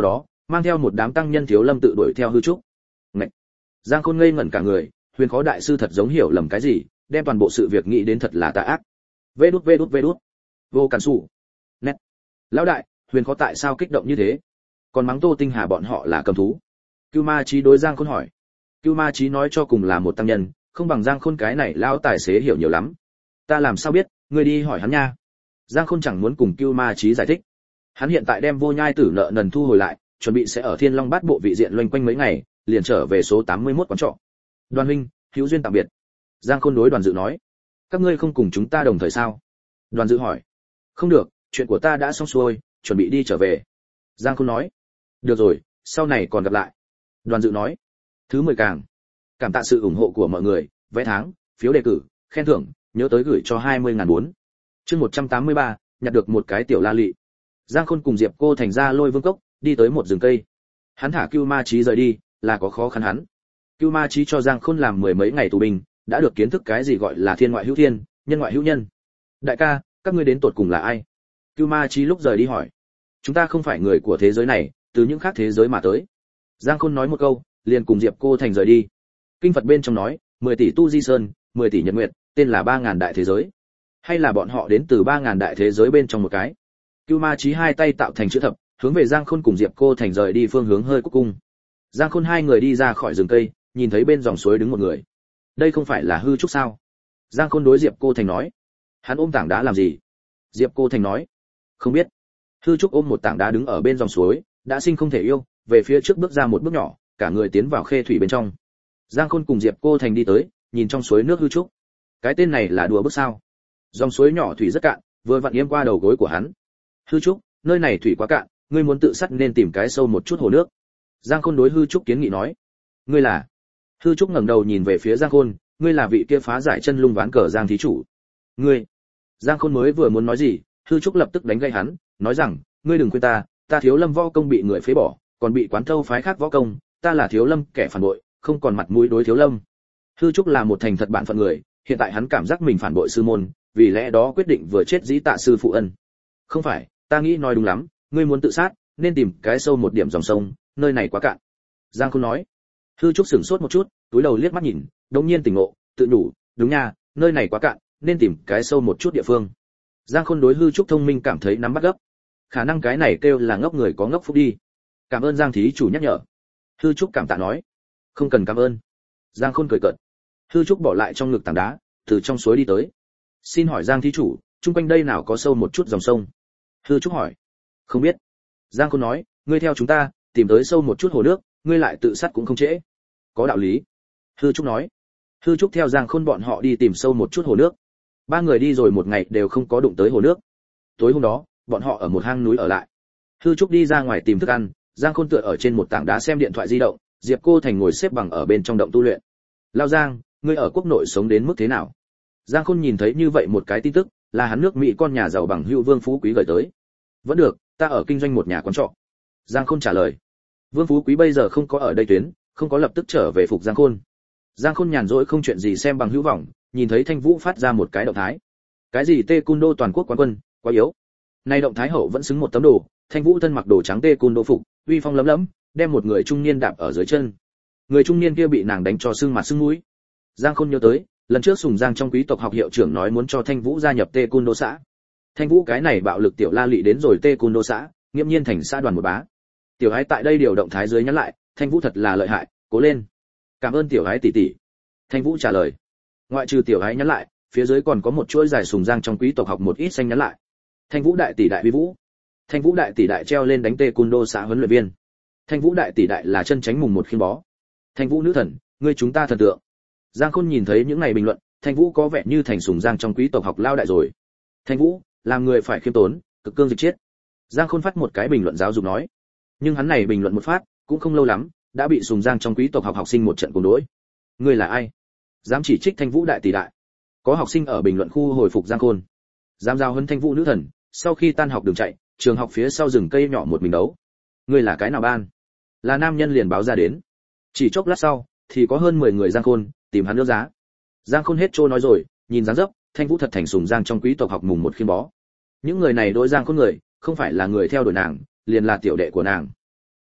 mang theo một đám tăng nhân Thiếu Lâm tự đuổi theo hư trúc. Ngậy! Giang Khôn ngây ngẩn cả người, Huyền Khó đại sư thật giống hiểu lầm cái gì, đem toàn bộ sự việc nghĩ đến thật là tà ác. Vê đút vê đút vê đút. Vô Cản Sủ. Nét. Lão đại, Huyền Khó tại sao kích động như thế? Còn mắng Tô Tinh Hà bọn họ là cầm thú. Cưu Ma Chí đối Giang Khôn hỏi. Cưu Ma Chí nói cho cùng là một tăng nhân, không bằng Giang Khôn cái này lão tài xế hiểu nhiều lắm. Ta làm sao biết, ngươi đi hỏi hắn nha. Giang Khôn chẳng muốn cùng Cưu Ma Chí giải thích. Hắn hiện tại đem Vô Nhai Tử nợ nần thu hồi lại, chuẩn bị sẽ ở Thiên Long Bát Bộ vị diện loanh quanh mấy ngày, liền trở về số tám mươi mốt quán trọ. Đoàn huynh, hữu duyên tạm biệt. Giang Khôn đối Đoàn Dự nói. Các ngươi không cùng chúng ta đồng thời sao? Đoàn Dự hỏi. Không được, chuyện của ta đã xong xuôi, chuẩn bị đi trở về. Giang Khôn nói. Được rồi, sau này còn gặp lại. Đoàn Dự nói. Thứ mười càng. Cảm tạ sự ủng hộ của mọi người, vé tháng, phiếu đề cử, khen thưởng, nhớ tới gửi cho hai mươi ngàn bốn. Chương một trăm tám mươi ba, nhặt được một cái tiểu la lị. Giang Khôn cùng Diệp Cô Thành ra Lôi Vương cốc, đi tới một rừng cây. Hắn thả Cưu Ma Chí rời đi, là có khó khăn hắn. Cưu Ma Chí cho Giang Khôn làm mười mấy ngày tù binh, đã được kiến thức cái gì gọi là thiên ngoại hữu thiên, nhân ngoại hữu nhân. Đại ca, các ngươi đến tột cùng là ai? Cưu Ma Chí lúc rời đi hỏi. Chúng ta không phải người của thế giới này, từ những khác thế giới mà tới. Giang Khôn nói một câu, liền cùng Diệp Cô Thành rời đi. Kinh Phật bên trong nói, mười tỷ tu di sơn, mười tỷ nhật nguyệt, tên là ba ngàn đại thế giới. Hay là bọn họ đến từ ba ngàn đại thế giới bên trong một cái? Cưu Ma Chí hai tay tạo thành chữ thập, hướng về Giang Khôn cùng Diệp Cô Thành rời đi phương hướng hơi cúc cung. Giang Khôn hai người đi ra khỏi rừng cây, nhìn thấy bên dòng suối đứng một người. Đây không phải là hư trúc sao? Giang Khôn đối Diệp Cô Thành nói. Hắn ôm tảng đá làm gì? Diệp Cô Thành nói. Không biết. Hư trúc ôm một tảng đá đứng ở bên dòng suối, đã sinh không thể yêu, về phía trước bước ra một bước nhỏ, cả người tiến vào khê thủy bên trong. Giang Khôn cùng Diệp Cô Thành đi tới, nhìn trong suối nước hư trúc. Cái tên này là đùa bước sao? Dòng suối nhỏ thủy rất cạn, vừa vặn yếm qua đầu gối của hắn. Hư trúc, nơi này thủy quá cạn, ngươi muốn tự sát nên tìm cái sâu một chút hồ nước. Giang Khôn đối hư trúc kiến nghị nói. Ngươi là? Hư trúc ngẩng đầu nhìn về phía Giang Khôn, ngươi là vị kia phá giải chân lung ván cờ Giang thí chủ. Ngươi? Giang Khôn mới vừa muốn nói gì, hư trúc lập tức đánh gãy hắn, nói rằng, ngươi đừng quên ta, ta Thiếu Lâm võ công bị người phế bỏ, còn bị quán thâu phái khác võ công, ta là Thiếu Lâm kẻ phản bội, không còn mặt mũi đối Thiếu Lâm. Hư trúc là một thành thật bạn phận người, hiện tại hắn cảm giác mình phản bội sư môn, vì lẽ đó quyết định vừa chết dĩ tạ sư phụ ân. Không phải, ta nghĩ nói đúng lắm, ngươi muốn tự sát, nên tìm cái sâu một điểm dòng sông, nơi này quá cạn. Giang Khôn nói. Hư trúc sửng sốt một chút, túi đầu liếc mắt nhìn, đống nhiên tỉnh ngộ, tự nhủ, đúng nha, nơi này quá cạn, nên tìm cái sâu một chút địa phương. Giang Khôn đối hư trúc thông minh cảm thấy nắm bắt gấp. Khả năng cái này kêu là ngốc người có ngốc phúc đi. Cảm ơn Giang thí chủ nhắc nhở. Hư trúc cảm tạ nói. Không cần cảm ơn. Giang Khôn cười cợt. Hư trúc bỏ lại trong ngực tảng đá, từ trong suối đi tới. Xin hỏi Giang thí chủ, chung quanh đây nào có sâu một chút dòng sông? Hư trúc hỏi. Không biết. Giang Khôn nói, ngươi theo chúng ta, tìm tới sâu một chút hồ nước, ngươi lại tự sát cũng không trễ. Có đạo lý. Hư trúc nói. Hư trúc theo Giang Khôn bọn họ đi tìm sâu một chút hồ nước. Ba người đi rồi một ngày đều không có đụng tới hồ nước. Tối hôm đó, bọn họ ở một hang núi ở lại. Hư trúc đi ra ngoài tìm thức ăn, Giang Khôn tựa ở trên một tảng đá xem điện thoại di động, Diệp Cô Thành ngồi xếp bằng ở bên trong động tu luyện. Lao Giang, ngươi ở quốc nội sống đến mức thế nào? Giang Khôn nhìn thấy như vậy một cái tin tức, là hắn nước Mỹ con nhà giàu bằng hữu Vương Phú Quý gửi tới. Vẫn được, ta ở kinh doanh một nhà quán trọ. Giang Khôn trả lời. Vương Phú Quý bây giờ không có ở đây tuyến, không có lập tức trở về phục Giang Khôn. Giang Khôn nhàn rỗi không chuyện gì xem bằng hữu vọng, nhìn thấy Thanh Vũ phát ra một cái động thái. Cái gì Taekwondo toàn quốc quán quân, quá yếu. Nay động thái hậu vẫn xứng một tấm đồ, Thanh Vũ thân mặc đồ trắng Taekwondo phục, uy phong lấm lấm, đem một người trung niên đạp ở dưới chân. Người trung niên kia bị nàng đánh cho sưng mặt sưng mũi. Giang Khôn nhớ tới, lần trước Sùng Giang trong quý tộc học hiệu trưởng nói muốn cho Thanh Vũ gia nhập Taekwondo xã. Thanh Vũ cái này bạo lực tiểu la lị đến rồi Taekwondo xã, nghiêm nhiên thành xã đoàn một bá. Tiểu Ái tại đây điều động thái dưới nhắn lại, Thanh Vũ thật là lợi hại, cố lên. Cảm ơn Tiểu Ái tỷ tỷ. Thanh Vũ trả lời. Ngoại trừ Tiểu Ái nhắn lại, phía dưới còn có một chuỗi dài Sùng Giang trong quý tộc học một ít xanh nhắn lại. Thanh Vũ đại tỷ đại vi vũ. Thanh Vũ đại tỷ đại treo lên đánh Taekwondo xã huấn luyện viên. Thanh Vũ đại tỷ đại là chân tránh mùng một khiên bó. Thanh Vũ nữ thần, ngươi chúng ta thần tượng. Giang Khôn nhìn thấy những này bình luận, Thanh Vũ có vẻ như thành Sùng Giang trong quý tộc học lao đại rồi. Thanh Vũ, làm người phải khiêm tốn, cực cương dịch chết. Giang Khôn phát một cái bình luận giáo dục nói. Nhưng hắn này bình luận một phát, cũng không lâu lắm, đã bị Sùng Giang trong quý tộc học học sinh một trận cùng đối. Ngươi là ai? Dám chỉ trích Thanh Vũ đại tỷ đại. Có học sinh ở bình luận khu hồi phục Giang Khôn. Dám giao huấn Thanh Vũ nữ thần, sau khi tan học đường chạy, trường học phía sau rừng cây nhỏ một mình đấu. Ngươi là cái nào ban? Là nam nhân liền báo ra đến. Chỉ chốc lát sau, thì có hơn mười người Giang Khôn tìm hắn nước giá. Giang Khôn hết trôi nói rồi, nhìn dáng dấp, Thanh Vũ thật thành Sùng Giang trong quý tộc học mùng một khiên bó. Những người này đối Giang Khôn người, không phải là người theo đuổi nàng, liền là tiểu đệ của nàng.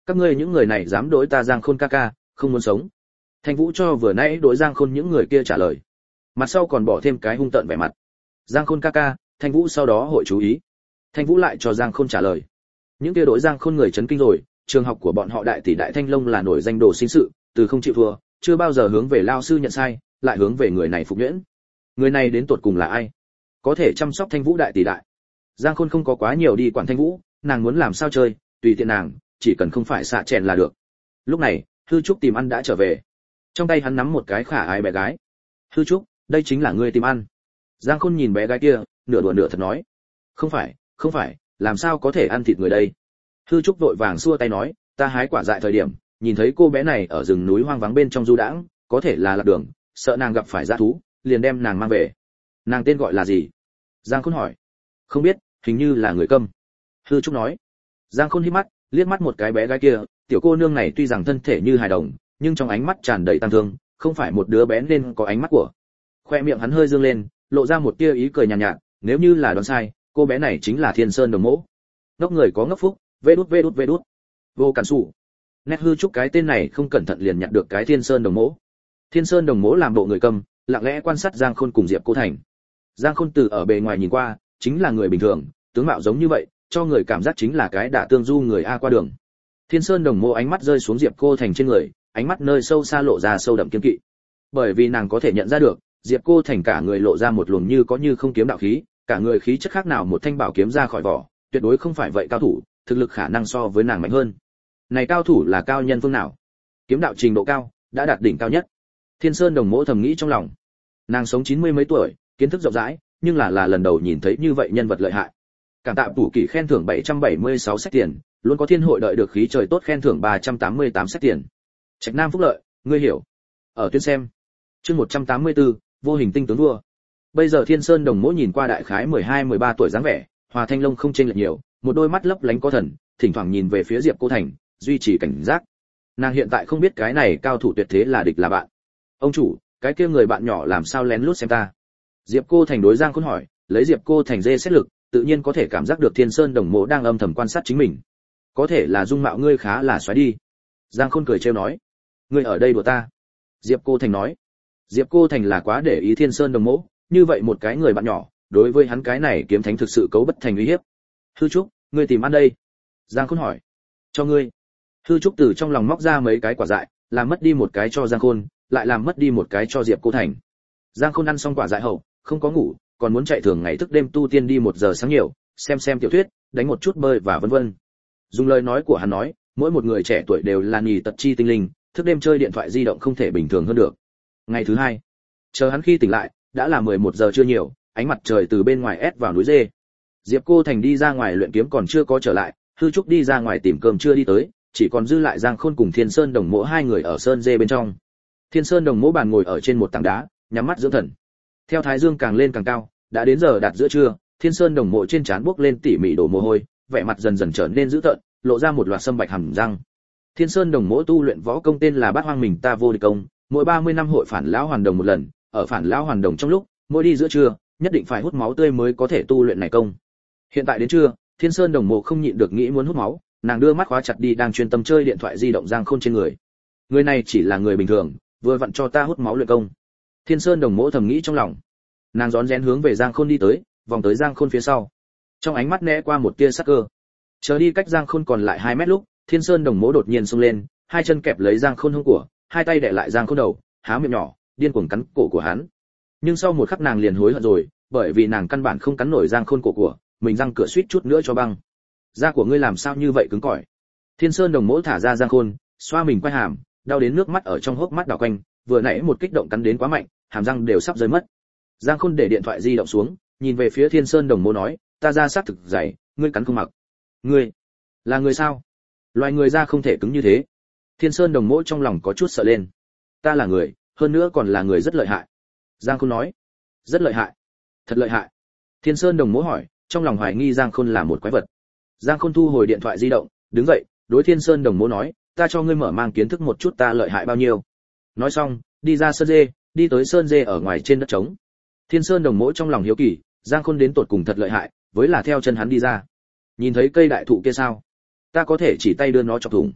Các ngươi những người này dám đối ta Giang Khôn ca ca, không muốn sống. Thanh Vũ cho vừa nãy đối Giang Khôn những người kia trả lời. Mặt sau còn bỏ thêm cái hung tợn vẻ mặt. Giang Khôn ca ca, Thanh Vũ sau đó hội chú ý. Thanh Vũ lại cho Giang Khôn trả lời. Những kia đối Giang Khôn người chấn kinh rồi, trường học của bọn họ đại tỷ đại Thanh Long là nổi danh đồ sinh sự, từ không chịu thua, chưa bao giờ hướng về lao sư nhận sai, lại hướng về người này phục nhuyễn. Người này đến tột cùng là ai? Có thể chăm sóc Thanh Vũ đại tỷ đại. Giang Khôn không có quá nhiều đi quản Thanh Vũ, nàng muốn làm sao chơi, tùy tiện nàng, chỉ cần không phải xạ chèn là được. Lúc này, Hư Trúc tìm ăn đã trở về. Trong tay hắn nắm một cái khả ái bé gái. Hư Trúc, đây chính là ngươi tìm ăn. Giang Khôn nhìn bé gái kia, nửa đùa nửa thật nói. Không phải, không phải, làm sao có thể ăn thịt người đây? Hư Trúc vội vàng xua tay nói, ta hái quả dại thời điểm, nhìn thấy cô bé này ở rừng núi hoang vắng bên trong du đãng, có thể là lạc đường, sợ nàng gặp phải dã thú, liền đem nàng mang về. Nàng tên gọi là gì? Giang Khôn hỏi. Không biết, hình như là người Câm. Hư Trúc nói. Giang Khôn híp mắt, liếc mắt một cái bé gái kia, tiểu cô nương này tuy rằng thân thể như hài đồng, nhưng trong ánh mắt tràn đầy tăng thương, không phải một đứa bé nên có ánh mắt của. Khoe miệng hắn hơi dương lên, lộ ra một tia ý cười nhàn nhạt, nhạt, nếu như là đoán sai, cô bé này chính là Thiên Sơn Đồng Mỗ. Ngốc người có ngốc phúc, vê đút vê đút vê đút. Vô cản sủ. Nét Hư Trúc cái tên này không cẩn thận liền nhặt được cái Thiên Sơn Đồng Mỗ. Thiên Sơn Đồng Mỗ làm bộ người Câm, lặng lẽ quan sát Giang Khôn cùng Diệp Cô Thành. Giang Khôn từ ở bề ngoài nhìn qua, chính là người bình thường, tướng mạo giống như vậy, cho người cảm giác chính là cái đả tương du người a qua đường. Thiên Sơn Đồng Mỗ ánh mắt rơi xuống Diệp Cô Thành trên người, ánh mắt nơi sâu xa lộ ra sâu đậm kiên kỵ. Bởi vì nàng có thể nhận ra được, Diệp Cô Thành cả người lộ ra một luồng như có như không kiếm đạo khí, cả người khí chất khác nào một thanh bảo kiếm ra khỏi vỏ, tuyệt đối không phải vậy cao thủ, thực lực khả năng so với nàng mạnh hơn. Này cao thủ là cao nhân phương nào? Kiếm đạo trình độ cao, đã đạt đỉnh cao nhất. Thiên Sơn Đồng Mỗ thầm nghĩ trong lòng. Nàng sống chín mươi mấy tuổi, kiến thức rộng rãi, nhưng là là lần đầu nhìn thấy như vậy nhân vật lợi hại. Cảm tạ tủ kỷ khen thưởng bảy trăm bảy mươi sáu sách tiền, luôn có thiên hội đợi được khí trời tốt khen thưởng ba trăm tám mươi tám sách tiền. Trạch Nam phúc lợi, ngươi hiểu. Ở tuyến xem. Chương một trăm tám mươi tư, vô hình tinh tướng vua. Bây giờ Thiên Sơn Đồng Mỗ nhìn qua đại khái mười hai mười ba tuổi dáng vẻ, Hòa Thanh Long không chênh lệch nhiều, một đôi mắt lấp lánh có thần, thỉnh thoảng nhìn về phía Diệp Cô Thành, duy trì cảnh giác. Nàng hiện tại không biết cái này cao thủ tuyệt thế là địch là bạn. Ông chủ, cái kia người bạn nhỏ làm sao lén lút xem ta? Diệp Cô Thành đối Giang Khôn hỏi, lấy Diệp Cô Thành dê xét lực, tự nhiên có thể cảm giác được Thiên Sơn Đồng Mỗ đang âm thầm quan sát chính mình. Có thể là dung mạo ngươi khá là xoáy đi. Giang Khôn cười trêu nói, ngươi ở đây đùa ta. Diệp Cô Thành nói, Diệp Cô Thành là quá để ý Thiên Sơn Đồng Mỗ, như vậy một cái người bạn nhỏ, đối với hắn cái này kiếm thánh thực sự cấu bất thành uy hiếp. Hư Trúc, ngươi tìm ăn đây. Giang Khôn hỏi, cho ngươi. Hư Trúc từ trong lòng móc ra mấy cái quả dại, làm mất đi một cái cho Giang Khôn, lại làm mất đi một cái cho Diệp Cô Thành. Giang Khôn ăn xong quả dại hậu, không có ngủ, còn muốn chạy thường ngày thức đêm tu tiên đi một giờ sáng nhiều, xem xem tiểu thuyết, đánh một chút bơi và vân vân. Dùng lời nói của hắn nói, mỗi một người trẻ tuổi đều là nhì tật chi tinh linh, thức đêm chơi điện thoại di động không thể bình thường hơn được. Ngày thứ hai, chờ hắn khi tỉnh lại, đã là mười một giờ trưa nhiều, ánh mặt trời từ bên ngoài ép vào núi dê. Diệp Cô Thành đi ra ngoài luyện kiếm còn chưa có trở lại, Hư Trúc đi ra ngoài tìm cơm chưa đi tới, chỉ còn dư lại Giang Khôn cùng Thiên Sơn Đồng Mỗ hai người ở sơn dê bên trong. Thiên Sơn Đồng Mỗ bàn ngồi ở trên một tảng đá, nhắm mắt dưỡng thần. Theo thái dương càng lên càng cao, đã đến giờ đạt giữa trưa, Thiên Sơn Đồng Mỗ trên trán bốc lên tỉ mỉ đổ mồ hôi, vẻ mặt dần dần trở nên dữ tợn, lộ ra một loạt sâm bạch hàm răng. Thiên Sơn Đồng Mỗ tu luyện võ công tên là Bát Hoang Mình Ta Vô Địch Công, mỗi ba mươi năm hội phản lão hoàn đồng một lần, ở phản lão hoàn đồng trong lúc, mỗi đi giữa trưa, nhất định phải hút máu tươi mới có thể tu luyện này công. Hiện tại đến trưa, Thiên Sơn Đồng Mộ không nhịn được nghĩ muốn hút máu, nàng đưa mắt khóa chặt đi đang chuyên tâm chơi điện thoại di động Giang Khôn trên người. Người này chỉ là người bình thường, vừa vặn cho ta hút máu luyện công. Thiên Sơn Đồng Mộ thầm nghĩ trong lòng. Nàng rón rén hướng về Giang Khôn đi tới, vòng tới Giang Khôn phía sau. Trong ánh mắt né qua một tia sắc cơ. Chờ đi cách Giang Khôn còn lại hai mét lúc, Thiên Sơn Đồng Mộ đột nhiên xông lên, hai chân kẹp lấy Giang Khôn hông của, hai tay đè lại Giang Khôn đầu, há miệng nhỏ, điên cuồng cắn cổ của hắn. Nhưng sau một khắc nàng liền hối hận rồi, bởi vì nàng căn bản không cắn nổi Giang Khôn cổ của, mình răng cửa suýt chút nữa cho băng. Da của ngươi làm sao như vậy cứng cỏi? Thiên Sơn Đồng Mỗ thả ra Giang Khôn, xoa mình quay hàm, đau đến nước mắt ở trong hốc mắt đảo quanh, vừa nãy một kích động cắn đến quá mạnh, hàm răng đều sắp rơi mất. Giang Khôn để điện thoại di động xuống, nhìn về phía Thiên Sơn Đồng Mỗ nói, ta da xác thực dày, ngươi cắn không mặc. Ngươi là người sao? Loài người da không thể cứng như thế. Thiên Sơn Đồng Mỗ trong lòng có chút sợ lên. Ta là người, hơn nữa còn là người rất lợi hại. Giang Khôn nói, rất lợi hại, thật lợi hại. Thiên Sơn Đồng Mỗ hỏi, trong lòng hoài nghi Giang Khôn là một quái vật. Giang Khôn thu hồi điện thoại di động, đứng dậy, đối Thiên Sơn Đồng Mỗ nói, ta cho ngươi mở mang kiến thức một chút ta lợi hại bao nhiêu. Nói xong, đi ra sơn dê, đi tới sơn dê ở ngoài trên đất trống. Thiên Sơn Đồng Mỗ trong lòng hiếu kỳ, Giang Khôn đến tột cùng thật lợi hại, với là theo chân hắn đi ra. Nhìn thấy cây đại thụ kia sao? Ta có thể chỉ tay đưa nó chọc thủng.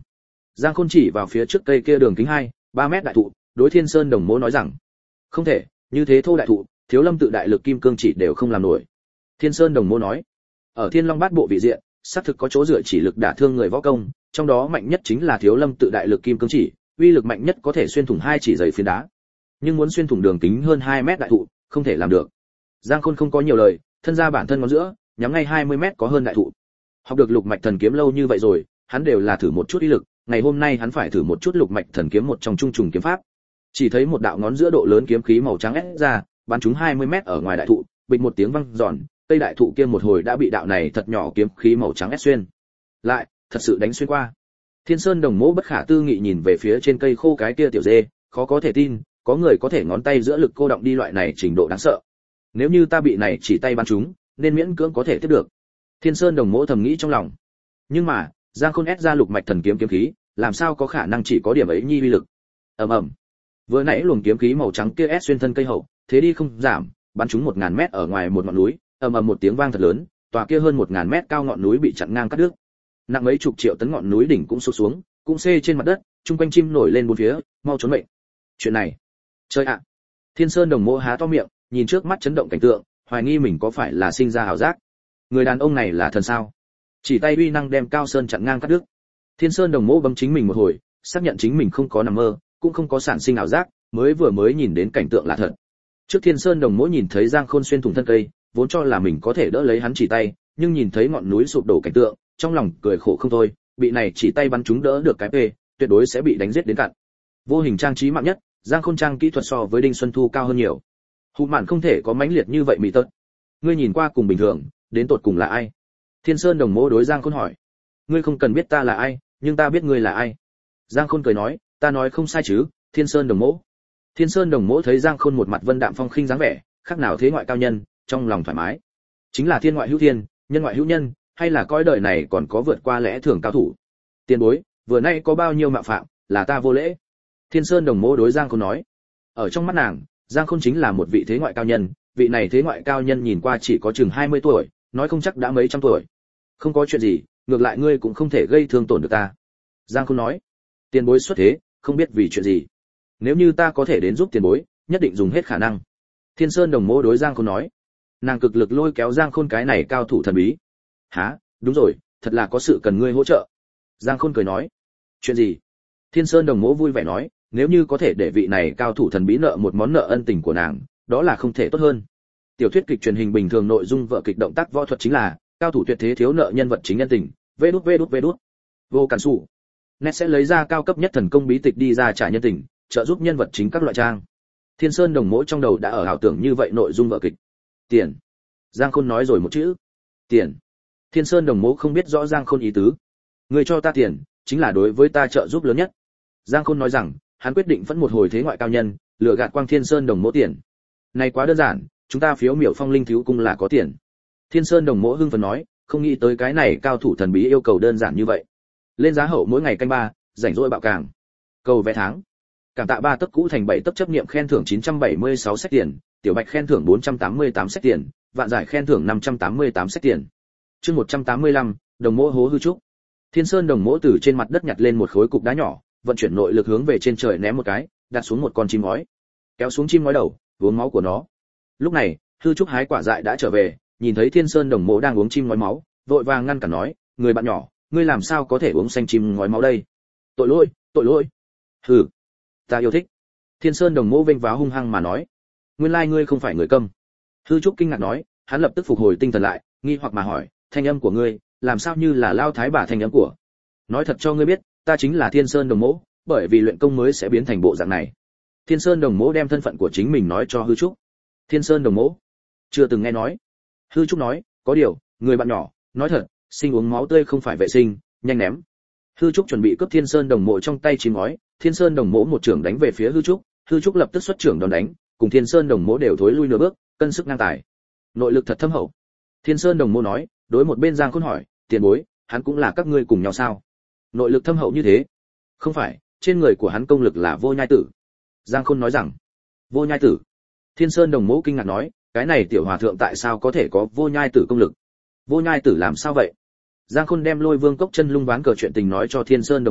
Giang Khôn chỉ vào phía trước cây kia đường kính hai ba mét đại thụ, đối Thiên Sơn Đồng Mỗ nói rằng: "Không thể, như thế thô đại thụ, Thiếu Lâm tự đại lực kim cương chỉ đều không làm nổi." Thiên Sơn Đồng Mỗ nói: "Ở Thiên Long Bát Bộ vị diện, xác thực có chỗ dựa chỉ lực đả thương người võ công, trong đó mạnh nhất chính là Thiếu Lâm tự đại lực kim cương chỉ, uy lực mạnh nhất có thể xuyên thủng hai chỉ dày phiến đá. Nhưng muốn xuyên thủng đường kính hơn hai mét đại thụ, không thể làm được." Giang Khôn không có nhiều lời, thân ra bản thân ngón giữa, nhắm ngay hai mươi mét có hơn đại thụ. Học được Lục Mạch Thần Kiếm lâu như vậy rồi, hắn đều là thử một chút uy lực, ngày hôm nay hắn phải thử một chút Lục Mạch Thần Kiếm một trong trung trùng kiếm pháp. Chỉ thấy một đạo ngón giữa độ lớn kiếm khí màu trắng ép ra, bắn trúng hai mươi mét ở ngoài đại thụ, bịch một tiếng vang giòn, cây đại thụ kia một hồi đã bị đạo này thật nhỏ kiếm khí màu trắng ép xuyên. Lại, thật sự đánh xuyên qua. Thiên Sơn Đồng Mỗ bất khả tư nghị nhìn về phía trên cây khô cái kia tiểu dê, khó có thể tin, có người có thể ngón tay giữa lực cô động đi loại này trình độ đáng sợ. Nếu như ta bị này chỉ tay bắn trúng, nên miễn cưỡng có thể tiếp được. Thiên Sơn Đồng Mỗ thầm nghĩ trong lòng. Nhưng mà, Giang Khôn ép ra Lục Mạch Thần Kiếm kiếm khí, làm sao có khả năng chỉ có điểm ấy nhi uy lực. Ầm ầm. Vừa nãy luồng kiếm khí màu trắng kia ép xuyên thân cây hậu, thế đi không giảm, bắn trúng một ngàn mét ở ngoài một ngọn núi, ầm ầm một tiếng vang thật lớn, tòa kia hơn một ngàn mét cao ngọn núi bị chặn ngang cắt đứt. Nặng mấy chục triệu tấn ngọn núi đỉnh cũng sụp xuống, cũng xê trên mặt đất, chung quanh chim nổi lên bốn phía, mau trốn mệnh. Chuyện này, chơi ạ. Thiên Sơn Đồng Mỗ há to miệng, nhìn trước mắt chấn động cảnh tượng, hoài nghi mình có phải là sinh ra ảo giác. Người đàn ông này là thần sao? Chỉ tay uy năng đem Cao Sơn chặn ngang cắt đứt. Thiên Sơn Đồng Mỗ bấm chính mình một hồi, xác nhận chính mình không có nằm mơ, cũng không có sản sinh ảo giác, mới vừa mới nhìn đến cảnh tượng là thật. Trước Thiên Sơn Đồng Mỗ nhìn thấy Giang Khôn xuyên thủng thân cây, vốn cho là mình có thể đỡ lấy hắn chỉ tay, nhưng nhìn thấy ngọn núi sụp đổ cảnh tượng, trong lòng cười khổ không thôi, bị này chỉ tay bắn trúng đỡ được cái pê, tuyệt đối sẽ bị đánh giết đến cạn. Vô hình trang trí mạnh nhất, Giang Khôn trang kỹ thuật so với Đinh Xuân Thu cao hơn nhiều. Hụt mạn không thể có mãnh liệt như vậy mị tật. Ngươi nhìn qua cùng bình thường, đến tột cùng là ai? Thiên Sơn Đồng Mỗ đối Giang Khôn hỏi. Ngươi không cần biết ta là ai, nhưng ta biết ngươi là ai. Giang Khôn cười nói, ta nói không sai chứ, Thiên Sơn Đồng Mỗ. Thiên Sơn Đồng Mỗ thấy Giang Khôn một mặt vân đạm phong khinh dáng vẻ, khác nào thế ngoại cao nhân, trong lòng thoải mái. Chính là thiên ngoại hữu thiên, nhân ngoại hữu nhân, hay là coi đời này còn có vượt qua lẽ thường cao thủ. Tiền bối, vừa nay có bao nhiêu mạo phạm, là ta vô lễ. Thiên Sơn Đồng Mỗ đối Giang Khôn nói. Ở trong mắt nàng, Giang Khôn chính là một vị thế ngoại cao nhân, vị này thế ngoại cao nhân nhìn qua chỉ có chừng hai mươi tuổi, nói không chắc đã mấy trăm tuổi. Không có chuyện gì, ngược lại ngươi cũng không thể gây thương tổn được ta. Giang Khôn nói. Tiền bối xuất thế, không biết vì chuyện gì. Nếu như ta có thể đến giúp tiền bối, nhất định dùng hết khả năng. Thiên Sơn Đồng Mỗ đối Giang Khôn nói. Nàng cực lực lôi kéo Giang Khôn cái này cao thủ thần bí. Hả, đúng rồi, thật là có sự cần ngươi hỗ trợ. Giang Khôn cười nói. Chuyện gì? Thiên Sơn Đồng Mỗ vui vẻ nói, nếu như có thể để vị này cao thủ thần bí nợ một món nợ ân tình của nàng, đó là không thể tốt hơn. Tiểu thuyết kịch truyền hình bình thường nội dung vở kịch động tác võ thuật chính là cao thủ tuyệt thế thiếu nợ nhân vật chính nhân tình, vê đút vê đút vê đút. Vô Cản Sủ. Net sẽ lấy ra cao cấp nhất thần công bí tịch đi ra trả nhân tình, trợ giúp nhân vật chính các loại trang. Thiên Sơn Đồng Mỗ trong đầu đã ở ảo tưởng như vậy nội dung vở kịch. Tiền. Giang Khôn nói rồi một chữ. Tiền. Thiên Sơn Đồng Mỗ không biết rõ Giang Khôn ý tứ. Người cho ta tiền, chính là đối với ta trợ giúp lớn nhất. Giang Khôn nói rằng, hắn quyết định vẫn một hồi thế ngoại cao nhân, lừa gạt Quang Thiên Sơn Đồng Mỗ tiền. Này quá đơn giản, chúng ta phiếu miểu Phong Linh thiếu cung là có tiền. Thiên Sơn Đồng Mỗ hưng phấn nói, không nghĩ tới cái này cao thủ thần bí yêu cầu đơn giản như vậy. Lên giá hậu mỗi ngày canh ba, rảnh rỗi bạo càng. Cầu vé tháng. Cảm tạ ba tấc cũ thành bảy tấc chấp niệm khen thưởng chín trăm bảy mươi sáu sách tiền, tiểu bạch khen thưởng bốn trăm tám mươi tám sách tiền, vạn giải khen thưởng năm trăm tám mươi tám sách tiền. Chương một trăm tám mươi lăm, Đồng Mỗ hố hư trúc. Thiên Sơn Đồng Mỗ từ trên mặt đất nhặt lên một khối cục đá nhỏ, vận chuyển nội lực hướng về trên trời ném một cái, đặt xuống một con chim ngói. Kéo xuống chim ngói đầu, uống máu của nó. Lúc này, hư trúc hái quả dại đã trở về, nhìn thấy Thiên Sơn Đồng Mỗ đang uống chim ngói máu, vội vàng ngăn cản nói, người bạn nhỏ, ngươi làm sao có thể uống xanh chim ngói máu đây? Tội lỗi, tội lỗi. Hừ, ta yêu thích. Thiên Sơn Đồng Mỗ vênh váo hung hăng mà nói, nguyên lai ngươi không phải người câm. Hư trúc kinh ngạc nói, hắn lập tức phục hồi tinh thần lại, nghi hoặc mà hỏi, thanh âm của ngươi, làm sao như là lao thái bà thanh âm của? Nói thật cho ngươi biết, ta chính là Thiên Sơn Đồng Mỗ, bởi vì luyện công mới sẽ biến thành bộ dạng này. Thiên Sơn Đồng Mỗ đem thân phận của chính mình nói cho hư trúc. Thiên Sơn Đồng Mỗ chưa từng nghe nói. Hư trúc nói, có điều, người bạn nhỏ, nói thật, sinh uống máu tươi không phải vệ sinh, nhanh ném. Hư trúc chuẩn bị cướp Thiên Sơn Đồng Mỗ trong tay chim ngói, Thiên Sơn Đồng Mỗ một trưởng đánh về phía hư trúc, hư trúc lập tức xuất trưởng đòn đánh, cùng Thiên Sơn Đồng Mỗ đều thối lui nửa bước, cân sức ngang tài. Nội lực thật thâm hậu. Thiên Sơn Đồng Mỗ nói, đối một bên Giang Khôn hỏi, tiền bối, hắn cũng là các ngươi cùng nhau sao? Nội lực thâm hậu như thế? Không phải, trên người của hắn công lực là vô nhai tử. Giang Khôn nói rằng, vô nhai tử. Thiên Sơn Đồng Mỗ kinh ngạc nói, cái này tiểu hòa thượng tại sao có thể có vô nhai tử công lực? Vô nhai tử làm sao vậy? Giang Khôn đem Lôi Vương cốc chân lung ván cờ chuyện tình nói cho Thiên Sơn Đồng Mỗ,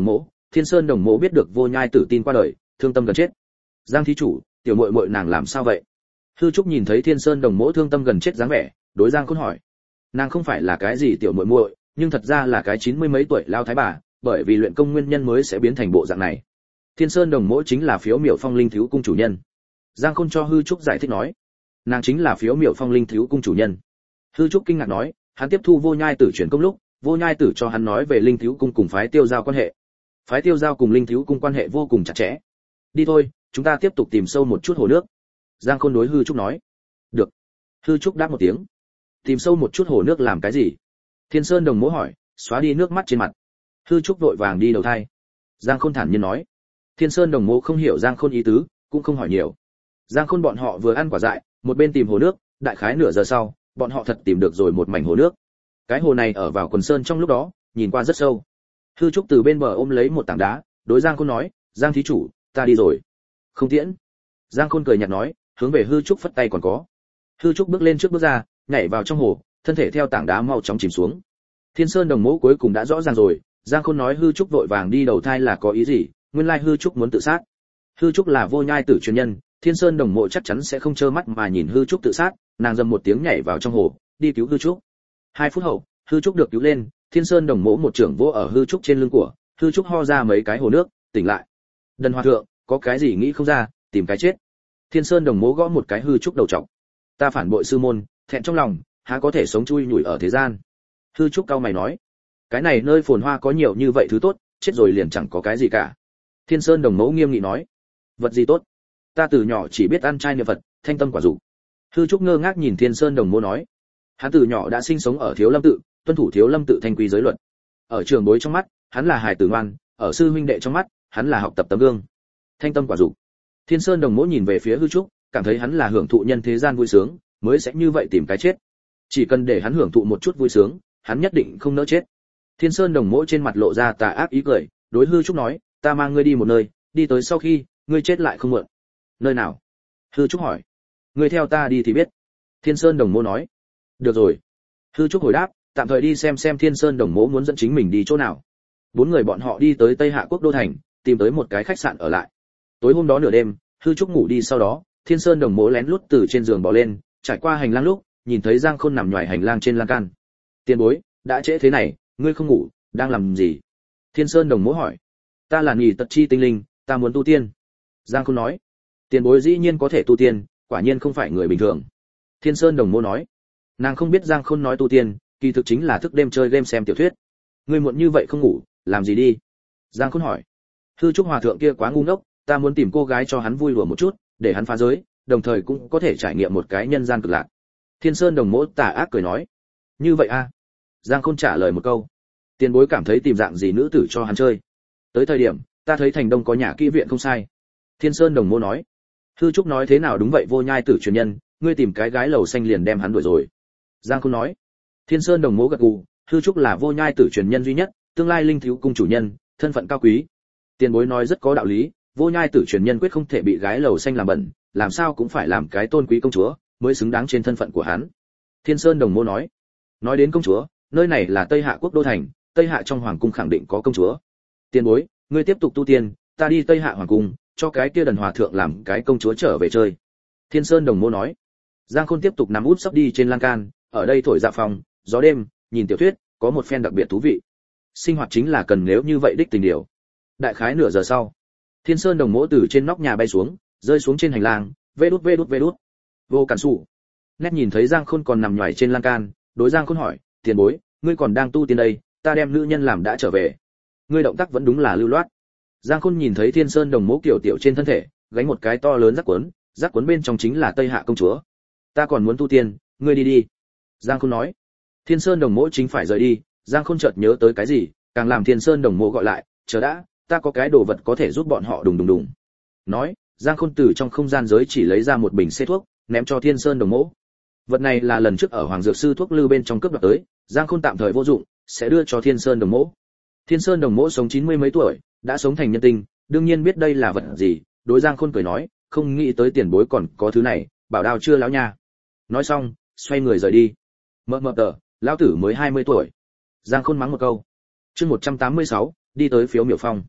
Thiên Sơn Đồng Mộ biết được Vô Nhai Tử tin qua đời, thương tâm gần chết. Giang thí chủ, tiểu muội muội nàng làm sao vậy? Hư Trúc nhìn thấy Thiên Sơn Đồng Mộ thương tâm gần chết dáng vẻ, đối Giang Khôn hỏi. Nàng không phải là cái gì tiểu muội muội, nhưng thật ra là cái chín mươi mấy tuổi lao thái bà, bởi vì luyện công nguyên nhân mới sẽ biến thành bộ dạng này. Thiên Sơn Đồng Mộ chính là Phiếu Miểu Phong Linh Thiếu cung chủ nhân. Giang Khôn cho Hư Trúc giải thích nói, nàng chính là Phiếu Miểu Phong Linh Thiếu cung chủ nhân. Hư Trúc kinh ngạc nói, hắn tiếp thu Vô Nhai Tử chuyển công lúc, Vô Nhai Tử cho hắn nói về Linh Thiếu cung cùng phái Tiêu Giao quan hệ. Phái Tiêu Giao cùng Linh Thiếu cung quan hệ vô cùng chặt chẽ. Đi thôi, chúng ta tiếp tục tìm sâu một chút hồ nước. Giang Khôn đối Hư Trúc nói. Được. Hư Trúc đáp một tiếng. Tìm sâu một chút hồ nước làm cái gì? Thiên Sơn Đồng Mộ hỏi, xóa đi nước mắt trên mặt. Hư Trúc vội vàng đi đầu thai. Giang Khôn thản nhiên nói. Thiên Sơn Đồng Mộ không hiểu Giang Khôn ý tứ, cũng không hỏi nhiều. Giang Khôn bọn họ vừa ăn quả dại, một bên tìm hồ nước, đại khái nửa giờ sau, bọn họ thật tìm được rồi một mảnh hồ nước. Cái hồ này ở vào quần sơn trong lúc đó, nhìn qua rất sâu. Hư Trúc từ bên bờ ôm lấy một tảng đá, đối Giang Khôn nói, Giang thí chủ, ta đi rồi. Không tiễn. Giang Khôn cười nhạt nói, hướng về Hư Trúc phất tay còn có. Hư Trúc bước lên trước bước ra, nhảy vào trong hồ, thân thể theo tảng đá mau chóng chìm xuống. Thiên Sơn Đồng Mộ cuối cùng đã rõ ràng rồi, Giang Khôn nói Hư Trúc vội vàng đi đầu thai là có ý gì, nguyên lai Hư Trúc muốn tự sát. Hư Trúc là Vô Nhai Tử truyền nhân, Thiên Sơn Đồng Mộ chắc chắn sẽ không trơ mắt mà nhìn Hư Trúc tự sát, nàng dầm một tiếng nhảy vào trong hồ, đi cứu Hư Trúc. Hai phút hậu, Hư Trúc được cứu lên, Thiên Sơn Đồng Mộ một trưởng vỗ ở Hư Trúc trên lưng của, Hư Trúc ho ra mấy cái hồ nước, tỉnh lại. Đần hòa thượng, có cái gì nghĩ không ra, tìm cái chết. Thiên Sơn Đồng Mộ gõ một cái Hư Trúc đầu trọc. Ta phản bội sư môn, thẹn trong lòng, há có thể sống chui nhủi ở thế gian. Hư Trúc cau mày nói, cái này nơi phồn hoa có nhiều như vậy thứ tốt, chết rồi liền chẳng có cái gì cả. Thiên Sơn Đồng Mộ nghiêm nghị nói, vật gì tốt? Ta từ nhỏ chỉ biết ăn chay niệm Phật, thanh tâm quả dục. Hư Trúc ngơ ngác nhìn Thiên Sơn Đồng Mộ nói, hắn từ nhỏ đã sinh sống ở Thiếu Lâm tự, tuân thủ Thiếu Lâm tự thanh quy giới luật. Ở trường bối trong mắt, hắn là hài tử ngoan, ở sư huynh đệ trong mắt, hắn là học tập tấm gương. Thanh tâm quả dục. Thiên Sơn Đồng Mộ nhìn về phía Hư Trúc, cảm thấy hắn là hưởng thụ nhân thế gian vui sướng, mới sẽ như vậy tìm cái chết. Chỉ cần để hắn hưởng thụ một chút vui sướng, hắn nhất định không nỡ chết. Thiên Sơn Đồng Mộ trên mặt lộ ra tà ác ý cười, đối Hư Trúc nói, ta mang ngươi đi một nơi, đi tới sau khi ngươi chết lại không muộn. Nơi nào? Hư Trúc hỏi. Ngươi theo ta đi thì biết. Thiên Sơn Đồng Mộ nói. Được rồi. Hư Trúc hồi đáp, tạm thời đi xem xem Thiên Sơn Đồng Mộ muốn dẫn chính mình đi chỗ nào. Bốn người bọn họ đi tới Tây Hạ Quốc đô thành, tìm tới một cái khách sạn ở lại. Tối hôm đó nửa đêm, Hư Trúc ngủ đi sau đó, Thiên Sơn Đồng Mộ lén lút từ trên giường bò lên, trải qua hành lang lúc, nhìn thấy Giang Khôn nằm nhòi hành lang trên lan can. Tiền bối, đã trễ thế này, ngươi không ngủ, đang làm gì? Thiên Sơn Đồng Mộ hỏi. Ta là nhị tật chi tinh linh, ta muốn tu tiên. Giang Khôn nói. Tiền bối dĩ nhiên có thể tu tiên, quả nhiên không phải người bình thường. Thiên Sơn Đồng Mộ nói. Nàng không biết Giang Khôn nói tu tiên, kỳ thực chính là thức đêm chơi game xem tiểu thuyết. Ngươi muộn như vậy không ngủ, làm gì đi? Giang Khôn hỏi. Hư Trúc hòa thượng kia quá ngu ngốc, ta muốn tìm cô gái cho hắn vui lùa một chút, để hắn phá giới, đồng thời cũng có thể trải nghiệm một cái nhân gian cực lạc. Thiên Sơn Đồng Mộ tà ác cười nói. Như vậy a? À? Giang Khôn trả lời một câu. Tiền bối cảm thấy tìm dạng gì nữ tử cho hắn chơi? Tới thời điểm, ta thấy thành đông có nhà kỹ viện không sai. Thiên Sơn Đồng Mộ nói. Hư Trúc nói thế nào đúng vậy Vô Nhai Tử truyền nhân, ngươi tìm cái gái lầu xanh liền đem hắn đuổi rồi. Giang Khôn nói. Thiên Sơn Đồng Mộ gật gù, Hư Trúc là Vô Nhai Tử truyền nhân duy nhất, tương lai Linh Thiếu cung chủ nhân, thân phận cao quý. Tiền bối nói rất có đạo lý, Vô Nhai Tử truyền nhân quyết không thể bị gái lầu xanh làm bẩn, làm sao cũng phải làm cái tôn quý công chúa, mới xứng đáng trên thân phận của hắn. Thiên Sơn Đồng Mộ nói. Nói đến công chúa, nơi này là Tây Hạ Quốc đô thành, Tây Hạ trong hoàng cung khẳng định có công chúa. Tiền bối, ngươi tiếp tục tu tiên, ta đi Tây Hạ hoàng cung, cho cái kia đần hòa thượng làm cái công chúa trở về chơi. Thiên Sơn Đồng Mộ nói. Giang Khôn tiếp tục nằm út sấp đi trên lan can, ở đây thổi dạ phòng, gió đêm, nhìn tiểu thuyết, có một phen đặc biệt thú vị. Sinh hoạt chính là cần nếu như vậy đích tình điều. Đại khái nửa giờ sau, Thiên Sơn Đồng Mộ từ trên nóc nhà bay xuống, rơi xuống trên hành lang, vê đút vê đút vê đút. Vô Cản Sủ. Nét nhìn thấy Giang Khôn còn nằm nhòi trên lan can, đối Giang Khôn hỏi, tiền bối, ngươi còn đang tu tiên đây, ta đem nữ nhân làm đã trở về. Ngươi động tác vẫn đúng là lưu loát. Giang Khôn nhìn thấy Thiên Sơn Đồng Mộ kiểu tiểu trên thân thể, gánh một cái to lớn rắc cuốn, rắc cuốn bên trong chính là Tây Hạ công chúa. Ta còn muốn tu tiên, ngươi đi đi. Giang Khôn nói. Thiên Sơn Đồng Mộ chính phải rời đi, Giang Khôn chợt nhớ tới cái gì, càng làm Thiên Sơn Đồng Mộ gọi lại, chờ đã, ta có cái đồ vật có thể giúp bọn họ đùng đùng đùng. Nói, Giang Khôn từ trong không gian giới chỉ lấy ra một bình xê thuốc, ném cho Thiên Sơn Đồng Mộ. Vật này là lần trước ở Hoàng Dược Sư thuốc lư bên trong cướp đoạt tới, Giang Khôn tạm thời vô dụng, sẽ đưa cho Thiên Sơn Đồng Mộ. Thiên Sơn Đồng Mộ sống chín mươi mấy tuổi, đã sống thành nhân tinh, đương nhiên biết đây là vật gì, đối Giang Khôn cười nói, không nghĩ tới tiền bối còn có thứ này, bảo đao chưa lão nha. Nói xong, xoay người rời đi. Mờ mờ tờ, lão tử mới hai mươi tuổi. Giang Khôn mắng một câu. Chương một trăm tám mươi sáu, đi tới Phiếu Miểu Phong.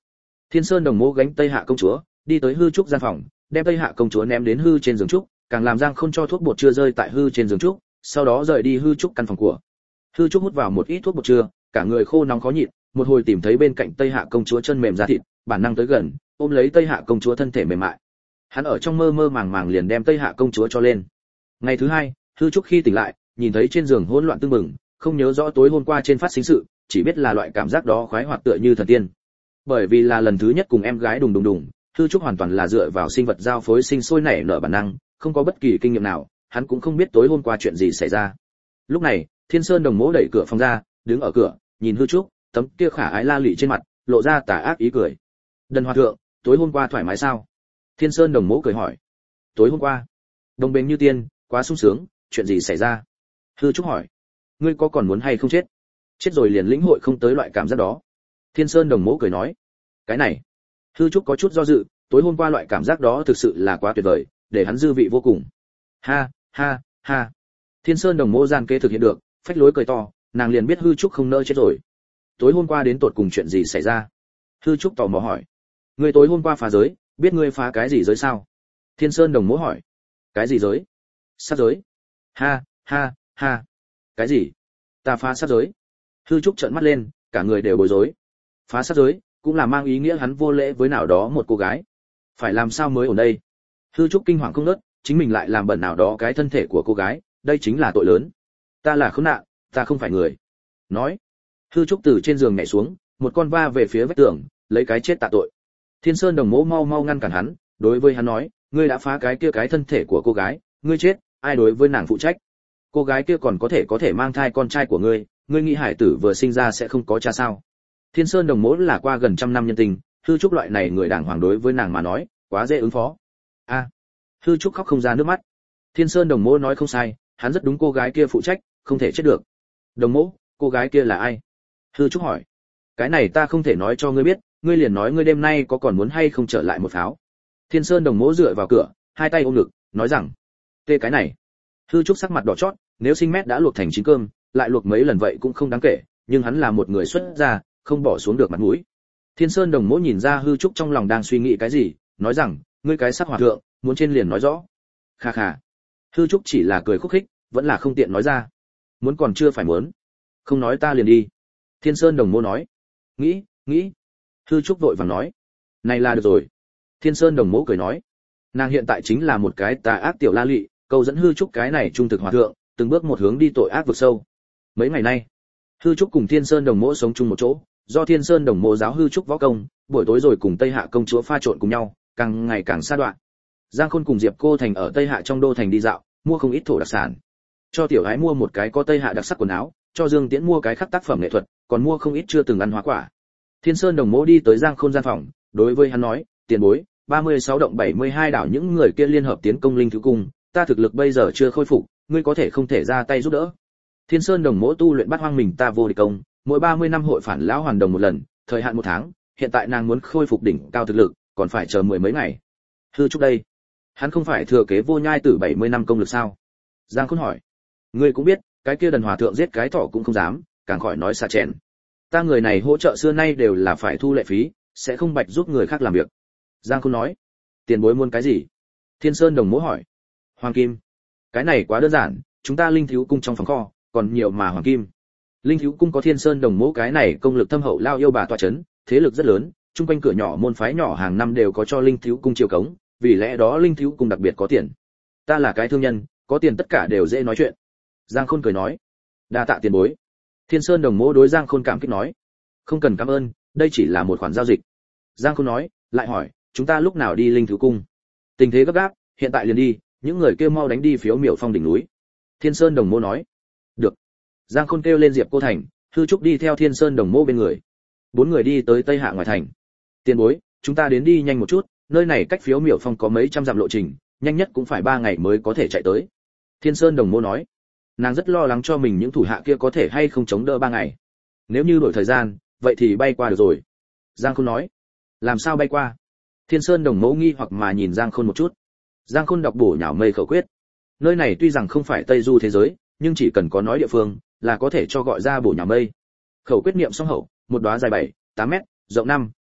Thiên Sơn Đồng Mộ gánh Tây Hạ công chúa, đi tới hư trúc gian phòng, đem Tây Hạ công chúa ném đến hư trên giường trúc, càng làm Giang Khôn cho thuốc bột chưa rơi tại hư trên giường trúc, sau đó rời đi hư trúc căn phòng của. Hư trúc hút vào một ít thuốc bột chưa, cả người khô nóng khó nhịn, một hồi tìm thấy bên cạnh Tây Hạ công chúa chân mềm da thịt, bản năng tới gần, ôm lấy Tây Hạ công chúa thân thể mềm mại. Hắn ở trong mơ mơ màng màng liền đem Tây Hạ công chúa cho lên. Ngày thứ hai, hư trúc khi tỉnh lại, nhìn thấy trên giường hỗn loạn tương mừng, không nhớ rõ tối hôm qua trên phát sinh sự, chỉ biết là loại cảm giác đó khoái hoạt tựa như thần tiên. Bởi vì là lần thứ nhất cùng em gái đùng đùng đùng, hư trúc hoàn toàn là dựa vào sinh vật giao phối sinh sôi nảy nở bản năng, không có bất kỳ kinh nghiệm nào, hắn cũng không biết tối hôm qua chuyện gì xảy ra. Lúc này, Thiên Sơn Đồng Mỗ đẩy cửa phòng ra, đứng ở cửa, nhìn hư trúc, tấm kia khả ái la lị trên mặt, lộ ra tà ác ý cười. Đần hòa thượng, tối hôm qua thoải mái sao? Thiên Sơn Đồng Mỗ cười hỏi. Tối hôm qua, đồng bền như tiên, quá sung sướng, chuyện gì xảy ra? Hư trúc hỏi. Ngươi có còn muốn hay không chết? Chết rồi liền lĩnh hội không tới loại cảm giác đó. Thiên Sơn Đồng Mỗ cười nói. Cái này, hư trúc có chút do dự, tối hôm qua loại cảm giác đó thực sự là quá tuyệt vời, để hắn dư vị vô cùng. Ha, ha, ha. Thiên Sơn Đồng Mỗ gian kế thực hiện được, phách lối cười to, nàng liền biết hư trúc không nỡ chết rồi. Tối hôm qua đến tột cùng chuyện gì xảy ra? Hư trúc tò mò hỏi. Ngươi tối hôm qua phá giới, biết ngươi phá cái gì giới sao? Thiên Sơn Đồng Mỗ hỏi. Cái gì giới? Sát giới. Ha, ha, ha. Cái gì? Ta phá sát giới? Hư trúc trợn mắt lên, cả người đều bối rối. Phá sát giới cũng là mang ý nghĩa hắn vô lễ với nào đó một cô gái. Phải làm sao mới ở đây? Hư trúc kinh hoàng không ngớt, chính mình lại làm bẩn nào đó cái thân thể của cô gái, đây chính là tội lớn. Ta là khốn nạn, ta không phải người. Nói. Hư trúc từ trên giường nhảy xuống, một con va về phía vách tường, lấy cái chết tạ tội. Thiên Sơn Đồng Mỗ mau mau ngăn cản hắn, đối với hắn nói, ngươi đã phá cái kia cái thân thể của cô gái, ngươi chết, ai đối với nàng phụ trách? Cô gái kia còn có thể có thể mang thai con trai của ngươi, ngươi nghĩ hải tử vừa sinh ra sẽ không có cha sao? Thiên Sơn Đồng Mỗ là qua gần trăm năm nhân tình, hư trúc loại này người đàng hoàng đối với nàng mà nói, quá dễ ứng phó. A. À, hư trúc khóc không ra nước mắt. Thiên Sơn Đồng Mỗ nói không sai, hắn rất đúng cô gái kia phụ trách, không thể chết được. Đồng Mỗ, cô gái kia là ai? Hư trúc hỏi. Cái này ta không thể nói cho ngươi biết, ngươi liền nói ngươi đêm nay có còn muốn hay không trở lại một pháo. Thiên Sơn Đồng Mỗ dựa vào cửa, hai tay ôm ngực, nói rằng, tê cái này. Hư trúc sắc mặt đỏ chót, nếu sinh mét đã luộc thành chín cơm, lại luộc mấy lần vậy cũng không đáng kể, nhưng hắn là một người xuất gia, không bỏ xuống được mặt mũi. Thiên Sơn Đồng Mỗ nhìn ra hư trúc trong lòng đang suy nghĩ cái gì, nói rằng, ngươi cái sắc hòa thượng, muốn trên liền nói rõ. Kha kha. Hư trúc chỉ là cười khúc khích, vẫn là không tiện nói ra. Muốn còn chưa phải muốn, không nói ta liền đi. Thiên Sơn Đồng Mỗ nói. Nghĩ, nghĩ. Hư trúc vội vàng nói. Này là được rồi. Thiên Sơn Đồng Mỗ cười nói. Nàng hiện tại chính là một cái tà ác tiểu la lị, câu dẫn hư trúc cái này trung thực hòa thượng, từng bước một hướng đi tội ác vực sâu. Mấy ngày nay, hư trúc cùng Thiên Sơn Đồng Mỗ sống chung một chỗ, do Thiên Sơn Đồng Mỗ giáo hư trúc võ công, buổi tối rồi cùng Tây Hạ công chúa pha trộn cùng nhau, càng ngày càng xa đoạn. Giang Khôn cùng Diệp Cô Thành ở Tây Hạ trong đô thành đi dạo, mua không ít thổ đặc sản. Cho tiểu gái mua một cái có Tây Hạ đặc sắc quần áo, cho Dương Tiễn mua cái khắc tác phẩm nghệ thuật, còn mua không ít chưa từng ăn hóa quả. Thiên Sơn Đồng Mỗ đi tới Giang Khôn gian phòng, đối với hắn nói, tiền bối, ba mươi sáu động bảy mươi hai đảo những người kia liên hợp tiến công linh thứ cung, ta thực lực bây giờ chưa khôi phục, ngươi có thể không thể ra tay giúp đỡ. Thiên Sơn Đồng Mỗ tu luyện bát hoang mình ta vô địch công, mỗi ba mươi năm hội phản lão hoàn đồng một lần, thời hạn một tháng, hiện tại nàng muốn khôi phục đỉnh cao thực lực, còn phải chờ mười mấy ngày. Hư trúc đây, hắn không phải thừa kế vô nhai tử bảy mươi năm công lực sao? Giang Khôn hỏi. Ngươi cũng biết, cái kia đần hòa thượng giết cái thỏ cũng không dám, càng khỏi nói xà chèn. Ta người này hỗ trợ xưa nay đều là phải thu lệ phí, sẽ không bạch giúp người khác làm việc. Giang Khôn nói. Tiền bối muốn cái gì? Thiên Sơn Đồng Mỗ hỏi. Hoàng kim. Cái này quá đơn giản, chúng ta linh thiếu cung trong phòng kho còn nhiều mà hoàng kim. Linh thiếu cung có Thiên Sơn Đồng Mỗ cái này công lực thâm hậu lao yêu bà tọa chấn, thế lực rất lớn, chung quanh cửa nhỏ môn phái nhỏ hàng năm đều có cho linh thiếu cung chiều cống, vì lẽ đó linh thiếu cung đặc biệt có tiền. Ta là cái thương nhân, có tiền tất cả đều dễ nói chuyện. Giang Khôn cười nói. Đa tạ tiền bối. Thiên Sơn Đồng Mỗ đối Giang Khôn cảm kích nói. Không cần cảm ơn, đây chỉ là một khoản giao dịch. Giang Khôn nói, lại hỏi, chúng ta lúc nào đi linh thiếu cung? Tình thế gấp gáp, hiện tại liền đi, những người kêu mau đánh đi phiếu miểu phong đỉnh núi. Thiên Sơn Đồng Mỗ nói. Được. Giang Khôn kêu lên Diệp Cô Thành, hư trúc đi theo Thiên Sơn Đồng Mỗ bên người. Bốn người đi tới Tây Hạ ngoài thành. Tiền bối, chúng ta đến đi nhanh một chút, nơi này cách phiếu miểu phong có mấy trăm dặm lộ trình, nhanh nhất cũng phải ba ngày mới có thể chạy tới. Thiên Sơn Đồng Mỗ nói. Nàng rất lo lắng cho mình những thủ hạ kia có thể hay không chống đỡ ba ngày. Nếu như đổi thời gian, vậy thì bay qua được rồi. Giang Khôn nói. Làm sao bay qua? Thiên Sơn Đồng Mỗ nghi hoặc mà nhìn Giang Khôn một chút. Giang Khôn đọc bổ nhào mây khẩu quyết. Nơi này tuy rằng không phải Tây Du thế giới, nhưng chỉ cần có nói địa phương, là có thể cho gọi ra bổ nhào mây. Khẩu quyết niệm xong hậu, một đóa dài bảy, tám mét, rộng năm,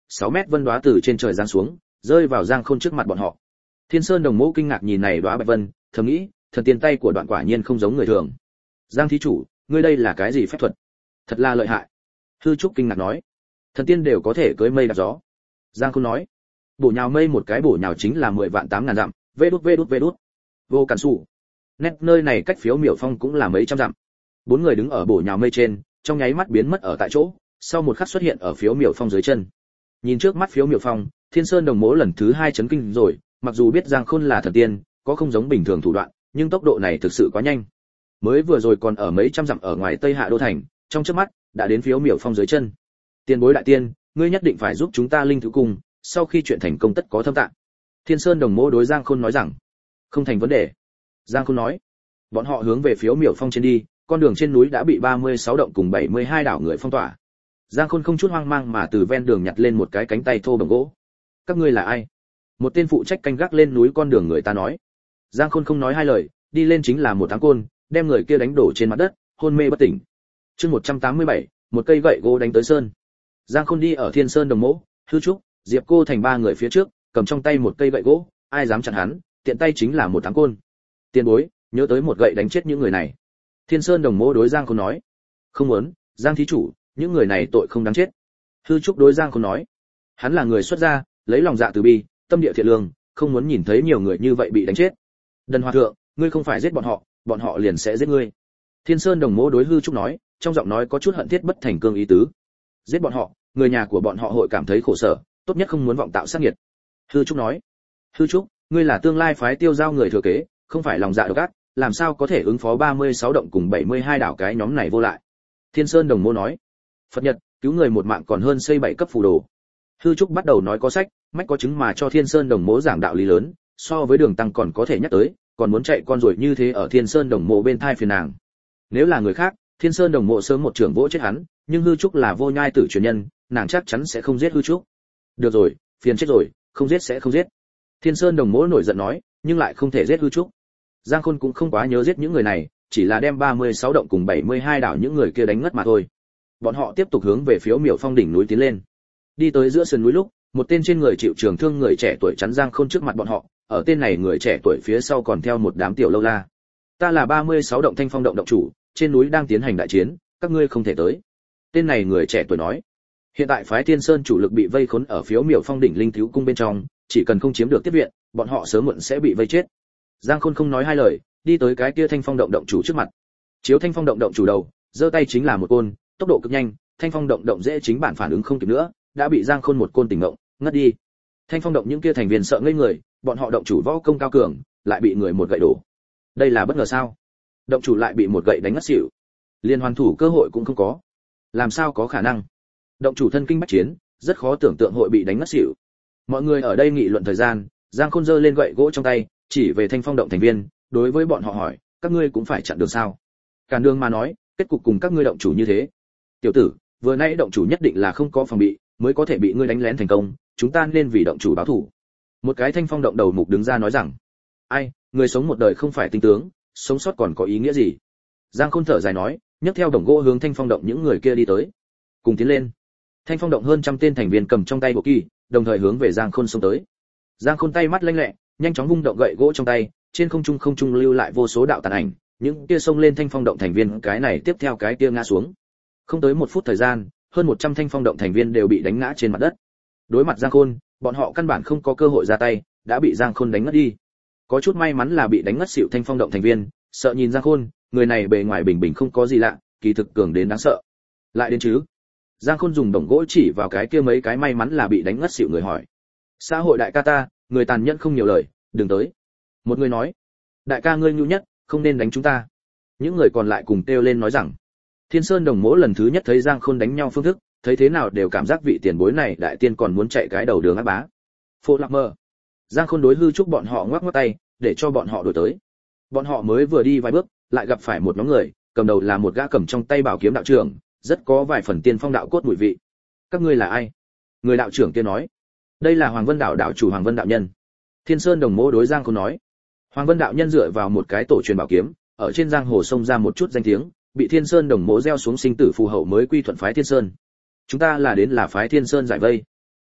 sáu mét vân đóa từ trên trời giáng xuống, rơi vào Giang Khôn trước mặt bọn họ. Thiên Sơn Đồng Mẫu kinh ngạc nhìn này đóa bạch vân, thầm nghĩ, thần tiên tay của Đoạn quả nhiên không giống người thường. Giang thí chủ, ngươi đây là cái gì phép thuật? Thật là lợi hại. Hư Trúc kinh ngạc nói, thần tiên đều có thể cưỡi mây đạp gió. Giang Khôn nói, bổ nhào mây một cái bổ nhào chính là mười vạn tám ngàn dặm, vê đút vê đút vê đút. Vô cản sủ. Nét nơi này cách Phiếu Miểu Phong cũng là mấy trăm dặm. Bốn người đứng ở bổ nhào mây trên, trong nháy mắt biến mất ở tại chỗ, sau một khắc xuất hiện ở Phiếu Miểu Phong dưới chân. Nhìn trước mắt Phiếu Miểu Phong, Thiên Sơn Đồng Mẫu lần thứ hai chấn kinh rồi, mặc dù biết Giang Khôn là thần tiên, có không giống bình thường thủ đoạn, nhưng tốc độ này thực sự quá nhanh. Mới vừa rồi còn ở mấy trăm dặm ở ngoài Tây Hạ đô thành, trong chớp mắt đã đến Phiếu Miểu Phong dưới chân. Tiền bối đại tiên, ngươi nhất định phải giúp chúng ta linh thứ cung, sau khi chuyện thành công tất có thâm tạng. Thiên Sơn Đồng Mẫu đối Giang Khôn nói rằng, không thành vấn đề. Giang Khôn nói, bọn họ hướng về Phiếu Miểu Phong trên đi, con đường trên núi đã bị ba mươi sáu động cùng bảy mươi hai đảo người phong tỏa. Giang Khôn không chút hoang mang mà từ ven đường nhặt lên một cái cánh tay thô bằng gỗ. Các ngươi là ai? Một tên phụ trách canh gác lên núi con đường người ta nói. Giang Khôn không nói hai lời, đi lên chính là một áng côn, đem người kia đánh đổ trên mặt đất, hôn mê bất tỉnh. Chương một trăm tám mươi bảy, một cây gậy gỗ đánh tới sơn. Giang Khôn đi ở Thiên Sơn Đồng Mẫu, Hư Trúc, Diệp Cô thành ba người phía trước, cầm trong tay một cây gậy gỗ, ai dám chặn hắn, tiện tay chính là một áng côn. Tiền bối, nhớ tới một gậy đánh chết những người này. Thiên Sơn Đồng Mẫu đối Giang Khôn nói. Không muốn, Giang thí chủ, những người này tội không đáng chết. Hư Trúc đối Giang Khôn nói. Hắn là người xuất gia, lấy lòng dạ từ bi, tâm địa thiện lương, không muốn nhìn thấy nhiều người như vậy bị đánh chết. Đần Hòa thượng, ngươi không phải giết bọn họ, bọn họ liền sẽ giết ngươi. Thiên Sơn Đồng Mẫu đối Hư Trúc nói, trong giọng nói có chút hận thiết bất thành cương ý tứ. Giết bọn họ, người nhà của bọn họ hội cảm thấy khổ sở, tốt nhất không muốn vọng tạo sát nghiệt. Hư Trúc nói. Hư Trúc, ngươi là tương lai phái Tiêu Giao người thừa kế, không phải lòng dạ độc ác, làm sao có thể ứng phó ba mươi sáu động cùng bảy mươi hai đảo cái nhóm này vô lại. Thiên Sơn Đồng Mẫu nói. Phật Nhật, cứu người một mạng còn hơn xây bảy cấp phù đồ. Hư Trúc bắt đầu nói có sách, mách có chứng mà cho Thiên Sơn Đồng Mẫu giảng đạo lý lớn, so với Đường Tăng còn có thể nhắc tới, còn muốn chạy con rồi như thế ở Thiên Sơn Đồng Mộ bên thai phiền nàng. Nếu là người khác, Thiên Sơn Đồng Mộ sớm một trưởng vỗ chết hắn, nhưng Hư Trúc là vô nhai tử truyền nhân, nàng chắc chắn sẽ không giết Hư Trúc. Được rồi, phiền chết rồi, không giết sẽ không giết. Thiên Sơn Đồng Mộ nổi giận nói, nhưng lại không thể giết Hư Trúc. Giang Khôn cũng không quá nhớ giết những người này, chỉ là đem ba mươi sáu động cùng bảy mươi hai đảo những người kia đánh ngất mà thôi. Bọn họ tiếp tục hướng về Phiếu Miểu Phong đỉnh núi tiến lên. Đi tới giữa sườn núi lúc, một tên trên người chịu trường thương người trẻ tuổi chắn Giang Khôn trước mặt bọn họ, ở tên này người trẻ tuổi phía sau còn theo một đám tiểu lâu la. Ta là ba mươi sáu động Thanh Phong động động chủ, trên núi đang tiến hành đại chiến, các ngươi không thể tới. Tên này người trẻ tuổi nói. Hiện tại phái Thiên Sơn chủ lực bị vây khốn ở Phiếu Miểu Phong đỉnh linh thiếu cung bên trong, chỉ cần không chiếm được tiếp viện, bọn họ sớm muộn sẽ bị vây chết. Giang Khôn không nói hai lời, đi tới cái kia Thanh Phong động động chủ trước mặt. Chiếu Thanh Phong động động chủ đầu, giơ tay chính là một côn, tốc độ cực nhanh, Thanh Phong động động dễ chính bản phản ứng không kịp nữa, đã bị Giang Khôn một côn tỉnh ngộng, ngất đi. Thanh Phong động những kia thành viên sợ ngây người, bọn họ động chủ võ công cao cường, lại bị người một gậy đổ. Đây là bất ngờ sao? Động chủ lại bị một gậy đánh ngất xỉu, liên hoàn thủ cơ hội cũng không có. Làm sao có khả năng? Động chủ thân kinh bách chiến, rất khó tưởng tượng hội bị đánh ngất xỉu. Mọi người ở đây nghị luận thời gian, Giang Khôn giơ lên gậy gỗ trong tay, chỉ về Thanh Phong động thành viên, đối với bọn họ hỏi, các ngươi cũng phải chặn đường sao? Cản đường mà nói, kết cục cùng các ngươi động chủ như thế. Tiểu tử, vừa nãy động chủ nhất định là không có phòng bị, mới có thể bị ngươi đánh lén thành công, chúng ta nên vì động chủ báo thù. Một cái Thanh Phong động đầu mục đứng ra nói rằng, ai, người sống một đời không phải tinh tướng, sống sót còn có ý nghĩa gì? Giang Khôn thở dài nói, nhấc theo đồng gỗ hướng Thanh Phong động những người kia đi tới. Cùng tiến lên. Thanh Phong động hơn trăm tên thành viên cầm trong tay bộ kỳ, đồng thời hướng về Giang Khôn xông tới. Giang Khôn tay mắt lanh lẹ, nhanh chóng vung động gậy gỗ trong tay, trên không trung không trung lưu lại vô số đạo tàn ảnh, những kia xông lên Thanh Phong động thành viên cái này tiếp theo cái kia ngã xuống. Không tới một phút thời gian, hơn một trăm Thanh Phong động thành viên đều bị đánh ngã trên mặt đất. Đối mặt Giang Khôn, bọn họ căn bản không có cơ hội ra tay, đã bị Giang Khôn đánh ngất đi. Có chút may mắn là bị đánh ngất xỉu Thanh Phong động thành viên, sợ nhìn Giang Khôn, người này bề ngoài bình bình không có gì lạ, kỳ thực cường đến đáng sợ. Lại đến chứ? Giang Khôn dùng đồng gỗ chỉ vào cái kia mấy cái may mắn là bị đánh ngất xỉu người hỏi. Xã hội đại ca ta, người tàn nhẫn không nhiều lời, đừng tới. Một người nói, đại ca ngươi nhu nhất, không nên đánh chúng ta. Những người còn lại cùng kêu lên nói rằng, Thiên Sơn Đồng Mỗ lần thứ nhất thấy Giang Khôn đánh nhau phương thức, thấy thế nào đều cảm giác vị tiền bối này đại tiên còn muốn chạy cái đầu đường ác bá. Phô Lạc Mơ. Giang Khôn đối Hư Trúc bọn họ ngoắc ngoắc tay, để cho bọn họ đuổi tới. Bọn họ mới vừa đi vài bước, lại gặp phải một nhóm người, cầm đầu là một gã cầm trong tay bảo kiếm đạo trưởng, rất có vài phần tiên phong đạo cốt mùi vị. Các ngươi là ai? Người đạo trưởng kia nói. Đây là Hoàng Vân đạo đạo chủ Hoàng Vân đạo nhân. Thiên Sơn Đồng Mỗ đối Giang Khôn nói. Hoàng Vân đạo nhân dựa vào một cái tổ truyền bảo kiếm, ở trên giang hồ sông ra một chút danh tiếng, bị Thiên Sơn Đồng Mỗ gieo xuống sinh tử phù hậu mới quy thuận phái Thiên Sơn. Chúng ta là đến là phái Thiên Sơn giải vây.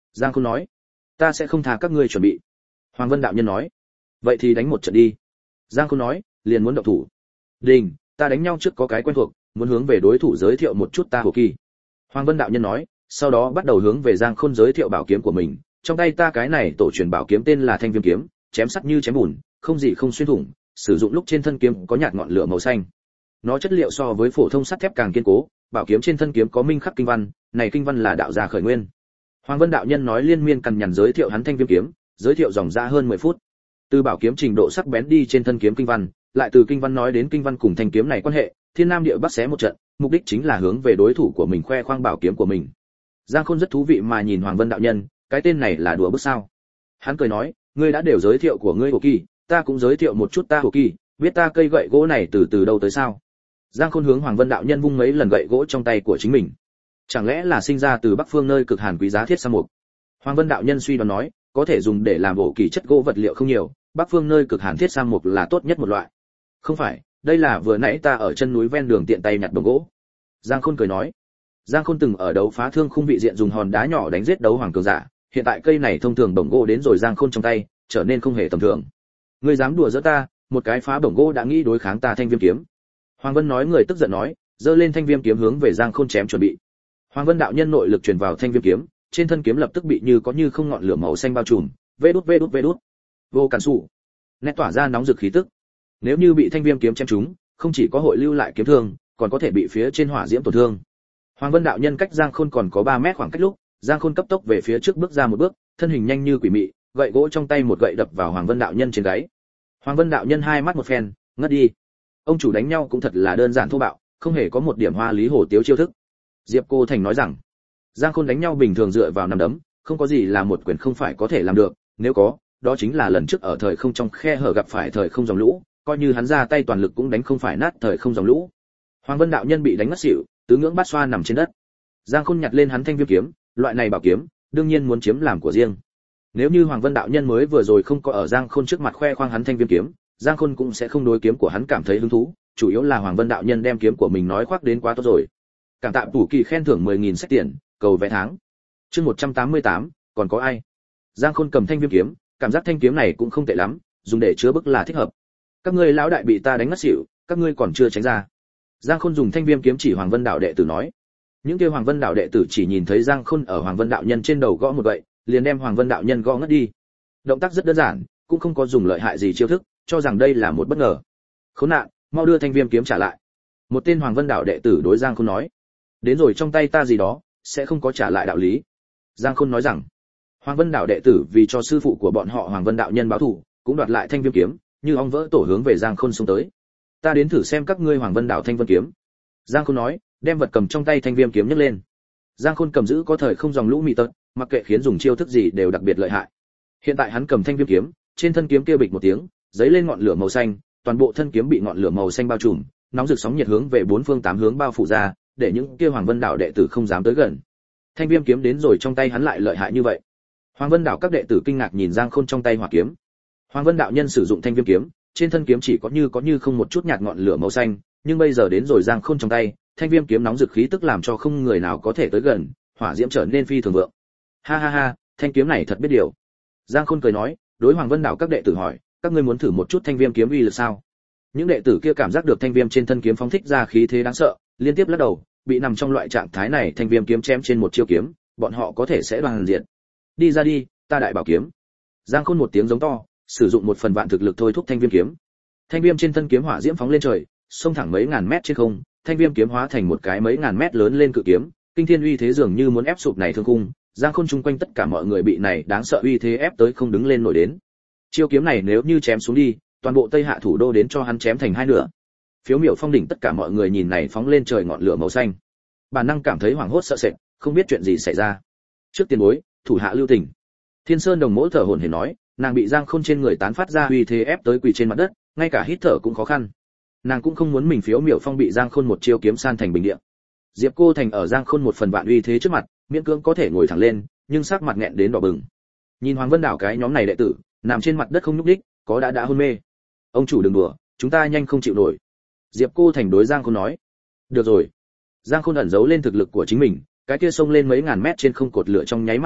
Giang Khôn nói. Ta sẽ không tha các ngươi chuẩn bị. Hoàng Vân đạo nhân nói. Vậy thì đánh một trận đi. Giang Khôn nói, liền muốn động thủ. Đình, ta đánh nhau trước có cái quen thuộc, muốn hướng về đối thủ giới thiệu một chút ta hồ kỳ. Hoàng Vân đạo nhân nói, sau đó bắt đầu hướng về Giang Khôn giới thiệu bảo kiếm của mình, trong tay ta cái này tổ truyền bảo kiếm tên là Thanh Viêm kiếm, chém sắt như chém bùn, không gì không xuyên thủng, sử dụng lúc trên thân kiếm có nhạt ngọn lửa màu xanh. Nó chất liệu so với phổ thông sắt thép càng kiên cố, bảo kiếm trên thân kiếm có minh khắc kinh văn, này kinh văn là đạo gia khởi nguyên. Hoàng Vân đạo nhân nói liên miên cằn nhằn giới thiệu hắn Thanh Viêm kiếm, giới thiệu dòng ra hơn mười phút. Từ bảo kiếm trình độ sắc bén đi trên thân kiếm kinh văn, lại từ kinh văn nói đến kinh văn cùng thanh kiếm này quan hệ, thiên nam địa bắc xé một trận, mục đích chính là hướng về đối thủ của mình khoe khoang bảo kiếm của mình. Giang Khôn rất thú vị mà nhìn Hoàng Vân đạo nhân, cái tên này là đùa bức sao? Hắn cười nói, ngươi đã đều giới thiệu của ngươi hồ kỳ, ta cũng giới thiệu một chút ta hồ kỳ, biết ta cây gậy gỗ này từ từ đâu tới sao? Giang Khôn hướng Hoàng Vân đạo nhân vung mấy lần gậy gỗ trong tay của chính mình. Chẳng lẽ là sinh ra từ Bắc Phương nơi cực hàn quý giá thiết sa mục? Hoàng Vân đạo nhân suy đoán nói, có thể dùng để làm bộ kỳ chất gỗ vật liệu không nhiều, Bắc Phương nơi cực hàn thiết sa mục là tốt nhất một loại. Không phải, đây là vừa nãy ta ở chân núi ven đường tiện tay nhặt đồng gỗ. Giang Khôn cười nói. Giang Khôn từng ở đấu phá thương khung vị diện dùng hòn đá nhỏ đánh giết đấu hoàng cường giả, hiện tại cây này thông thường bổng gỗ đến rồi Giang Khôn trong tay, trở nên không hề tầm thường. Ngươi dám đùa giỡn ta, một cái phá bổng gỗ đã nghĩ đối kháng ta Thanh Viêm kiếm. Hoàng Vân nói người tức giận nói, giơ lên Thanh Viêm kiếm hướng về Giang Khôn chém chuẩn bị. Hoàng Vân đạo nhân nội lực truyền vào Thanh Viêm kiếm, trên thân kiếm lập tức bị như có như không ngọn lửa màu xanh bao trùm, vê đút vê đút vê đút. Vô cản sủ. Nét tỏa ra nóng rực khí tức. Nếu như bị Thanh Viêm kiếm chém trúng, không chỉ có hội lưu lại kiếm thương, còn có thể bị phía trên hỏa diễm tổn thương. Hoàng Vân đạo nhân cách Giang Khôn còn có ba mét khoảng cách lúc, Giang Khôn cấp tốc về phía trước bước ra một bước, thân hình nhanh như quỷ mị, gậy gỗ trong tay một gậy đập vào Hoàng Vân đạo nhân trên gáy. Hoàng Vân đạo nhân hai mắt một phen, ngất đi. Ông chủ đánh nhau cũng thật là đơn giản thô bạo, không hề có một điểm hoa lý hổ tiếu chiêu thức. Diệp Cô Thành nói rằng, Giang Khôn đánh nhau bình thường dựa vào nắm đấm, không có gì là một quyền không phải có thể làm được, nếu có, đó chính là lần trước ở thời không trong khe hở gặp phải thời không dòng lũ, coi như hắn ra tay toàn lực cũng đánh không phải nát thời không dòng lũ. Hoàng Vân đạo nhân bị đánh ngất xỉu, tứ ngưỡng bát xoa nằm trên đất. Giang Khôn nhặt lên hắn Thanh Viêm kiếm, loại này bảo kiếm, đương nhiên muốn chiếm làm của riêng. Nếu như Hoàng Vân đạo nhân mới vừa rồi không có ở Giang Khôn trước mặt khoe khoang hắn Thanh Viêm kiếm, Giang Khôn cũng sẽ không đối kiếm của hắn cảm thấy hứng thú, chủ yếu là Hoàng Vân đạo nhân đem kiếm của mình nói khoác đến quá tốt rồi. Cảm tạ Tủ Kỳ khen thưởng mười nghìn sách tiền, cầu vẽ tháng. Chương một trăm tám mươi tám, còn có ai? Giang Khôn cầm Thanh Viêm kiếm, cảm giác thanh kiếm này cũng không tệ lắm, dùng để chứa bức là thích hợp. Các ngươi lão đại bị ta đánh ngất xỉu, các ngươi còn chưa tránh ra. Giang Khôn dùng Thanh Viêm kiếm chỉ Hoàng Vân đạo đệ tử nói. Những kia Hoàng Vân đạo đệ tử chỉ nhìn thấy Giang Khôn ở Hoàng Vân đạo nhân trên đầu gõ một gậy, liền đem Hoàng Vân đạo nhân gõ ngất đi. Động tác rất đơn giản, cũng không có dùng lợi hại gì chiêu thức, cho rằng đây là một bất ngờ. Khốn nạn, mau đưa Thanh Viêm kiếm trả lại. Một tên Hoàng Vân đạo đệ tử đối Giang Khôn nói. Đến rồi trong tay ta gì đó, sẽ không có trả lại đạo lý. Giang Khôn nói rằng, Hoàng Vân đạo đệ tử vì cho sư phụ của bọn họ Hoàng Vân đạo nhân báo thù, cũng đoạt lại Thanh Viêm kiếm, như ong vỡ tổ hướng về Giang Khôn xông tới. Ta đến thử xem các ngươi Hoàng Vân đạo Thanh Vân kiếm. Giang Khôn nói, đem vật cầm trong tay Thanh Viêm kiếm nhấc lên. Giang Khôn cầm giữ có thời không dòng lũ mị tật, mặc kệ khiến dùng chiêu thức gì đều đặc biệt lợi hại. Hiện tại hắn cầm Thanh Viêm kiếm, trên thân kiếm kia bịch một tiếng, giấy lên ngọn lửa màu xanh, toàn bộ thân kiếm bị ngọn lửa màu xanh bao trùm, nóng rực sóng nhiệt hướng về bốn phương tám hướng bao phủ ra, để những kia Hoàng Vân đạo đệ tử không dám tới gần. Thanh Viêm kiếm đến rồi trong tay hắn lại lợi hại như vậy. Hoàng Vân đạo các đệ tử kinh ngạc nhìn Giang Khôn trong tay hỏa kiếm. Hoàng Vân đạo nhân sử dụng Thanh Viêm kiếm, trên thân kiếm chỉ có như có như không một chút nhạt ngọn lửa màu xanh, nhưng bây giờ đến rồi Giang Khôn trong tay, Thanh Viêm kiếm nóng rực khí tức làm cho không người nào có thể tới gần, hỏa diễm trở nên phi thường vượng. Ha ha ha, thanh kiếm này thật biết điều. Giang Khôn cười nói, đối Hoàng Vân đạo các đệ tử hỏi, các ngươi muốn thử một chút Thanh Viêm kiếm uy lực sao? Những đệ tử kia cảm giác được Thanh Viêm trên thân kiếm phóng thích ra khí thế đáng sợ, liên tiếp lắc đầu, bị nằm trong loại trạng thái này Thanh Viêm kiếm chém trên một chiêu kiếm, bọn họ có thể sẽ đoàn diệt. Đi ra đi, ta đại bảo kiếm. Giang Khôn một tiếng giống to, sử dụng một phần vạn thực lực thôi thúc Thanh Viêm kiếm. Thanh Viêm trên thân kiếm hỏa diễm phóng lên trời, xông thẳng mấy ngàn mét trên không, Thanh Viêm kiếm hóa thành một cái mấy ngàn mét lớn lên cự kiếm, kinh thiên uy thế dường như muốn ép sụp này thương khung. Giang Khôn chung quanh tất cả mọi người bị này đáng sợ uy thế ép tới không đứng lên nổi đến. Chiêu kiếm này nếu như chém xuống đi, toàn bộ Tây Hạ thủ đô đến cho hắn chém thành hai nửa. Phiếu miểu phong đỉnh tất cả mọi người nhìn này phóng lên trời ngọn lửa màu xanh, bản năng cảm thấy hoảng hốt sợ sệt, không biết chuyện gì xảy ra. Trước tiền bối, thủ hạ lưu tình. Thiên Sơn Đồng Mỗ thở hổn hển nói, nàng bị Giang Khôn trên người tán phát ra uy thế ép tới quỳ trên mặt đất, ngay cả hít thở cũng khó khăn. Nàng cũng không muốn mình phiếu miểu phong bị Giang Khôn một chiêu kiếm san thành bình địa. Diệp Cô Thành ở Giang Khôn một phần vạn uy thế trước mặt, miễn cưỡng có thể ngồi thẳng lên, nhưng sắc mặt nghẹn đến đỏ bừng. Nhìn Hoàng Vân đảo cái nhóm này đệ tử, nằm trên mặt đất không nhúc nhích, có đã đã hôn mê. Ông chủ đừng đùa, chúng ta nhanh không chịu nổi. Diệp Cô Thành đối Giang Khôn nói. Được rồi. Giang Khôn ẩn giấu lên thực lực của chính mình, cái kia xông lên mấy ngàn mét trên không cột lửa trong nháy mắt tắt,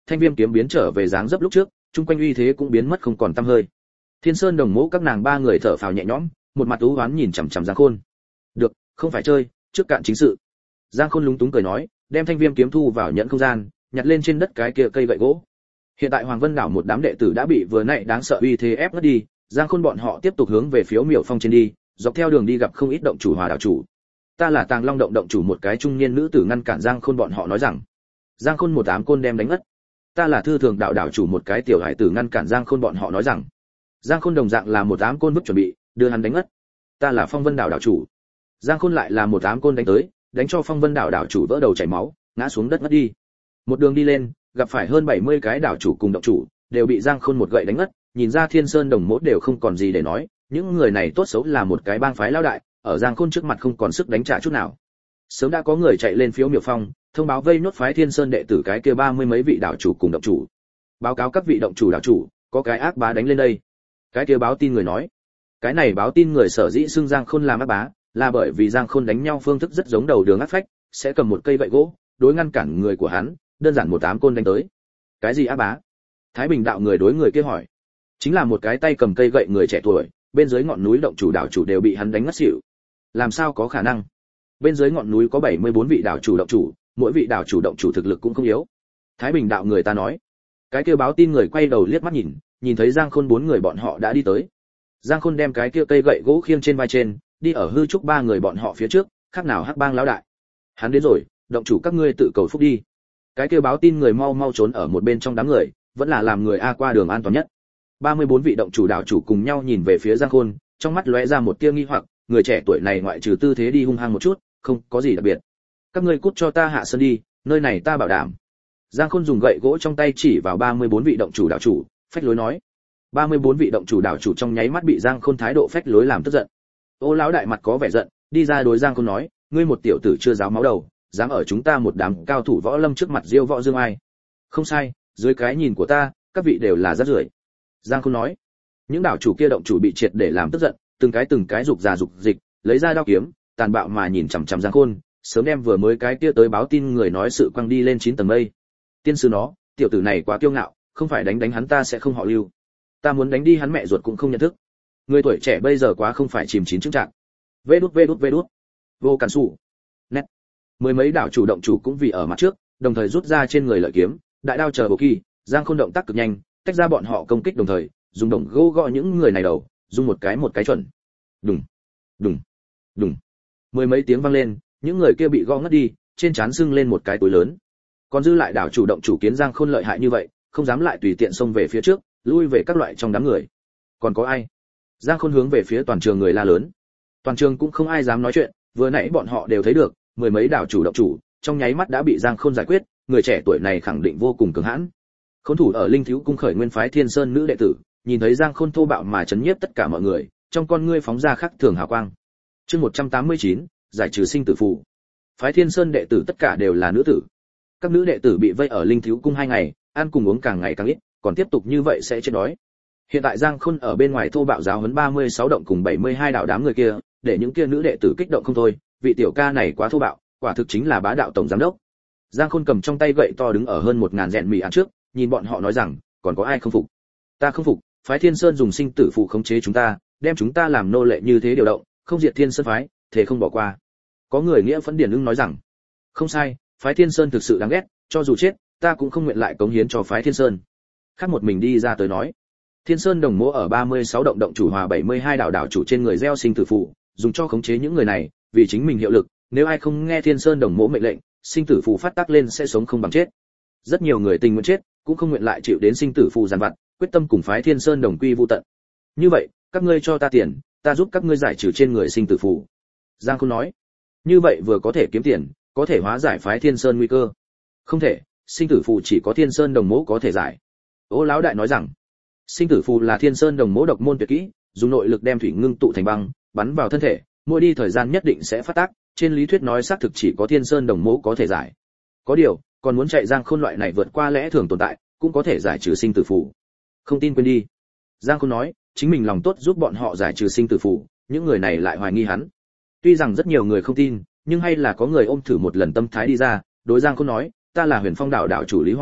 thanh viêm kiếm biến trở về dáng dấp lúc trước, chung quanh uy thế cũng biến mất không còn tăm hơi. Thiên Sơn Đồng Mộ các nàng ba người thở phào nhẹ nhõm, một mặt u hoán nhìn chằm chằm Giang Khôn. "Được, không phải chơi, trước cạn chính sự." Giang Khôn lúng túng cười nói, đem thanh viêm kiếm thu vào nhẫn không gian, nhặt lên trên đất cái kia cây gậy gỗ. Hiện tại Hoàng Vân đảo một đám đệ tử đã bị vừa nãy đáng sợ uy thế ép ngất đi, Giang Khôn bọn họ tiếp tục hướng về phía Miểu Phong trên đi, dọc theo đường đi gặp không ít động chủ hòa đảo chủ. "Ta là Tàng Long động động chủ," một cái trung niên nữ tử ngăn cản Giang Khôn bọn họ nói rằng. Giang Khôn một ám côn đem đánh ngất. "Ta là Thư Thường đạo đảo chủ," một cái tiểu hải tử ngăn cản Giang Khôn bọn họ nói rằng. Giang Khôn đồng dạng là một ám côn bức chuẩn bị, đưa hắn đánh ngất. "Ta là Phong Vân đảo đảo chủ." Giang Khôn lại là một ám côn đánh tới, đánh cho Phong Vân đảo đảo chủ vỡ đầu chảy máu, ngã xuống đất ngất đi. Một đường đi lên, gặp phải hơn bảy mươi cái đảo chủ cùng động chủ, đều bị Giang Khôn một gậy đánh ngất, nhìn ra Thiên Sơn Đồng Mộ đều không còn gì để nói, những người này tốt xấu là một cái bang phái lão đại, ở Giang Khôn trước mặt không còn sức đánh trả chút nào. Sớm đã có người chạy lên phiếu Miểu Phong, thông báo vây nốt phái Thiên Sơn đệ tử cái kia ba mươi mấy vị đảo chủ cùng động chủ. Báo cáo các vị động chủ đảo chủ, có cái ác bá đánh lên đây. Cái kia báo tin người nói, cái này báo tin người sở dĩ xưng Giang Khôn làm ác bá, là bởi vì Giang Khôn đánh nhau phương thức rất giống đầu đường ác phách, sẽ cầm một cây gậy gỗ, đối ngăn cản người của hắn, đơn giản một ám côn đánh tới. Cái gì ác bá? Thái Bình đạo người đối người kia hỏi. Chính là một cái tay cầm cây gậy người trẻ tuổi, bên dưới ngọn núi động chủ đảo chủ đều bị hắn đánh ngất xỉu. Làm sao có khả năng? Bên dưới ngọn núi có bảy mươi bốn vị đảo chủ động chủ, mỗi vị đảo chủ động chủ thực lực cũng không yếu. Thái Bình đạo người ta nói. Cái kia báo tin người quay đầu liếc mắt nhìn, nhìn thấy Giang Khôn bốn người bọn họ đã đi tới. Giang Khôn đem cái kia cây gậy gỗ khiêng trên vai trên, đi ở hư trúc ba người bọn họ phía trước, khác nào hắc bang lão đại. Hắn đến rồi, động chủ các ngươi tự cầu phúc đi. Cái kia báo tin người mau mau trốn ở một bên trong đám người, vẫn là làm người a qua đường an toàn nhất. ba mươi bốn vị động chủ đảo chủ cùng nhau nhìn về phía Giang Khôn, trong mắt lóe ra một tia nghi hoặc, người trẻ tuổi này ngoại trừ tư thế đi hung hăng một chút, không có gì đặc biệt. Các ngươi cút cho ta hạ sơn đi, nơi này ta bảo đảm. Giang Khôn dùng gậy gỗ trong tay chỉ vào ba mươi bốn vị động chủ đảo chủ, phách lối nói. ba mươi bốn vị động chủ đảo chủ trong nháy mắt bị Giang Khôn thái độ phách lối làm tức giận. Ô lão đại mặt có vẻ giận, đi ra đối Giang Khôn nói, ngươi một tiểu tử chưa giáo máu đầu, dám ở chúng ta một đám cao thủ võ lâm trước mặt diêu võ dương ai. Không sai, dưới cái nhìn của ta, các vị đều là rác rưởi. Giang Khôn nói. Những đảo chủ kia động chủ bị triệt để làm tức giận, từng cái từng cái rục già rục dịch, lấy ra đao kiếm, tàn bạo mà nhìn chằm chằm Giang Khôn, sớm đem vừa mới cái kia tới báo tin người nói sự quăng đi lên chín tầng mây. Tiên sư nó, tiểu tử này quá kiêu ngạo, không phải đánh đánh hắn ta sẽ không họ lưu. Ta muốn đánh đi hắn mẹ ruột cũng không nhận thức. Người tuổi trẻ bây giờ quá không phải chìm chín chứng trạng. Vê đút vê đút vê đút. Vô cản sủ. Nét. Mười mấy đảo chủ động chủ cũng vì ở mặt trước, đồng thời rút ra trên người lợi kiếm, đại đao chờ bộ kỳ, Giang Khôn động tác cực nhanh, tách ra bọn họ công kích đồng thời, dùng đồng gỗ gõ những người này đầu, dùng một cái một cái chuẩn. Đùng, đùng, đùng. Mười mấy tiếng vang lên, những người kia bị gõ ngất đi, trên trán sưng lên một cái túi lớn. Còn dư lại đảo chủ động chủ kiến Giang Khôn lợi hại như vậy, không dám lại tùy tiện xông về phía trước, lui về các loại trong đám người. Còn có ai? Giang Khôn hướng về phía toàn trường người la lớn. Toàn trường cũng không ai dám nói chuyện, vừa nãy bọn họ đều thấy được, mười mấy đảo chủ động chủ, trong nháy mắt đã bị Giang Khôn giải quyết, người trẻ tuổi này khẳng định vô cùng cường hãn. Khốn thủ ở Linh Thiếu cung khởi nguyên phái Thiên Sơn nữ đệ tử, nhìn thấy Giang Khôn thô bạo mà chấn nhiếp tất cả mọi người, trong con ngươi phóng ra khắc thường hào quang. Chương một trăm tám mươi chín, giải trừ sinh tử phù. Phái Thiên Sơn đệ tử tất cả đều là nữ tử. Các nữ đệ tử bị vây ở Linh Thiếu cung hai ngày, ăn cùng uống càng ngày càng ít, còn tiếp tục như vậy sẽ chết đói. Hiện tại Giang Khôn ở bên ngoài thô bạo giáo huấn ba mươi sáu động cùng bảy mươi hai đạo đám người kia, để những kia nữ đệ tử kích động không thôi, vị tiểu ca này quá thô bạo, quả thực chính là bá đạo tổng giám đốc. Giang Khôn cầm trong tay gậy to đứng ở hơn một ngàn rèn mì ăn trước, nhìn bọn họ nói rằng, còn có ai không phục? Ta không phục, phái Thiên Sơn dùng sinh tử phụ khống chế chúng ta, đem chúng ta làm nô lệ như thế điều động, không diệt Thiên Sơn phái, thế không bỏ qua. Có người nghĩa phẫn điển ưng nói rằng, không sai, phái Thiên Sơn thực sự đáng ghét, cho dù chết, ta cũng không nguyện lại cống hiến cho phái Thiên Sơn. Khác một mình đi ra tới nói, Thiên Sơn đồng mỗ ở ba mươi sáu động động chủ hòa bảy mươi hai đảo đảo chủ trên người gieo sinh tử phụ, dùng cho khống chế những người này, vì chính mình hiệu lực, nếu ai không nghe Thiên Sơn đồng mỗ mệnh lệnh, sinh tử phù phát tác lên sẽ sống không bằng chết. Rất nhiều người tình nguyện chết, cũng không nguyện lại chịu đến sinh tử phù giàn vặt, quyết tâm cùng phái Thiên Sơn đồng quy vu tận. Như vậy, các ngươi cho ta tiền, ta giúp các ngươi giải trừ trên người sinh tử phù. Giang Khôn nói, như vậy vừa có thể kiếm tiền, có thể hóa giải phái Thiên Sơn nguy cơ. Không thể, sinh tử phù chỉ có Thiên Sơn đồng mỗ có thể giải. Ô lão đại nói rằng, sinh tử phù là Thiên Sơn đồng mỗ độc môn tuyệt kỹ, dùng nội lực đem thủy ngưng tụ thành băng, bắn vào thân thể, mỗi đi thời gian nhất định sẽ phát tác, trên lý thuyết nói xác thực chỉ có Thiên Sơn đồng mỗ có thể giải. Có điều, còn muốn chạy Giang Khôn loại này vượt qua lẽ thường tồn tại, cũng có thể giải trừ sinh tử phù. Không tin quên đi. Giang Khôn nói, chính mình lòng tốt giúp bọn họ giải trừ sinh tử phù, những người này lại hoài nghi hắn. Tuy rằng rất nhiều người không tin, nhưng hay là có người ôm thử một lần tâm thái đi ra, đối Giang Khôn nói, ta là Huyền Phong đảo đảo chủ Lý Hoa,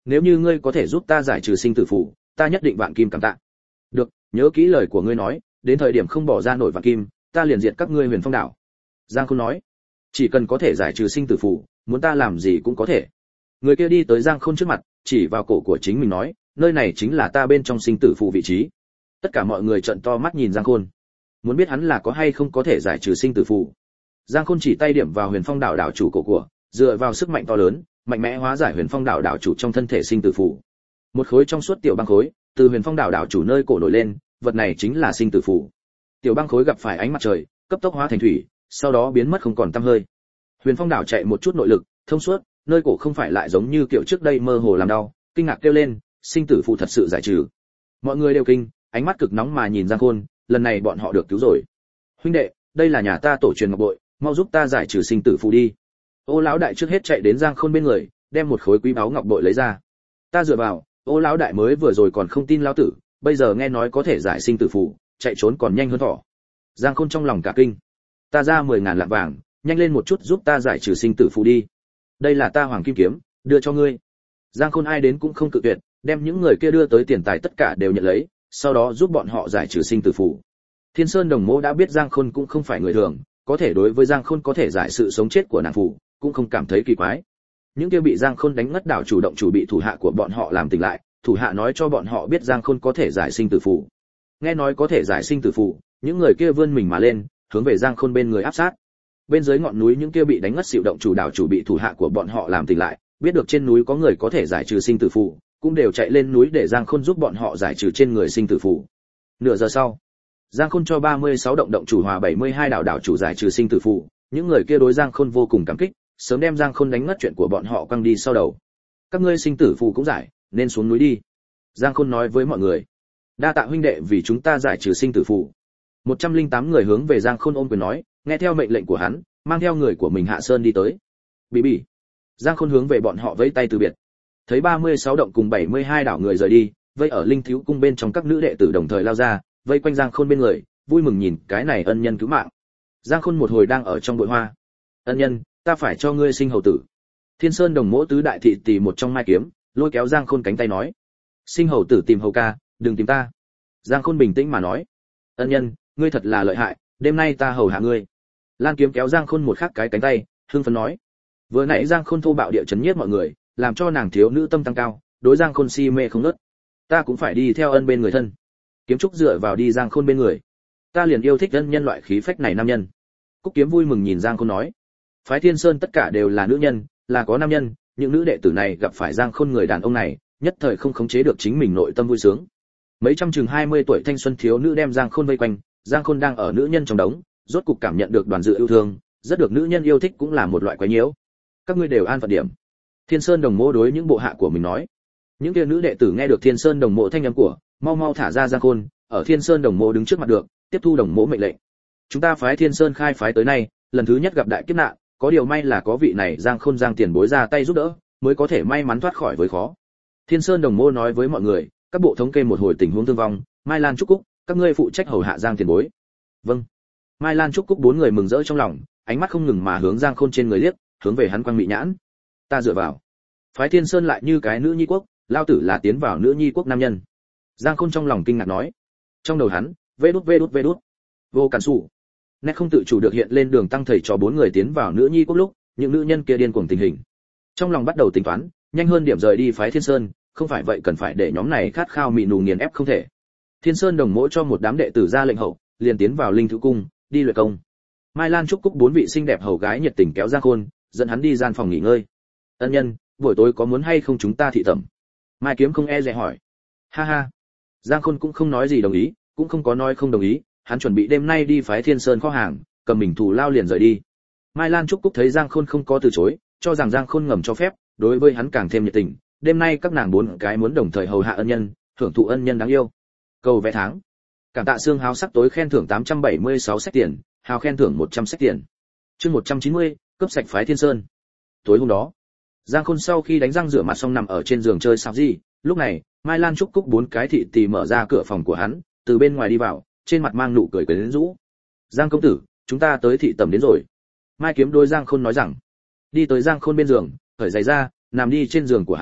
nếu như ngươi có thể giúp ta giải trừ sinh tử phù, ta nhất định vạn kim cảm tạ. Được, nhớ kỹ lời của ngươi nói, đến thời điểm không bỏ ra nổi vạn kim, ta liền diệt các ngươi Huyền Phong đảo. Giang Khôn nói, chỉ cần có thể giải trừ sinh tử phù, muốn ta làm gì cũng có thể. Người kia đi tới Giang Khôn trước mặt, chỉ vào cổ của chính mình nói, nơi này chính là ta bên trong sinh tử phù vị trí. Tất cả mọi người trợn to mắt nhìn Giang Khôn, muốn biết hắn là có hay không có thể giải trừ sinh tử phù. Giang Khôn chỉ tay điểm vào Huyền Phong đảo đảo chủ cổ của, dựa vào sức mạnh to lớn, mạnh mẽ hóa giải Huyền Phong đảo đảo chủ trong thân thể sinh tử phù. Một khối trong suốt tiểu băng khối từ Huyền Phong đảo đảo chủ nơi cổ nổi lên, vật này chính là sinh tử phù. Tiểu băng khối gặp phải ánh mặt trời, cấp tốc hóa thành thủy, sau đó biến mất không còn tăm hơi. Huyền Phong đảo chạy một chút nội lực, thông suốt, nơi cổ không phải lại giống như kiểu trước đây mơ hồ làm đau, kinh ngạc kêu lên, sinh tử phù thật sự giải trừ. Mọi người đều kinh, ánh mắt cực nóng mà nhìn Giang Khôn, lần này bọn họ được cứu rồi. Huynh đệ, đây là nhà ta tổ truyền ngọc bội, mau giúp ta giải trừ sinh tử phù đi. Ô lão đại trước hết chạy đến Giang Khôn bên người, đem một khối quý báu ngọc bội lấy ra. Ta dựa vào, Ô lão đại mới vừa rồi còn không tin lão tử, bây giờ nghe nói có thể giải sinh tử phù, chạy trốn còn nhanh hơn thỏ. Giang Khôn trong lòng cả kinh. Ta ra mười ngàn lạng vàng, nhanh lên một chút giúp ta giải trừ sinh tử phù đi. Đây là ta hoàng kim kiếm, đưa cho ngươi. Giang Khôn ai đến cũng không cự tuyệt, đem những người kia đưa tới tiền tài tất cả đều nhận lấy, sau đó giúp bọn họ giải trừ sinh tử phù. Thiên Sơn Đồng Mộ đã biết Giang Khôn cũng không phải người thường, có thể đối với Giang Khôn có thể giải sự sống chết của nàng phù, cũng không cảm thấy kỳ quái. Những kia bị Giang Khôn đánh ngất đảo chủ động chủ bị thủ hạ của bọn họ làm tỉnh lại, thủ hạ nói cho bọn họ biết Giang Khôn có thể giải sinh tử phù. Nghe nói có thể giải sinh tử phù, những người kia vươn mình mà lên, hướng về Giang Khôn bên người áp sát. Bên dưới ngọn núi những kia bị đánh ngất xỉu động chủ đảo chủ bị thủ hạ của bọn họ làm tỉnh lại, biết được trên núi có người có thể giải trừ sinh tử phù, cũng đều chạy lên núi để Giang Khôn giúp bọn họ giải trừ trên người sinh tử phù. Nửa giờ sau, Giang Khôn cho ba mươi sáu động động chủ hòa bảy mươi hai đảo đảo chủ giải trừ sinh tử phù, những người kia đối Giang Khôn vô cùng cảm kích, sớm đem Giang Khôn đánh ngất chuyện của bọn họ quăng đi sau đầu. Các ngươi sinh tử phù cũng giải, nên xuống núi đi. Giang Khôn nói với mọi người. Đa tạ huynh đệ vì chúng ta giải trừ sinh tử phù. một trăm lẻ tám người hướng về Giang Khôn ôm quyền nói, nghe theo mệnh lệnh của hắn, mang theo người của mình hạ sơn đi tới. Bỉ bỉ. Giang Khôn hướng về bọn họ vẫy tay từ biệt. Thấy ba mươi sáu động cùng bảy mươi hai đảo người rời đi, vây ở Linh Thiếu cung bên trong các nữ đệ tử đồng thời lao ra, vây quanh Giang Khôn bên người, vui mừng nhìn cái này ân nhân cứu mạng. Giang Khôn một hồi đang ở trong bụi hoa. Ân nhân, ta phải cho ngươi sinh hầu tử. Thiên Sơn Đồng Mỗ tứ đại thị tỷ một trong mai kiếm, lôi kéo Giang Khôn cánh tay nói, sinh hầu tử tìm hầu ca, đừng tìm ta. Giang Khôn bình tĩnh mà nói, ân nhân, ngươi thật là lợi hại, đêm nay ta hầu hạ ngươi. Lan Kiếm kéo Giang Khôn một khắc cái cánh tay, hưng phấn nói, vừa nãy Giang Khôn thô bạo địa chấn nhiếp mọi người, làm cho nàng thiếu nữ tâm tăng cao, đối Giang Khôn si mê không ngớt. Ta cũng phải đi theo ân bên người thân. Kiếm Trúc dựa vào đi Giang Khôn bên người. Ta liền yêu thích ân nhân loại khí phách này nam nhân. Cúc Kiếm vui mừng nhìn Giang Khôn nói, phái Thiên Sơn tất cả đều là nữ nhân, là có nam nhân, những nữ đệ tử này gặp phải Giang Khôn người đàn ông này, nhất thời không khống chế được chính mình nội tâm vui sướng. Mấy trăm chừng hai mươi tuổi thanh xuân thiếu nữ đem Giang Khôn vây quanh, Giang Khôn đang ở nữ nhân trong đống, rốt cục cảm nhận được đoàn dự yêu thương, rất được nữ nhân yêu thích cũng là một loại quái nhiễu. Các ngươi đều an phận điểm. Thiên Sơn Đồng Mộ đối những bộ hạ của mình nói. Những kia nữ đệ tử nghe được Thiên Sơn Đồng Mộ thanh âm của, mau mau thả ra Giang Khôn, ở Thiên Sơn Đồng Mộ đứng trước mặt được, tiếp thu Đồng Mộ mệnh lệnh. Chúng ta phái Thiên Sơn khai phái tới nay, lần thứ nhất gặp đại kiếp nạn, có điều may là có vị này Giang Khôn Giang tiền bối ra tay giúp đỡ, mới có thể may mắn thoát khỏi với khó. Thiên Sơn Đồng Mộ nói với mọi người, các bộ thống kê một hồi tình huống thương vong, Mai Lan Trúc Cúc, các ngươi phụ trách hầu hạ Giang tiền bối. Vâng. Mai Lan Trúc Cúc bốn người mừng rỡ trong lòng, ánh mắt không ngừng mà hướng Giang Khôn trên người liếc, hướng về hắn quang mị nhãn. Ta dựa vào. Phái Thiên Sơn lại như cái nữ nhi quốc, lao tử là tiến vào nữ nhi quốc nam nhân. Giang Khôn trong lòng kinh ngạc nói. Trong đầu hắn, vê đút vê đút vê đút. Vô cản sủ. Nét không tự chủ được hiện lên đường tăng thầy cho bốn người tiến vào nữ nhi quốc lúc, những nữ nhân kia điên cuồng tình hình. Trong lòng bắt đầu tính toán, nhanh hơn điểm rời đi phái Thiên Sơn, không phải vậy cần phải để nhóm này khát khao mị nù nghiền ép không thể. Thiên Sơn Đồng Mộ cho một đám đệ tử ra lệnh hậu, liền tiến vào Linh Thú cung, đi luyện công. Mai Lan Trúc Cúc bốn vị xinh đẹp hầu gái nhiệt tình kéo Giang Khôn, dẫn hắn đi gian phòng nghỉ ngơi. Ân nhân, buổi tối có muốn hay không chúng ta thị tẩm? Mai Kiếm không e dè hỏi. Ha ha. Giang Khôn cũng không nói gì đồng ý, cũng không có nói không đồng ý, hắn chuẩn bị đêm nay đi phái Thiên Sơn kho hàng, cầm mình thù lao liền rời đi. Mai Lan Trúc Cúc thấy Giang Khôn không có từ chối, cho rằng Giang Khôn ngầm cho phép, đối với hắn càng thêm nhiệt tình. Đêm nay các nàng bốn cái muốn đồng thời hầu hạ ân nhân, thưởng thụ ân nhân đáng yêu. Cầu vẽ tháng. Cảm tạ xương háo sắc tối khen thưởng tám trăm bảy mươi sáu sách tiền, hào khen thưởng một trăm sách tiền. Chương một trăm chín mươi, cấp sạch phái Thiên Sơn. Tối hôm đó, Giang Khôn sau khi đánh răng rửa mặt xong nằm ở trên giường chơi sao gì, lúc này, Mai Lan Trúc Cúc bốn cái thị tỳ mở ra cửa phòng của hắn, từ bên ngoài đi vào, trên mặt mang nụ cười quyến rũ. Giang công tử, chúng ta tới thị tẩm đến rồi. Mai Kiếm đôi Giang Khôn nói rằng. Đi tới Giang Khôn bên giường, khởi giày ra, nằm đi trên giường của hắn,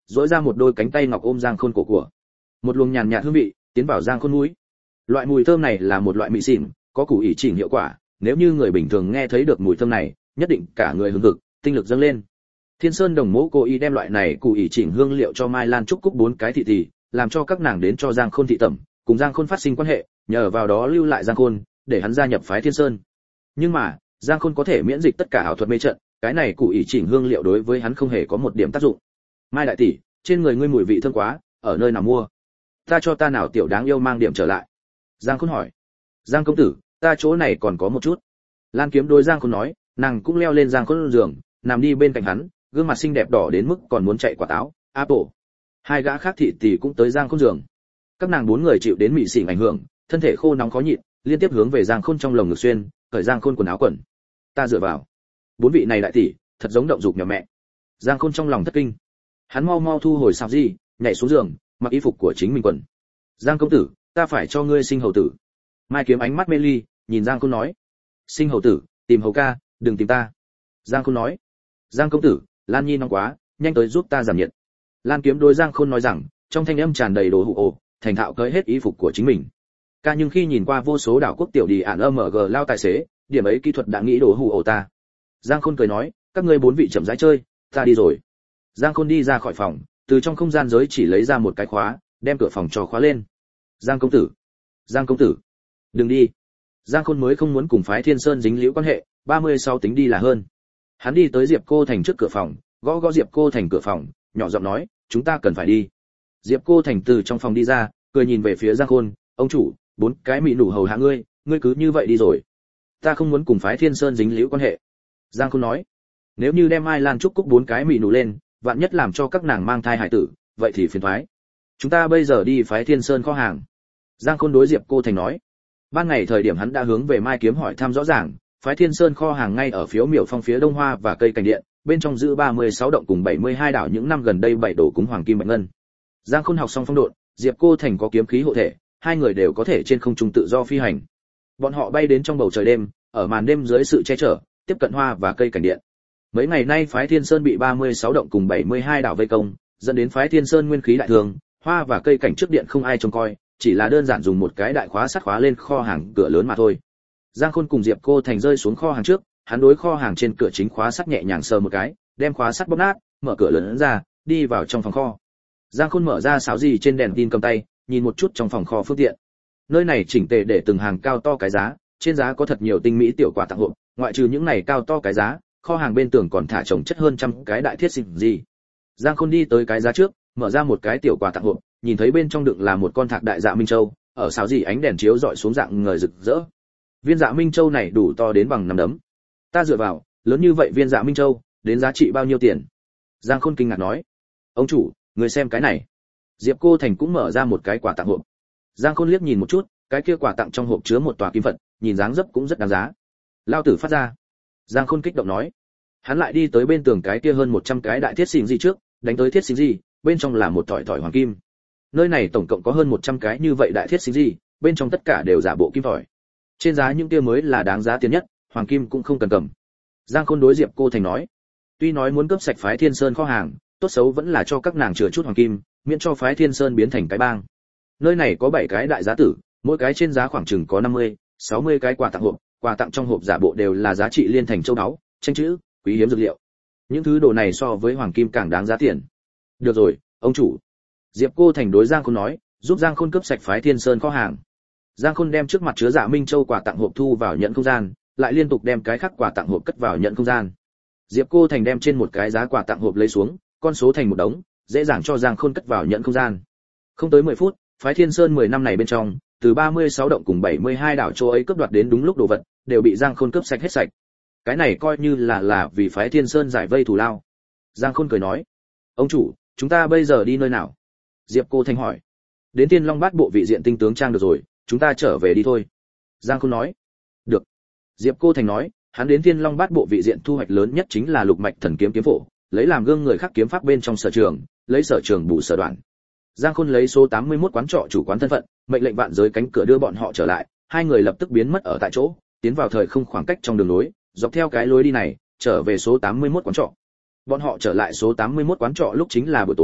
duỗi ra một đôi cánh tay ngọc ôm Giang Khôn cổ của. Một luồng nhàn nhạt hương vị tiến vào Giang Khôn mũi. Loại mùi thơm này là một loại mị xỉn, có củ ỉ chỉnh hiệu quả, nếu như người bình thường nghe thấy được mùi thơm này, nhất định cả người hừng hực, tinh lực dâng lên. Thiên Sơn Đồng Mỗ cố ý đem loại này củ ỉ chỉnh hương liệu cho Mai Lan Trúc Cúc bốn cái thị tỷ, làm cho các nàng đến cho Giang Khôn thị tẩm, cùng Giang Khôn phát sinh quan hệ, nhờ vào đó lưu lại Giang Khôn, để hắn gia nhập phái Thiên Sơn. Nhưng mà, Giang Khôn có thể miễn dịch tất cả ảo thuật mê trận, cái này củ ỉ chỉnh hương liệu đối với hắn không hề có một điểm tác dụng. Mai đại tỷ, trên người ngươi mùi vị thơm quá, ở nơi nào mua? Ta cho ta nào tiểu đáng yêu mang điểm trở lại. Giang Khôn hỏi. Giang công tử, ta chỗ này còn có một chút. Lan Kiếm đối Giang Khôn nói, nàng cũng leo lên Giang Khôn giường, nằm đi bên cạnh hắn, gương mặt xinh đẹp đỏ đến mức còn muốn chạy quả táo. Apple. Hai gã khác thị tỷ cũng tới Giang Khôn giường. Các nàng bốn người chịu đến mị xỉn ảnh hưởng, thân thể khô nóng khó nhịn, liên tiếp hướng về Giang Khôn trong lồng ngực xuyên, cởi Giang Khôn quần áo quần. Ta dựa vào. Bốn vị này đại tỷ, thật giống động dục nhà mẹ. Giang Khôn trong lòng thất kinh. Hắn mau mau thu hồi sạp gì, nhảy xuống giường, mặc y phục của chính mình quần. Giang công tử, ta phải cho ngươi sinh hầu tử. Mai Kiếm ánh mắt mê ly, nhìn Giang Khôn nói. Sinh hầu tử, tìm hầu ca, đừng tìm ta. Giang Khôn nói. Giang công tử, Lan Nhi nóng quá, nhanh tới giúp ta giảm nhiệt. Lan Kiếm đối Giang Khôn nói rằng, trong thanh âm tràn đầy đồ hụ ồ, thành thạo cởi hết y phục của chính mình. Ca nhưng khi nhìn qua vô số đảo quốc tiểu đi ản âm g lao tài xế, điểm ấy kỹ thuật đã nghĩ đồ hụ ồ ta. Giang Khôn cười nói, các ngươi bốn vị chậm rãi chơi, ta đi rồi. Giang Khôn đi ra khỏi phòng, từ trong không gian giới chỉ lấy ra một cái khóa, đem cửa phòng cho khóa lên. Giang công tử, Giang công tử, đừng đi. Giang Khôn mới không muốn cùng phái Thiên Sơn dính liễu quan hệ, ba mươi sáu tính đi là hơn. Hắn đi tới Diệp Cô Thành trước cửa phòng, gõ gõ Diệp Cô Thành cửa phòng, nhỏ giọng nói, chúng ta cần phải đi. Diệp Cô Thành từ trong phòng đi ra, cười nhìn về phía Giang Khôn, ông chủ, bốn cái mỹ nụ hầu hạ ngươi, ngươi cứ như vậy đi rồi. Ta không muốn cùng phái Thiên Sơn dính liễu quan hệ. Giang Khôn nói, nếu như đem Mai Lan Trúc Cúc bốn cái mỹ nụ lên, vạn nhất làm cho các nàng mang thai hải tử, vậy thì phiền toái. Chúng ta bây giờ đi phái Thiên Sơn kho hàng. Giang Khôn đối Diệp Cô Thành nói. Ban ngày thời điểm hắn đã hướng về Mai Kiếm hỏi thăm rõ ràng, phái Thiên Sơn kho hàng ngay ở phiếu miểu phong phía đông hoa và cây cảnh điện, bên trong giữ ba mươi sáu động cùng bảy mươi hai đảo những năm gần đây bảy đổ cúng hoàng kim bạch ngân. Giang Khôn học xong phong độn, Diệp Cô Thành có kiếm khí hộ thể, hai người đều có thể trên không trung tự do phi hành. Bọn họ bay đến trong bầu trời đêm, ở màn đêm dưới sự che chở, tiếp cận hoa và cây cảnh điện. Mấy ngày nay phái Thiên Sơn bị ba mươi sáu động cùng bảy mươi hai đảo vây công, dẫn đến phái Thiên Sơn nguyên khí đại thường, hoa và cây cảnh trước điện không ai trông coi, chỉ là đơn giản dùng một cái đại khóa sắt khóa lên kho hàng cửa lớn mà thôi. Giang Khôn cùng Diệp Cô Thành rơi xuống kho hàng trước, hắn đối kho hàng trên cửa chính khóa sắt nhẹ nhàng sờ một cái, đem khóa sắt bóp nát, mở cửa lớn ra, đi vào trong phòng kho. Giang Khôn mở ra sáo gì trên đèn tin cầm tay, nhìn một chút trong phòng kho phương tiện. Nơi này chỉnh tề để từng hàng cao to cái giá, trên giá có thật nhiều tinh mỹ tiểu quà tặng hộp, ngoại trừ những này cao to cái giá, kho hàng bên tường còn thả chồng chất hơn trăm cái đại thiết xịn gì. Giang Khôn đi tới cái giá trước, mở ra một cái tiểu quà tặng hộp, nhìn thấy bên trong đựng là một con thạc đại dạ minh châu, ở sáo gì ánh đèn chiếu rọi xuống dạng ngời rực rỡ. Viên dạ minh châu này đủ to đến bằng nắm đấm. Ta dựa vào, lớn như vậy viên dạ minh châu, đến giá trị bao nhiêu tiền? Giang Khôn kinh ngạc nói. Ông chủ, người xem cái này. Diệp Cô Thành cũng mở ra một cái quà tặng hộp. Giang Khôn liếc nhìn một chút, cái kia quà tặng trong hộp chứa một tòa kim Phật, nhìn dáng dấp cũng rất đáng giá. Lao tử phát ra. Giang Khôn kích động nói. Hắn lại đi tới bên tường cái kia hơn một trăm cái đại thiết xỉn gì trước, đánh tới thiết xỉn gì, bên trong là một thỏi thỏi hoàng kim. Nơi này tổng cộng có hơn một trăm cái như vậy đại thiết xỉn gì, bên trong tất cả đều giả bộ kim thỏi. Trên giá những kia mới là đáng giá tiền nhất, hoàng kim cũng không cần cầm. Giang Khôn đối Diệp Cô Thành nói, tuy nói muốn cướp sạch phái Thiên Sơn kho hàng, tốt xấu vẫn là cho các nàng chừa chút hoàng kim, miễn cho phái Thiên Sơn biến thành cái bang. Nơi này có bảy cái đại giá tử, mỗi cái trên giá khoảng chừng có năm mươi, sáu mươi cái quà tặng hộp, quà tặng trong hộp giả bộ đều là giá trị liên thành châu báu, tranh chữ, quý hiếm dược liệu. Những thứ đồ này so với hoàng kim càng đáng giá tiền. Được rồi, ông chủ. Diệp Cô Thành đối Giang Khôn nói, giúp Giang Khôn cướp sạch phái Thiên Sơn kho hàng. Giang Khôn đem trước mặt chứa Dạ Minh Châu quà tặng hộp thu vào nhận không gian, lại liên tục đem cái khác quà tặng hộp cất vào nhận không gian. Diệp Cô Thành đem trên một cái giá quà tặng hộp lấy xuống, con số thành một đống, dễ dàng cho Giang Khôn cất vào nhận không gian. Không tới mười phút, phái Thiên Sơn mười năm này bên trong, từ ba mươi sáu động cùng bảy mươi hai đảo châu ấy cướp đoạt đến đúng lúc đồ vật, đều bị Giang Khôn cướp sạch hết sạch. Cái này coi như là là vì phái Thiên Sơn giải vây thù lao. Giang Khôn cười nói, ông chủ, chúng ta bây giờ đi nơi nào? Diệp Cô Thành hỏi. Đến Thiên Long Bát Bộ vị diện tinh tướng trang được rồi, chúng ta trở về đi thôi. Giang Khôn nói. Được. Diệp Cô Thành nói, hắn đến Thiên Long Bát Bộ vị diện thu hoạch lớn nhất chính là Lục Mạch Thần Kiếm kiếm phổ, lấy làm gương người khác kiếm pháp bên trong sở trường, lấy sở trường bù sở đoạn. Giang Khôn lấy số tám mươi mốt quán trọ chủ quán thân phận, mệnh lệnh vạn giới cánh cửa đưa bọn họ trở lại, hai người lập tức biến mất ở tại chỗ, tiến vào thời không khoảng cách trong đường lối, dọc theo cái lối đi này, trở về số tám mươi mốt quán trọ. Bọn họ trở lại số tám mươi mốt quán trọ lúc chính là buổi tối,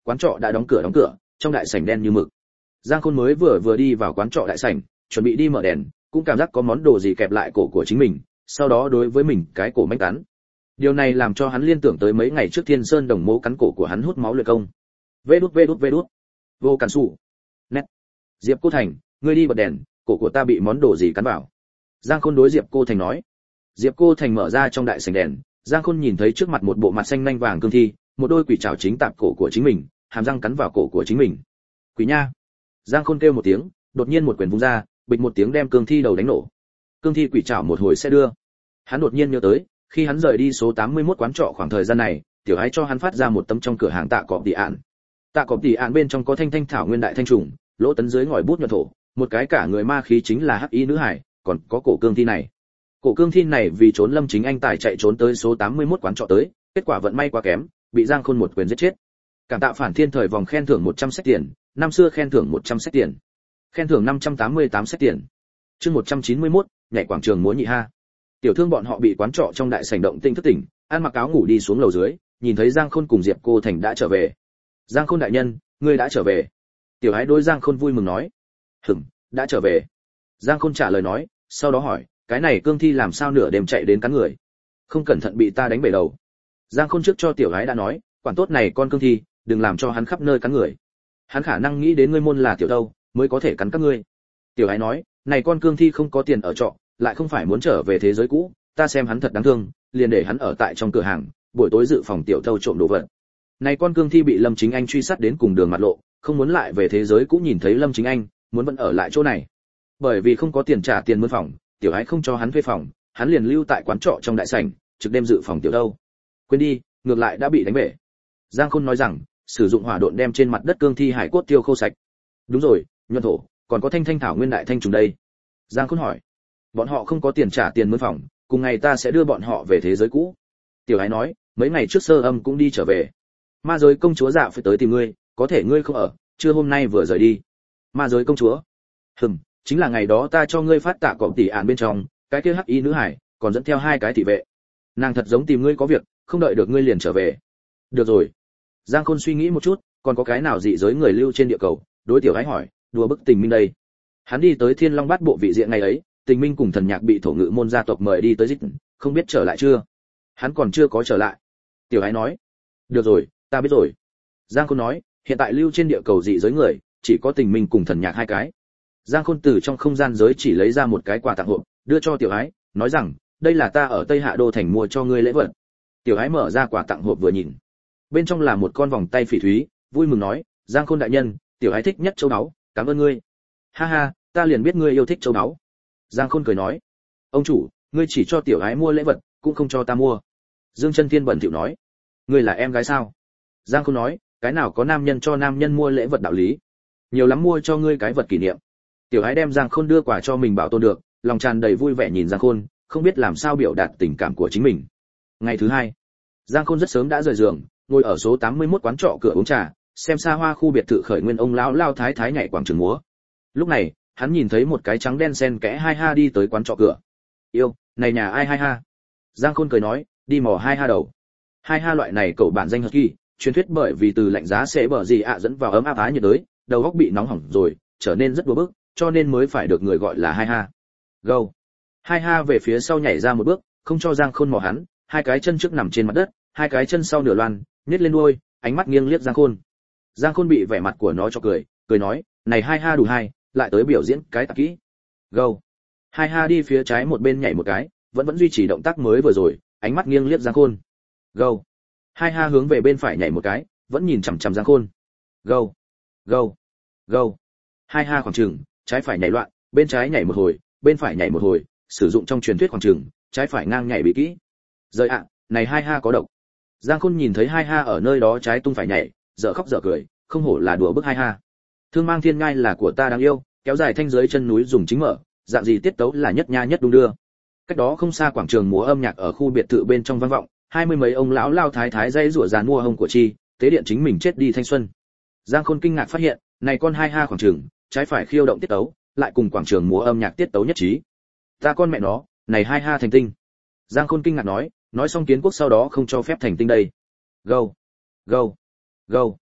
quán trọ đã đóng cửa đóng cửa, trong đại sảnh đen như mực. Giang Khôn mới vừa vừa đi vào quán trọ đại sảnh, chuẩn bị đi mở đèn, cũng cảm giác có món đồ gì kẹp lại cổ của chính mình, sau đó đối với mình cái cổ manh cắn. Điều này làm cho hắn liên tưởng tới mấy ngày trước Thiên Sơn Đồng Mộ cắn cổ của hắn hút máu luyện công. Vê đút vê đút vê đút. Vô Cản Sủ. Nét. Diệp Cô Thành, ngươi đi bật đèn, cổ của ta bị món đồ gì cắn vào. Giang Khôn đối Diệp Cô Thành nói. Diệp Cô Thành mở ra trong đại sảnh đèn, Giang Khôn nhìn thấy trước mặt một bộ mặt xanh nhanh vàng cương thi, một đôi quỷ trảo chính tạp cổ của chính mình, hàm răng cắn vào cổ của chính mình. Quỷ nha! Giang Khôn kêu một tiếng, đột nhiên một quyền vung ra, bịch một tiếng đem cương thi đầu đánh nổ. Cương thi quỷ trảo một hồi sẽ đưa. Hắn đột nhiên nhớ tới, khi hắn rời đi số tám mươi mốt quán trọ khoảng thời gian này, tiểu ái cho hắn phát ra một tấm trong cửa hàng tạ cọp tỷ ạn. Tạ cọp tỷ ạn bên trong có thanh thanh thảo nguyên đại thanh trùng, lỗ tấn dưới ngòi bút nhuận thổ, một cái cả người ma khí chính là hắc y nữ hải, còn có cổ cương thi này. Cổ cương thi này vì trốn Lâm Chính Anh tài chạy trốn tới số tám mươi mốt quán trọ tới, kết quả vận may quá kém, bị Giang Khôn một quyền giết chết. Cảm tạ phản thiên thời vòng khen thưởng một trăm sách tiền, năm xưa khen thưởng một trăm sách tiền. Khen thưởng năm trăm tám mươi tám sách tiền. Chương một trăm chín mươi mốt, nhảy quảng trường múa nhị ha. Tiểu thương bọn họ bị quán trọ trong đại sảnh động tinh thức tỉnh, ăn mặc áo ngủ đi xuống lầu dưới, nhìn thấy Giang Khôn cùng Diệp Cô Thành đã trở về. Giang Khôn đại nhân, ngươi đã trở về. Tiểu Ái đối Giang Khôn vui mừng nói. Hửm, đã trở về. Giang Khôn trả lời nói, sau đó hỏi, cái này cương thi làm sao nửa đêm chạy đến cắn người? Không cẩn thận bị ta đánh bể đầu. Giang Khôn trước cho Tiểu Ái đã nói, quản tốt này con cương thi, đừng làm cho hắn khắp nơi cắn người. Hắn khả năng nghĩ đến ngươi môn là tiểu đâu, mới có thể cắn các ngươi. Tiểu Ái nói, này con cương thi không có tiền ở trọ, lại không phải muốn trở về thế giới cũ, ta xem hắn thật đáng thương, liền để hắn ở tại trong cửa hàng, buổi tối dự phòng tiểu thâu trộm đồ vật. Này con cương thi bị Lâm Chính Anh truy sát đến cùng đường mặt lộ, không muốn lại về thế giới cũ nhìn thấy Lâm Chính Anh, muốn vẫn ở lại chỗ này. Bởi vì không có tiền trả tiền mướn phòng, Tiểu Ái không cho hắn thuê phòng, hắn liền lưu tại quán trọ trong đại sảnh, trực đêm dự phòng tiểu đâu. Quên đi, ngược lại đã bị đánh bể. Giang Khôn nói rằng, sử dụng hỏa độn đem trên mặt đất cương thi hải cốt tiêu khô sạch. Đúng rồi, nhuận thổ, còn có thanh thanh thảo nguyên đại thanh trùng đây. Giang Khôn hỏi. Bọn họ không có tiền trả tiền mướn phòng, cùng ngày ta sẽ đưa bọn họ về thế giới cũ. Tiểu Ái nói, mấy ngày trước Sơ Âm cũng đi trở về. Ma giới công chúa dạ phải tới tìm ngươi, có thể ngươi không ở, chưa hôm nay vừa rời đi. Ma giới công chúa? Hừm, chính là ngày đó ta cho ngươi phát tạ cọp tỷ ạn bên trong, cái kia hắc y nữ hải, còn dẫn theo hai cái thị vệ. Nàng thật giống tìm ngươi có việc, không đợi được ngươi liền trở về. Được rồi. Giang Khôn suy nghĩ một chút, còn có cái nào dị giới người lưu trên địa cầu, đối Tiểu Ái hỏi, đùa bức Tình Minh đây. Hắn đi tới Thiên Long Bát Bộ vị diện ngày ấy, Tình Minh cùng Thần Nhạc bị thổ ngự môn gia tộc mời đi tới dịch, không biết trở lại chưa? Hắn còn chưa có trở lại. Tiểu Ái nói, được rồi, ta biết rồi. Giang Khôn nói, hiện tại lưu trên địa cầu dị giới người, chỉ có Tình Minh cùng Thần Nhạc hai cái. Giang Khôn từ trong không gian giới chỉ lấy ra một cái quà tặng hộp, đưa cho Tiểu Ái, nói rằng, đây là ta ở Tây Hạ Đô thành mua cho ngươi lễ vật. Tiểu Ái mở ra quà tặng hộp vừa nhìn, bên trong là một con vòng tay phỉ thúy, vui mừng nói, Giang Khôn đại nhân, Tiểu Ái thích nhất châu báu, cảm ơn ngươi. Ha ha, ta liền biết ngươi yêu thích châu báu. Giang Khôn cười nói, ông chủ, ngươi chỉ cho Tiểu Ái mua lễ vật, cũng không cho ta mua. Dương Chân Thiên bẩn thỉu nói, ngươi là em gái sao? Giang Khôn nói, cái nào có nam nhân cho nam nhân mua lễ vật đạo lý, nhiều lắm mua cho ngươi cái vật kỷ niệm. Tiểu Ái đem Giang Khôn đưa quà cho mình bảo tồn được, lòng tràn đầy vui vẻ nhìn Giang Khôn, không biết làm sao biểu đạt tình cảm của chính mình. Ngày thứ hai, Giang Khôn rất sớm đã rời giường, ngồi ở số tám mươi mốt quán trọ cửa uống trà, xem xa hoa khu biệt thự khởi nguyên ông lão lao thái thái nhảy quảng trường múa. Lúc này, hắn nhìn thấy một cái trắng đen xen kẽ hai ha đi tới quán trọ cửa. Yêu, này nhà ai hai ha? Giang Khôn cười nói, đi mò hai ha đầu. Hai ha loại này cậu bản danh hợp kỳ, truyền thuyết bởi vì từ lạnh giá sẽ bở gì ạ dẫn vào ấm áp á nhiệt đới, đầu óc bị nóng hỏng rồi, trở nên rất đùa bức, cho nên mới phải được người gọi là hai ha. Go. Hai ha về phía sau nhảy ra một bước, không cho Giang Khôn mò hắn, hai cái chân trước nằm trên mặt đất, hai cái chân sau nửa loan, nhếch lên đuôi, ánh mắt nghiêng liếc Giang Khôn. Giang Khôn bị vẻ mặt của nó cho cười, cười nói, này hai ha đủ hai, lại tới biểu diễn cái tạp kỹ. Go. Hai ha đi phía trái một bên nhảy một cái, vẫn vẫn duy trì động tác mới vừa rồi, ánh mắt nghiêng liếc Giang Khôn. Go. Hai ha hướng về bên phải nhảy một cái, vẫn nhìn chằm chằm Giang Khôn. Go. Go. Go. Hai ha khoảng chừng, trái phải nhảy loạn, bên trái nhảy một hồi, bên phải nhảy một hồi, sử dụng trong truyền thuyết khoảng chừng, trái phải ngang nhảy bị kỹ. Rời ạ, này hai ha có độc. Giang Khôn nhìn thấy hai ha ở nơi đó trái tung phải nhảy, dở khóc dở cười, không hổ là đùa bức hai ha. Thương mang thiên ngai là của ta đáng yêu, kéo dài thanh giới chân núi dùng chính mở, dạng gì tiết tấu là nhất nha nhất đung đưa. Cách đó không xa quảng trường múa âm nhạc ở khu biệt thự bên trong vang vọng, hai mươi mấy ông lão lao thái thái dây rủa giàn mua hông của chi, tế điện chính mình chết đi thanh xuân. Giang Khôn kinh ngạc phát hiện, này con hai ha khoảng trường, trái phải khiêu động tiết tấu, lại cùng quảng trường múa âm nhạc tiết tấu nhất trí. Ta con mẹ nó, này hai ha thành tinh. Giang Khôn kinh ngạc nói, nói xong kiến quốc sau đó không cho phép thành tinh đây. Go, go, go.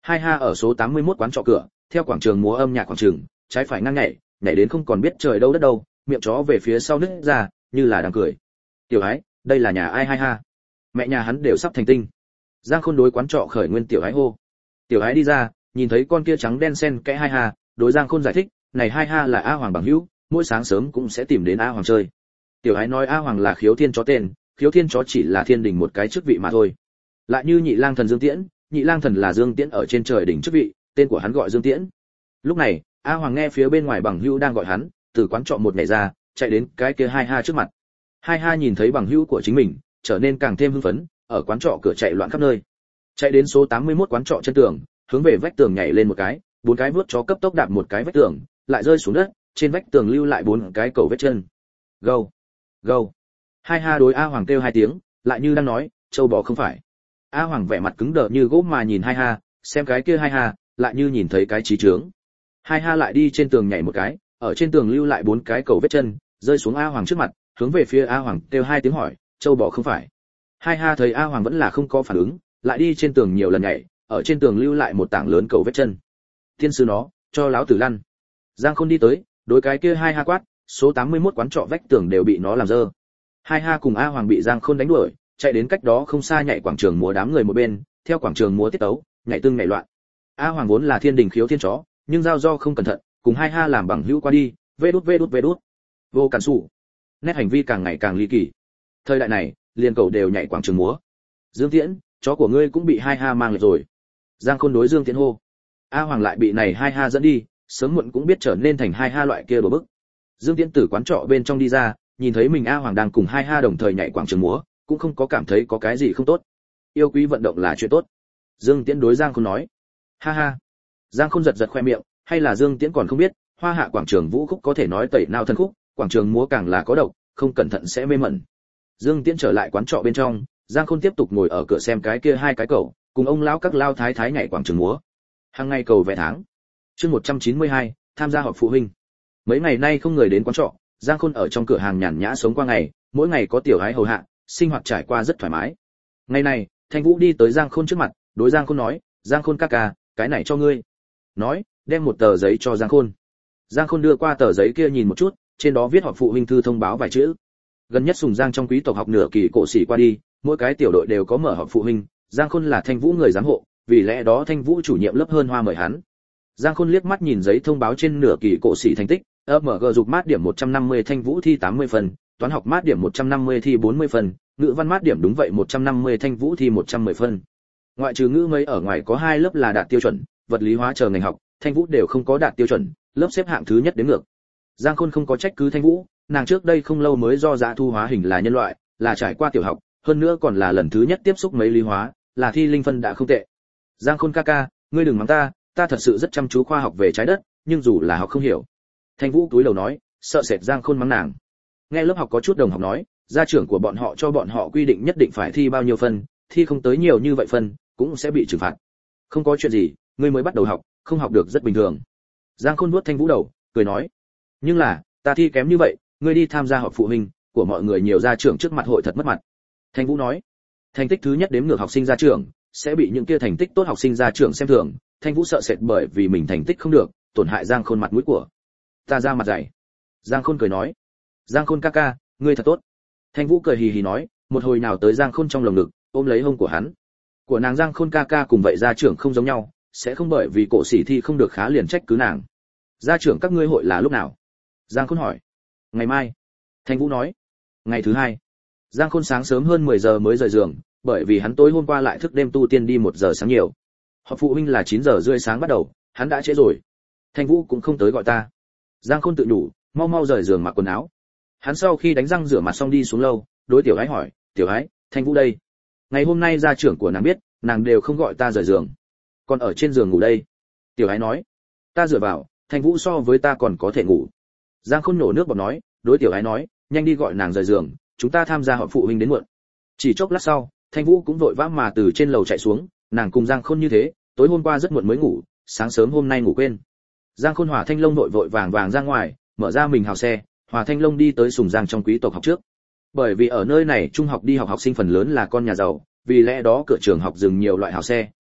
Hai ha ở số tám mươi mốt quán trọ cửa, theo quảng trường múa âm nhạc quảng trường, trái phải ngang nhảy, nhảy đến không còn biết trời đâu đất đâu, miệng chó về phía sau nứt ra, như là đang cười. Tiểu Ái, đây là nhà ai hai ha? Mẹ nhà hắn đều sắp thành tinh. Giang Khôn đối quán trọ khởi nguyên Tiểu Ái hô. Tiểu Ái đi ra, nhìn thấy con kia trắng đen xen kẽ hai ha, đối Giang Khôn giải thích, này hai ha là A Hoàng bằng hữu, mỗi sáng sớm cũng sẽ tìm đến A Hoàng chơi. Tiểu Ái nói A Hoàng là khiếu thiên chó tên, khiếu thiên chó chỉ là thiên đình một cái chức vị mà thôi. Lại như nhị lang thần Dương Tiễn, nhị lang thần là Dương Tiễn ở trên trời đỉnh chức vị, tên của hắn gọi Dương Tiễn. Lúc này, A Hoàng nghe phía bên ngoài bằng hữu đang gọi hắn, từ quán trọ một nhảy ra, chạy đến cái kia hai ha trước mặt. Hai ha nhìn thấy bằng hữu của chính mình, trở nên càng thêm hưng phấn, ở quán trọ cửa chạy loạn khắp nơi. Chạy đến số tám mươi mốt quán trọ chân tường, hướng về vách tường nhảy lên một cái, bốn cái vuốt chó cấp tốc đạp một cái vách tường, lại rơi xuống đất, trên vách tường lưu lại bốn cái cầu vết chân. Gâu, gâu. Hai ha đối A Hoàng kêu hai tiếng, lại như đang nói, châu bò không phải. A Hoàng vẻ mặt cứng đờ như gỗ mà nhìn hai ha, xem cái kia hai ha, lại như nhìn thấy cái trí trướng. Hai ha lại đi trên tường nhảy một cái, ở trên tường lưu lại bốn cái cầu vết chân, rơi xuống A Hoàng trước mặt, hướng về phía A Hoàng kêu hai tiếng hỏi, châu bò không phải. Hai ha thấy A Hoàng vẫn là không có phản ứng, lại đi trên tường nhiều lần nhảy, ở trên tường lưu lại một tảng lớn cầu vết chân. Thiên sư nó, cho láo tử lăn. Giang Khôn đi tới, đối cái kia hai ha quát, số tám mươi mốt quán trọ vách tường đều bị nó làm dơ. Hai ha cùng A Hoàng bị Giang Khôn đánh đuổi, chạy đến cách đó không xa nhảy quảng trường múa đám người một bên, theo quảng trường múa tiết tấu, nhảy tương nhảy loạn. A Hoàng vốn là thiên đình khiếu thiên chó, nhưng giao do không cẩn thận, cùng hai ha làm bằng hữu qua đi, vê đút vê đút vê đút. Vô cản sủ. Nét hành vi càng ngày càng ly kỳ. Thời đại này, liền cầu đều nhảy quảng trường múa. Dương Tiễn, chó của ngươi cũng bị hai ha mang lệch rồi. Giang Khôn đối Dương Tiễn hô. A Hoàng lại bị này hai ha dẫn đi, sớm muộn cũng biết trở nên thành hai ha loại kia đồ bức. Dương Tiễn từ quán trọ bên trong đi ra, nhìn thấy mình A Hoàng đang cùng hai ha đồng thời nhảy quảng trường múa, cũng không có cảm thấy có cái gì không tốt. Yêu quý vận động là chuyện tốt. Dương Tiễn đối Giang Khôn nói. Ha ha. Giang Khôn giật giật khoe miệng, hay là Dương Tiễn còn không biết, hoa hạ quảng trường vũ khúc có thể nói tẩy não thân khúc, quảng trường múa càng là có độc, không cẩn thận sẽ mê mẩn. Dương Tiễn trở lại quán trọ bên trong, Giang Khôn tiếp tục ngồi ở cửa xem cái kia hai cái cầu, cùng ông lão các lao thái thái nhảy quảng trường múa. Hàng ngày cầu vẽ tháng. Chương một trăm chín mươi hai, tham gia họp phụ huynh. Mấy ngày nay không người đến quán trọ, Giang Khôn ở trong cửa hàng nhàn nhã sống qua ngày, mỗi ngày có Tiểu Ái hầu hạ, sinh hoạt trải qua rất thoải mái. Ngày này, Thanh Vũ đi tới Giang Khôn trước mặt, đối Giang Khôn nói, "Giang Khôn ca ca, cái này cho ngươi." Nói, đem một tờ giấy cho Giang Khôn. Giang Khôn đưa qua tờ giấy kia nhìn một chút, trên đó viết họp phụ huynh thư thông báo vài chữ. Gần nhất Sùng Giang trong quý tộc học nửa kỳ cổ sĩ qua đi, mỗi cái tiểu đội đều có mở họp phụ huynh, Giang Khôn là Thanh Vũ người giám hộ, vì lẽ đó Thanh Vũ chủ nhiệm lớp hơn hoa mời hắn. Giang Khôn liếc mắt nhìn giấy thông báo trên nửa kỳ cổ sĩ thành tích, ép em giê dục mát điểm một trăm năm mươi Thanh Vũ thi tám mươi phần, toán học mát điểm một trăm năm mươi thi bốn mươi phần, ngữ văn mát điểm đúng vậy một trăm năm mươi Thanh Vũ thi một trăm mười phần. Ngoại trừ ngữ mấy ở ngoài có hai lớp là đạt tiêu chuẩn, vật lý hóa chờ ngành học, Thanh Vũ đều không có đạt tiêu chuẩn, lớp xếp hạng thứ nhất đến ngược. Giang Khôn không có trách cứ Thanh Vũ, nàng trước đây không lâu mới do dã thu hóa hình là nhân loại, là trải qua tiểu học, hơn nữa còn là lần thứ nhất tiếp xúc mấy lý hóa, là thi linh phân đã không tệ. Giang Khôn ca ca, ngươi đừng mắng ta, ta thật sự rất chăm chú khoa học về trái đất, nhưng dù là học không hiểu. Thanh Vũ cúi đầu nói, sợ sệt Giang Khôn mắng nàng. Nghe lớp học có chút đồng học nói, gia trưởng của bọn họ cho bọn họ quy định nhất định phải thi bao nhiêu phân, thi không tới nhiều như vậy phân, cũng sẽ bị trừng phạt. Không có chuyện gì, ngươi mới bắt đầu học, không học được rất bình thường. Giang Khôn vuốt Thanh Vũ đầu, cười nói, nhưng là, ta thi kém như vậy, ngươi đi tham gia họp phụ huynh của mọi người nhiều gia trưởng trước mặt hội thật mất mặt. Thanh Vũ nói, thành tích thứ nhất đếm ngược học sinh gia trưởng sẽ bị những kia thành tích tốt học sinh gia trưởng xem thường. Thanh Vũ sợ sệt bởi vì mình thành tích không được, tổn hại Giang Khôn mặt mũi của. Ta ra mặt dày. Giang Khôn cười nói, Giang Khôn ca ca, ngươi thật tốt. Thanh Vũ cười hì hì nói, một hồi nào tới Giang Khôn trong lồng ngực, ôm lấy hông của hắn. Của nàng Giang Khôn ca ca cùng vậy gia trưởng không giống nhau, sẽ không bởi vì cổ sĩ thi không được khá liền trách cứ nàng. Gia trưởng các ngươi hội là lúc nào? Giang Khôn hỏi. Ngày mai. Thanh Vũ nói. Ngày thứ hai. Giang Khôn sáng sớm hơn mười giờ mới rời giường, bởi vì hắn tối hôm qua lại thức đêm tu tiên đi một giờ sáng nhiều. Họp phụ huynh là chín giờ rưỡi sáng bắt đầu, hắn đã trễ rồi. Thanh Vũ cũng không tới gọi ta. Giang Khôn tự nhủ, mau mau rời giường mặc quần áo. Hắn sau khi đánh răng rửa mặt xong đi xuống lâu, đối Tiểu Ái hỏi, Tiểu Ái, Thanh Vũ đây. Ngày hôm nay gia trưởng của nàng biết, nàng đều không gọi ta rời giường, còn ở trên giường ngủ đây. Tiểu Ái nói, ta dựa vào, Thanh Vũ so với ta còn có thể ngủ. Giang Khôn nổ nước bọt nói, đối Tiểu Ái nói, nhanh đi gọi nàng rời giường, chúng ta tham gia họp phụ huynh đến muộn. Chỉ chốc lát sau, Thanh Vũ cũng vội vã mà từ trên lầu chạy xuống, nàng cùng Giang Khôn như thế, tối hôm qua rất muộn mới ngủ, sáng sớm hôm nay ngủ quên. Giang Khôn Hòa Thanh Long vội vội vàng vàng ra ngoài, mở ra mình hào xe, Hòa Thanh Long đi tới Sùng Giang trong quý tộc học trước. Bởi vì ở nơi này trung học đi học học sinh phần lớn là con nhà giàu, vì lẽ đó cửa trường học dừng nhiều loại hào xe,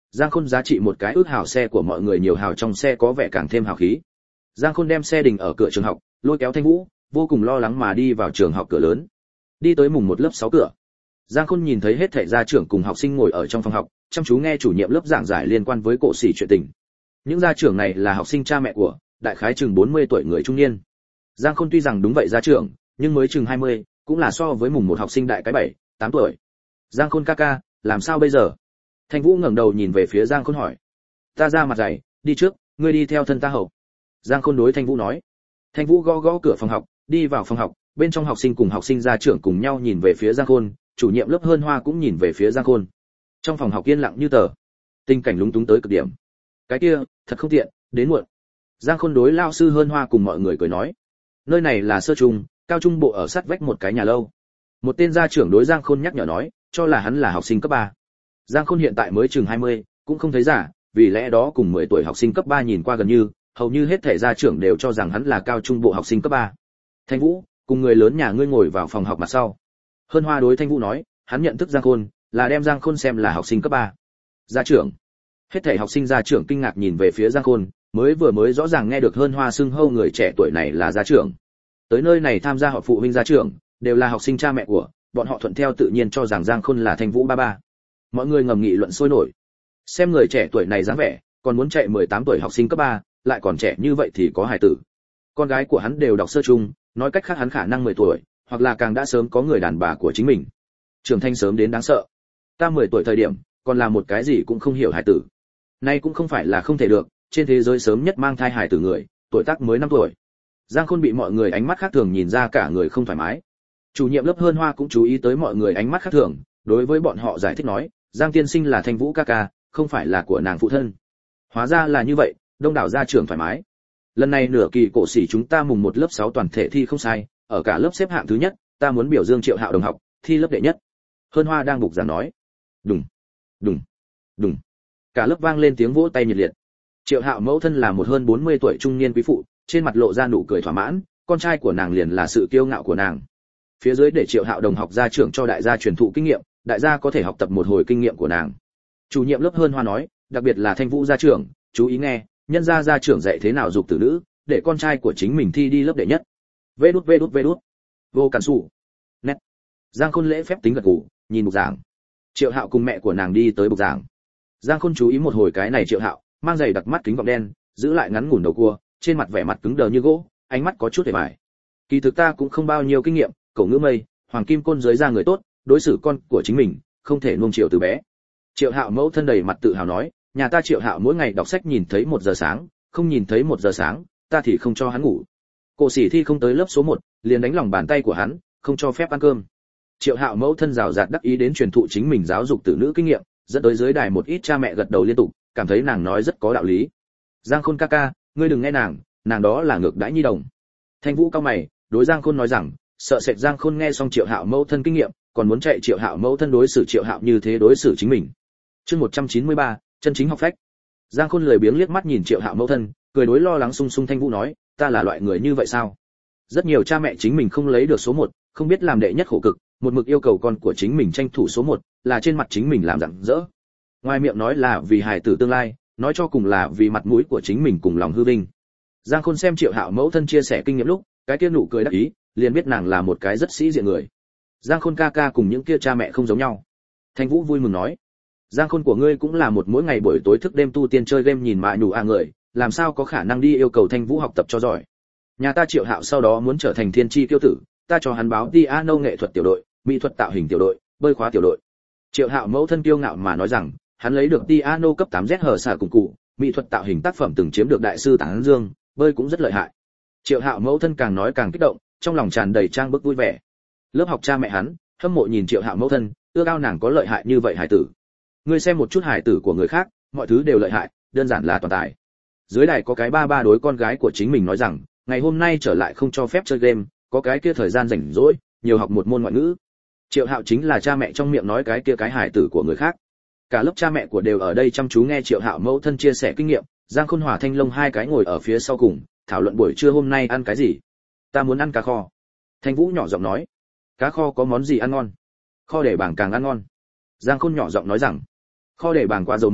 Giang Khôn giá trị một cái ước hào xe của mọi người nhiều hào trong xe có vẻ càng thêm hào khí. Giang Khôn đem xe đình ở cửa trường học, lôi kéo Thanh Vũ, vô cùng lo lắng mà đi vào trường học cửa lớn. Đi tới mùng một lớp sáu cửa. Giang Khôn nhìn thấy hết thảy gia trưởng cùng học sinh ngồi ở trong phòng học, chăm chú nghe chủ nhiệm lớp giảng giải liên quan với cổ sĩ chuyện tình. Những gia trưởng này là học sinh cha mẹ của, đại khái chừng bốn mươi tuổi người trung niên. Giang Khôn tuy rằng đúng vậy gia trưởng, nhưng mới chừng hai mươi, cũng là so với mùng một học sinh đại cái bảy, tám tuổi. Giang Khôn ca ca, làm sao bây giờ? Thanh Vũ ngẩng đầu nhìn về phía Giang Khôn hỏi. Ta ra mặt dày, đi trước, ngươi đi theo thân ta hậu. Giang Khôn đối Thanh Vũ nói. Thanh Vũ gõ gõ cửa phòng học, đi vào phòng học, bên trong học sinh cùng học sinh gia trưởng cùng nhau nhìn về phía Giang Khôn, chủ nhiệm lớp Hơn Hoa cũng nhìn về phía Giang Khôn. Trong phòng học yên lặng như tờ, tình cảnh lúng túng tới cực điểm. Cái kia, thật không tiện, đến muộn. Giang Khôn đối lao sư Hơn Hoa cùng mọi người cười nói. Nơi này là sơ trung, cao trung bộ ở sát vách một cái nhà lâu. Một tên gia trưởng đối Giang Khôn nhắc nhở nói, cho là hắn là học sinh cấp ba. Giang Khôn hiện tại mới chừng hai mươi, cũng không thấy giả, vì lẽ đó cùng mười tuổi học sinh cấp ba nhìn qua gần như, hầu như hết thể gia trưởng đều cho rằng hắn là cao trung bộ học sinh cấp ba. Thanh Vũ, cùng người lớn nhà ngươi ngồi vào phòng học mặt sau. Hơn Hoa đối Thanh Vũ nói, hắn nhận thức Giang Khôn, là đem Giang Khôn xem là học sinh cấp ba. Gia trưởng. Hết thảy học sinh gia trưởng kinh ngạc nhìn về phía Giang Khôn, mới vừa mới rõ ràng nghe được Hơn Hoa xưng hô người trẻ tuổi này là gia trưởng. Tới nơi này tham gia họp phụ huynh gia trưởng, đều là học sinh cha mẹ của, bọn họ thuận theo tự nhiên cho rằng Giang Khôn là Thanh Vũ ba ba. Mọi người ngầm nghị luận sôi nổi. Xem người trẻ tuổi này dáng vẻ, còn muốn chạy mười tám tuổi học sinh cấp ba, lại còn trẻ như vậy thì có hài tử. Con gái của hắn đều đọc sơ trung, nói cách khác hắn khả năng mười tuổi, hoặc là càng đã sớm có người đàn bà của chính mình. Trưởng thành sớm đến đáng sợ. Ta mười tuổi thời điểm, còn là một cái gì cũng không hiểu hài tử. Nay cũng không phải là không thể được, trên thế giới sớm nhất mang thai hài tử người, tuổi tác mới năm tuổi. Giang Khôn bị mọi người ánh mắt khác thường nhìn ra cả người không thoải mái. Chủ nhiệm lớp Hơn Hoa cũng chú ý tới mọi người ánh mắt khác thường, đối với bọn họ giải thích nói, Giang tiên sinh là Thanh Vũ ca ca, không phải là của nàng phụ thân. Hóa ra là như vậy, đông đảo gia trưởng thoải mái. Lần này nửa kỳ cổ sĩ chúng ta mùng một lớp sáu toàn thể thi không sai, ở cả lớp xếp hạng thứ nhất, ta muốn biểu dương Triệu Hạo đồng học, thi lớp đệ nhất. Hơn Hoa đang bục giảng nói. Đùng, đùng, đùng. Cả lớp vang lên tiếng vỗ tay nhiệt liệt. Triệu Hạo mẫu thân là một hơn bốn mươi tuổi trung niên quý phụ, trên mặt lộ ra nụ cười thỏa mãn, con trai của nàng liền là sự kiêu ngạo của nàng. Phía dưới để Triệu Hạo đồng học gia trưởng cho đại gia truyền thụ kinh nghiệm, đại gia có thể học tập một hồi kinh nghiệm của nàng. Chủ nhiệm lớp Hơn Hoa nói, đặc biệt là Thanh Vũ gia trưởng, chú ý nghe, nhân gia gia trưởng dạy thế nào dục tử nữ, để con trai của chính mình thi đi lớp đệ nhất. Vê đút vê đút vê đút. Vô cản sủ. Nét. Giang Khôn lễ phép tính gật gù, nhìn bục giảng. Triệu Hạo cùng mẹ của nàng đi tới bục giảng. Giang Khôn chú ý một hồi cái này Triệu Hạo, mang giày đặc mắt kính gọng đen, giữ lại ngắn ngủn đầu cua, trên mặt vẻ mặt cứng đờ như gỗ, ánh mắt có chút hề bại. Kỳ thực ta cũng không bao nhiêu kinh nghiệm, cậu ngữ mây, hoàng kim côn giới ra người tốt, đối xử con của chính mình, không thể nuông chiều từ bé. Triệu Hạo mẫu thân đầy mặt tự hào nói, nhà ta Triệu Hạo mỗi ngày đọc sách nhìn thấy một giờ sáng, không nhìn thấy một giờ sáng, ta thì không cho hắn ngủ. Cổ sĩ thi không tới lớp số một, liền đánh lòng bàn tay của hắn, không cho phép ăn cơm. Triệu Hạo mẫu thân rào rạt đắc ý đến truyền thụ chính mình giáo dục tử nữ kinh nghiệm, dẫn tới dưới đài một ít cha mẹ gật đầu liên tục, cảm thấy nàng nói rất có đạo lý. Giang Khôn ca ca, ngươi đừng nghe nàng, nàng đó là ngược đãi nhi đồng. Thanh Vũ cao mày, đối Giang Khôn nói rằng, sợ sệt Giang Khôn nghe xong Triệu Hạo mẫu thân kinh nghiệm, còn muốn chạy Triệu Hạo mẫu thân đối xử Triệu Hạo như thế đối xử chính mình. Chương một trăm chín mươi ba, chân chính học phách. Giang Khôn lười biếng liếc mắt nhìn Triệu Hạo mẫu thân, cười đối lo lắng sung sung Thanh Vũ nói, ta là loại người như vậy sao? Rất nhiều cha mẹ chính mình không lấy được số một, không biết làm đệ nhất khổ cực, một mực yêu cầu con của chính mình tranh thủ số một, là trên mặt chính mình làm rạng rỡ. Ngoài miệng nói là vì hài tử tương lai, nói cho cùng là vì mặt mũi của chính mình cùng lòng hư vinh. Giang Khôn xem Triệu Hạo mẫu thân chia sẻ kinh nghiệm lúc, cái kia nụ cười đắc ý, liền biết nàng là một cái rất sĩ diện người. Giang Khôn ca ca cùng những kia cha mẹ không giống nhau. Thanh Vũ vui mừng nói, Giang Khôn của ngươi cũng là một mỗi ngày buổi tối thức đêm tu tiên chơi game nhìn mạ nhủ à người, làm sao có khả năng đi yêu cầu Thanh Vũ học tập cho giỏi. Nhà ta Triệu Hạo sau đó muốn trở thành thiên chi tiêu tử, ta cho hắn báo piano nghệ thuật tiểu đội, mỹ thuật tạo hình tiểu đội, bơi khóa tiểu đội. Triệu Hạo mẫu thân kiêu ngạo mà nói rằng, hắn lấy được piano cấp tám Z hở xả cùng cụ, mỹ thuật tạo hình tác phẩm từng chiếm được đại sư tán dương, bơi cũng rất lợi hại. Triệu Hạo mẫu thân càng nói càng kích động, trong lòng tràn đầy trang bức vui vẻ. Lớp học cha mẹ hắn hâm mộ nhìn Triệu Hạo mẫu thân, ưa cao nàng có lợi hại như vậy hải tử. Ngươi xem một chút hải tử của người khác, mọi thứ đều lợi hại, đơn giản là toàn tài. Dưới đài có cái ba ba đối con gái của chính mình nói rằng, ngày hôm nay trở lại không cho phép chơi game, có cái kia thời gian rảnh rỗi, nhiều học một môn ngoại ngữ. Triệu Hạo chính là cha mẹ trong miệng nói cái kia cái hải tử của người khác. Cả lớp cha mẹ của đều ở đây chăm chú nghe Triệu Hạo mẫu thân chia sẻ kinh nghiệm. Giang Khôn Hòa Thanh Long hai cái ngồi ở phía sau cùng, thảo luận buổi trưa hôm nay ăn cái gì. Ta muốn ăn cá kho. Thanh Vũ nhỏ giọng nói. Cá kho có món gì ăn ngon? Kho để bảng càng ăn ngon. Giang Khôn nhỏ giọng nói rằng, kho để bảng quá dầu mỡ,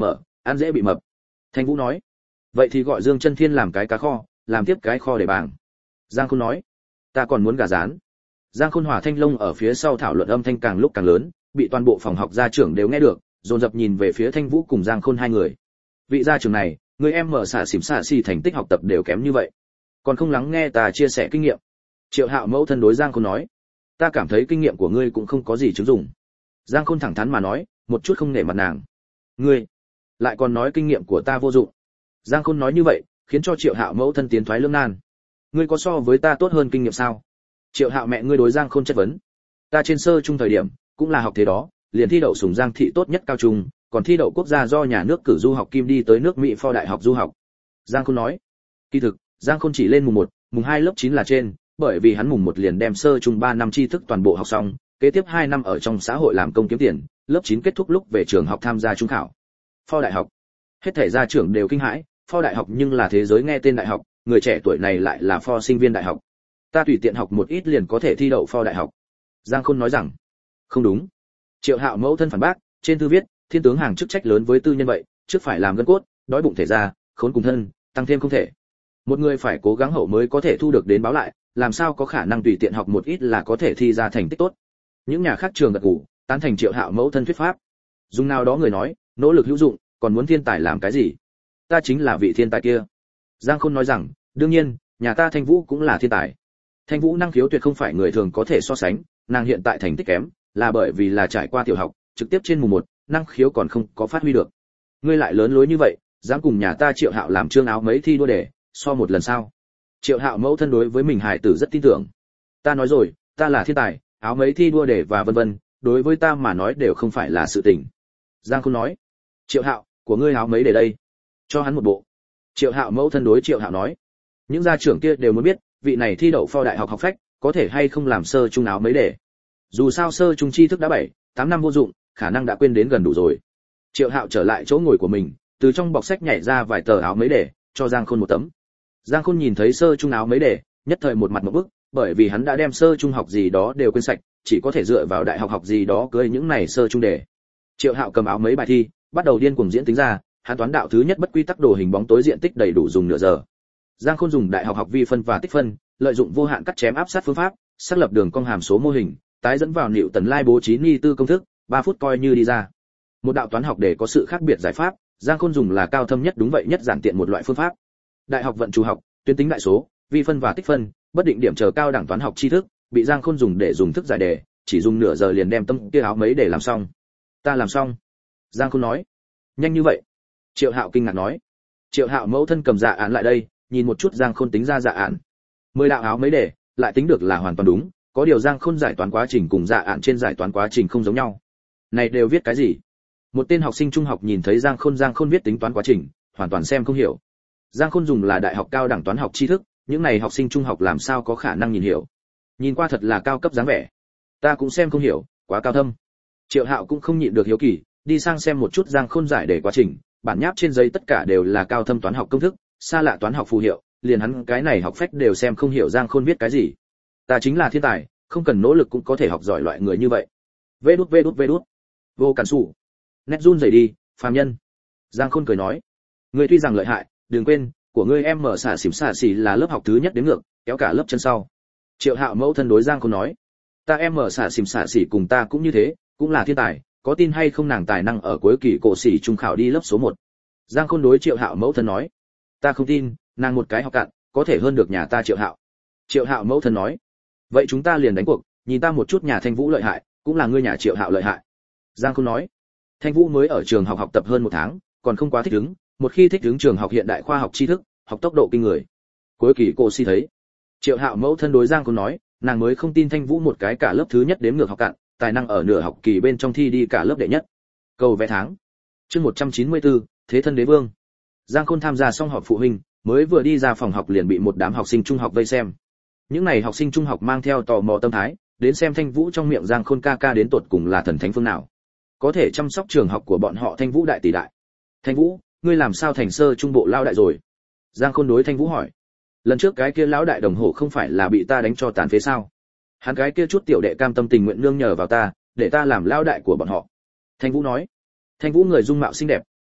ăn dễ bị mập. Thanh Vũ nói. Vậy thì gọi Dương Chân Thiên làm cái cá kho, làm tiếp cái kho để bảng. Giang Khôn nói. Ta còn muốn gà rán. Giang Khôn Hòa Thanh Long ở phía sau thảo luận âm thanh càng lúc càng lớn, bị toàn bộ phòng học gia trưởng đều nghe được, dồn dập nhìn về phía Thanh Vũ cùng Giang Khôn hai người. Vị gia trưởng này, người em mở xả xỉm xả xì thành tích học tập đều kém như vậy, còn không lắng nghe ta chia sẻ kinh nghiệm. Triệu Hạo mẫu thân đối Giang Khôn nói, ta cảm thấy kinh nghiệm của ngươi cũng không có gì chứng dụng. Giang Khôn thẳng thắn mà nói, một chút không nể mặt nàng. Ngươi lại còn nói kinh nghiệm của ta vô dụng. Giang Khôn nói như vậy, khiến cho Triệu Hạo mẫu thân tiến thoái lưỡng nan. Ngươi có so với ta tốt hơn kinh nghiệm sao? Triệu Hạo mẹ ngươi đối Giang Khôn chất vấn. Ta trên sơ trung thời điểm, cũng là học thế đó, liền thi đậu Sùng Giang thị tốt nhất cao trung, còn thi đậu quốc gia do nhà nước cử du học kim đi tới nước Mỹ Ford đại học du học. Giang Khôn nói. Kỳ thực, Giang Khôn chỉ lên mùng một, mùng hai lớp chín là trên, bởi vì hắn mùng một liền đem sơ trung ba năm tri thức toàn bộ học xong, kế tiếp hai năm ở trong xã hội làm công kiếm tiền, lớp chín kết thúc lúc về trường học tham gia trung khảo. Ford đại học. Hết thảy gia trưởng đều kinh hãi, Ford đại học nhưng là thế giới nghe tên đại học, người trẻ tuổi này lại là Ford sinh viên đại học. Ta tùy tiện học một ít liền có thể thi đậu Ford đại học. Giang Khôn nói rằng, không đúng. Triệu Hạo mẫu thân phản bác, trên thư viết, thiên tướng hàng chức trách lớn với tư nhân vậy, trước phải làm gân cốt, đói bụng thể ra, khốn cùng thân, tăng thêm không thể. Một người phải cố gắng hậu mới có thể thu được đến báo lại, làm sao có khả năng tùy tiện học một ít là có thể thi ra thành tích tốt. Những nhà khác trường gật gù, tán thành Triệu Hạo mẫu thân thuyết pháp. Dùng nào đó người nói, nỗ lực hữu dụng, còn muốn thiên tài làm cái gì? Ta chính là vị thiên tài kia. Giang Khôn nói rằng, đương nhiên, nhà ta Thanh Vũ cũng là thiên tài. Thanh Vũ năng khiếu tuyệt không phải người thường có thể so sánh, nàng hiện tại thành tích kém, là bởi vì là trải qua tiểu học, trực tiếp trên mùng một, năng khiếu còn không có phát huy được. Ngươi lại lớn lối như vậy, dám cùng nhà ta Triệu Hạo làm trương áo mấy thi đua để, so một lần sao? Triệu Hạo mẫu thân đối với mình hài tử rất tin tưởng. Ta nói rồi, ta là thiên tài, áo mấy thi đua để và vân vân, đối với ta mà nói đều không phải là sự tình. Giang Khôn nói, Triệu Hạo, của ngươi áo mấy để đây, cho hắn một bộ. Triệu Hạo mẫu thân đối Triệu Hạo nói, những gia trưởng kia đều muốn biết, vị này thi đậu Ford đại học học phách, có thể hay không làm sơ trung áo mấy để. Dù sao sơ trung tri thức đã bảy, tám năm vô dụng, khả năng đã quên đến gần đủ rồi. Triệu Hạo trở lại chỗ ngồi của mình, từ trong bọc sách nhảy ra vài tờ áo mấy để, cho Giang Khôn một tấm. Giang Khôn nhìn thấy sơ trung áo mấy để, nhất thời một mặt ngộp bức, bởi vì hắn đã đem sơ trung học gì đó đều quên sạch, chỉ có thể dựa vào đại học học gì đó cưới những này sơ trung đề. Triệu Hạo cầm áo mấy bài thi, bắt đầu điên cuồng diễn tính ra, hắn toán đạo thứ nhất bất quy tắc đồ hình bóng tối diện tích đầy đủ dùng nửa giờ. Giang Khôn dùng đại học học vi phân và tích phân, lợi dụng vô hạn cắt chém áp sát phương pháp, xác lập đường cong hàm số mô hình, tái dẫn vào Newton Lai bố trí ni tư công thức, ba phút coi như đi ra. Một đạo toán học để có sự khác biệt giải pháp, Giang Khôn dùng là cao thâm nhất đúng vậy nhất giản tiện một loại phương pháp. Đại học vận chủ học, tuyến tính đại số, vi phân và tích phân, bất định điểm chờ cao đẳng toán học tri thức, bị Giang Khôn dùng để dùng thức giải đề, chỉ dùng nửa giờ liền đem tâm kia áo mấy để làm xong. Ta làm xong. Giang Khôn nói. Nhanh như vậy? Triệu Hạo kinh ngạc nói. Triệu Hạo mẫu thân cầm dạ án lại đây, nhìn một chút Giang Khôn tính ra dạ án. Mười đạo áo mấy để, lại tính được là hoàn toàn đúng, có điều Giang Khôn giải toán quá trình cùng dạ án trên giải toán quá trình không giống nhau. Này đều viết cái gì? Một tên học sinh trung học nhìn thấy Giang Khôn Giang Khôn viết tính toán quá trình, hoàn toàn xem không hiểu. Giang Khôn dùng là đại học cao đẳng toán học tri thức, những này học sinh trung học làm sao có khả năng nhìn hiểu. Nhìn qua thật là cao cấp dáng vẻ. Ta cũng xem không hiểu, quá cao thâm. Triệu Hạo cũng không nhịn được hiếu kỳ, đi sang xem một chút Giang Khôn giải đề quá trình, bản nháp trên giấy tất cả đều là cao thâm toán học công thức, xa lạ toán học phù hiệu, liền hắn cái này học phách đều xem không hiểu Giang Khôn viết cái gì. Ta chính là thiên tài, không cần nỗ lực cũng có thể học giỏi loại người như vậy. Vê đút vê đút vê đút. Vô cản sủ. Nét run rẩy đi, phàm nhân. Giang Khôn cười nói, ngươi tuy rằng lợi hại, đừng quên, của ngươi em mở xả xỉm xả xỉ là lớp học thứ nhất đến ngược, kéo cả lớp chân sau. Triệu Hạo mẫu thân đối Giang Khôn nói, ta em mở xả xỉm xả xỉ cùng ta cũng như thế, cũng là thiên tài, có tin hay không nàng tài năng ở cuối kỳ cổ xỉ trung khảo đi lớp số một. Giang Khôn đối Triệu Hạo mẫu thân nói, ta không tin, nàng một cái học cạn, có thể hơn được nhà ta Triệu Hạo. Triệu Hạo mẫu thân nói, vậy chúng ta liền đánh cuộc, nhìn ta một chút nhà Thanh Vũ lợi hại, cũng là ngươi nhà Triệu Hạo lợi hại. Giang Khôn nói, Thanh Vũ mới ở trường học học tập hơn một tháng, còn không quá thích ứng, một khi thích ứng trường học hiện đại khoa học tri thức, học tốc độ kinh người. Cuối kỳ cô si thấy. Triệu Hạo mẫu thân đối Giang Khôn nói, nàng mới không tin Thanh Vũ một cái cả lớp thứ nhất đếm ngược học cạn, tài năng ở nửa học kỳ bên trong thi đi cả lớp đệ nhất. Cầu vẽ tháng. Chương một trăm chín mươi tư, Thế thân đế vương. Giang Khôn tham gia xong họp phụ huynh, mới vừa đi ra phòng học liền bị một đám học sinh trung học vây xem. Những này học sinh trung học mang theo tò mò tâm thái, đến xem Thanh Vũ trong miệng Giang Khôn ca ca đến tột cùng là thần thánh phương nào, có thể chăm sóc trường học của bọn họ Thanh Vũ đại tỷ đại. Thanh Vũ, ngươi làm sao thành sơ trung bộ lao đại rồi? Giang Khôn đối Thanh Vũ hỏi. Lần trước cái kia lão đại đồng hồ không phải là bị ta đánh cho tàn phế sao? Hắn cái kia chút tiểu đệ cam tâm tình nguyện nương nhờ vào ta, để ta làm lao đại của bọn họ. Thanh Vũ nói. Thanh Vũ người dung mạo xinh đẹp,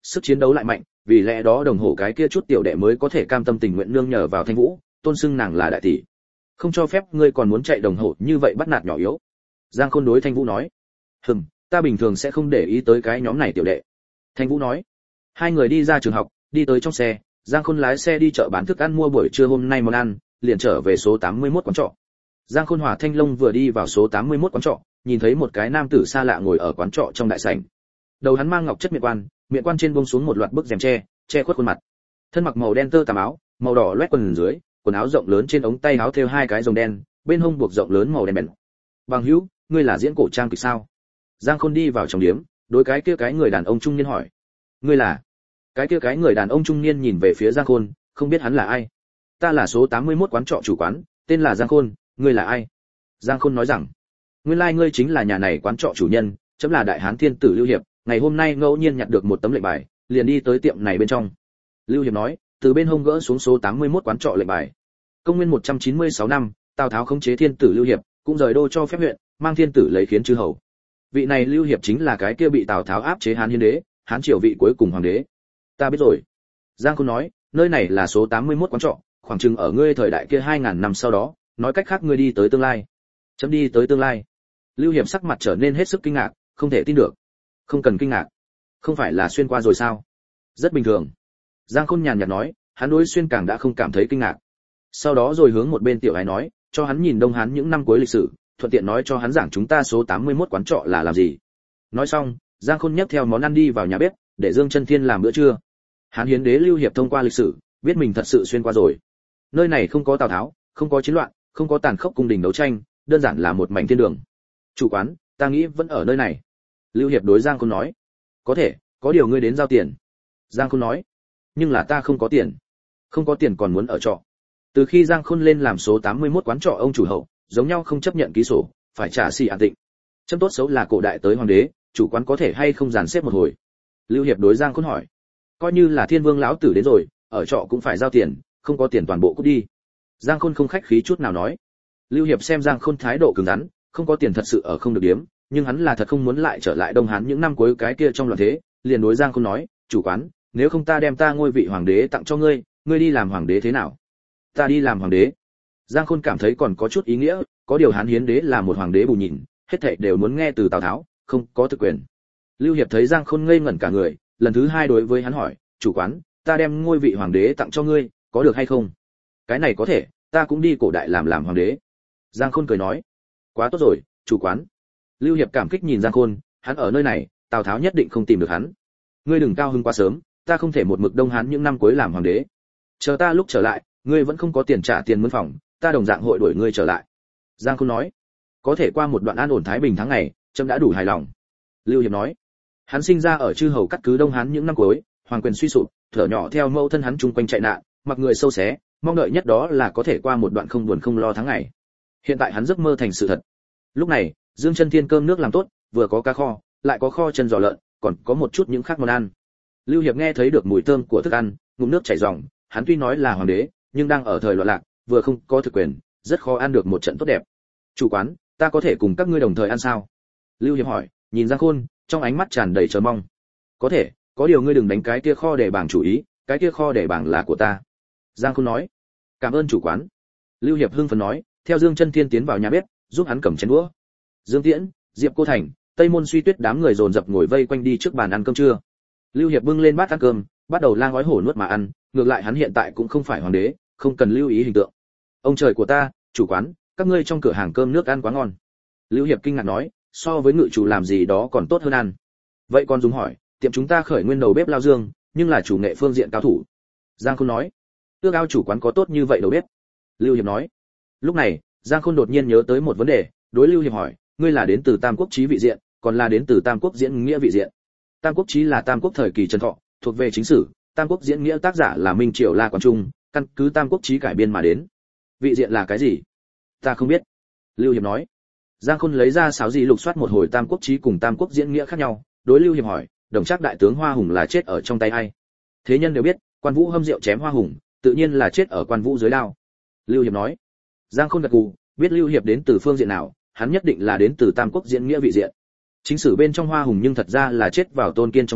sức chiến đấu lại mạnh, vì lẽ đó đồng hồ cái kia chút tiểu đệ mới có thể cam tâm tình nguyện nương nhờ vào Thanh Vũ, tôn xưng nàng là đại tỷ. Không cho phép ngươi còn muốn chạy đồng hồ như vậy bắt nạt nhỏ yếu. Giang Khôn đối Thanh Vũ nói. Hừm, ta bình thường sẽ không để ý tới cái nhóm này tiểu đệ. Thanh Vũ nói. Hai người đi ra trường học, đi tới trong xe, Giang Khôn lái xe đi chợ bán thức ăn mua buổi trưa hôm nay món ăn, liền trở về số tám mươi mốt quán trọ. Giang Khôn hòa Thanh Long vừa đi vào số tám mươi mốt quán trọ, nhìn thấy một cái nam tử xa lạ ngồi ở quán trọ trong đại sảnh. Đầu hắn mang ngọc chất miệng quan, miệng quan trên buông xuống một loạt bức rèm che, che khuất khuôn mặt. Thân mặc màu đen tơ tằm áo, màu đỏ loét quần dưới, quần áo rộng lớn trên ống tay áo thêu hai cái rồng đen, bên hông buộc rộng lớn màu đen bền. Bằng hữu, ngươi là diễn cổ trang kịch sao? Giang Khôn đi vào trong điếm, đối cái kia cái người đàn ông trung niên hỏi. Ngươi là? Cái kia cái người đàn ông trung niên nhìn về phía Giang Khôn, không biết hắn là ai. Ta là số tám mươi mốt quán trọ chủ quán, tên là Giang Khôn, ngươi là ai? Giang Khôn nói rằng, nguyên lai like ngươi chính là nhà này quán trọ chủ nhân, chấm là đại hán thiên tử Lưu Hiệp, ngày hôm nay ngẫu nhiên nhặt được một tấm lệnh bài, liền đi tới tiệm này bên trong. Lưu Hiệp nói, từ bên hông gỡ xuống số tám mươi mốt quán trọ lệnh bài. Công nguyên một trăm chín mươi sáu năm, Tào Tháo khống chế thiên tử Lưu Hiệp, cũng rời đô cho phép huyện, mang thiên tử lấy khiến chư hầu. Vị này Lưu Hiệp chính là cái kia bị Tào Tháo áp chế Hán Hiến đế, Hán triều vị cuối cùng hoàng đế. Ta biết rồi. Giang Khôn nói, nơi này là số tám mươi mốt quán trọ, khoảng chừng ở ngươi thời đại kia hai ngàn năm sau đó, nói cách khác ngươi đi tới tương lai. Chấm đi tới tương lai. Lưu Hiệp sắc mặt trở nên hết sức kinh ngạc, không thể tin được. Không cần kinh ngạc, không phải là xuyên qua rồi sao? Rất bình thường. Giang Khôn nhàn nhạt nói, hắn đối xuyên càng đã không cảm thấy kinh ngạc. Sau đó rồi hướng một bên tiểu ái nói, cho hắn nhìn Đông Hán những năm cuối lịch sử, thuận tiện nói cho hắn giảng chúng ta số tám mươi mốt quán trọ là làm gì. Nói xong, Giang Khôn nhấc theo món ăn đi vào nhà bếp, để Dương Chân Thiên làm bữa trưa. Hán Hiến đế Lưu Hiệp thông qua lịch sử, biết mình thật sự xuyên qua rồi. Nơi này không có Tào Tháo, không có chiến loạn, không có tàn khốc cung đình đấu tranh, đơn giản là một mảnh thiên đường. Chủ quán, ta nghĩ vẫn ở nơi này. Lưu Hiệp đối Giang Khôn nói. Có thể, có điều ngươi đến giao tiền. Giang Khôn nói. Nhưng là ta không có tiền. Không có tiền còn muốn ở trọ. Từ khi Giang Khôn lên làm số tám mươi mốt quán trọ ông chủ hậu, giống nhau không chấp nhận ký sổ, phải trả xì an tịnh. Chấm tốt xấu là cổ đại tới hoàng đế, chủ quán có thể hay không dàn xếp một hồi. Lưu Hiệp đối Giang Khôn hỏi. Coi như là Thiên Vương lão tử đến rồi, ở trọ cũng phải giao tiền, không có tiền toàn bộ cút đi. Giang Khôn không khách khí chút nào nói. Lưu Hiệp xem Giang Khôn thái độ cứng rắn, không có tiền thật sự ở không được điếm, nhưng hắn là thật không muốn lại trở lại Đông Hán những năm cuối cái kia trong loạn thế, liền đối Giang Khôn nói, chủ quán, nếu không ta đem ta ngôi vị hoàng đế tặng cho ngươi, ngươi đi làm hoàng đế thế nào? Ta đi làm hoàng đế. Giang Khôn cảm thấy còn có chút ý nghĩa, có điều Hán Hiến đế là một hoàng đế bù nhìn, hết thảy đều muốn nghe từ Tào Tháo, không có thực quyền. Lưu Hiệp thấy Giang Khôn ngây ngẩn cả người, lần thứ hai đối với hắn hỏi, chủ quán, ta đem ngôi vị hoàng đế tặng cho ngươi, có được hay không? Cái này có thể, ta cũng đi cổ đại làm làm hoàng đế. Giang Khôn cười nói, quá tốt rồi, chủ quán. Lưu Hiệp cảm kích nhìn Giang Khôn, hắn ở nơi này, Tào Tháo nhất định không tìm được hắn. Ngươi đừng cao hứng quá sớm, ta không thể một mực Đông Hán những năm cuối làm hoàng đế. Chờ ta lúc trở lại, ngươi vẫn không có tiền trả tiền mướn phòng, ta đồng dạng hội đuổi ngươi trở lại. Giang Khôn nói, có thể qua một đoạn an ổn thái bình tháng ngày, trẫm đã đủ hài lòng. Lưu Hiệp nói, hắn sinh ra ở chư hầu cắt cứ Đông Hán những năm cuối, hoàng quyền suy sụp, thở nhỏ theo mẫu thân hắn chung quanh chạy nạn, mặc người sâu xé, mong đợi nhất đó là có thể qua một đoạn không buồn không lo tháng ngày. Hiện tại hắn giấc mơ thành sự thật. Lúc này, Dương Chân Thiên cơm nước làm tốt, vừa có cá kho, lại có kho chân giò lợn, còn có một chút những khác món ăn. Lưu Hiệp nghe thấy được mùi thơm của thức ăn, ngụm nước chảy ròng, hắn tuy nói là hoàng đế, nhưng đang ở thời loạn lạc, vừa không có thực quyền, rất khó ăn được một trận tốt đẹp. Chủ quán, ta có thể cùng các ngươi đồng thời ăn sao? Lưu Hiệp hỏi, nhìn Giang Khôn, trong ánh mắt tràn đầy chờ mong. Có thể, có điều ngươi đừng đánh cái kia kho để bảng chủ ý, cái kia kho để bảng là của ta. Giang Khôn nói, cảm ơn chủ quán. Lưu Hiệp hưng phấn nói, theo Dương Chân Thiên tiến vào nhà bếp, giúp hắn cầm chén đũa. Dương Tiễn, Diệp Cô Thành, Tây Môn Suy Tuyết đám người dồn dập ngồi vây quanh đi trước bàn ăn cơm trưa. Lưu Hiệp bưng lên bát ăn cơm, bắt đầu lang ói hổ nuốt mà ăn, ngược lại hắn hiện tại cũng không phải hoàng đế, không cần lưu ý hình tượng. Ông trời của ta, chủ quán, các ngươi trong cửa hàng cơm nước ăn quá ngon. Lưu Hiệp kinh ngạc nói, so với ngự chủ làm gì đó còn tốt hơn ăn. Vậy con dùng hỏi, tiệm chúng ta khởi nguyên đầu bếp Lao Dương, nhưng là chủ nghệ phương diện cao thủ. Giang Khôn nói, ước ao chủ quán có tốt như vậy đầu bếp. Lưu Hiệp nói. Lúc này, Giang Khôn đột nhiên nhớ tới một vấn đề, đối Lưu Hiệp hỏi, ngươi là đến từ Tam Quốc Chí vị diện, còn là đến từ Tam Quốc Diễn Nghĩa vị diện? Tam Quốc Chí là Tam Quốc thời kỳ Trần Thọ, thuộc về chính sử, Tam Quốc Diễn Nghĩa tác giả là Minh Triều La Quán Trung, căn cứ Tam Quốc Chí cải biên mà đến. Vị diện là cái gì? Ta không biết. Lưu Hiệp nói. Giang Khôn lấy ra sáo gì lục soát một hồi Tam Quốc Chí cùng Tam Quốc Diễn Nghĩa khác nhau, đối Lưu Hiệp hỏi, đồng trác đại tướng Hoa Hùng là chết ở trong tay ai? Thế nhân đều biết, Quan Vũ hâm rượu chém Hoa Hùng, tự nhiên là chết ở Quan Vũ dưới đao. Lưu Hiệp nói. Giang Khôn gật gù, biết Lưu Hiệp đến từ phương diện nào, hắn nhất định là đến từ Tam Quốc Diễn Nghĩa vị diện. Chính sử bên trong Hoa Hùng nhưng thật ra là chết vào Tôn Kiên trong tay,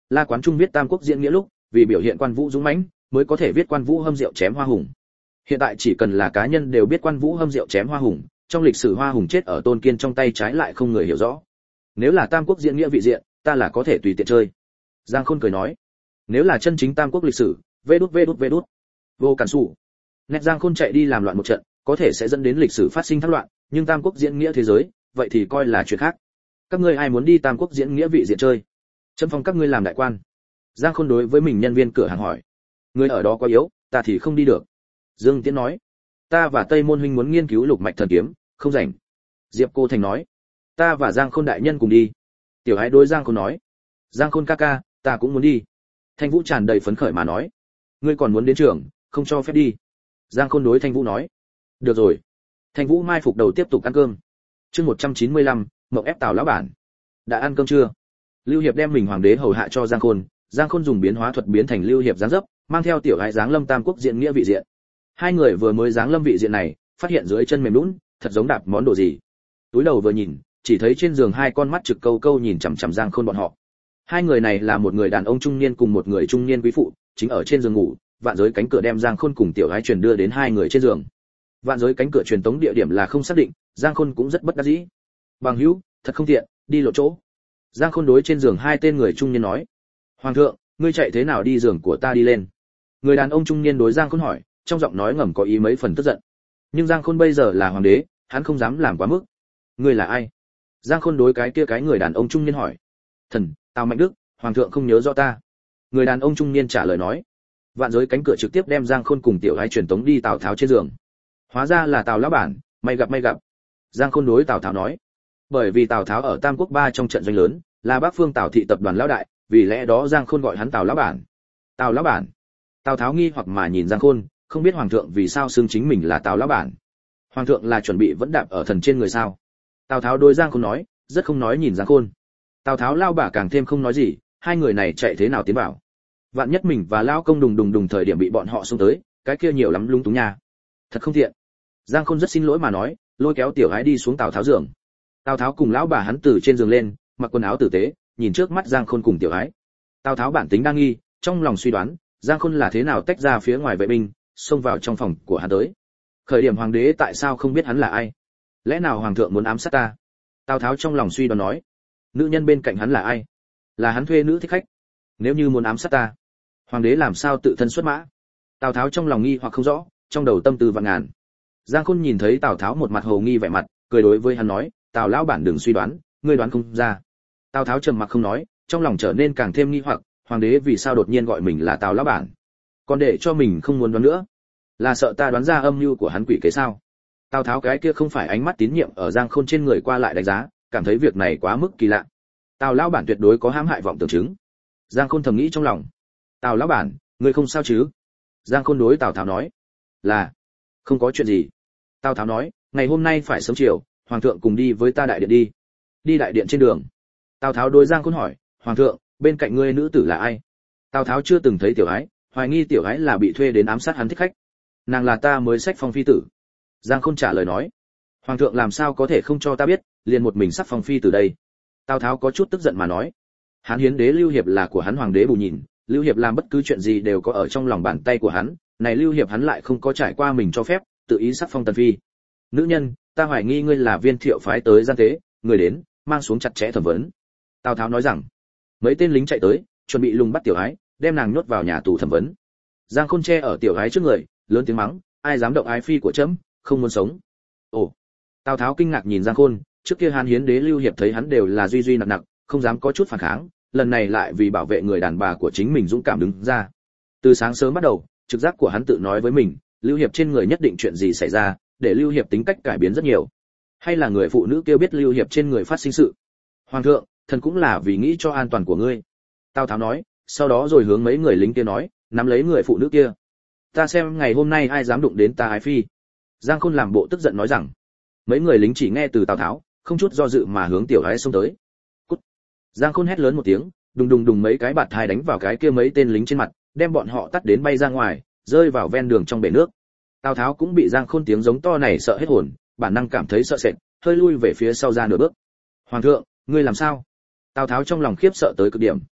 La Quán Trung viết Tam Quốc diễn nghĩa lúc, vì biểu hiện Quan Vũ dũng mãnh, mới có thể viết Quan Vũ hâm rượu chém Hoa Hùng. Hiện tại chỉ cần là cá nhân đều biết Quan Vũ hâm rượu chém Hoa Hùng, trong lịch sử Hoa Hùng chết ở Tôn Kiên trong tay trái lại không người hiểu rõ. Nếu là Tam Quốc diễn nghĩa vị diện, ta là có thể tùy tiện chơi. Giang Khôn cười nói, nếu là chân chính Tam Quốc lịch sử, vê đút vê đút vê đút. Vô cản sủ. Nét Giang Khôn chạy đi làm loạn một trận, có thể sẽ dẫn đến lịch sử phát sinh thác loạn, nhưng Tam Quốc diễn nghĩa thế giới, vậy thì coi là chuyện khác. Các ngươi ai muốn đi Tam Quốc diễn nghĩa vị diện chơi? Trâm phong các ngươi làm đại quan. Giang Khôn đối với mình nhân viên cửa hàng hỏi, người ở đó quá yếu, ta thì không đi được. Dương Tiễn nói, ta và Tây Môn huynh muốn nghiên cứu lục mạch thần kiếm, không rảnh. Diệp Cô Thành nói, ta và Giang Khôn đại nhân cùng đi. Tiểu Ái đối Giang Khôn nói, Giang Khôn ca ca, ta cũng muốn đi. Thanh Vũ tràn đầy phấn khởi mà nói, ngươi còn muốn đến trường, không cho phép đi. Giang Khôn đối Thanh Vũ nói, được rồi. Thanh Vũ mai phục đầu tiếp tục ăn cơm. Chương một trăm chín mươi lăm, mộng ép Tào lão bản. Đã ăn cơm chưa? Lưu Hiệp đem mình hoàng đế hầu hạ cho Giang Khôn, Giang Khôn dùng biến hóa thuật biến thành Lưu Hiệp dáng dấp, mang theo tiểu gái dáng lâm Tam Quốc diễn nghĩa vị diện. Hai người vừa mới dáng lâm vị diện này, phát hiện dưới chân mềm nhũn, thật giống đạp món đồ gì. Túi đầu vừa nhìn, chỉ thấy trên giường hai con mắt trực câu câu nhìn chằm chằm Giang Khôn bọn họ. Hai người này là một người đàn ông trung niên cùng một người trung niên quý phụ, chính ở trên giường ngủ, vạn giới cánh cửa đem Giang Khôn cùng tiểu gái truyền đưa đến hai người trên giường. Vạn giới cánh cửa truyền tống địa điểm là không xác định, Giang Khôn cũng rất bất đắc dĩ. Bằng hữu, thật không tiện, đi lộ chỗ. Giang Khôn đối trên giường hai tên người trung niên nói, hoàng thượng, ngươi chạy thế nào đi giường của ta đi lên? Người đàn ông trung niên đối Giang Khôn hỏi, trong giọng nói ngầm có ý mấy phần tức giận. Nhưng Giang Khôn bây giờ là hoàng đế, hắn không dám làm quá mức. Ngươi là ai? Giang Khôn đối cái kia cái người đàn ông trung niên hỏi. Thần, Tào Mạnh Đức, hoàng thượng không nhớ rõ ta. Người đàn ông trung niên trả lời nói. Vạn giới cánh cửa trực tiếp đem Giang Khôn cùng tiểu gái truyền tống đi Tào Tháo trên giường. Hóa ra là Tào lão bản, may gặp may gặp. Giang Khôn đối Tào Tháo nói. Bởi vì Tào Tháo ở Tam Quốc ba trong trận doanh lớn, là Bắc Phương Tào thị tập đoàn lão đại, vì lẽ đó Giang Khôn gọi hắn Tào lão bản. Tào lão bản. Tào Tháo nghi hoặc mà nhìn Giang Khôn, không biết hoàng thượng vì sao xưng chính mình là Tào lão bản. Hoàng thượng là chuẩn bị vẫn đạp ở thần trên người sao? Tào Tháo đối Giang Khôn nói, rất không nói nhìn Giang Khôn. Tào Tháo lao bả càng thêm không nói gì, hai người này chạy thế nào tiến vào? Vạn nhất mình và lão công đùng đùng đùng thời điểm bị bọn họ xông tới, cái kia nhiều lắm lung túng nha. Thật không tiện. Giang Khôn rất xin lỗi mà nói, lôi kéo tiểu gái đi xuống Tào Tháo giường. Tào Tháo cùng lão bà hắn từ trên giường lên, mặc quần áo tử tế, nhìn trước mắt Giang Khôn cùng tiểu gái. Tào Tháo bản tính đang nghi, trong lòng suy đoán, Giang Khôn là thế nào tách ra phía ngoài vệ binh, xông vào trong phòng của hắn tới. Khởi điểm hoàng đế tại sao không biết hắn là ai? Lẽ nào hoàng thượng muốn ám sát ta? Tào Tháo trong lòng suy đoán nói. Nữ nhân bên cạnh hắn là ai? Là hắn thuê nữ thích khách. Nếu như muốn ám sát ta, hoàng đế làm sao tự thân xuất mã? Tào Tháo trong lòng nghi hoặc không rõ, trong đầu tâm tư vạn ngàn. Giang Khôn nhìn thấy Tào Tháo một mặt hồ nghi vẻ mặt, cười đối với hắn nói, Tào lão bản đừng suy đoán, ngươi đoán không ra. Tào Tháo trầm mặc không nói, trong lòng trở nên càng thêm nghi hoặc, hoàng đế vì sao đột nhiên gọi mình là Tào lão bản? Còn để cho mình không muốn đoán nữa, là sợ ta đoán ra âm mưu của hắn quỷ kế sao? Tào Tháo cái kia không phải ánh mắt tín nhiệm ở Giang Khôn trên người qua lại đánh giá, cảm thấy việc này quá mức kỳ lạ. Tào lão bản tuyệt đối có hãm hại vọng tưởng chứng. Giang Khôn thầm nghĩ trong lòng. Tào lão bản, ngươi không sao chứ? Giang Khôn đối Tào Tháo nói. Là, không có chuyện gì. Tào Tháo nói, ngày hôm nay phải sớm chiều, hoàng thượng cùng đi với ta đại điện đi. Đi đại điện trên đường. Tào Tháo đối Giang Khôn hỏi, hoàng thượng, bên cạnh ngươi nữ tử là ai? Tào Tháo chưa từng thấy tiểu ái, hoài nghi tiểu ái là bị thuê đến ám sát hắn thích khách. Nàng là ta mới sách phong phi tử. Giang Khôn trả lời nói, hoàng thượng làm sao có thể không cho ta biết, liền một mình sắc phong phi tử đây. Tào Tháo có chút tức giận mà nói, hắn hiến đế Lưu Hiệp là của hắn hoàng đế bù nhìn, Lưu Hiệp làm bất cứ chuyện gì đều có ở trong lòng bàn tay của hắn, này Lưu Hiệp hắn lại không có trải qua mình cho phép, tự ý sắc phong tần phi. Nữ nhân, ta hoài nghi ngươi là Viên Thiệu phái tới gian tế, người đến, mang xuống chặt chẽ thẩm vấn. Tào Tháo nói rằng, mấy tên lính chạy tới, chuẩn bị lùng bắt tiểu ái, đem nàng nhốt vào nhà tù thẩm vấn. Giang Khôn che ở tiểu ái trước người, lớn tiếng mắng, ai dám động ái phi của trẫm, không muốn sống. Ồ. Tào Tháo kinh ngạc nhìn Giang Khôn, trước kia Hán hiến đế Lưu Hiệp thấy hắn đều là duy duy nặng nặng, không dám có chút phản kháng, lần này lại vì bảo vệ người đàn bà của chính mình dũng cảm đứng ra. Từ sáng sớm bắt đầu, trực giác của hắn tự nói với mình, Lưu Hiệp trên người nhất định chuyện gì xảy ra, để Lưu Hiệp tính cách cải biến rất nhiều. Hay là người phụ nữ kia biết Lưu Hiệp trên người phát sinh sự. Hoàng thượng, thần cũng là vì nghĩ cho an toàn của ngươi. Tào Tháo nói, sau đó rồi hướng mấy người lính kia nói, nắm lấy người phụ nữ kia. Ta xem ngày hôm nay ai dám đụng đến ta ái phi. Giang Khôn làm bộ tức giận nói rằng, mấy người lính chỉ nghe từ Tào Tháo, không chút do dự mà hướng tiểu ái xông tới. Cút. Giang Khôn hét lớn một tiếng, đùng đùng đùng mấy cái bạt hai đánh vào cái kia mấy tên lính trên mặt, đem bọn họ tắt đến bay ra ngoài, rơi vào ven đường trong bể nước. Tào Tháo cũng bị Giang Khôn tiếng giống to này sợ hết hồn, bản năng cảm thấy sợ sệt, hơi lui về phía sau ra nửa bước. Hoàng thượng, ngươi làm sao? Tào Tháo trong lòng khiếp sợ tới cực điểm,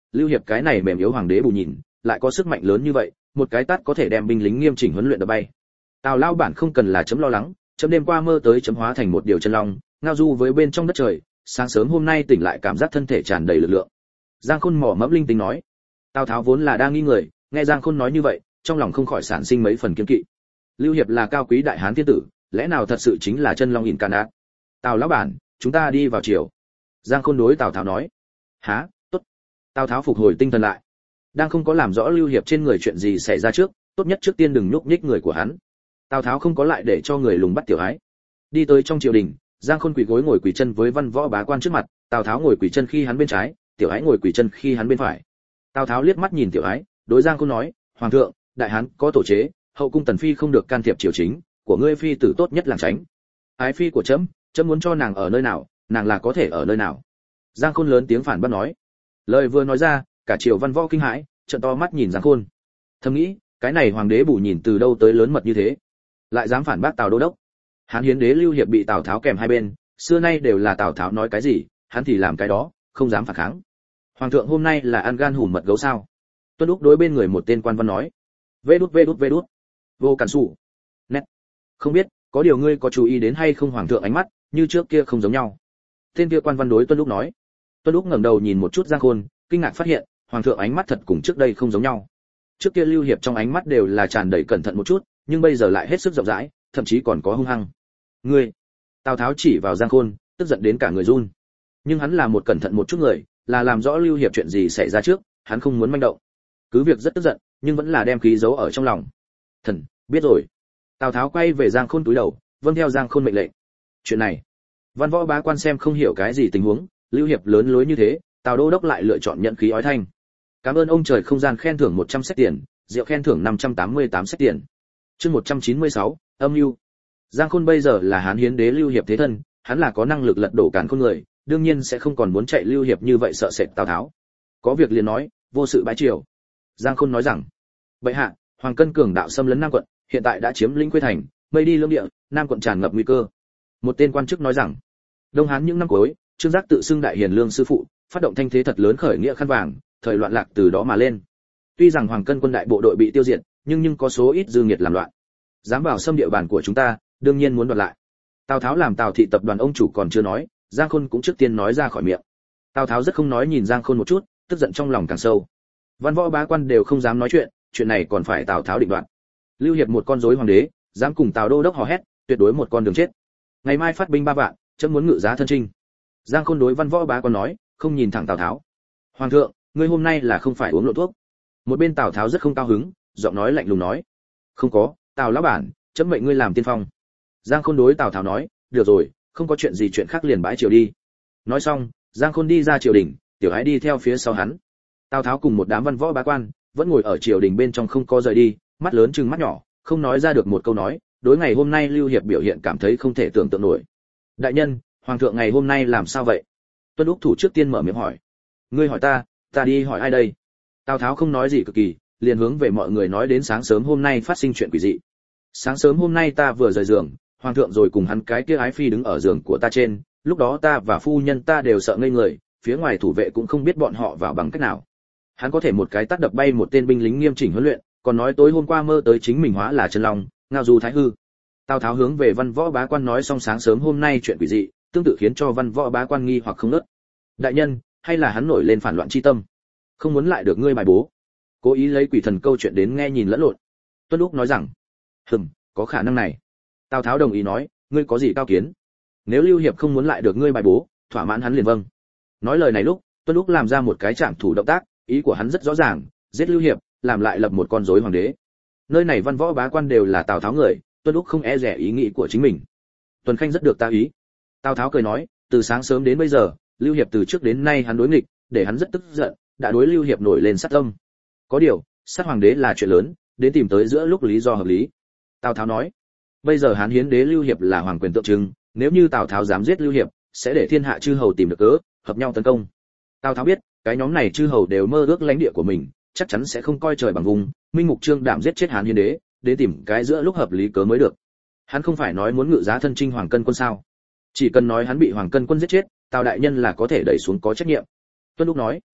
lưu hiệp cái này mềm yếu hoàng đế bù nhìn lại có sức mạnh lớn như vậy, một cái tát có thể đem binh lính nghiêm chỉnh huấn luyện đập bay. Tào lao bản không cần là chấm lo lắng, chấm đêm qua mơ tới chấm hóa thành một điều chân long, ngao du với bên trong đất trời, sáng sớm hôm nay tỉnh lại cảm giác thân thể tràn đầy lực lượng. Giang Khôn mỏ mẫm linh tính nói. Tào Tháo vốn là đang nghi người, nghe Giang Khôn nói như vậy, trong lòng không khỏi sản sinh mấy phần kiêng kỵ. Lưu hiệp là cao quý đại hán thiên tử, lẽ nào thật sự chính là chân long ỉn can ác? Tào lão bản, chúng ta đi vào chiều. Giang Khôn đối Tào Tháo nói. Hả, tốt. Tào Tháo phục hồi tinh thần lại, đang không có làm rõ Lưu hiệp trên người chuyện gì xảy ra trước, tốt nhất trước tiên đừng nhúc nhích người của hắn. Tào Tháo không có lại để cho người lùng bắt tiểu ái. Đi tới trong triều đình, Giang Khôn quỳ gối ngồi quỳ chân với văn võ bá quan trước mặt, Tào Tháo ngồi quỳ chân khi hắn bên trái, tiểu ái ngồi quỳ chân khi hắn bên phải. Tào Tháo liếc mắt nhìn tiểu ái, đối Giang Khôn nói, hoàng thượng, đại hán có tổ chế, hậu cung tần phi không được can thiệp triều chính, của ngươi phi tử tốt nhất làng tránh. Ái phi của trẫm, trẫm muốn cho nàng ở nơi nào, nàng là có thể ở nơi nào. Giang Khôn lớn tiếng phản bác nói. Lời vừa nói ra, cả triều văn võ kinh hãi, trợn to mắt nhìn Giang Khôn. Thầm nghĩ, cái này hoàng đế bù nhìn từ đâu tới lớn mật như thế, lại dám phản bác Tào đô đốc. Hán hiến đế Lưu hiệp bị Tào Tháo kèm hai bên, xưa nay đều là Tào Tháo nói cái gì, hắn thì làm cái đó, không dám phản kháng. Hoàng thượng hôm nay là ăn gan hùm mật gấu sao? Tuân Úc đối bên người một tên quan văn nói. Vê đút vê đút vê đút. Vô cản sủ. Nét. Không biết, có điều ngươi có chú ý đến hay không hoàng thượng ánh mắt, như trước kia không giống nhau. Tên kia quan văn đối Tuân Úc nói. Tuân Úc ngẩng đầu nhìn một chút Giang Khôn, kinh ngạc phát hiện, hoàng thượng ánh mắt thật cùng trước đây không giống nhau. Trước kia Lưu hiệp trong ánh mắt đều là tràn đầy cẩn thận một chút, nhưng bây giờ lại hết sức rộng rãi, thậm chí còn có hung hăng. Ngươi. Tào Tháo chỉ vào Giang Khôn, tức giận đến cả người run. Nhưng hắn là một cẩn thận một chút người, là làm rõ Lưu hiệp chuyện gì xảy ra trước, hắn không muốn manh động. Cứ việc rất tức giận, nhưng vẫn là đem khí giấu ở trong lòng. Thần, biết rồi. Tào Tháo quay về Giang Khôn túi đầu, vâng theo Giang Khôn mệnh lệnh. Chuyện này, văn võ bá quan xem không hiểu cái gì tình huống, Lưu hiệp lớn lối như thế, Tào đô đốc lại lựa chọn nhận khí ói thanh. Cảm ơn ông trời không gian khen thưởng một trăm séc tiền, rượu khen thưởng năm trăm tám mươi tám séc tiền. Chương một trăm chín mươi sáu, âm mưu. Giang Khôn bây giờ là hán hiến đế Lưu hiệp thế thân, hắn là có năng lực lật đổ càn khôn người, đương nhiên sẽ không còn muốn chạy Lưu hiệp như vậy sợ sệt Tào Tháo. Có việc liền nói, vô sự bãi triều. Giang Khôn nói rằng, bệ hạ, hoàng cân cường đạo xâm lấn Nam quận, hiện tại đã chiếm lĩnh Quế thành, mây đi lưỡng địa, Nam quận tràn ngập nguy cơ. Một tên quan chức nói rằng, Đông Hán những năm cuối, Trương Giác tự xưng đại hiền lương sư phụ, phát động thanh thế thật lớn khởi nghĩa khăn vàng, thời loạn lạc từ đó mà lên. Tuy rằng hoàng cân quân đại bộ đội bị tiêu diệt, nhưng nhưng có số ít dư nghiệt làm loạn, dám vào xâm địa bàn của chúng ta, đương nhiên muốn đoạt lại. Tào Tháo làm Tào thị tập đoàn ông chủ còn chưa nói, Giang Khôn cũng trước tiên nói ra khỏi miệng. Tào Tháo rất không nói nhìn Giang Khôn một chút, tức giận trong lòng càng sâu. Văn võ bá quan đều không dám nói chuyện, chuyện này còn phải Tào Tháo định đoạt. Lưu hiệp một con rối hoàng đế, dám cùng Tào đô đốc hò hét, tuyệt đối một con đường chết. Ngày mai phát binh ba vạn, chấm muốn ngự giá thân trinh. Giang Khôn đối văn võ bá quan nói, không nhìn thẳng Tào Tháo. Hoàng thượng, ngươi hôm nay là không phải uống lộ thuốc? Một bên Tào Tháo rất không cao hứng, giọng nói lạnh lùng nói. Không có, Tào lão bản, chấm mệnh ngươi làm tiên phong. Giang Khôn đối Tào Tháo nói, được rồi, không có chuyện gì chuyện khác liền bãi triều đi. Nói xong, Giang Khôn đi ra triều đình, tiểu ái đi theo phía sau hắn. Tào Tháo cùng một đám văn võ bá quan vẫn ngồi ở triều đình bên trong không có rời đi, mắt lớn trừng mắt nhỏ, không nói ra được một câu nói. Đối ngày hôm nay Lưu hiệp biểu hiện cảm thấy không thể tưởng tượng nổi. Đại nhân, hoàng thượng ngày hôm nay làm sao vậy? Tuân Úc thủ trước tiên mở miệng hỏi. Ngươi hỏi ta, ta đi hỏi ai đây? Tào Tháo không nói gì cực kỳ, liền hướng về mọi người nói đến sáng sớm hôm nay phát sinh chuyện quỷ dị. Sáng sớm hôm nay ta vừa rời giường, hoàng thượng rồi cùng hắn cái kia ái phi đứng ở giường của ta trên, lúc đó ta và phu nhân ta đều sợ ngây người, phía ngoài thủ vệ cũng không biết bọn họ vào bằng cách nào. Hắn có thể một cái tát đập bay một tên binh lính nghiêm chỉnh huấn luyện, còn nói tối hôm qua mơ tới chính mình hóa là chân long, ngao du thái hư. Tào Tháo hướng về văn võ bá quan nói xong sáng sớm hôm nay chuyện quỷ dị, tương tự khiến cho văn võ bá quan nghi hoặc không ngớt. Đại nhân, hay là hắn nổi lên phản loạn chi tâm, không muốn lại được ngươi bài bố, cố ý lấy quỷ thần câu chuyện đến nghe nhìn lẫn lộn. Tuân Úc nói rằng, hừm, có khả năng này. Tào Tháo đồng ý nói, ngươi có gì cao kiến? Nếu Lưu hiệp không muốn lại được ngươi bài bố, thỏa mãn hắn liền vâng. Nói lời này lúc, Tuân Úc làm ra một cái trảm thủ động tác, ý của hắn rất rõ ràng, giết Lưu hiệp, làm lại lập một con rối hoàng đế. Nơi này văn võ bá quan đều là Tào Tháo người, Tuân Úc không e dè ý nghĩ của chính mình. Tuần Khanh rất được ta ý. Tào Tháo cười nói, từ sáng sớm đến bây giờ, Lưu hiệp từ trước đến nay hắn đối nghịch, để hắn rất tức giận, đã đối Lưu hiệp nổi lên sát tâm. Có điều, sát hoàng đế là chuyện lớn, đến tìm tới giữa lúc lý do hợp lý. Tào Tháo nói, bây giờ Hán hiến đế Lưu hiệp là hoàng quyền tượng trưng, nếu như Tào Tháo dám giết Lưu hiệp, sẽ để thiên hạ chư hầu tìm được cớ, hợp nhau tấn công. Tào Tháo biết, cái nhóm này chư hầu đều mơ ước lãnh địa của mình, chắc chắn sẽ không coi trời bằng vùng, minh mục trương đảm giết chết Hán hiến đế, đến tìm cái giữa lúc hợp lý cớ mới được. Hắn không phải nói muốn ngự giá thân chinh hoàng cân quân sao? Chỉ cần nói hắn bị hoàng cân quân giết chết, Tào đại nhân là có thể đẩy xuống có trách nhiệm. Tuân Úc nói,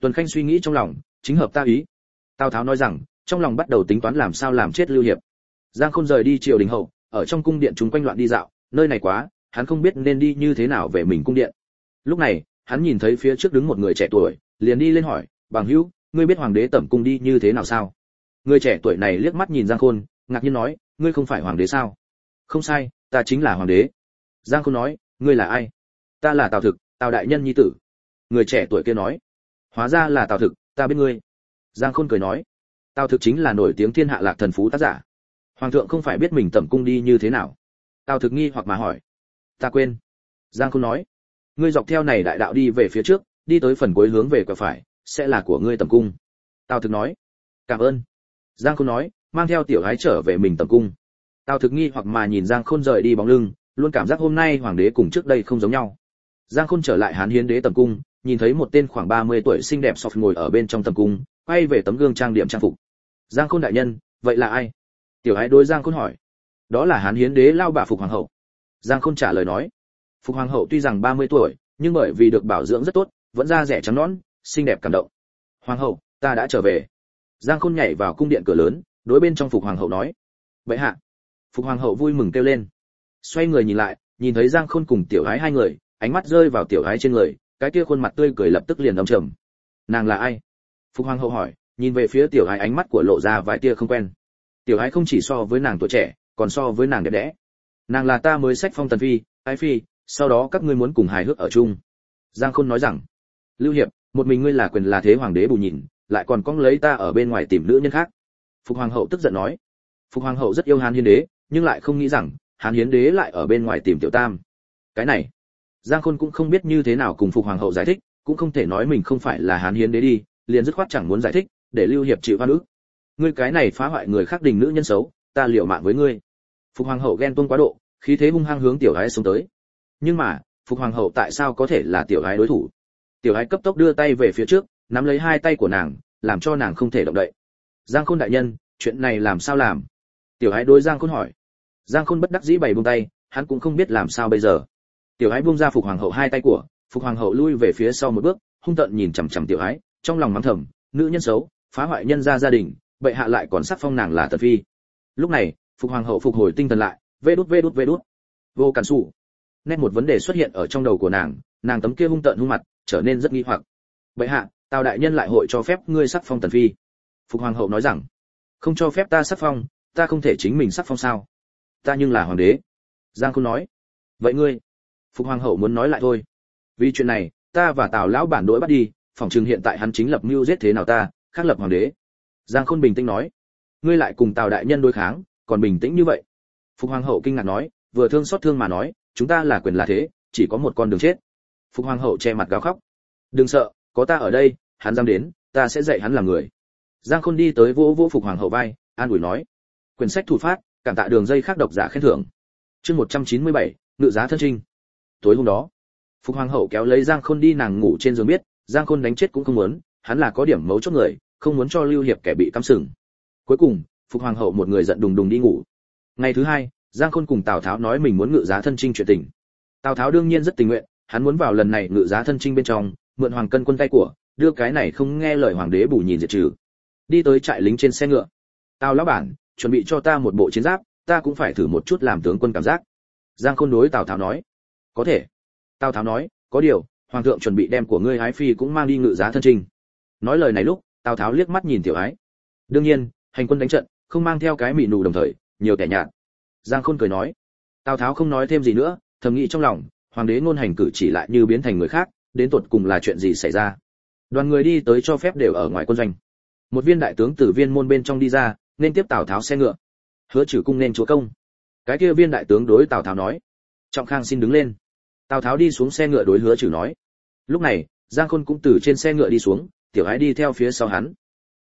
Tuần Khanh suy nghĩ trong lòng, chính hợp ta ý. Tào Tháo nói rằng, trong lòng bắt đầu tính toán làm sao làm chết Lưu Hiệp. Giang Khôn rời đi triều đình hậu, ở trong cung điện chúng quanh loạn đi dạo, nơi này quá, hắn không biết nên đi như thế nào về mình cung điện. Lúc này, hắn nhìn thấy phía trước đứng một người trẻ tuổi, liền đi lên hỏi, "Bằng hữu, ngươi biết hoàng đế tẩm cung đi như thế nào sao?" Người trẻ tuổi này liếc mắt nhìn Giang Khôn, ngạc nhiên nói, "Ngươi không phải hoàng đế sao?" "Không sai, ta chính là hoàng đế." Giang Khôn nói, "Ngươi là ai?" "Ta là Tào Thực, Tào đại nhân nhi tử." Người trẻ tuổi kia nói, "Hóa ra là Tào Thực, ta biết ngươi." Giang Khôn cười nói, "Tào Thực chính là nổi tiếng thiên hạ lạc thần phú tác giả. Hoàng thượng không phải biết mình tẩm cung đi như thế nào?" Tào Thực nghi hoặc mà hỏi, "Ta quên." Giang Khôn nói, "Ngươi dọc theo này đại đạo đi về phía trước, đi tới phần cuối hướng về quẹo phải, sẽ là của ngươi tẩm cung." Tào Thực nói, "Cảm ơn." Giang Khôn nói, mang theo tiểu gái trở về mình tẩm cung. Tào Thực nghi hoặc mà nhìn Giang Khôn rời đi bóng lưng, luôn cảm giác hôm nay hoàng đế cùng trước đây không giống nhau. Giang Khôn trở lại Hán Hiến đế tẩm cung, nhìn thấy một tên khoảng ba mươi tuổi xinh đẹp sọc ngồi ở bên trong tẩm cung, quay về tấm gương trang điểm trang phục. "Giang Khôn đại nhân, vậy là ai?" Tiểu ái đối Giang Khôn hỏi. "Đó là Hán Hiến đế lao bà Phục hoàng hậu." Giang Khôn trả lời nói. Phục hoàng hậu tuy rằng ba mươi tuổi, nhưng bởi vì được bảo dưỡng rất tốt, vẫn da rẻ trắng nõn, xinh đẹp cảm động. "Hoàng hậu, ta đã trở về." Giang Khôn nhảy vào cung điện cửa lớn, đối bên trong Phục hoàng hậu nói. "Bệ hạ." Phục hoàng hậu vui mừng kêu lên. Xoay người nhìn lại, nhìn thấy Giang Khôn cùng tiểu ái hai người, ánh mắt rơi vào tiểu ái trên người, cái kia khuôn mặt tươi cười lập tức liền âm trầm. "Nàng là ai?" Phục hoàng hậu hỏi, nhìn về phía tiểu ái, ánh mắt của lộ ra vài tia không quen. Tiểu ái không chỉ so với nàng tuổi trẻ, còn so với nàng đẹp đẽ. "Nàng là ta mới sách phong tần phi, ái phi, sau đó các ngươi muốn cùng hài hước ở chung." Giang Khôn nói rằng, "Lưu Hiệp, một mình ngươi là quyền là thế hoàng đế bù nhìn, lại còn cong lấy ta ở bên ngoài tìm nữ nhân khác." Phục hoàng hậu tức giận nói. Phục hoàng hậu rất yêu Hán Hiến đế, nhưng lại không nghĩ rằng Hán Hiến đế lại ở bên ngoài tìm tiểu tam. Cái này, Giang Khôn cũng không biết như thế nào cùng Phục hoàng hậu giải thích, cũng không thể nói mình không phải là Hán Hiến đế đi, liền dứt khoát chẳng muốn giải thích, để Lưu Hiệp chịu oan ức. "Ngươi cái này phá hoại người khác đình nữ nhân xấu, ta liều mạng với ngươi." Phục hoàng hậu ghen tuông quá độ, khí thế hung hăng hướng tiểu ái xuống tới. Nhưng mà, Phục hoàng hậu tại sao có thể là tiểu ái đối thủ? Tiểu ái cấp tốc đưa tay về phía trước, nắm lấy hai tay của nàng, làm cho nàng không thể động đậy. "Giang Khôn đại nhân, chuyện này làm sao làm?" Tiểu ái đối Giang Khôn hỏi. Giang Khôn bất đắc dĩ bày buông tay, hắn cũng không biết làm sao bây giờ. Tiểu ái buông ra Phục hoàng hậu hai tay của, Phục hoàng hậu lui về phía sau một bước, hung tợn nhìn chằm chằm tiểu ái, trong lòng mắng thầm, nữ nhân xấu, phá hoại nhân gia gia đình, bệ hạ lại còn sắc phong nàng là tần phi. Lúc này, Phục hoàng hậu phục hồi tinh thần lại, vê đút vê đút vê đút. Vô cản sủ. Nét một vấn đề xuất hiện ở trong đầu của nàng, nàng tấm kia hung tợn hung mặt, trở nên rất nghi hoặc. "Bệ hạ, Tào đại nhân lại hội cho phép ngươi sắc phong tần phi?" Phục hoàng hậu nói rằng, "Không cho phép ta sắc phong, ta không thể chính mình sắc phong sao? Ta nhưng là hoàng đế." Giang Khôn nói. "Vậy ngươi?" Phục hoàng hậu muốn nói lại thôi. "Vì chuyện này, ta và Tào lão bản đối bắt đi, phòng trường hiện tại hắn chính lập mưu giết thế nào ta, khác lập hoàng đế." Giang Khôn bình tĩnh nói. "Ngươi lại cùng Tào đại nhân đối kháng, còn bình tĩnh như vậy?" Phục hoàng hậu kinh ngạc nói, vừa thương xót thương mà nói, "Chúng ta là quyền là thế, chỉ có một con đường chết." Phục hoàng hậu che mặt gào khóc. "Đừng sợ, có ta ở đây, hắn dám đến, ta sẽ dạy hắn làm người." Giang Khôn đi tới vỗ vỗ Phục hoàng hậu vai, an ủi nói. Quyển sách thủ phát, cảm tạ đường dây khác độc giả khen thưởng. Chương một trăm chín mươi bảy, ngự giá thân trinh. Tối hôm đó, Phục hoàng hậu kéo lấy Giang Khôn đi nàng ngủ trên giường, biết Giang Khôn đánh chết cũng không muốn, hắn là có điểm mấu chốt người, không muốn cho Lưu Hiệp kẻ bị cắm sừng. Cuối cùng, Phục hoàng hậu một người giận đùng đùng đi ngủ. Ngày thứ hai, Giang Khôn cùng Tào Tháo nói mình muốn ngự giá thân trinh chuyện tình. Tào Tháo đương nhiên rất tình nguyện, hắn muốn vào lần này ngự giá thân trinh bên trong, mượn hoàng cân quân tay của, đưa cái này không nghe lời hoàng đế bù nhìn diệt trừ. Đi tới trại lính trên xe ngựa. "Tào lão bản, chuẩn bị cho ta một bộ chiến giáp, ta cũng phải thử một chút làm tướng quân cảm giác." Giang Khôn đối Tào Tháo nói. "Có thể." Tào Tháo nói, "Có điều, hoàng thượng chuẩn bị đem của ngươi ái phi cũng mang đi ngự giá thân trinh." Nói lời này lúc, Tào Tháo liếc mắt nhìn tiểu ái. "Đương nhiên, hành quân đánh trận, không mang theo cái mị nụ đồng thời, nhiều kẻ nhạt." Giang Khôn cười nói. Tào Tháo không nói thêm gì nữa, thầm nghĩ trong lòng, hoàng đế ngôn hành cử chỉ lại như biến thành người khác, đến tột cùng là chuyện gì xảy ra. Đoàn người đi tới cho phép đều ở ngoài quân doanh. Một viên đại tướng từ viên môn bên trong đi ra, nên tiếp Tào Tháo xe ngựa. "Hứa Trử cung nên chúa công." Cái kia viên đại tướng đối Tào Tháo nói. "Trọng Khang xin đứng lên." Tào Tháo đi xuống xe ngựa đối Hứa Trử nói. Lúc này, Giang Khôn cũng từ trên xe ngựa đi xuống, tiểu ái đi theo phía sau hắn.